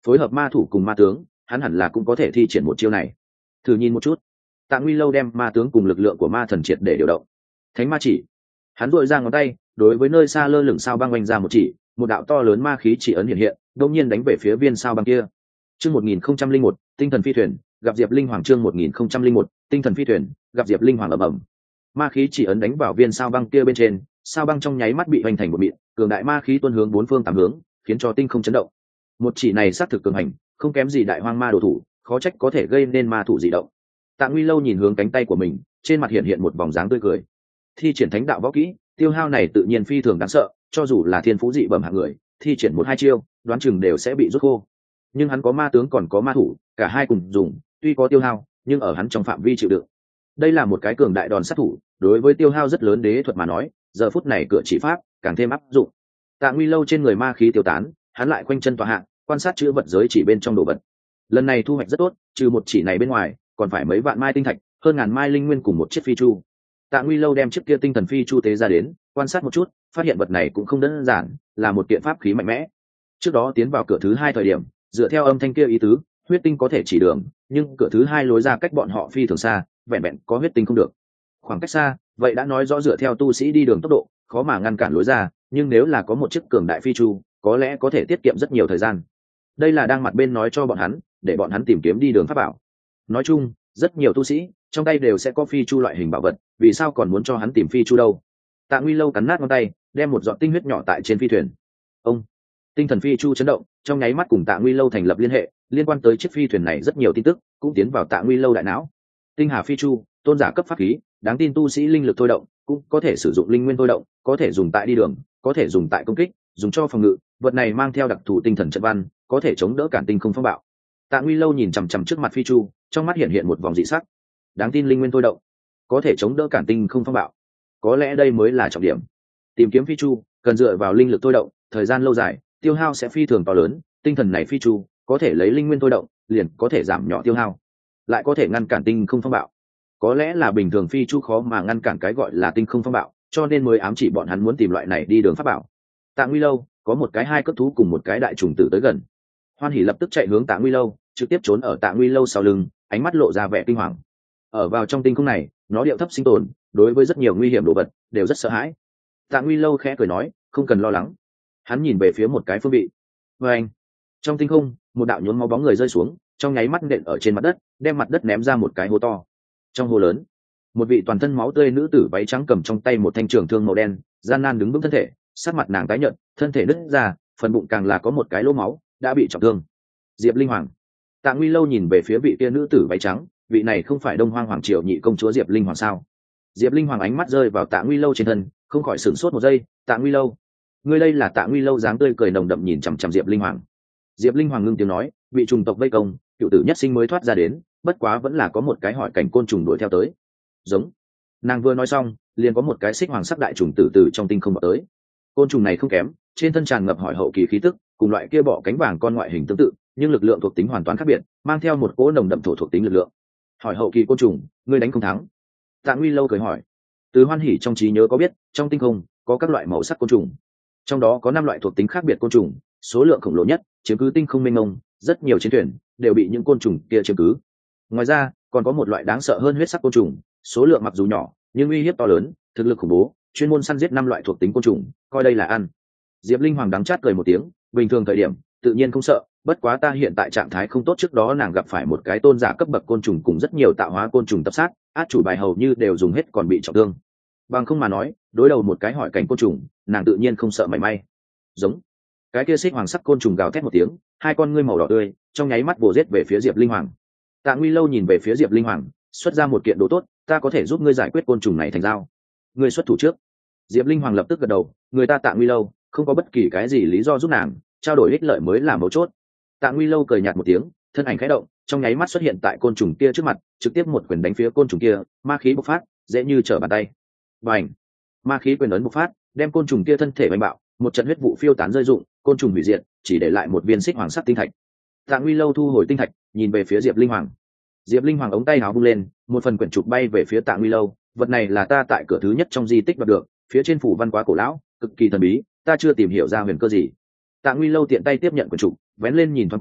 phối hợp ma thủ cùng ma tướng, hắn hẳn là cũng có thể thi triển một chiêu này. Thử nhìn một chút. Tạ Nguy Lâu đem ma tướng cùng lực lượng của ma thần triệt để điều động. Thánh ma chỉ. Hắn duỗi ra ngón tay, đối với nơi xa lơ lửng sao băng oanh ra một chỉ, một đạo to lớn ma khí chỉ ấn hiện hiện, đột nhiên đánh về phía viên sao băng kia. Chương 1001, tinh thần phi thuyền, gặp Diệp Linh Hoàng. Chương 1001, tinh thần phi thuyền, gặp Diệp Linh Hoàng. ầm ầm. Ma khí chỉ ấn đánh vào viên sao băng kia bên trên, sao băng trong nháy mắt bị hoành thành một mịn, cường đại ma khí tuôn hướng bốn phương tám hướng, khiến cho tinh không chấn động. Một chỉ này sát thực cường hành, không kém gì đại hoang ma đồ thủ, khó trách có thể gây nên ma thủ dị động. Tạ Nguy Lâu nhìn hướng cánh tay của mình, trên mặt hiện một vòng dáng tươi cười. Thi triển thánh đạo võ kỹ, tiêu hao này tự nhiên phi thường đáng sợ, cho dù là thiên phú dị bẩm hạng người, thi triển một hai chiêu, đoán chừng đều sẽ bị rút khô. Nhưng hắn có ma tướng còn có ma thủ, cả hai cùng dùng, tuy có tiêu hao, nhưng ở hắn trong phạm vi chịu đựng. Đây là một cái cường đại đòn sát thủ, đối với tiêu hao rất lớn đế thuật mà nói, giờ phút này cửa chỉ pháp càng thêm áp dụng. Tạ Nguy Lâu trên người ma khí tiêu tán, hắn lại quanh chân tọa hạ, quan sát chữ vật giới chỉ bên trong đồ vật. Lần này thu hoạch rất tốt, trừ một chỉ này bên ngoài, còn phải mấy vạn mai tinh thạch, hơn ngàn mai linh nguyên cùng một chiếc phi chu. Tạ Nguy Lâu đem chiếc kia tinh thần phi chu tế ra đến, quan sát một chút, phát hiện vật này cũng không đơn giản, là một kiện pháp khí mạnh mẽ. Trước đó tiến vào cửa thứ hai thời điểm, dựa theo âm thanh kia ý tứ, huyết tinh có thể chỉ đường, nhưng cửa thứ hai lối ra cách bọn họ phi thường xa, vẹn vẹn có huyết tinh không được. Khoảng cách xa, vậy đã nói rõ dựa theo tu sĩ đi đường tốc độ, khó mà ngăn cản lối ra, nhưng nếu là có một chiếc cường đại phi chu, có lẽ có thể tiết kiệm rất nhiều thời gian. Đây là đang mặt bên nói cho bọn hắn, để bọn hắn tìm kiếm đi đường pháp bảo. Nói chung, rất nhiều tu sĩ trong tay đều sẽ có phi chu loại hình bảo vật, vì sao còn muốn cho hắn tìm phi chu đâu? Tạ Nguy Lâu cắn nát ngón tay, đem một giọt tinh huyết nhỏ tại trên phi thuyền. Ông, tinh thần phi chu chấn động, trong nháy mắt cùng Tạ Nguy Lâu thành lập liên hệ, liên quan tới chiếc phi thuyền này rất nhiều tin tức cũng tiến vào Tạ Nguy Lâu đại não. Tinh hà phi chu, tôn giả cấp pháp khí, đáng tin tu sĩ linh lực thôi động, cũng có thể sử dụng linh nguyên thôi động, có thể dùng tại đi đường, có thể dùng tại công kích, dùng cho phòng ngự. Vật này mang theo đặc thù tinh thần trận văn, có thể chống đỡ cản tinh không phong bạo. Tạ Nguy Lâu nhìn chằm chằm trước mặt phi chu, trong mắt hiện một vòng dị sắc. Đáng tin linh nguyên thôi động, có thể chống đỡ cản tinh không phong bạo, có lẽ đây mới là trọng điểm. Tìm kiếm phi chu cần dựa vào linh lực thôi động, thời gian lâu dài, tiêu hao sẽ phi thường to lớn. Tinh thần này phi chu có thể lấy linh nguyên thôi động, liền có thể giảm nhỏ tiêu hao, lại có thể ngăn cản tinh không phong bạo. Có lẽ là bình thường phi chu khó mà ngăn cản cái gọi là tinh không phong bạo, cho nên mới ám chỉ bọn hắn muốn tìm loại này đi đường pháp bảo. Tạ Nguy Lâu có một cái hai cấp thú cùng một cái đại trùng tử tới gần. Hoan Hỉ lập tức chạy hướng Tạ Nguy Lâu, trực tiếp trốn ở Tạ Nguy Lâu sau lưng, ánh mắt lộ ra vẻ kinh hoàng. Ở vào trong tinh không này, nó điệu thấp sinh tồn, đối với rất nhiều nguy hiểm đồ vật đều rất sợ hãi. Tạ Nguy Lâu khẽ cười nói, không cần lo lắng. Hắn nhìn về phía một cái phương vị. Và anh, trong tinh không, một đạo nhuốm máu bóng người rơi xuống, trong nháy mắt nện ở trên mặt đất, đem mặt đất ném ra một cái hố to. Trong hố lớn, một vị toàn thân máu tươi nữ tử váy trắng cầm trong tay một thanh trường thương màu đen, gian nan đứng vững thân thể, sắc mặt nàng tái nhợt, thân thể nứt ra, phần bụng càng là có một cái lỗ máu, đã bị trọng thương. Diệp Linh Hoàng. Tạ Nguy Lâu nhìn về phía vị kia nữ tử váy trắng, vị này không phải Đông Hoang Hoàng triều nhị công chúa Diệp Linh Hoàng sao? Diệp Linh Hoàng ánh mắt rơi vào Tạ Nguy Lâu trên thân, không khỏi sửng sốt một giây. Tạ Nguy Lâu, ngươi đây là? Tạ Nguy Lâu dáng tươi cười nồng đậm nhìn chằm chằm Diệp Linh Hoàng. Diệp Linh Hoàng ngưng tiếng nói, bị trùng tộc vây công, cựu tử nhất sinh mới thoát ra đến, bất quá vẫn là có một cái hỏi cảnh côn trùng đuổi theo tới. Giống. Nàng vừa nói xong, liền có một cái xích hoàng sắc đại trùng tử từ trong tinh không vào tới. Côn trùng này không kém, trên thân tràn ngập hỏi hậu kỳ khí tức, cùng loại kia bọ cánh vàng con ngoại hình tương tự, nhưng lực lượng thuộc tính hoàn toàn khác biệt, mang theo một cỗ nồng đậm thổ thuộc tính lực lượng. Hỏi hậu kỳ côn trùng, ngươi đánh không thắng? Tạ Nguy Lâu cười hỏi. Từ Hoan Hỉ trong trí nhớ có biết, trong tinh không có các loại màu sắc côn trùng, trong đó có 5 loại thuộc tính khác biệt côn trùng, số lượng khổng lồ nhất, chiếm cứ tinh không mênh mông, rất nhiều chiến thuyền đều bị những côn trùng kia chiếm cứ. Ngoài ra, còn có một loại đáng sợ hơn huyết sắc côn trùng, số lượng mặc dù nhỏ, nhưng uy hiếp to lớn, thực lực khủng bố, chuyên môn săn giết 5 loại thuộc tính côn trùng, coi đây là ăn. Diệp Linh Hoàng đắng chát cười một tiếng, bình thường thời điểm, tự nhiên không sợ, bất quá ta hiện tại trạng thái không tốt, trước đó nàng gặp phải một cái tôn giả cấp bậc côn trùng cùng rất nhiều tạo hóa côn trùng tập sát, át chủ bài hầu như đều dùng hết còn bị trọng thương. Bằng không mà nói, đối đầu một cái hỏi cảnh côn trùng, nàng tự nhiên không sợ mảy may. Giống. Cái kia xích hoàng sắc côn trùng gào thét một tiếng, hai con ngươi màu đỏ tươi, trong nháy mắt vồ giết về phía Diệp Linh Hoàng. Tạ Nguy Lâu nhìn về phía Diệp Linh Hoàng, xuất ra một kiện đồ tốt, ta có thể giúp ngươi giải quyết côn trùng này thành dao. Ngươi xuất thủ trước. Diệp Linh Hoàng lập tức gật đầu, người ta Tạ Nguy Lâu không có bất kỳ cái gì lý do giúp nàng, trao đổi ích lợi mới là mấu chốt. Tạ Nguy Lâu cười nhạt một tiếng, thân ảnh khẽ động, trong nháy mắt xuất hiện tại côn trùng kia trước mặt, trực tiếp một quyền đánh phía côn trùng kia, ma khí bộc phát, dễ như trở bàn tay. Bành! Ma khí quyền ấn bộc phát, đem côn trùng kia thân thể bành bạo, một trận huyết vụ phiêu tán rơi rụng, côn trùng hủy diệt, chỉ để lại một viên xích hoàng sắc tinh thạch. Tạ Nguy Lâu thu hồi tinh thạch, nhìn về phía Diệp Linh Hoàng. Diệp Linh Hoàng ống tay áo vung lên, một phần quyển trục bay về phía Tạ Nguy Lâu, vật này là ta tại cửa thứ nhất trong di tích đoạt được, phía trên phủ văn quá cổ lão, cực kỳ thần bí, ta chưa tìm hiểu ra huyền cơ gì. Tạ Nguy Lâu tiện tay tiếp nhận quyển trục, vén lên nhìn thoáng qua,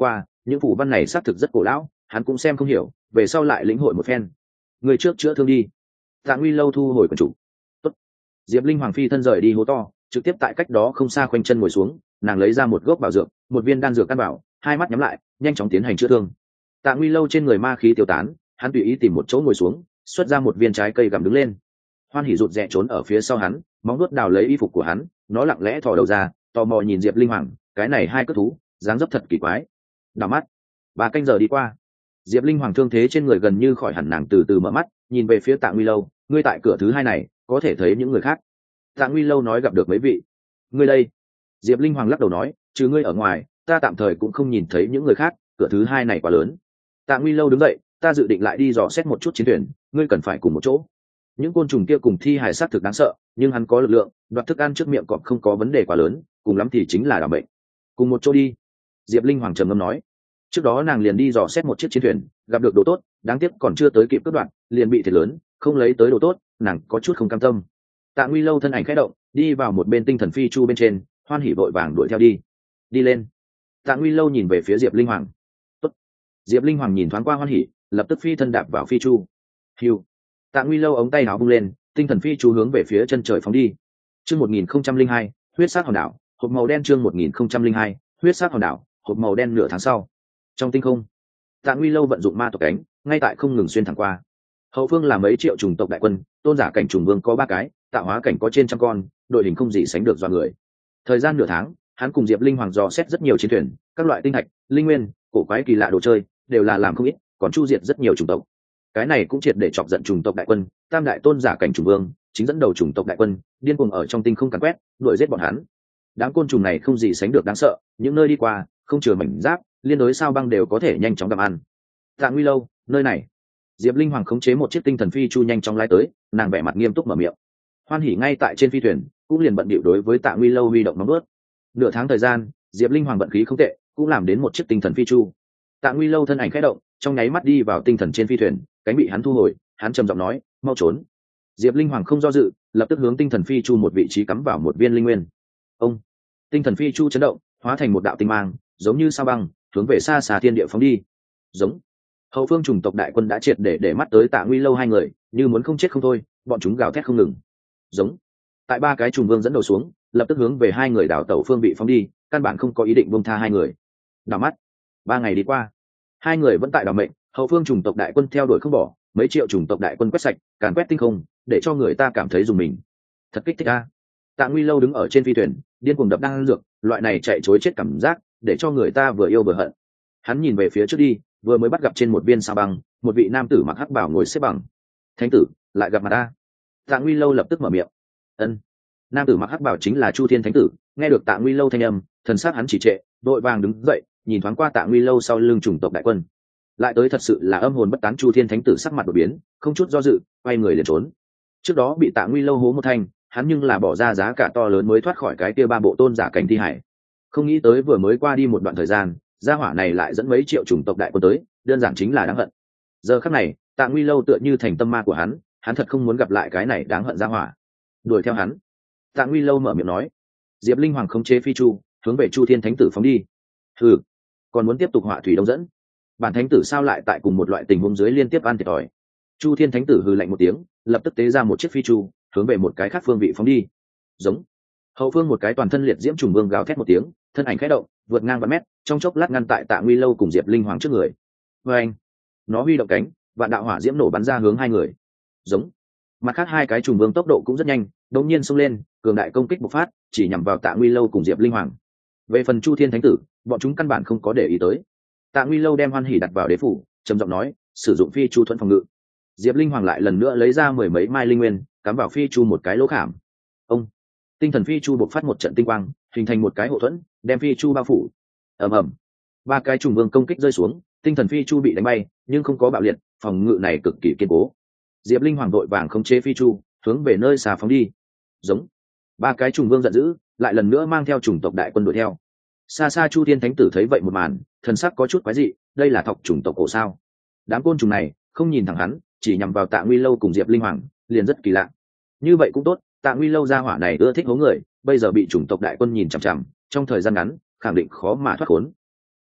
những phù văn này xác thực rất cổ lão, hắn cũng xem không hiểu, về sau lại lĩnh hội một phen. Người trước chữa thương đi. Tạ Nguy Lâu thu hồi quần chủ. Tốt. Diệp Linh Hoàng phi thân rời đi hố to, trực tiếp tại cách đó không xa khoanh chân ngồi xuống, nàng lấy ra một gốc bảo dược, một viên đan dược căn bảo, hai mắt nhắm lại, nhanh chóng tiến hành chữa thương. Tạ Nguy Lâu trên người ma khí tiêu tán, hắn tùy ý tìm một chỗ ngồi xuống, xuất ra một viên trái cây gặm đứng lên. Hoan Hỉ rụt rè trốn ở phía sau hắn, móng vuốt đào lấy y phục của hắn, nó lặng lẽ thò đầu ra, tò mò nhìn Diệp Linh Hoàng, cái này hai cất thú, dáng dấp thật kỳ quái. Đảo mắt, 3 canh giờ đi qua. Diệp Linh Hoàng thương thế trên người gần như khỏi hẳn, nàng từ từ mở mắt, nhìn về phía Tạ Nguy Lâu, ngươi tại cửa thứ hai này, có thể thấy những người khác. Tạ Nguy Lâu nói gặp được mấy vị. Ngươi đây? Diệp Linh Hoàng lắc đầu nói, trừ ngươi ở ngoài, ta tạm thời cũng không nhìn thấy những người khác, cửa thứ hai này quá lớn. Tạ Nguy Lâu đứng dậy, ta dự định lại đi dò xét một chút chiến thuyền, ngươi cần phải cùng một chỗ. Những côn trùng kia cùng thi hài sát thực đáng sợ, nhưng hắn có lực lượng, đoạt thức ăn trước miệng cọp không có vấn đề quá lớn, cùng lắm thì chính là đảm bệnh. Cùng một chỗ đi. Diệp Linh Hoàng trầm ngâm nói. Trước đó nàng liền đi dò xét một chiếc chiến thuyền, gặp được đồ tốt, đáng tiếc còn chưa tới kịp cướp đoạt, liền bị thiệt lớn, không lấy tới đồ tốt, nàng có chút không cam tâm. Tạ Nguy Lâu thân ảnh khẽ động, đi vào một bên tinh thần phi chu bên trên, Hoan Hỉ vội vàng đuổi theo đi. Đi lên. Tạ Nguy Lâu nhìn về phía Diệp Linh Hoàng. Tốt. Diệp Linh Hoàng nhìn thoáng qua Hoan Hỉ, lập tức phi thân đạp vào phi chu. Hiu. Tạ Nguy Lâu ống tay áo bung lên, tinh thần phi chu hướng về phía chân trời phóng đi. Chương 1002, huyết sắc hòn đảo, hộp màu đen. Chương 1002, huyết sắc hòn đảo, hộp màu đen. Nửa tháng sau, trong tinh không, Tạ Nguy Lâu vận dụng ma tộc cánh, ngay tại không ngừng xuyên thẳng qua. Hậu phương là mấy triệu trùng tộc đại quân, tôn giả cảnh trùng vương có 3 cái, tạo hóa cảnh có trên trăm con, đội hình không gì sánh được do người. Thời gian nửa tháng, hắn cùng Diệp Linh Hoàng dò xét rất nhiều chiến thuyền, các loại tinh thạch, linh nguyên, cổ quái kỳ lạ đồ chơi, đều là làm không ít, còn chu diệt rất nhiều chủng tộc. Cái này cũng triệt để chọc giận chủng tộc đại quân, tam đại tôn giả cảnh trùng vương chính dẫn đầu chủng tộc đại quân, điên cuồng ở trong tinh không càn quét, đuổi giết bọn hắn. Đám côn trùng này không gì sánh được đáng sợ, những nơi đi qua, không chừa mảnh giáp, liên đối sao băng đều có thể nhanh chóng gặm ăn. Tạ Nguy Lâu, nơi này. Diệp Linh Hoàng khống chế một chiếc tinh thần phi chu nhanh chóng lái tới, nàng vẻ mặt nghiêm túc mở miệng. Hoan Hỉ ngay tại trên phi thuyền, cũng liền bận bịu đối với Tạ Nguy Lâu huy động nóng bớt. Nửa tháng thời gian, Diệp Linh Hoàng vận khí không tệ, cũng làm đến một chiếc tinh thần phi chu. Tạ Nguy Lâu thân ảnh khẽ động, trong nháy mắt đi vào tinh thần trên phi thuyền, cánh bị hắn thu hồi, hắn trầm giọng nói, mau trốn. Diệp Linh Hoàng không do dự, lập tức hướng tinh thần phi chu một vị trí cắm vào một viên linh nguyên. Ông, tinh thần phi chu chấn động, hóa thành một đạo tinh mang, giống như sao băng, hướng về xa xa thiên địa phóng đi. Giống. Hậu phương chủng tộc đại quân đã triệt để mắt tới Tạ Nguy Lâu hai người, như muốn không chết không thôi, bọn chúng gào thét không ngừng. Giống. Tại 3 cái trùng vương dẫn đầu xuống, lập tức hướng về hai người đảo tẩu phương bị phóng đi, căn bản không có ý định buông tha hai người. Đảo mắt, 3 ngày đi qua, hai người vẫn tại đảo mệnh, hậu phương chủng tộc đại quân theo đuổi không bỏ, mấy triệu chủng tộc đại quân quét sạch, càn quét tinh không, để cho người ta cảm thấy dùng mình. Thật kích thích a. Tạ Nguy Lâu đứng ở trên phi thuyền, điên cuồng đập đan dược, loại này chạy trối chết cảm giác, để cho người ta vừa yêu vừa hận. Hắn nhìn về phía trước đi, vừa mới bắt gặp trên một viên sao băng, một vị nam tử mặc hắc bào ngồi xếp bằng. Thánh tử, lại gặp mặt ta. Tạ Nguy Lâu lập tức mở miệng. Ân. Nam tử mặc hắc bào chính là Chu Thiên Thánh tử, nghe được Tạ Nguy Lâu thanh âm, thần sắc hắn chỉ trệ, đội vàng đứng dậy, nhìn thoáng qua Tạ Nguy Lâu sau lưng chủng tộc đại quân. Lại tới thật sự là âm hồn bất tán. Chu Thiên Thánh tử sắc mặt đổi biến, không chút do dự, quay người liền trốn. Trước đó bị Tạ Nguy Lâu hố một thanh, hắn nhưng là bỏ ra giá cả to lớn mới thoát khỏi cái kia 3 bộ tôn giả cảnh thi hải. Không nghĩ tới vừa mới qua đi một đoạn thời gian, gia hỏa này lại dẫn mấy triệu chủng tộc đại quân tới, đơn giản chính là đáng hận. Giờ khắc này, Tạ Nguy Lâu tựa như thành tâm ma của hắn thật không muốn gặp lại cái này đáng hận gia hỏa. Đuổi theo hắn. Tạ Nguy Lâu mở miệng nói. Diệp Linh Hoàng khống chế phi chu, hướng về Chu Thiên Thánh tử phóng đi. Hừ, còn muốn tiếp tục họa thủy đông dẫn? Bản thánh tử sao lại tại cùng một loại tình huống dưới liên tiếp ăn thiệt thòi? Chu Thiên Thánh tử hừ lạnh một tiếng, lập tức tế ra một chiếc phi chu, hướng về một cái khác phương vị phóng đi. Giống. Hậu phương một cái toàn thân liệt diễm trùng vương gào thét một tiếng, thân ảnh khẽ động, vượt ngang vạn mét, trong chốc lát ngăn tại Tạ Nguy Lâu cùng Diệp Linh Hoàng trước người. Và anh, nó huy động cánh, vạn đạo hỏa diễm nổ bắn ra hướng hai người. Giống. Mặt khác 2 cái trùng vương tốc độ cũng rất nhanh, đột nhiên xông lên, cường đại công kích bộc phát, chỉ nhằm vào Tạ Nguy Lâu cùng Diệp Linh Hoàng. Về phần Chu Thiên Thánh tử, bọn chúng căn bản không có để ý tới. Tạ Nguy Lâu đem Hoan Hỉ đặt vào đế phủ, trầm giọng nói, sử dụng phi chu thuận phòng ngự. Diệp Linh Hoàng lại lần nữa lấy ra 10 mấy mai linh nguyên, cắm vào phi chu một cái lỗ khảm. Ông. Tinh thần phi chu bộc phát một trận tinh quang, hình thành một cái hộ thuẫn, đem phi chu bao phủ. Ầm ầm. 3 cái trùng vương công kích rơi xuống, tinh thần phi chu bị đánh bay, nhưng không có bạo liệt, phòng ngự này cực kỳ kiên cố. Diệp Linh Hoàng đội vàng khống chế phi chu, hướng về nơi xa phóng đi. Giống. 3 cái trùng vương giận dữ, lại lần nữa mang theo chủng tộc đại quân đuổi theo. Xa xa Chu Thiên Thánh tử thấy vậy một màn, thần sắc có chút quái dị, đây là thọc chủng tộc cổ sao? Đám côn trùng này không nhìn thẳng hắn, chỉ nhằm vào Tạ Nguy Lâu cùng Diệp Linh Hoàng, liền rất kỳ lạ. Như vậy cũng tốt, Tạ Nguy Lâu gia hỏa này ưa thích hố người, bây giờ bị chủng tộc đại quân nhìn chằm chằm, trong thời gian ngắn khẳng định khó mà thoát khốn.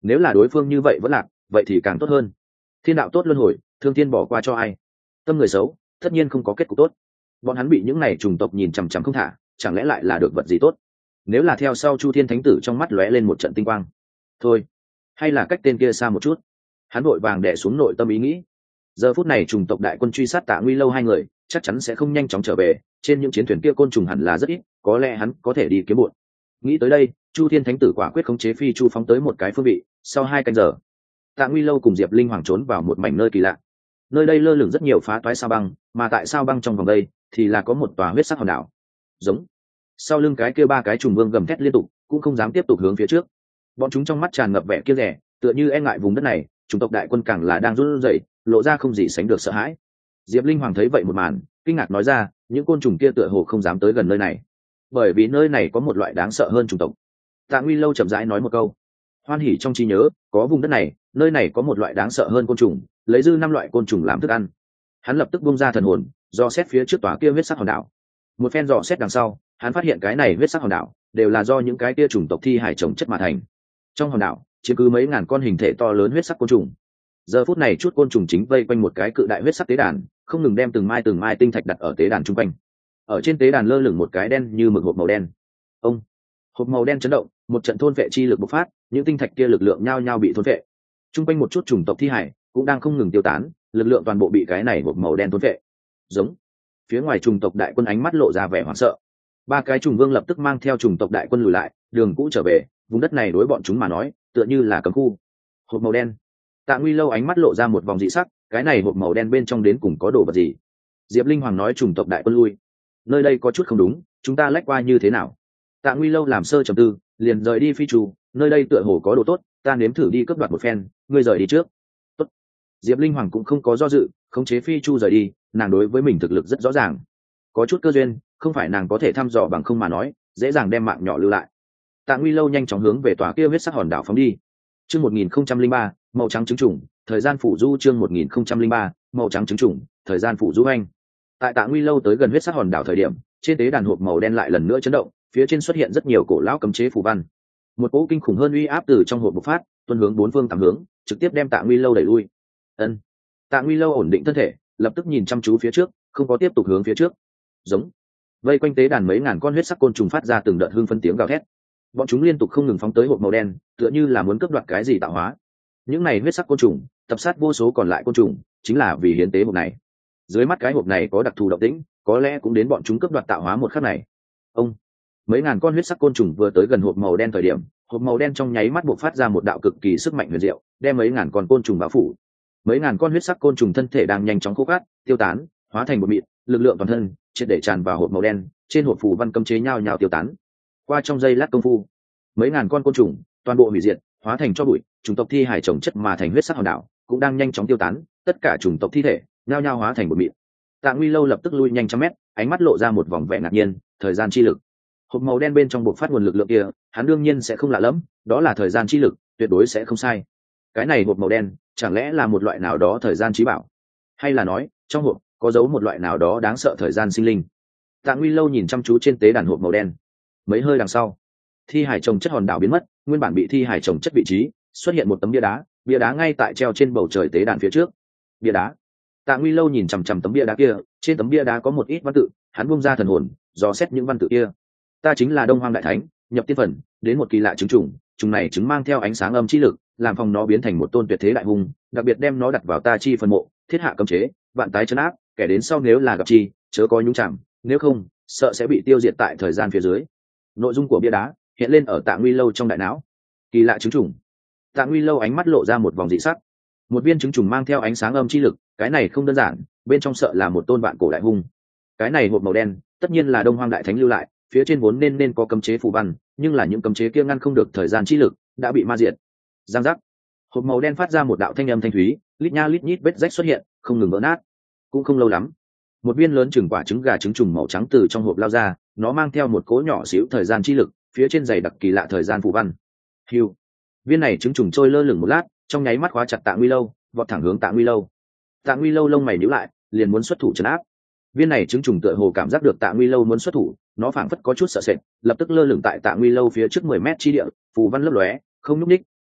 nếu là đối phương như vậy vẫn lạc vậy thì càng tốt hơn. Thiên đạo tốt luân hồi, thương thiên bỏ qua cho ai. Tâm người xấu tất nhiên không có kết cục tốt. Bọn hắn bị những này trùng tộc nhìn chằm chằm không thả, chẳng lẽ lại là được vật gì tốt? Nếu là theo sau Chu Thiên Thánh Tử trong mắt lóe lên một trận tinh quang. Thôi, hay là cách tên kia xa một chút. Hắn vội vàng đè xuống nội tâm ý nghĩ. Giờ phút này trùng tộc đại quân truy sát Tạ Nguy Lâu hai người, chắc chắn sẽ không nhanh chóng trở về, trên những chiến thuyền kia côn trùng hẳn là rất ít, có lẽ hắn có thể đi kiếm bộn. Nghĩ tới đây, Chu Thiên Thánh Tử quả quyết khống chế phi chu phóng tới một cái phương vị, sau 2 canh giờ, Tạ Nguy Lâu cùng Diệp Linh Hoàng trốn vào một mảnh nơi kỳ lạ. Nơi đây lơ lửng rất nhiều phá toái sao băng, mà tại sao băng trong vòng đây thì là có một tòa huyết sắc hòn đảo. Giống. Sau lưng cái kia 3 cái trùng vương gầm thét liên tục, cũng không dám tiếp tục hướng phía trước. Bọn chúng trong mắt tràn ngập vẻ kia rẻ, tựa như e ngại vùng đất này, chủng tộc đại quân càng là đang run rẩy, lộ ra không gì sánh được sợ hãi. Diệp Linh Hoàng thấy vậy một màn, kinh ngạc nói ra, những côn trùng kia tựa hồ không dám tới gần nơi này, bởi vì nơi này có một loại đáng sợ hơn chủng tộc. Tạ Nguy Lâu chậm rãi nói một câu, hoan hỉ trong trí nhớ, có vùng đất này, nơi này có một loại đáng sợ hơn côn trùng, lấy dư 5 loại côn trùng làm thức ăn. Hắn lập tức buông ra thần hồn, do xét phía trước tòa kia huyết sắc hòn đảo. Một phen dò xét đằng sau, hắn phát hiện cái này huyết sắc hòn đảo đều là do những cái kia chủng tộc thi hải trồng chất mà thành. Trong hòn đảo chiếm cứ mấy ngàn con hình thể to lớn huyết sắc côn trùng. Giờ phút này chút côn trùng chính vây quanh một cái cự đại huyết sắc tế đàn, không ngừng đem từng mai tinh thạch đặt ở tế đàn trung quanh. Ở trên tế đàn lơ lửng một cái đen như mực hộp màu đen. Ông, hộp màu đen chấn động, một trận thôn vệ chi lực bộc phát, những tinh thạch kia lực lượng nhao nhao bị thôn vệ. Trung quanh một chút chủng tộc thi hải cũng đang không ngừng tiêu tán, lực lượng toàn bộ bị cái này hộp màu đen thôn vệ. Giống. Phía ngoài chủng tộc đại quân ánh mắt lộ ra vẻ hoảng sợ. 3 cái trùng vương lập tức mang theo chủng tộc đại quân lùi lại, đường cũ trở về, vùng đất này đối bọn chúng mà nói tựa như là cấm khu. Hộp màu đen. Tạ Nguy Lâu ánh mắt lộ ra một vòng dị sắc, cái này hộp màu đen bên trong đến cùng có đồ vật gì? Diệp Linh Hoàng nói chủng tộc đại quân lui, nơi đây có chút không đúng, chúng ta lách qua như thế nào? Tạ Nguy Lâu làm sơ trầm tư, liền rời đi phi trù, nơi đây tựa hồ có đồ tốt, ta nếm thử đi cướp đoạt một phen, ngươi rời đi trước. Tốt. Diệp Linh Hoàng cũng không có do dự, khống chế phi chu rời đi, nàng đối với mình thực lực rất rõ ràng, có chút cơ duyên, không phải nàng có thể thăm dò bằng không mà nói, dễ dàng đem mạng nhỏ lưu lại. Tạ Nguy Lâu nhanh chóng hướng về tòa kia huyết sắc hòn đảo phóng đi. Chương 1003, màu trắng trứng trùng, thời gian phủ du. Chương 1003, màu trắng trứng trùng, thời gian phủ du anh. Tại Tạ Nguy Lâu tới gần huyết sắc hòn đảo thời điểm, trên tế đàn hộp màu đen lại lần nữa chấn động, phía trên xuất hiện rất nhiều cổ lão cấm chế phù văn. Một cỗ kinh khủng hơn uy áp từ trong hộp bộc phát, tuôn hướng 4 phương 8 hướng, trực tiếp đem Tạ Nguy Lâu đẩy lui. Ân. Tạ Nguy Lâu ổn định thân thể, lập tức nhìn chăm chú phía trước, không có tiếp tục hướng phía trước. Giống. Vây quanh tế đàn mấy ngàn con huyết sắc côn trùng phát ra từng đợt hương phân tiếng gào thét. Bọn chúng liên tục không ngừng phóng tới hộp màu đen, tựa như là muốn cướp đoạt cái gì tạo hóa. Những này huyết sắc côn trùng tập sát vô số còn lại côn trùng, chính là vì hiến tế hộp này. Dưới mắt cái hộp này có đặc thù động tĩnh, có lẽ cũng đến bọn chúng cướp đoạt tạo hóa một khắc này. Ông, mấy ngàn con huyết sắc côn trùng vừa tới gần hộp màu đen thời điểm, hộp màu đen trong nháy mắt bộc phát ra một đạo cực kỳ sức mạnh huyền diệu, đem mấy ngàn con côn trùng bao phủ. Mấy ngàn con huyết sắc côn trùng thân thể đang nhanh chóng khô cát, tiêu tán, hóa thành một mịn, lực lượng toàn thân triệt để tràn vào hộp màu đen, trên hộp phù văn cấm chế nhao nhao tiêu tán. Qua trong giây lát công phu, mấy ngàn con côn trùng toàn bộ hủy diệt, hóa thành cho bụi, chủng tộc thi hải chồng chất mà thành huyết sắc hòn đảo cũng đang nhanh chóng tiêu tán, tất cả chủng tộc thi thể nhao nhao hóa thành một mịn. Tạ Nguy Lâu lập tức lui nhanh trăm mét, ánh mắt lộ ra một vòng vẻ ngạc nhiên, thời gian chi lực. Hộp màu đen bên trong bộc phát nguồn lực lượng kia, hắn đương nhiên sẽ không lạ lẫm, đó là thời gian chi lực, tuyệt đối sẽ không sai. Cái này hộp màu đen, chẳng lẽ là một loại nào đó thời gian trí bảo, hay là nói trong hộp có giấu một loại nào đó đáng sợ thời gian sinh linh? Tạ Nguy Lâu nhìn chăm chú trên tế đàn hộp màu đen. Mấy hơi đằng sau, thi hải chồng chất hòn đảo biến mất, nguyên bản bị thi hải chồng chất vị trí xuất hiện một tấm bia đá ngay tại treo trên bầu trời tế đàn phía trước. Bia đá. Tạ Nguy Lâu nhìn chằm chằm tấm bia đá kia, trên tấm bia đá có một ít văn tự, hắn buông ra thần hồn, dò xét những văn tự kia. Ta chính là Đông Hoang đại thánh, nhập tiên phần, đến một kỳ lạ trứng trùng, trùng này trứng mang theo ánh sáng âm chi lực, làm phòng nó biến thành một tôn tuyệt thế đại hung, đặc biệt đem nó đặt vào ta chi phần mộ, thiết hạ cấm chế, vạn tái trấn áp, kẻ đến sau nếu là gặp chi, chớ có nhúng chạm, nếu không, sợ sẽ bị tiêu diệt tại thời gian phía dưới. Nội dung của bia đá hiện lên ở Tạ Nguy Lâu trong đại não. Kỳ lạ trứng trùng. Tạ Nguy Lâu ánh mắt lộ ra một vòng dị sắc. Một viên trứng trùng mang theo ánh sáng âm chi lực, cái này không đơn giản, bên trong sợ là một tôn vạn cổ đại hung. Cái này hộp màu đen, tất nhiên là Đông Hoang đại thánh lưu lại, phía trên vốn nên có cấm chế phù văn, nhưng là những cấm chế kia ngăn không được thời gian chi lực, đã bị ma diệt. Giang giác. Hộp màu đen phát ra một đạo thanh âm thanh thúy, lít nha lít nhít vết rách xuất hiện, không ngừng vỡ nát. Cũng không lâu lắm, một viên lớn chừng quả trứng gà trứng trùng màu trắng từ trong hộp lao ra, nó mang theo một cỗ nhỏ xíu thời gian chi lực, phía trên dày đặc kỳ lạ thời gian phù văn. Hiu. Viên này trứng trùng trôi lơ lửng một lát, trong nháy mắt khóa chặt Tạ Nguy Lâu, vọt thẳng hướng Tạ Nguy Lâu. Tạ Nguy Lâu lông mày nhíu lại, liền muốn xuất thủ trấn áp. Viên này trứng trùng tựa hồ cảm giác được Tạ Nguy Lâu muốn xuất thủ, nó phảng phất có chút sợ sệt, lập tức lơ lửng tại Tạ Nguy Lâu phía trước 10 mét chi địa, phù văn lấp lóe, không nhúc nhích,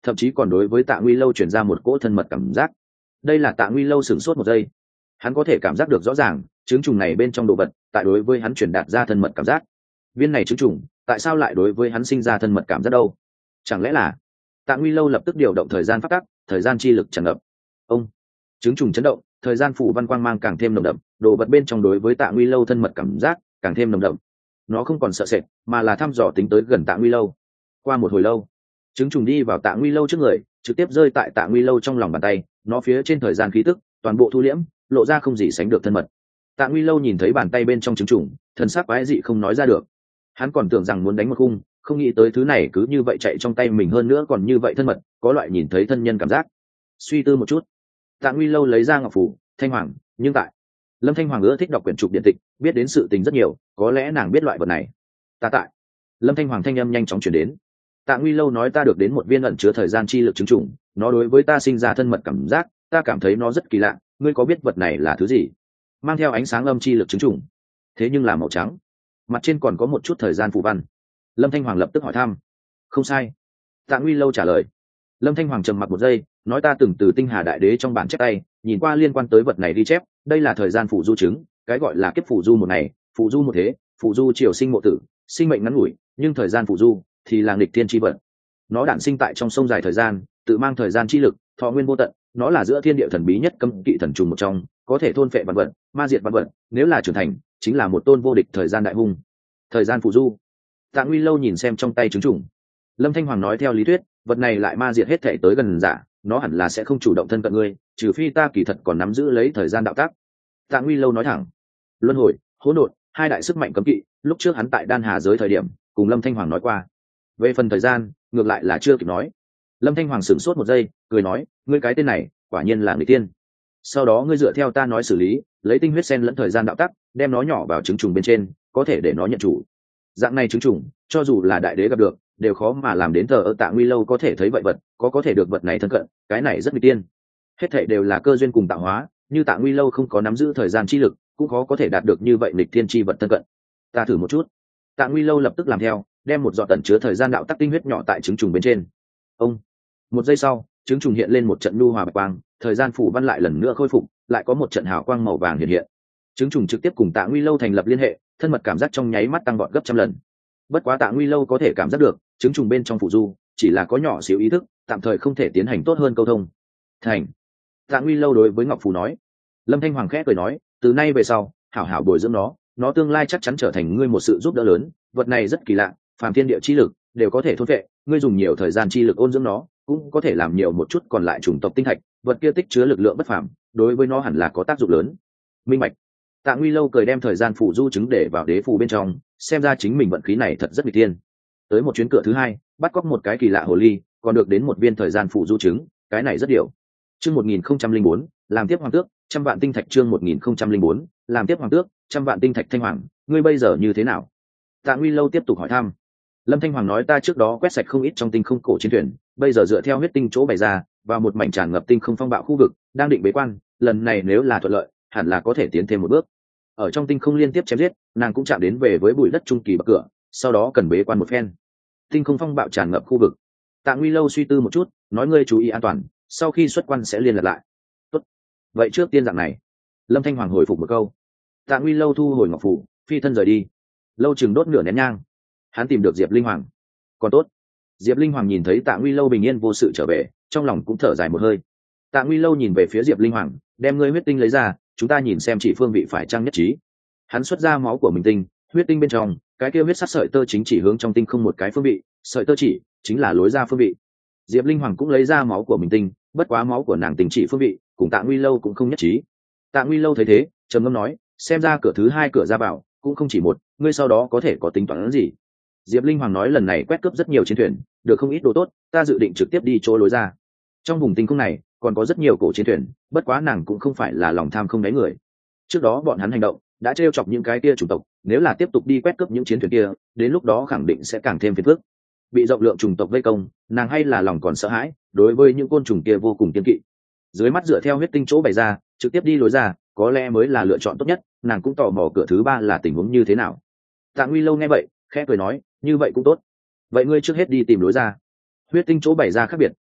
thậm chí còn đối với Tạ Nguy Lâu truyền ra một cỗ thân mật cảm giác. Đây là Tạ Nguy Lâu sửng sốt một giây, hắn có thể cảm giác được rõ ràng trứng trùng này bên trong đồ vật tại đối với hắn truyền đạt ra thân mật cảm giác. Viên này trứng trùng tại sao lại đối với hắn sinh ra thân mật cảm giác đâu? Chẳng lẽ là... Tạ Nguy Lâu lập tức điều động thời gian pháp tắc, thời gian chi lực tràn ngập. Ông, trứng trùng chấn động, thời gian phủ văn quang mang càng thêm nồng đậm, đồ vật bên trong đối với Tạ Nguy Lâu thân mật cảm giác càng thêm nồng đậm. Nó không còn sợ sệt, mà là thăm dò tính tới gần Tạ Nguy Lâu. Qua một hồi lâu, trứng trùng đi vào Tạ Nguy Lâu trước người, trực tiếp rơi tại Tạ Nguy Lâu trong lòng bàn tay, nó phía trên thời gian khí tức toàn bộ thu liễm, lộ ra không gì sánh được thân mật. Tạ Nguy Lâu nhìn thấy bàn tay bên trong trứng trùng, thần sắc quái dị không nói ra được. Hắn còn tưởng rằng muốn đánh một khung, không nghĩ tới thứ này cứ như vậy chạy trong tay mình, hơn nữa còn như vậy thân mật, có loại nhìn thấy thân nhân cảm giác. Suy tư một chút, Tạ Nguy Lâu lấy ra ngọc phù. Thanh Hoàng, nhưng tại Lâm Thanh Hoàng ưa thích đọc quyển trục điện tịch, biết đến sự tình rất nhiều, có lẽ nàng biết loại vật này. Ta tại Lâm Thanh Hoàng thanh âm nhanh chóng chuyển đến. Tạ Nguy Lâu nói ta được đến một viên ẩn chứa thời gian chi lực chứng trùng, nó đối với ta sinh ra thân mật cảm giác, ta cảm thấy nó rất kỳ lạ, ngươi có biết vật này là thứ gì? Mang theo ánh sáng âm chi lực chứng trùng, thế nhưng là màu trắng, mặt trên còn có một chút thời gian phù văn. Lâm Thanh Hoàng lập tức hỏi thăm. Không sai, Tạ Nguy Lâu trả lời. Lâm Thanh Hoàng trầm mặc một giây, nói ta từng từ Tinh Hà Đại Đế trong bản chép tay nhìn qua liên quan tới vật này ghi chép, đây là thời gian phù du chứng, cái gọi là kiếp phù du một ngày, phù du một thế, phù du triều sinh mộ tử, sinh mệnh ngắn ngủi, nhưng thời gian phù du thì là nghịch thiên chi vật. Nó đản sinh tại trong sông dài thời gian, tự mang thời gian chi lực, thọ nguyên vô tận, nó là giữa thiên địa thần bí nhất cấm kỵ thần trùng một trong, có thể thôn phệ vạn vật, ma diệt vạn vật, nếu là trưởng thành, chính là một tôn vô địch thời gian đại hung. Thời gian phù du. Tạ Nguy Lâu nhìn xem trong tay trứng trùng. Lâm Thanh Hoàng nói theo lý thuyết, vật này lại ma diệt hết thể tới gần giả, nó hẳn là sẽ không chủ động thân cận ngươi, trừ phi ta kỳ thật còn nắm giữ lấy thời gian đạo tác. Tạ Nguy Lâu nói thẳng. Luân hồi, hỗn độn, hai đại sức mạnh cấm kỵ, lúc trước hắn tại Đan Hà giới thời điểm, cùng Lâm Thanh Hoàng nói qua. Về phần thời gian, ngược lại là chưa kịp nói. Lâm Thanh Hoàng sửng sốt một giây, cười nói, ngươi cái tên này, quả nhiên là người tiên. Sau đó ngươi dựa theo ta nói xử lý, lấy tinh huyết sen lẫn thời gian đạo tắc, đem nó nhỏ vào trứng trùng bên trên, có thể để nó nhận chủ. Dạng này trứng trùng, cho dù là đại đế gặp được, đều khó mà làm đến thờ ơ. Tạ Nguy Lâu có thể thấy vậy vật, có thể được vật này thân cận, cái này rất nguy tiên. Hết thảy đều là cơ duyên cùng tạo hóa, như Tạ Nguy Lâu không có nắm giữ thời gian chi lực, cũng khó có thể đạt được như vậy nghịch thiên chi vật thân cận. Ta thử một chút. Tạ Nguy Lâu lập tức làm theo, đem một giọt tẩn chứa thời gian đạo tắc tinh huyết nhỏ tại trứng trùng bên trên. Ông. Một giây sau, trứng trùng hiện lên một trận nhu hòa bạch quang, thời gian phủ văn lại lần nữa khôi phục, lại có một trận hào quang màu vàng hiện hiện. Trứng trùng trực tiếp cùng Tạ Nguy Lâu thành lập liên hệ, thân mật cảm giác trong nháy mắt tăng vọt gấp trăm lần. Bất quá Tạ Nguy Lâu có thể cảm giác được, trứng trùng bên trong phụ du chỉ là có nhỏ xíu ý thức, tạm thời không thể tiến hành tốt hơn câu thông. Thành. Tạ Nguy Lâu đối với Ngọc Phù nói. Lâm Thanh Hoàng khẽ cười nói, từ nay về sau, hảo hảo bồi dưỡng nó tương lai chắc chắn trở thành ngươi một sự giúp đỡ lớn, vật này rất kỳ lạ, phàm thiên địa chi lực đều có thể thôn vệ, ngươi dùng nhiều thời gian chi lực ôn dưỡng nó, cũng có thể làm nhiều một chút còn lại chủng tộc tinh thạch, vật kia tích chứa lực lượng bất phàm, đối với nó hẳn là có tác dụng lớn. Minh bạch. Tạ Nguy Lâu cười đem thời gian phù du chứng để vào đế phù bên trong, xem ra chính mình vận khí này thật rất nghịch tiên. Tới một chuyến cửa thứ hai, bắt cóc một cái kỳ lạ hồ ly, còn được đến một viên thời gian phù du chứng, cái này rất điều. Chương 1004, làm tiếp hoàng tước, trăm vạn tinh thạch. Chương 1004, làm tiếp hoàng tước, trăm vạn tinh thạch. Thanh Hoàng, ngươi bây giờ như thế nào? Tạ Nguy Lâu tiếp tục hỏi thăm. Lâm Thanh Hoàng nói ta trước đó quét sạch không ít trong tinh không cổ chiến thuyền, bây giờ dựa theo huyết tinh chỗ bày ra, vào một mảnh tràn ngập tinh không phong bạo khu vực, đang định bế quan, lần này nếu là thuận lợi, hẳn là có thể tiến thêm một bước. Ở trong tinh không liên tiếp chém giết, nàng cũng chạm đến về với bụi đất trung kỳ bậc cửa, sau đó cần bế quan một phen. Tinh không phong bạo tràn ngập khu vực. Tạ Nguy Lâu suy tư một chút, nói ngươi chú ý an toàn, sau khi xuất quan sẽ liên lạc lại. Tốt. Vậy trước tiên dạng này. Lâm Thanh Hoàng hồi phục một câu. Tạ Nguy Lâu thu hồi ngọc phủ, phi thân rời đi. Lâu chừng đốt nửa nén nhang, hắn tìm được Diệp Linh Hoàng. Còn tốt. Diệp Linh Hoàng nhìn thấy Tạ Nguy Lâu bình yên vô sự trở về, trong lòng cũng thở dài một hơi. Tạ Nguy Lâu nhìn về phía Diệp Linh Hoàng, đem ngươi huyết tinh lấy ra, chúng ta nhìn xem chỉ phương vị phải chăng nhất trí. Hắn xuất ra máu của mình tinh, huyết tinh bên trong, cái kia huyết sắc sợi tơ chính chỉ hướng trong tinh không một cái phương vị, sợi tơ chỉ chính là lối ra phương vị. Diệp Linh Hoàng cũng lấy ra máu của mình tinh, bất quá máu của nàng tinh chỉ phương vị, cùng Tạ Nguy Lâu cũng không nhất trí. Tạ Nguy Lâu thấy thế, trầm ngâm nói, xem ra cửa thứ hai cửa ra vào cũng không chỉ một, ngươi sau đó có thể có tính toán gì? Diệp Linh Hoàng nói lần này quét cướp rất nhiều chiến thuyền, được không ít đồ tốt, ta dự định trực tiếp đi chỗ lối ra. Trong vùng tinh không này còn có rất nhiều cổ chiến thuyền, bất quá nàng cũng không phải là lòng tham không đáy người. Trước đó bọn hắn hành động đã trêu chọc những cái kia chủng tộc, nếu là tiếp tục đi quét cướp những chiến thuyền kia, đến lúc đó khẳng định sẽ càng thêm phiền phức. Bị rộng lượng chủng tộc vây công, nàng hay là lòng còn sợ hãi, đối với những côn trùng kia vô cùng kiêng kỵ. Dưới mắt dựa theo huyết tinh chỗ bày ra, trực tiếp đi lối ra, có lẽ mới là lựa chọn tốt nhất. Nàng cũng tò mò cửa thứ ba là tình huống như thế nào. Tạ Nguy Lâu nghe vậy, khẽ cười nói, như vậy cũng tốt. Vậy ngươi trước hết đi tìm lối ra. Huyết tinh chỗ bày ra khác biệt,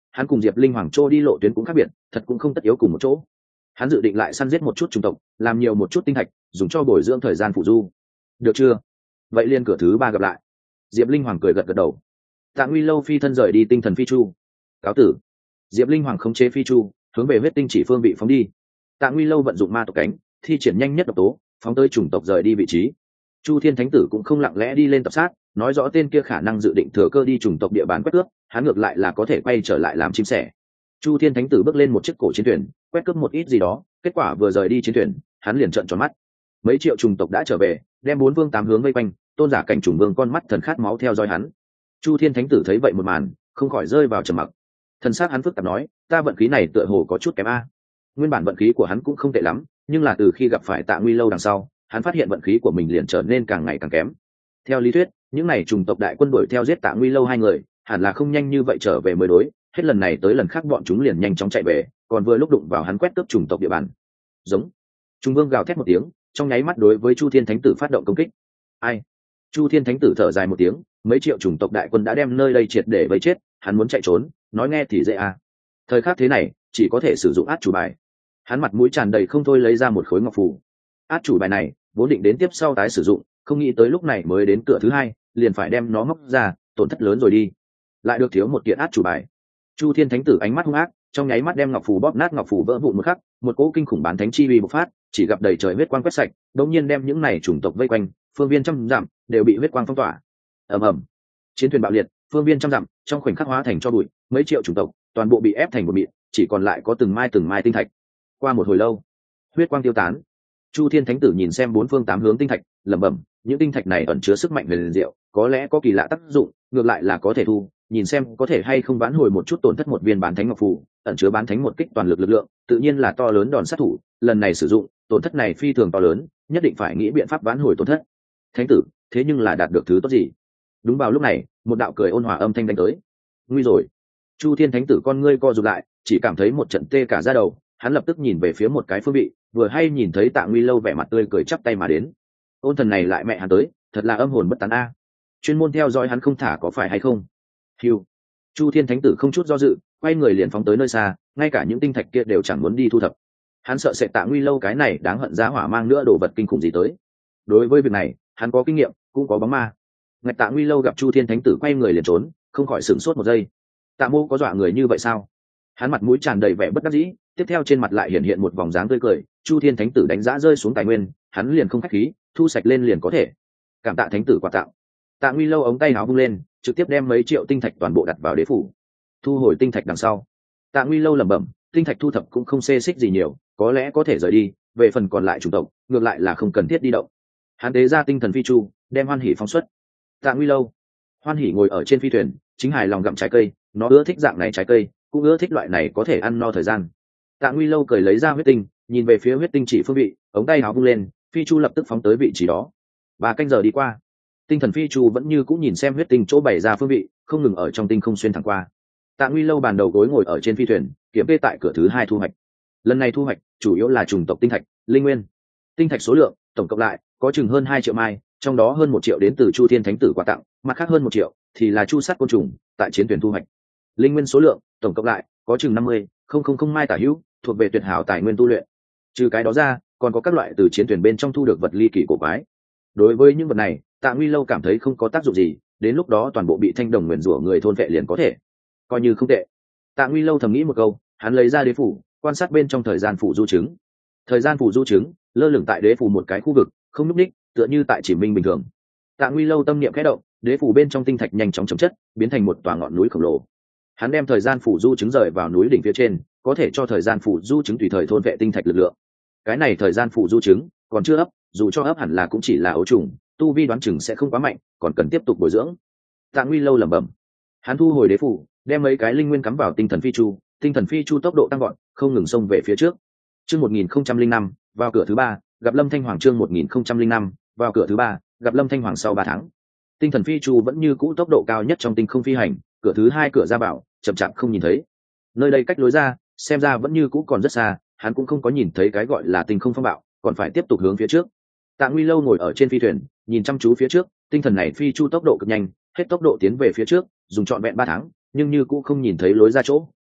hắn cùng Diệp Linh Hoàng Châu đi lộ tuyến cũng khác biệt, thật cũng không tất yếu cùng một chỗ. Hắn dự định lại săn giết một chút chủng tộc, làm nhiều một chút tinh thạch, dùng cho bồi dưỡng thời gian phụ du. Được chưa? Vậy liên cửa thứ 3 gặp lại. Diệp Linh Hoàng cười gật gật đầu. Tạ Nguy Lâu phi thân rời đi tinh thần phi chu. Cáo tử. Diệp Linh Hoàng khống chế phi chu, hướng về huyết tinh chỉ phương bị phóng đi. Tạ Nguy Lâu vận dụng ma tộc cánh, thi triển nhanh nhất độc tố, phóng tới chủng tộc rời đi vị trí. Chu Thiên Thánh Tử cũng không lặng lẽ đi lên tập sát, nói rõ tên kia khả năng dự định thừa cơ đi chủng tộc địa bàn quét cướp, hắn ngược lại là có thể quay trở lại làm chim sẻ. Chu Thiên Thánh Tử bước lên một chiếc cổ chiến thuyền, quét cướp một ít gì đó, kết quả vừa rời đi chiến thuyền, hắn liền trợn tròn mắt. Mấy triệu chủng tộc đã trở về, đem 4 vương 8 hướng vây quanh, tôn giả cảnh chủng vương con mắt thần khát máu theo dõi hắn. Chu Thiên Thánh Tử thấy vậy một màn, không khỏi rơi vào trầm mặc. Thần sắc hắn phức tạp nói, ta vận khí này tựa hồ có chút kém a. Nguyên bản vận khí của hắn cũng không tệ lắm, nhưng là từ khi gặp phải Tạ Nguy Lâu đằng sau, hắn phát hiện vận khí của mình liền trở nên càng ngày càng kém. Theo lý thuyết, những này chủng tộc đại quân đuổi theo giết Tạ Nguy Lâu hai người, hẳn là không nhanh như vậy trở về mới đối, hết lần này tới lần khác bọn chúng liền nhanh chóng chạy về, còn vừa lúc đụng vào hắn quét cướp chủng tộc địa bàn. Giống. Trung Vương gào thét một tiếng, trong nháy mắt đối với Chu Thiên Thánh Tử phát động công kích. Ai? Chu Thiên Thánh Tử thở dài một tiếng, mấy triệu chủng tộc đại quân đã đem nơi đây triệt để vây chết, hắn muốn chạy trốn, nói nghe thì dễ à. Thời khắc thế này, chỉ có thể sử dụng át chủ bài. Hắn mặt mũi tràn đầy không thôi lấy ra một khối ngọc phù. Át chủ bài này vốn định đến tiếp sau tái sử dụng, không nghĩ tới lúc này mới đến cửa thứ 2, liền phải đem nó móc ra, tổn thất lớn rồi đi. Lại được thiếu một kiện át chủ bài. Chu Thiên Thánh Tử ánh mắt hung ác, trong nháy mắt đem ngọc phù bóp nát, ngọc phù vỡ vụn một khắc, một cỗ kinh khủng bán thánh chi uy bộc phát, chỉ gặp đầy trời huyết quang quét sạch, đột nhiên đem những này chủng tộc vây quanh, phương viên trăm dặm đều bị huyết quang phong tỏa. Ầm ầm. Chiến thuyền bạo liệt, phương viên trăm dặm trong khoảnh khắc hóa thành cho bụi, mấy triệu chủng tộc toàn bộ bị ép thành một mịn, chỉ còn lại có từng mai tinh thạch. Qua một hồi lâu, huyết quang tiêu tán. Chu Thiên Thánh Tử nhìn xem 4 phương 8 hướng tinh thạch, lẩm bẩm, những tinh thạch này ẩn chứa sức mạnh huyền diệu, có lẽ có kỳ lạ tác dụng, ngược lại là có thể thu, nhìn xem có thể hay không vãn hồi một chút tổn thất. một viên bán thánh ngọc phù, ẩn chứa bán thánh một kích toàn lực lực lượng, tự nhiên là to lớn đòn sát thủ, lần này sử dụng, tổn thất này phi thường to lớn, nhất định phải nghĩ biện pháp vãn hồi tổn thất. Thánh tử, thế nhưng là đạt được thứ tốt gì? Đúng vào lúc này, một đạo cười ôn hòa âm thanh đánh tới. Nguy rồi. Chu Thiên Thánh Tử con ngươi co rụt lại, chỉ cảm thấy một trận tê cả da đầu, hắn lập tức nhìn về phía một cái phương vị, vừa hay nhìn thấy Tạ Nguy Lâu vẻ mặt tươi cười chắp tay mà đến. Ôn thần này lại mẹ hắn tới, thật là âm hồn bất tán a. Chuyên môn theo dõi hắn không thả có phải hay không? Hiu. Chu Thiên Thánh Tử không chút do dự, quay người liền phóng tới nơi xa, ngay cả những tinh thạch kia đều chẳng muốn đi thu thập. Hắn sợ sẽ Tạ Nguy Lâu cái này đáng hận giá hỏa mang nữa đồ vật kinh khủng gì tới. Đối với việc này, hắn có kinh nghiệm, cũng có bóng ma. Ngạch Tạ Nguy Lâu gặp Chu Thiên Thánh Tử quay người liền trốn, không khỏi sửng sốt một giây. Tạ Mô có dọa người như vậy sao? Hắn mặt mũi tràn đầy vẻ bất đắc dĩ, tiếp theo trên mặt lại hiện một vòng dáng tươi cười. Chu Thiên Thánh Tử đánh giá rơi xuống tài nguyên, hắn liền không khách khí, thu sạch lên liền có thể. Cảm tạ Thánh Tử quà tặng. Tạ Nguy Lâu ống tay áo vung lên, trực tiếp đem mấy triệu tinh thạch toàn bộ đặt vào đế phủ. Thu hồi tinh thạch đằng sau, Tạ Nguy Lâu lẩm bẩm, tinh thạch thu thập cũng không xê xích gì nhiều, có lẽ có thể rời đi, về phần còn lại chủng tộc, ngược lại là không cần thiết đi động. Hắn tế ra tinh thần phi chu, đem Hoan Hỉ phóng xuất. Tạ Nguy Lâu. Hoan Hỉ ngồi ở trên phi thuyền, chính hài lòng gặm trái cây, nó ưa thích dạng này trái cây, cũng ưa thích loại này có thể ăn no thời gian. Tạ Nguy Lâu cười lấy ra huyết tinh, nhìn về phía huyết tinh chỉ phương vị, ống tay áo vung lên, phi chu lập tức phóng tới vị trí đó. 3 canh giờ đi qua, tinh thần phi chu vẫn như cũng nhìn xem huyết tinh chỗ bày ra phương vị, không ngừng ở trong tinh không xuyên thẳng qua. Tạ Nguy Lâu bàn đầu gối ngồi ở trên phi thuyền, kiểm kê tại cửa thứ 2 thu hoạch. Lần này thu hoạch chủ yếu là chủng tộc tinh thạch, linh nguyên. Tinh thạch số lượng tổng cộng lại có chừng hơn 2 triệu mai, trong đó hơn 1 triệu đến từ Chu Thiên Thánh Tử quà tặng, mặt khác hơn 1 triệu thì là chu sát côn trùng tại chiến thuyền thu hoạch. Linh nguyên số lượng tổng cộng lại có chừng 50,000 mai tả hữu, thuộc về tuyệt hảo tài nguyên tu luyện. Trừ cái đó ra, còn có các loại từ chiến thuyền bên trong thu được vật ly kỳ cổ quái. Đối với những vật này, Tạ Nguy Lâu cảm thấy không có tác dụng gì, đến lúc đó toàn bộ bị thanh đồng nguyền rủa người thôn vệ liền có thể, coi như không tệ. Tạ Nguy Lâu thầm nghĩ một câu, hắn lấy ra đế phủ, quan sát bên trong thời gian phủ du chứng. Thời gian phủ du chứng lơ lửng tại đế phủ một cái khu vực, không nhúc nhích, tựa như tại chỉ minh bình thường. Tạ Nguy Lâu tâm niệm khẽ động, đế phủ bên trong tinh thạch nhanh chóng chồng chất, biến thành một tòa ngọn núi khổng lồ. Hắn đem thời gian phủ du chứng rời vào núi đỉnh phía trên, có thể cho thời gian phủ du chứng tùy thời thôn vệ tinh thạch lực lượng. Cái này thời gian phủ du chứng còn chưa ấp, dù cho ấp hẳn là cũng chỉ là ấu trùng, tu vi đoán chừng sẽ không quá mạnh, còn cần tiếp tục bồi dưỡng. Tạ Nguy Lâu lẩm bẩm. Hắn thu hồi đế phủ, đem mấy cái linh nguyên cắm vào tinh thần phi chu, tinh thần phi chu tốc độ tăng gọn, không ngừng xông về phía trước. Chương 1005, vào cửa thứ 3, gặp Lâm Thanh Hoàng. Chương 1005, vào cửa thứ 3, gặp Lâm Thanh Hoàng. Sau 3 tháng, tinh thần phi chu vẫn như cũ tốc độ cao nhất trong tinh không phi hành, cửa thứ 2 cửa ra vào chậm chạp không nhìn thấy. Nơi đây cách lối ra xem ra vẫn như cũ còn rất xa, hắn cũng không có nhìn thấy cái gọi là tinh không phong bạo, còn phải tiếp tục hướng phía trước. Tạ Nguy Lâu ngồi ở trên phi thuyền, nhìn chăm chú phía trước, tinh thần này phi chu tốc độ cực nhanh, hết tốc độ tiến về phía trước, dùng trọn vẹn 3 tháng, nhưng như cũ không nhìn thấy lối ra chỗ,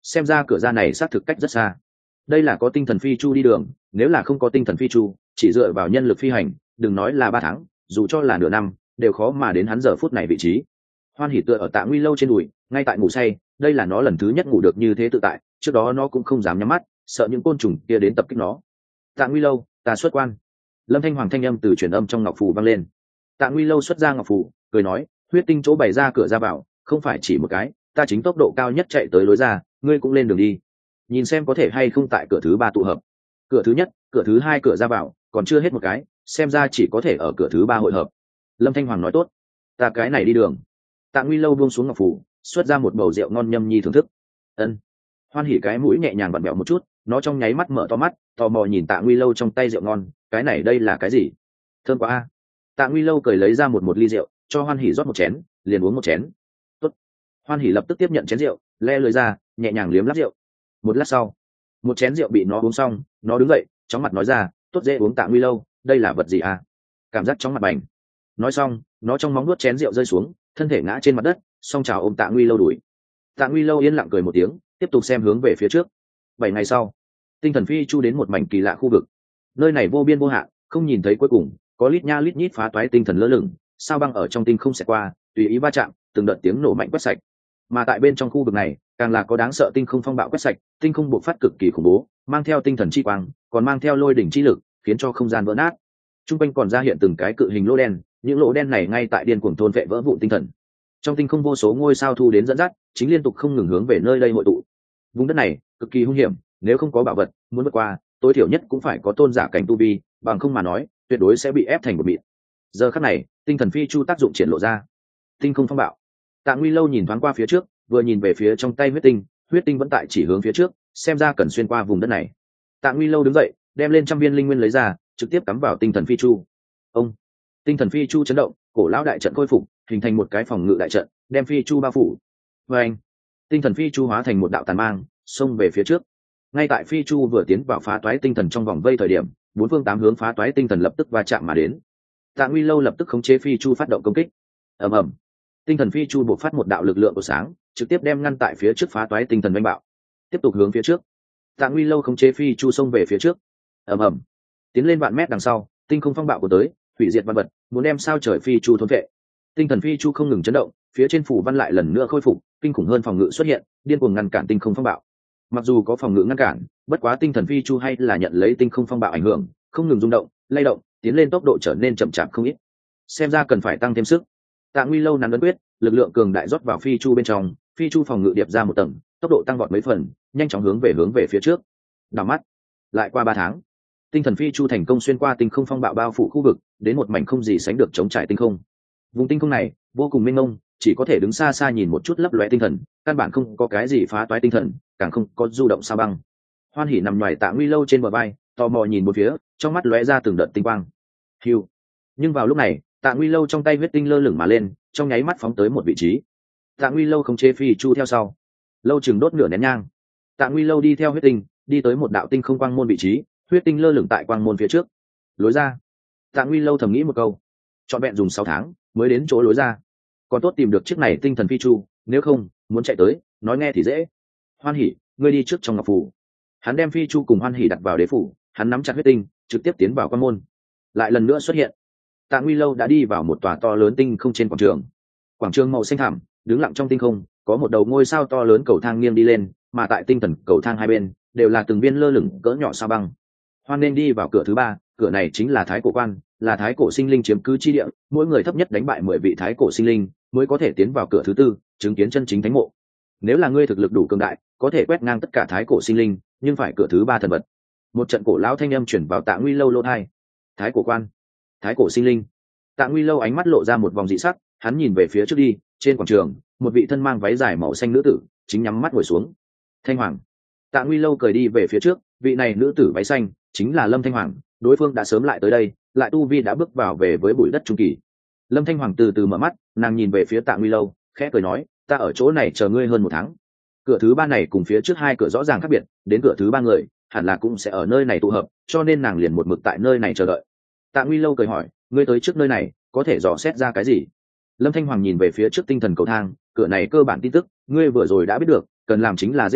xem ra cửa ra này xác thực cách rất xa. Đây là có tinh thần phi chu đi đường, nếu là không có tinh thần phi chu, chỉ dựa vào nhân lực phi hành, đừng nói là 3 tháng, dù cho là nửa năm đều khó mà đến hắn giờ phút này vị trí. Hoan Hỉ tựa ở Tạ Nguy Lâu trên đùi, ngay tại ngủ say, đây là nó lần thứ nhất ngủ được như thế tự tại, trước đó nó cũng không dám nhắm mắt, sợ những côn trùng kia đến tập kích nó. Tạ Nguy Lâu, ta xuất quan. Lâm Thanh Hoàng thanh âm từ truyền âm trong ngọc phù vang lên. Tạ Nguy Lâu xuất ra ngọc phù, cười nói, huyết tinh chỗ bày ra cửa ra vào, không phải chỉ một cái, ta chính tốc độ cao nhất chạy tới lối ra, ngươi cũng lên đường đi, nhìn xem có thể hay không tại cửa thứ 3 tụ hợp. Cửa thứ nhất, cửa thứ 2 cửa ra vào, còn chưa hết một cái, xem ra chỉ có thể ở cửa thứ 3 hội hợp. Lâm Thanh Hoàng nói tốt, ta cái này đi đường. Tạ Nguy Lâu buông xuống ngọc phủ, xuất ra một bầu rượu ngon nhâm nhi thưởng thức. Ân. Hoan Hỉ cái mũi nhẹ nhàng vặn vẹo một chút, nó trong nháy mắt mở to mắt, tò mò nhìn Tạ Nguy Lâu trong tay rượu ngon, cái này đây là cái gì? Thơm quá a. Tạ Nguy Lâu cười lấy ra một ly rượu, cho Hoan Hỉ rót một chén, liền uống một chén. Tốt. Hoan Hỉ lập tức tiếp nhận chén rượu, le lưỡi ra, nhẹ nhàng liếm láp rượu. Một lát sau, một chén rượu bị nó uống xong, nó đứng dậy, chóng mặt nói ra, tốt dễ uống. Tạ Nguy Lâu, đây là vật gì à? Cảm giác chóng mặt bành. Nói xong, nó trong móng nuốt chén rượu rơi xuống, thân thể ngã trên mặt đất, song chào ôm Tạ Nguy Lâu đuổi. Tạ Nguy Lâu yên lặng cười một tiếng, tiếp tục xem hướng về phía trước. 7 ngày sau, tinh thần phi chu đến một mảnh kỳ lạ khu vực. Nơi này vô biên vô hạn, không nhìn thấy cuối cùng, có lít nha lít nhít phá toái tinh thần lơ lửng, sao băng ở trong tinh không xẹt qua, tùy ý va chạm, từng đợt tiếng nổ mạnh quét sạch. Mà tại bên trong khu vực này, càng là có đáng sợ tinh không phong bạo quét sạch, tinh không bộc phát cực kỳ khủng bố, mang theo tinh thần chi quang, còn mang theo lôi đỉnh chi lực, khiến cho không gian vỡ nát. Trung quanh còn ra hiện từng cái cự hình lỗ đen, những lỗ đen này ngay tại điên cuồng thôn vệ vỡ vụn tinh thần. Trong tinh không vô số ngôi sao thu đến dẫn dắt, chính liên tục không ngừng hướng về nơi đây hội tụ. Vùng đất này cực kỳ hung hiểm, nếu không có bảo vật, muốn vượt qua, tối thiểu nhất cũng phải có tôn giả cảnh tu vi, bằng không mà nói, tuyệt đối sẽ bị ép thành một mịn. Giờ khắc này, tinh thần phi chu tác dụng triển lộ ra. Tinh không phong bạo. Tạ Nguy Lâu nhìn thoáng qua phía trước, vừa nhìn về phía trong tay huyết tinh vẫn tại chỉ hướng phía trước, xem ra cần xuyên qua vùng đất này. Tạ Nguy Lâu đứng dậy, đem lên trăm viên linh nguyên lấy ra, trực tiếp cắm vào tinh thần phi chu. Ông, tinh thần phi chu chấn động, cổ lão đại trận khôi phục, hình thành một cái phòng ngự đại trận, đem phi chu bao phủ. Và anh, tinh thần phi chu hóa thành một đạo tàn mang, xông về phía trước. Ngay tại phi chu vừa tiến vào phá toái tinh thần trong vòng vây thời điểm, 4 phương 8 hướng phá toái tinh thần lập tức va chạm mà đến. Tạ Nguy Lâu lập tức khống chế phi chu phát động công kích. Ầm ầm, tinh thần phi chu bộc phát một đạo lực lượng của sáng, trực tiếp đem ngăn tại phía trước phá toái tinh thần đánh bạo. Tiếp tục hướng phía trước. Tạ Nguy Lâu khống chế phi chu xông về phía trước. Ầm ầm, tiến lên vạn mét đằng sau, tinh không phong bạo của tới, hủy diệt văn vật, muốn đem sao trời phi chu thôn vệ. Tinh thần phi chu không ngừng chấn động, phía trên phủ văn lại lần nữa khôi phục, kinh khủng hơn phòng ngự xuất hiện, điên cuồng ngăn cản tinh không phong bạo. Mặc dù có phòng ngự ngăn cản, bất quá tinh thần phi chu hay là nhận lấy tinh không phong bạo ảnh hưởng, không ngừng rung động, lay động, tiến lên tốc độ trở nên chậm chạp không ít. Xem ra cần phải tăng thêm sức. Tạ Nguy Lâu nắn ấn quyết, lực lượng cường đại rót vào phi chu bên trong, phi chu phòng ngự điệp ra một tầng, tốc độ tăng vọt mấy phần, nhanh chóng hướng về phía trước. Đảo mắt, lại qua 3 tháng, tinh thần phi chu thành công xuyên qua tinh không phong bạo bao phủ khu vực, đến một mảnh không gì sánh được chống trải tinh không. Vùng tinh không này vô cùng mênh mông, chỉ có thể đứng xa xa nhìn một chút lấp lóe tinh thần, căn bản không có cái gì phá toái tinh thần, càng không có du động sao băng. Hoan Hỉ nằm ngoài Tạ Nguy Lâu trên bờ vai, tò mò nhìn một phía, trong mắt lóe ra từng đợt tinh quang. Hiu. Nhưng vào lúc này, Tạ Nguy Lâu trong tay huyết tinh lơ lửng mà lên, trong nháy mắt phóng tới một vị trí. Tạ Nguy Lâu không chế phi chu theo sau, lâu chừng đốt nửa nén nhang. Tạ Nguy Lâu đi theo huyết tinh, đi tới một đạo tinh không quang môn vị trí, huyết tinh lơ lửng tại quang môn phía trước. Lối ra. Tạ Nguy Lâu thầm nghĩ một câu, chọn vẹn dùng 6 tháng mới đến chỗ lối ra, còn tốt tìm được chiếc này tinh thần phi chu, nếu không muốn chạy tới, nói nghe thì dễ. Hoan Hỉ, ngươi đi trước trong ngọc phủ. Hắn đem phi chu cùng Hoan Hỉ đặt vào đế phủ, hắn nắm chặt huyết tinh, trực tiếp tiến vào quan môn. Lại lần nữa xuất hiện. Tạ Nguy Lâu đã đi vào một tòa to lớn tinh không trên quảng trường. Quảng trường màu xanh thẳm, đứng lặng trong tinh không, có một đầu ngôi sao to lớn cầu thang nghiêng đi lên, mà tại tinh thần cầu thang hai bên đều là từng viên lơ lửng cỡ nhỏ sao băng. Hoan nên đi vào cửa thứ 3, cửa này chính là Thái Cổ Quan, là Thái Cổ sinh linh chiếm cứ chi địa, mỗi người thấp nhất đánh bại 10 vị Thái Cổ sinh linh mới có thể tiến vào cửa thứ 4, chứng kiến chân chính thánh mộ. Nếu là ngươi thực lực đủ cường đại, có thể quét ngang tất cả Thái Cổ sinh linh, nhưng phải cửa thứ 3 thần vật. Một trận cổ lão thanh âm truyền vào Tạ Nguy Lâu lỗ tai. Thái Cổ Quan, Thái Cổ sinh linh. Tạ Nguy Lâu ánh mắt lộ ra một vòng dị sắc, hắn nhìn về phía trước đi, trên quảng trường, một vị thân mang váy dài màu xanh nữ tử, chính nhắm mắt ngồi xuống. Thanh Hoàng. Tạ Nguy Lâu cười đi về phía trước, vị này nữ tử váy xanh chính là Lâm Thanh Hoàng, đối phương đã sớm lại tới đây, lại tu vi đã bước vào về với bụi đất trung kỳ. Lâm Thanh Hoàng từ từ mở mắt, nàng nhìn về phía Tạ Nguy Lâu, khẽ cười nói, ta ở chỗ này chờ ngươi hơn 1 tháng. Cửa thứ 3 này cùng phía trước 2 cửa rõ ràng khác biệt, đến cửa thứ 3 người hẳn là cũng sẽ ở nơi này tụ hợp, cho nên nàng liền một mực tại nơi này chờ đợi. Tạ Nguy Lâu cười hỏi, ngươi tới trước nơi này có thể dò xét ra cái gì? Lâm Thanh Hoàng nhìn về phía trước tinh thần cầu thang, cửa này cơ bản tin tức ngươi vừa rồi đã biết được, cần làm chính là giết tới,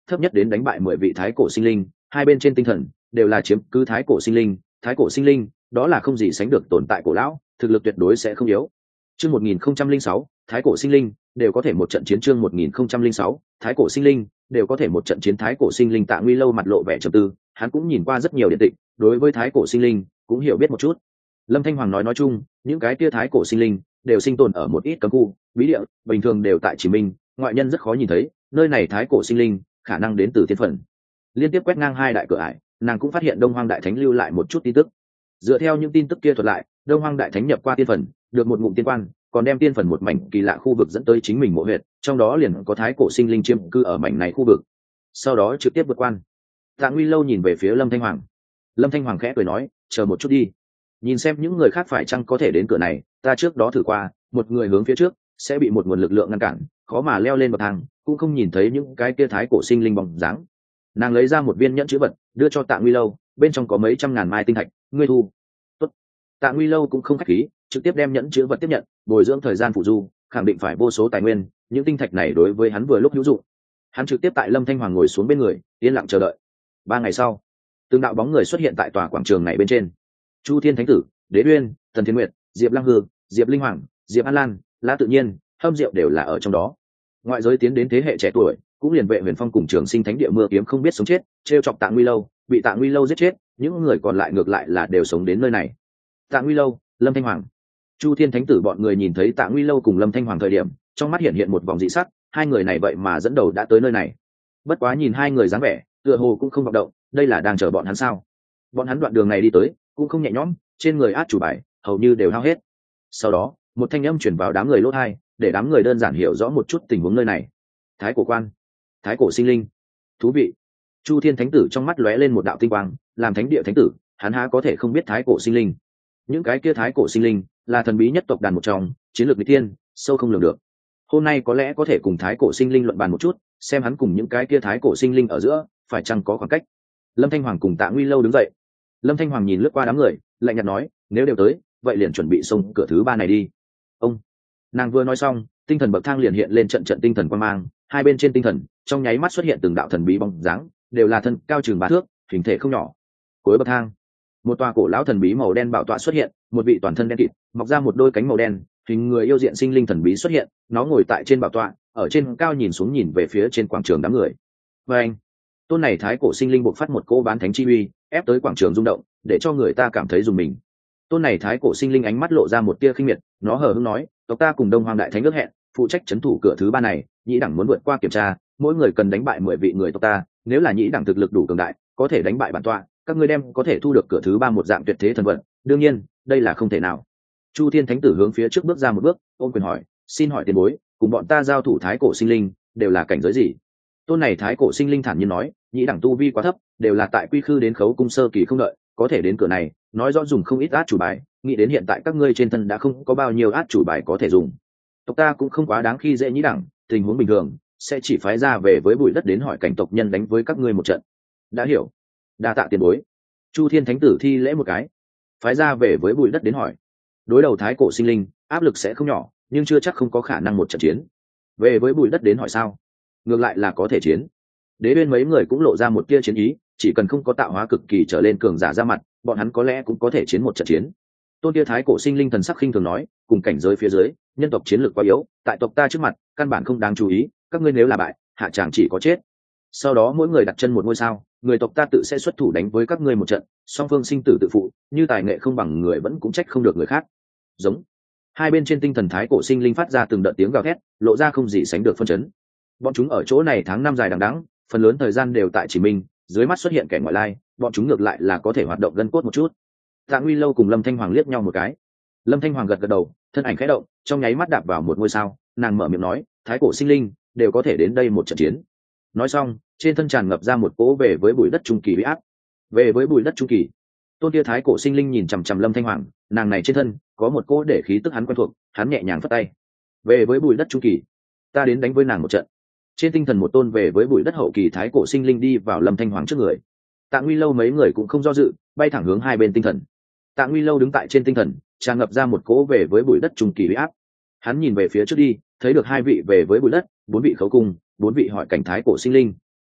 thấp nhất đến đánh bại 10 vị thái cổ sinh linh, hai bên trên tinh thần đều là chiếm cứ thái cổ sinh linh đó là không gì sánh được tồn tại cổ lão, thực lực tuyệt đối sẽ không yếu. Chương 1006, thái cổ sinh linh đều có thể một trận chiến. Chương 1006, thái cổ sinh linh đều có thể một trận chiến. Thái cổ sinh linh Tạ Nguy Lâu mặt lộ vẻ trầm tư, hắn cũng nhìn qua rất nhiều điện tịch, đối với thái cổ sinh linh cũng hiểu biết một chút. Lâm Thanh Hoàng nói chung, những cái tia thái cổ sinh linh đều sinh tồn ở một ít cấm khu, bí địa, bình thường đều tại Chỉ Minh, ngoại nhân rất khó nhìn thấy, nơi này thái cổ sinh linh khả năng đến từ thiên phần. Liên tiếp quét ngang hai đại cửa ải, nàng cũng phát hiện Đông Hoang Đại Thánh lưu lại một chút tin tức. Dựa theo những tin tức kia thuật lại, Đông Hoang Đại Thánh nhập qua tiên phần, được một ngụm tiên quan, còn đem tiên phần một mảnh kỳ lạ khu vực dẫn tới chính mình mộ huyệt, trong đó liền có thái cổ sinh linh chiếm cư ở mảnh này khu vực. Sau đó trực tiếp vượt quan. Tạ Nguy Lâu nhìn về phía Lâm Thanh Hoàng. Lâm Thanh Hoàng khẽ cười nói, chờ một chút đi, nhìn xem những người khác phải chăng có thể đến cửa này. Ta trước đó thử qua, một người hướng phía trước sẽ bị một nguồn lực lượng ngăn cản, khó mà leo lên bậc thang, cũng không nhìn thấy những cái kia thái cổ sinh linh bóng dáng. Nàng lấy ra một viên nhẫn chữ vật đưa cho Tạ Nguy Lâu, bên trong có mấy trăm ngàn mai tinh thạch, ngươi thu. Tốt. Tạ Nguy Lâu cũng không khách khí, trực tiếp đem nhẫn chữ vật tiếp nhận, bồi dưỡng thời gian phụ du, khẳng định phải vô số tài nguyên, những tinh thạch này đối với hắn vừa lúc hữu dụng. Hắn trực tiếp tại Lâm Thanh Hoàng ngồi xuống bên người, yên lặng chờ đợi. 3 ngày sau, từng đạo bóng người xuất hiện tại tòa quảng trường này bên trên. Chu Thiên Thánh Tử, Đế Uyên, Tần Thiên Nguyệt, Diệp Lăng Hư, Diệp Linh Hoàng, Diệp An Lan, Lã Tự Nhiên, Hâm Diệu đều là ở trong đó. Ngoại giới tiến đến thế hệ trẻ tuổi, cũng liền Vệ Huyền Phong cùng Trường Sinh Thánh Địa mưa kiếm không biết sống chết, trêu chọc Tạ Nguy Lâu, bị Tạ Nguy Lâu giết chết, những người còn lại ngược lại là đều sống đến nơi này. Tạ Nguy Lâu, Lâm Thanh Hoàng, Chu Thiên Thánh Tử bọn người nhìn thấy Tạ Nguy Lâu cùng Lâm Thanh Hoàng thời điểm, trong mắt hiện một vòng dị sắc, hai người này vậy mà dẫn đầu đã tới nơi này. Bất quá nhìn hai người dáng vẻ, tựa hồ cũng không vọng động, đây là đang chờ bọn hắn sao? Bọn hắn đoạn đường này đi tới, cũng không nhẹ nhõm, trên người át chủ bài hầu như đều hao hết. Sau đó, một thanh âm truyền vào đám người lỗ tai, để đám người đơn giản hiểu rõ một chút tình huống nơi này. Thái cổ quan, thái cổ sinh linh, thú vị. Chu Thiên Thánh Tử trong mắt lóe lên một đạo tinh quang, làm thánh địa thánh tử, hắn há có thể không biết thái cổ sinh linh? Những cái kia thái cổ sinh linh là thần bí nhất tộc đàn một trong, chiến lược nghịch thiên, sâu không lường được. Hôm nay có lẽ có thể cùng thái cổ sinh linh luận bàn một chút, xem hắn cùng những cái kia thái cổ sinh linh ở giữa phải chăng có khoảng cách. Lâm Thanh Hoàng cùng Tạ Nguy Lâu đứng dậy. Lâm Thanh Hoàng nhìn lướt qua đám người, lạnh nhạt nói, nếu đều tới, vậy liền chuẩn bị xông cửa thứ 3 này đi. Ông. Nàng vừa nói xong, tinh thần bậc thang liền hiện lên trận trận tinh thần quang mang, hai bên trên tinh thần trong nháy mắt xuất hiện từng đạo thần bí bóng dáng, đều là thân cao chừng 3 thước, hình thể không nhỏ. Cuối bậc thang, một tòa cổ lão thần bí màu đen bảo tọa xuất hiện, một vị toàn thân đen kịt, mọc ra một đôi cánh màu đen, hình người yêu diện sinh linh thần bí xuất hiện, nó ngồi tại trên bảo tọa, ở trên cao nhìn xuống nhìn về phía trên quảng trường đám người. Và anh, tôn này thái cổ sinh linh bộc phát một cỗ bán thánh chi uy, ép tới quảng trường rung động, để cho người ta cảm thấy rùng mình. Tôn này thái cổ sinh linh ánh mắt lộ ra một tia khinh miệt, nó hờ hững nói, tộc ta cùng Đông Hoang Đại Thánh ước hẹn, phụ trách trấn thủ cửa thứ 3 này, nhĩ đẳng muốn vượt qua kiểm tra, mỗi người cần đánh bại 10 vị người tộc ta, nếu là nhĩ đẳng thực lực đủ cường đại, có thể đánh bại bản tọa, các ngươi đem có thể thu được cửa thứ 3 một dạng tuyệt thế thần vật. Đương nhiên, đây là không thể nào. Chu Thiên Thánh Tử hướng phía trước bước ra một bước, ôm quyền hỏi, xin hỏi tiền bối, cùng bọn ta giao thủ thái cổ sinh linh đều là cảnh giới gì? Tôn này thái cổ sinh linh thản nhiên nói, nhĩ đẳng tu vi quá thấp, đều là tại quy khư đến khấu cung sơ kỳ không đợi, có thể đến cửa này, nói rõ dùng không ít át chủ bài, nghĩ đến hiện tại các ngươi trên thân đã không có bao nhiêu át chủ bài có thể dùng. Tộc ta cũng không quá đáng khi dễ nhĩ đẳng, tình huống bình thường sẽ chỉ phái ra về với bụi đất đến hỏi cảnh tộc nhân đánh với các ngươi một trận. Đã hiểu. Đa tạ tiền bối. Chu Thiên Thánh Tử thi lễ một cái. Phái ra về với bụi đất đến hỏi. Đối đầu thái cổ sinh linh, áp lực sẽ không nhỏ, nhưng chưa chắc không có khả năng một trận chiến. Về với bụi đất đến hỏi sao? Ngược lại là có thể chiến. Đế bên mấy người cũng lộ ra một tia chiến ý, chỉ cần không có tạo hóa cực kỳ trở lên cường giả ra mặt, bọn hắn có lẽ cũng có thể chiến một trận chiến. Tôn tia thái cổ sinh linh thần sắc khinh thường nói, cùng cảnh giới phía dưới, nhân tộc chiến lược quá yếu, tại tộc ta trước mặt, căn bản không đáng chú ý, các ngươi nếu là bại, hạ tràng chỉ có chết. Sau đó mỗi người đặt chân một ngôi sao, người tộc ta tự sẽ xuất thủ đánh với các ngươi một trận, song phương sinh tử tự phụ, như tài nghệ không bằng người vẫn cũng trách không được người khác. Giống. Hai bên trên tinh thần thái cổ sinh linh phát ra từng đợt tiếng gào thét, lộ ra không gì sánh được phân chấn. Bọn chúng ở chỗ này tháng năm dài đằng đẵng, phần lớn thời gian đều tại Chỉ Minh, dưới mắt xuất hiện kẻ ngoại lai, bọn chúng ngược lại là có thể hoạt động gân cốt một chút. Tạ Nguy Lâu cùng Lâm Thanh Hoàng liếc nhau một cái. Lâm Thanh Hoàng gật gật đầu, thân ảnh khẽ động, trong nháy mắt đạp vào một ngôi sao, nàng mở miệng nói, thái cổ sinh linh đều có thể đến đây một trận chiến. Nói xong, trên thân tràn ngập ra một cỗ về với bụi đất trung kỳ uy áp. Về với bụi đất trung kỳ. Tôn tia thái cổ sinh linh nhìn chằm chằm Lâm Thanh Hoàng, nàng này trên thân có một cỗ để khí tức hắn quen thuộc, hắn nhẹ nhàng phất tay. Về với bụi đất trung kỳ, ta đến đánh với nàng một trận. Trên tinh thần một tôn về với bụi đất hậu kỳ thái cổ sinh linh đi vào Lâm Thanh Hoàng trước người. Tạ Nguy Lâu mấy người cũng không do dự, bay thẳng hướng hai bên tinh thần. Tạ Nguy Lâu đứng tại trên tinh thần, tràn ngập ra một cỗ về với bụi đất trung kỳ uy áp. Hắn nhìn về phía trước đi, thấy được 2 vị về với bụi đất, 4 vị khấu cung, 4 vị hỏi cảnh thái cổ sinh linh.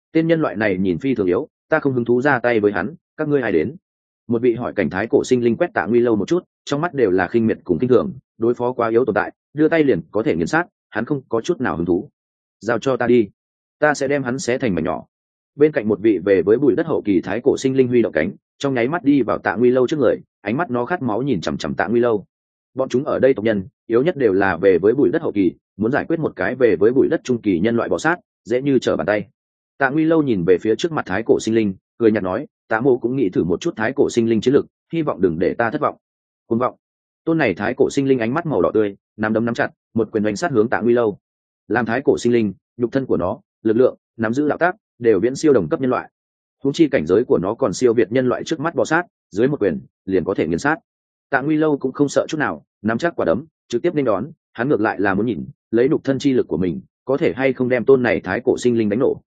tên nhân loại này nhìn phi thường yếu, ta không hứng thú ra tay với hắn, các ngươi ai đến? Một vị hỏi cảnh thái cổ sinh linh quét Tạ Nguy Lâu một chút, trong mắt đều là khinh miệt cùng kinh thường, đối phó quá yếu tồn tại, đưa tay liền có thể nghiền sát, hắn không có chút nào hứng thú. Giao cho ta đi, ta sẽ đem hắn xé thành mảnh nhỏ. Bên cạnh một vị về với bụi đất hậu kỳ thái cổ sinh linh huy động cánh, trong nháy mắt đi vào Tạ Nguy Lâu trước người, ánh mắt nó khát máu nhìn chằm chằm Tạ Nguy Lâu. Bọn chúng ở đây tộc nhân yếu nhất đều là về với bụi đất hậu kỳ, muốn giải quyết một cái về với bụi đất trung kỳ nhân loại bò sát dễ như trở bàn tay. Tạ Nguy Lâu nhìn về phía trước mặt thái cổ sinh linh, cười nhạt nói, Tạ mô cũng nghĩ thử một chút thái cổ sinh linh chiến lực, hy vọng đừng để ta thất vọng. Cuồng vọng. Tôn này thái cổ sinh linh ánh mắt màu đỏ tươi, nắm đấm nắm chặt, một quyền đánh sát hướng Tạ Nguy Lâu. Làm thái cổ sinh linh, nhục thân của nó, lực lượng, nắm giữ đạo tác đều viễn siêu đồng cấp nhân loại. Huống chi cảnh giới của nó còn siêu việt nhân loại trước mắt bò sát, dưới một quyền liền có thể nghiền sát. Tạ Nguy Lâu cũng không sợ chút nào, nắm chắc quả đấm, trực tiếp nên đón, hắn ngược lại là muốn nhìn, lấy nhục thân chi lực của mình, có thể hay không đem tôn này thái cổ sinh linh đánh nổ.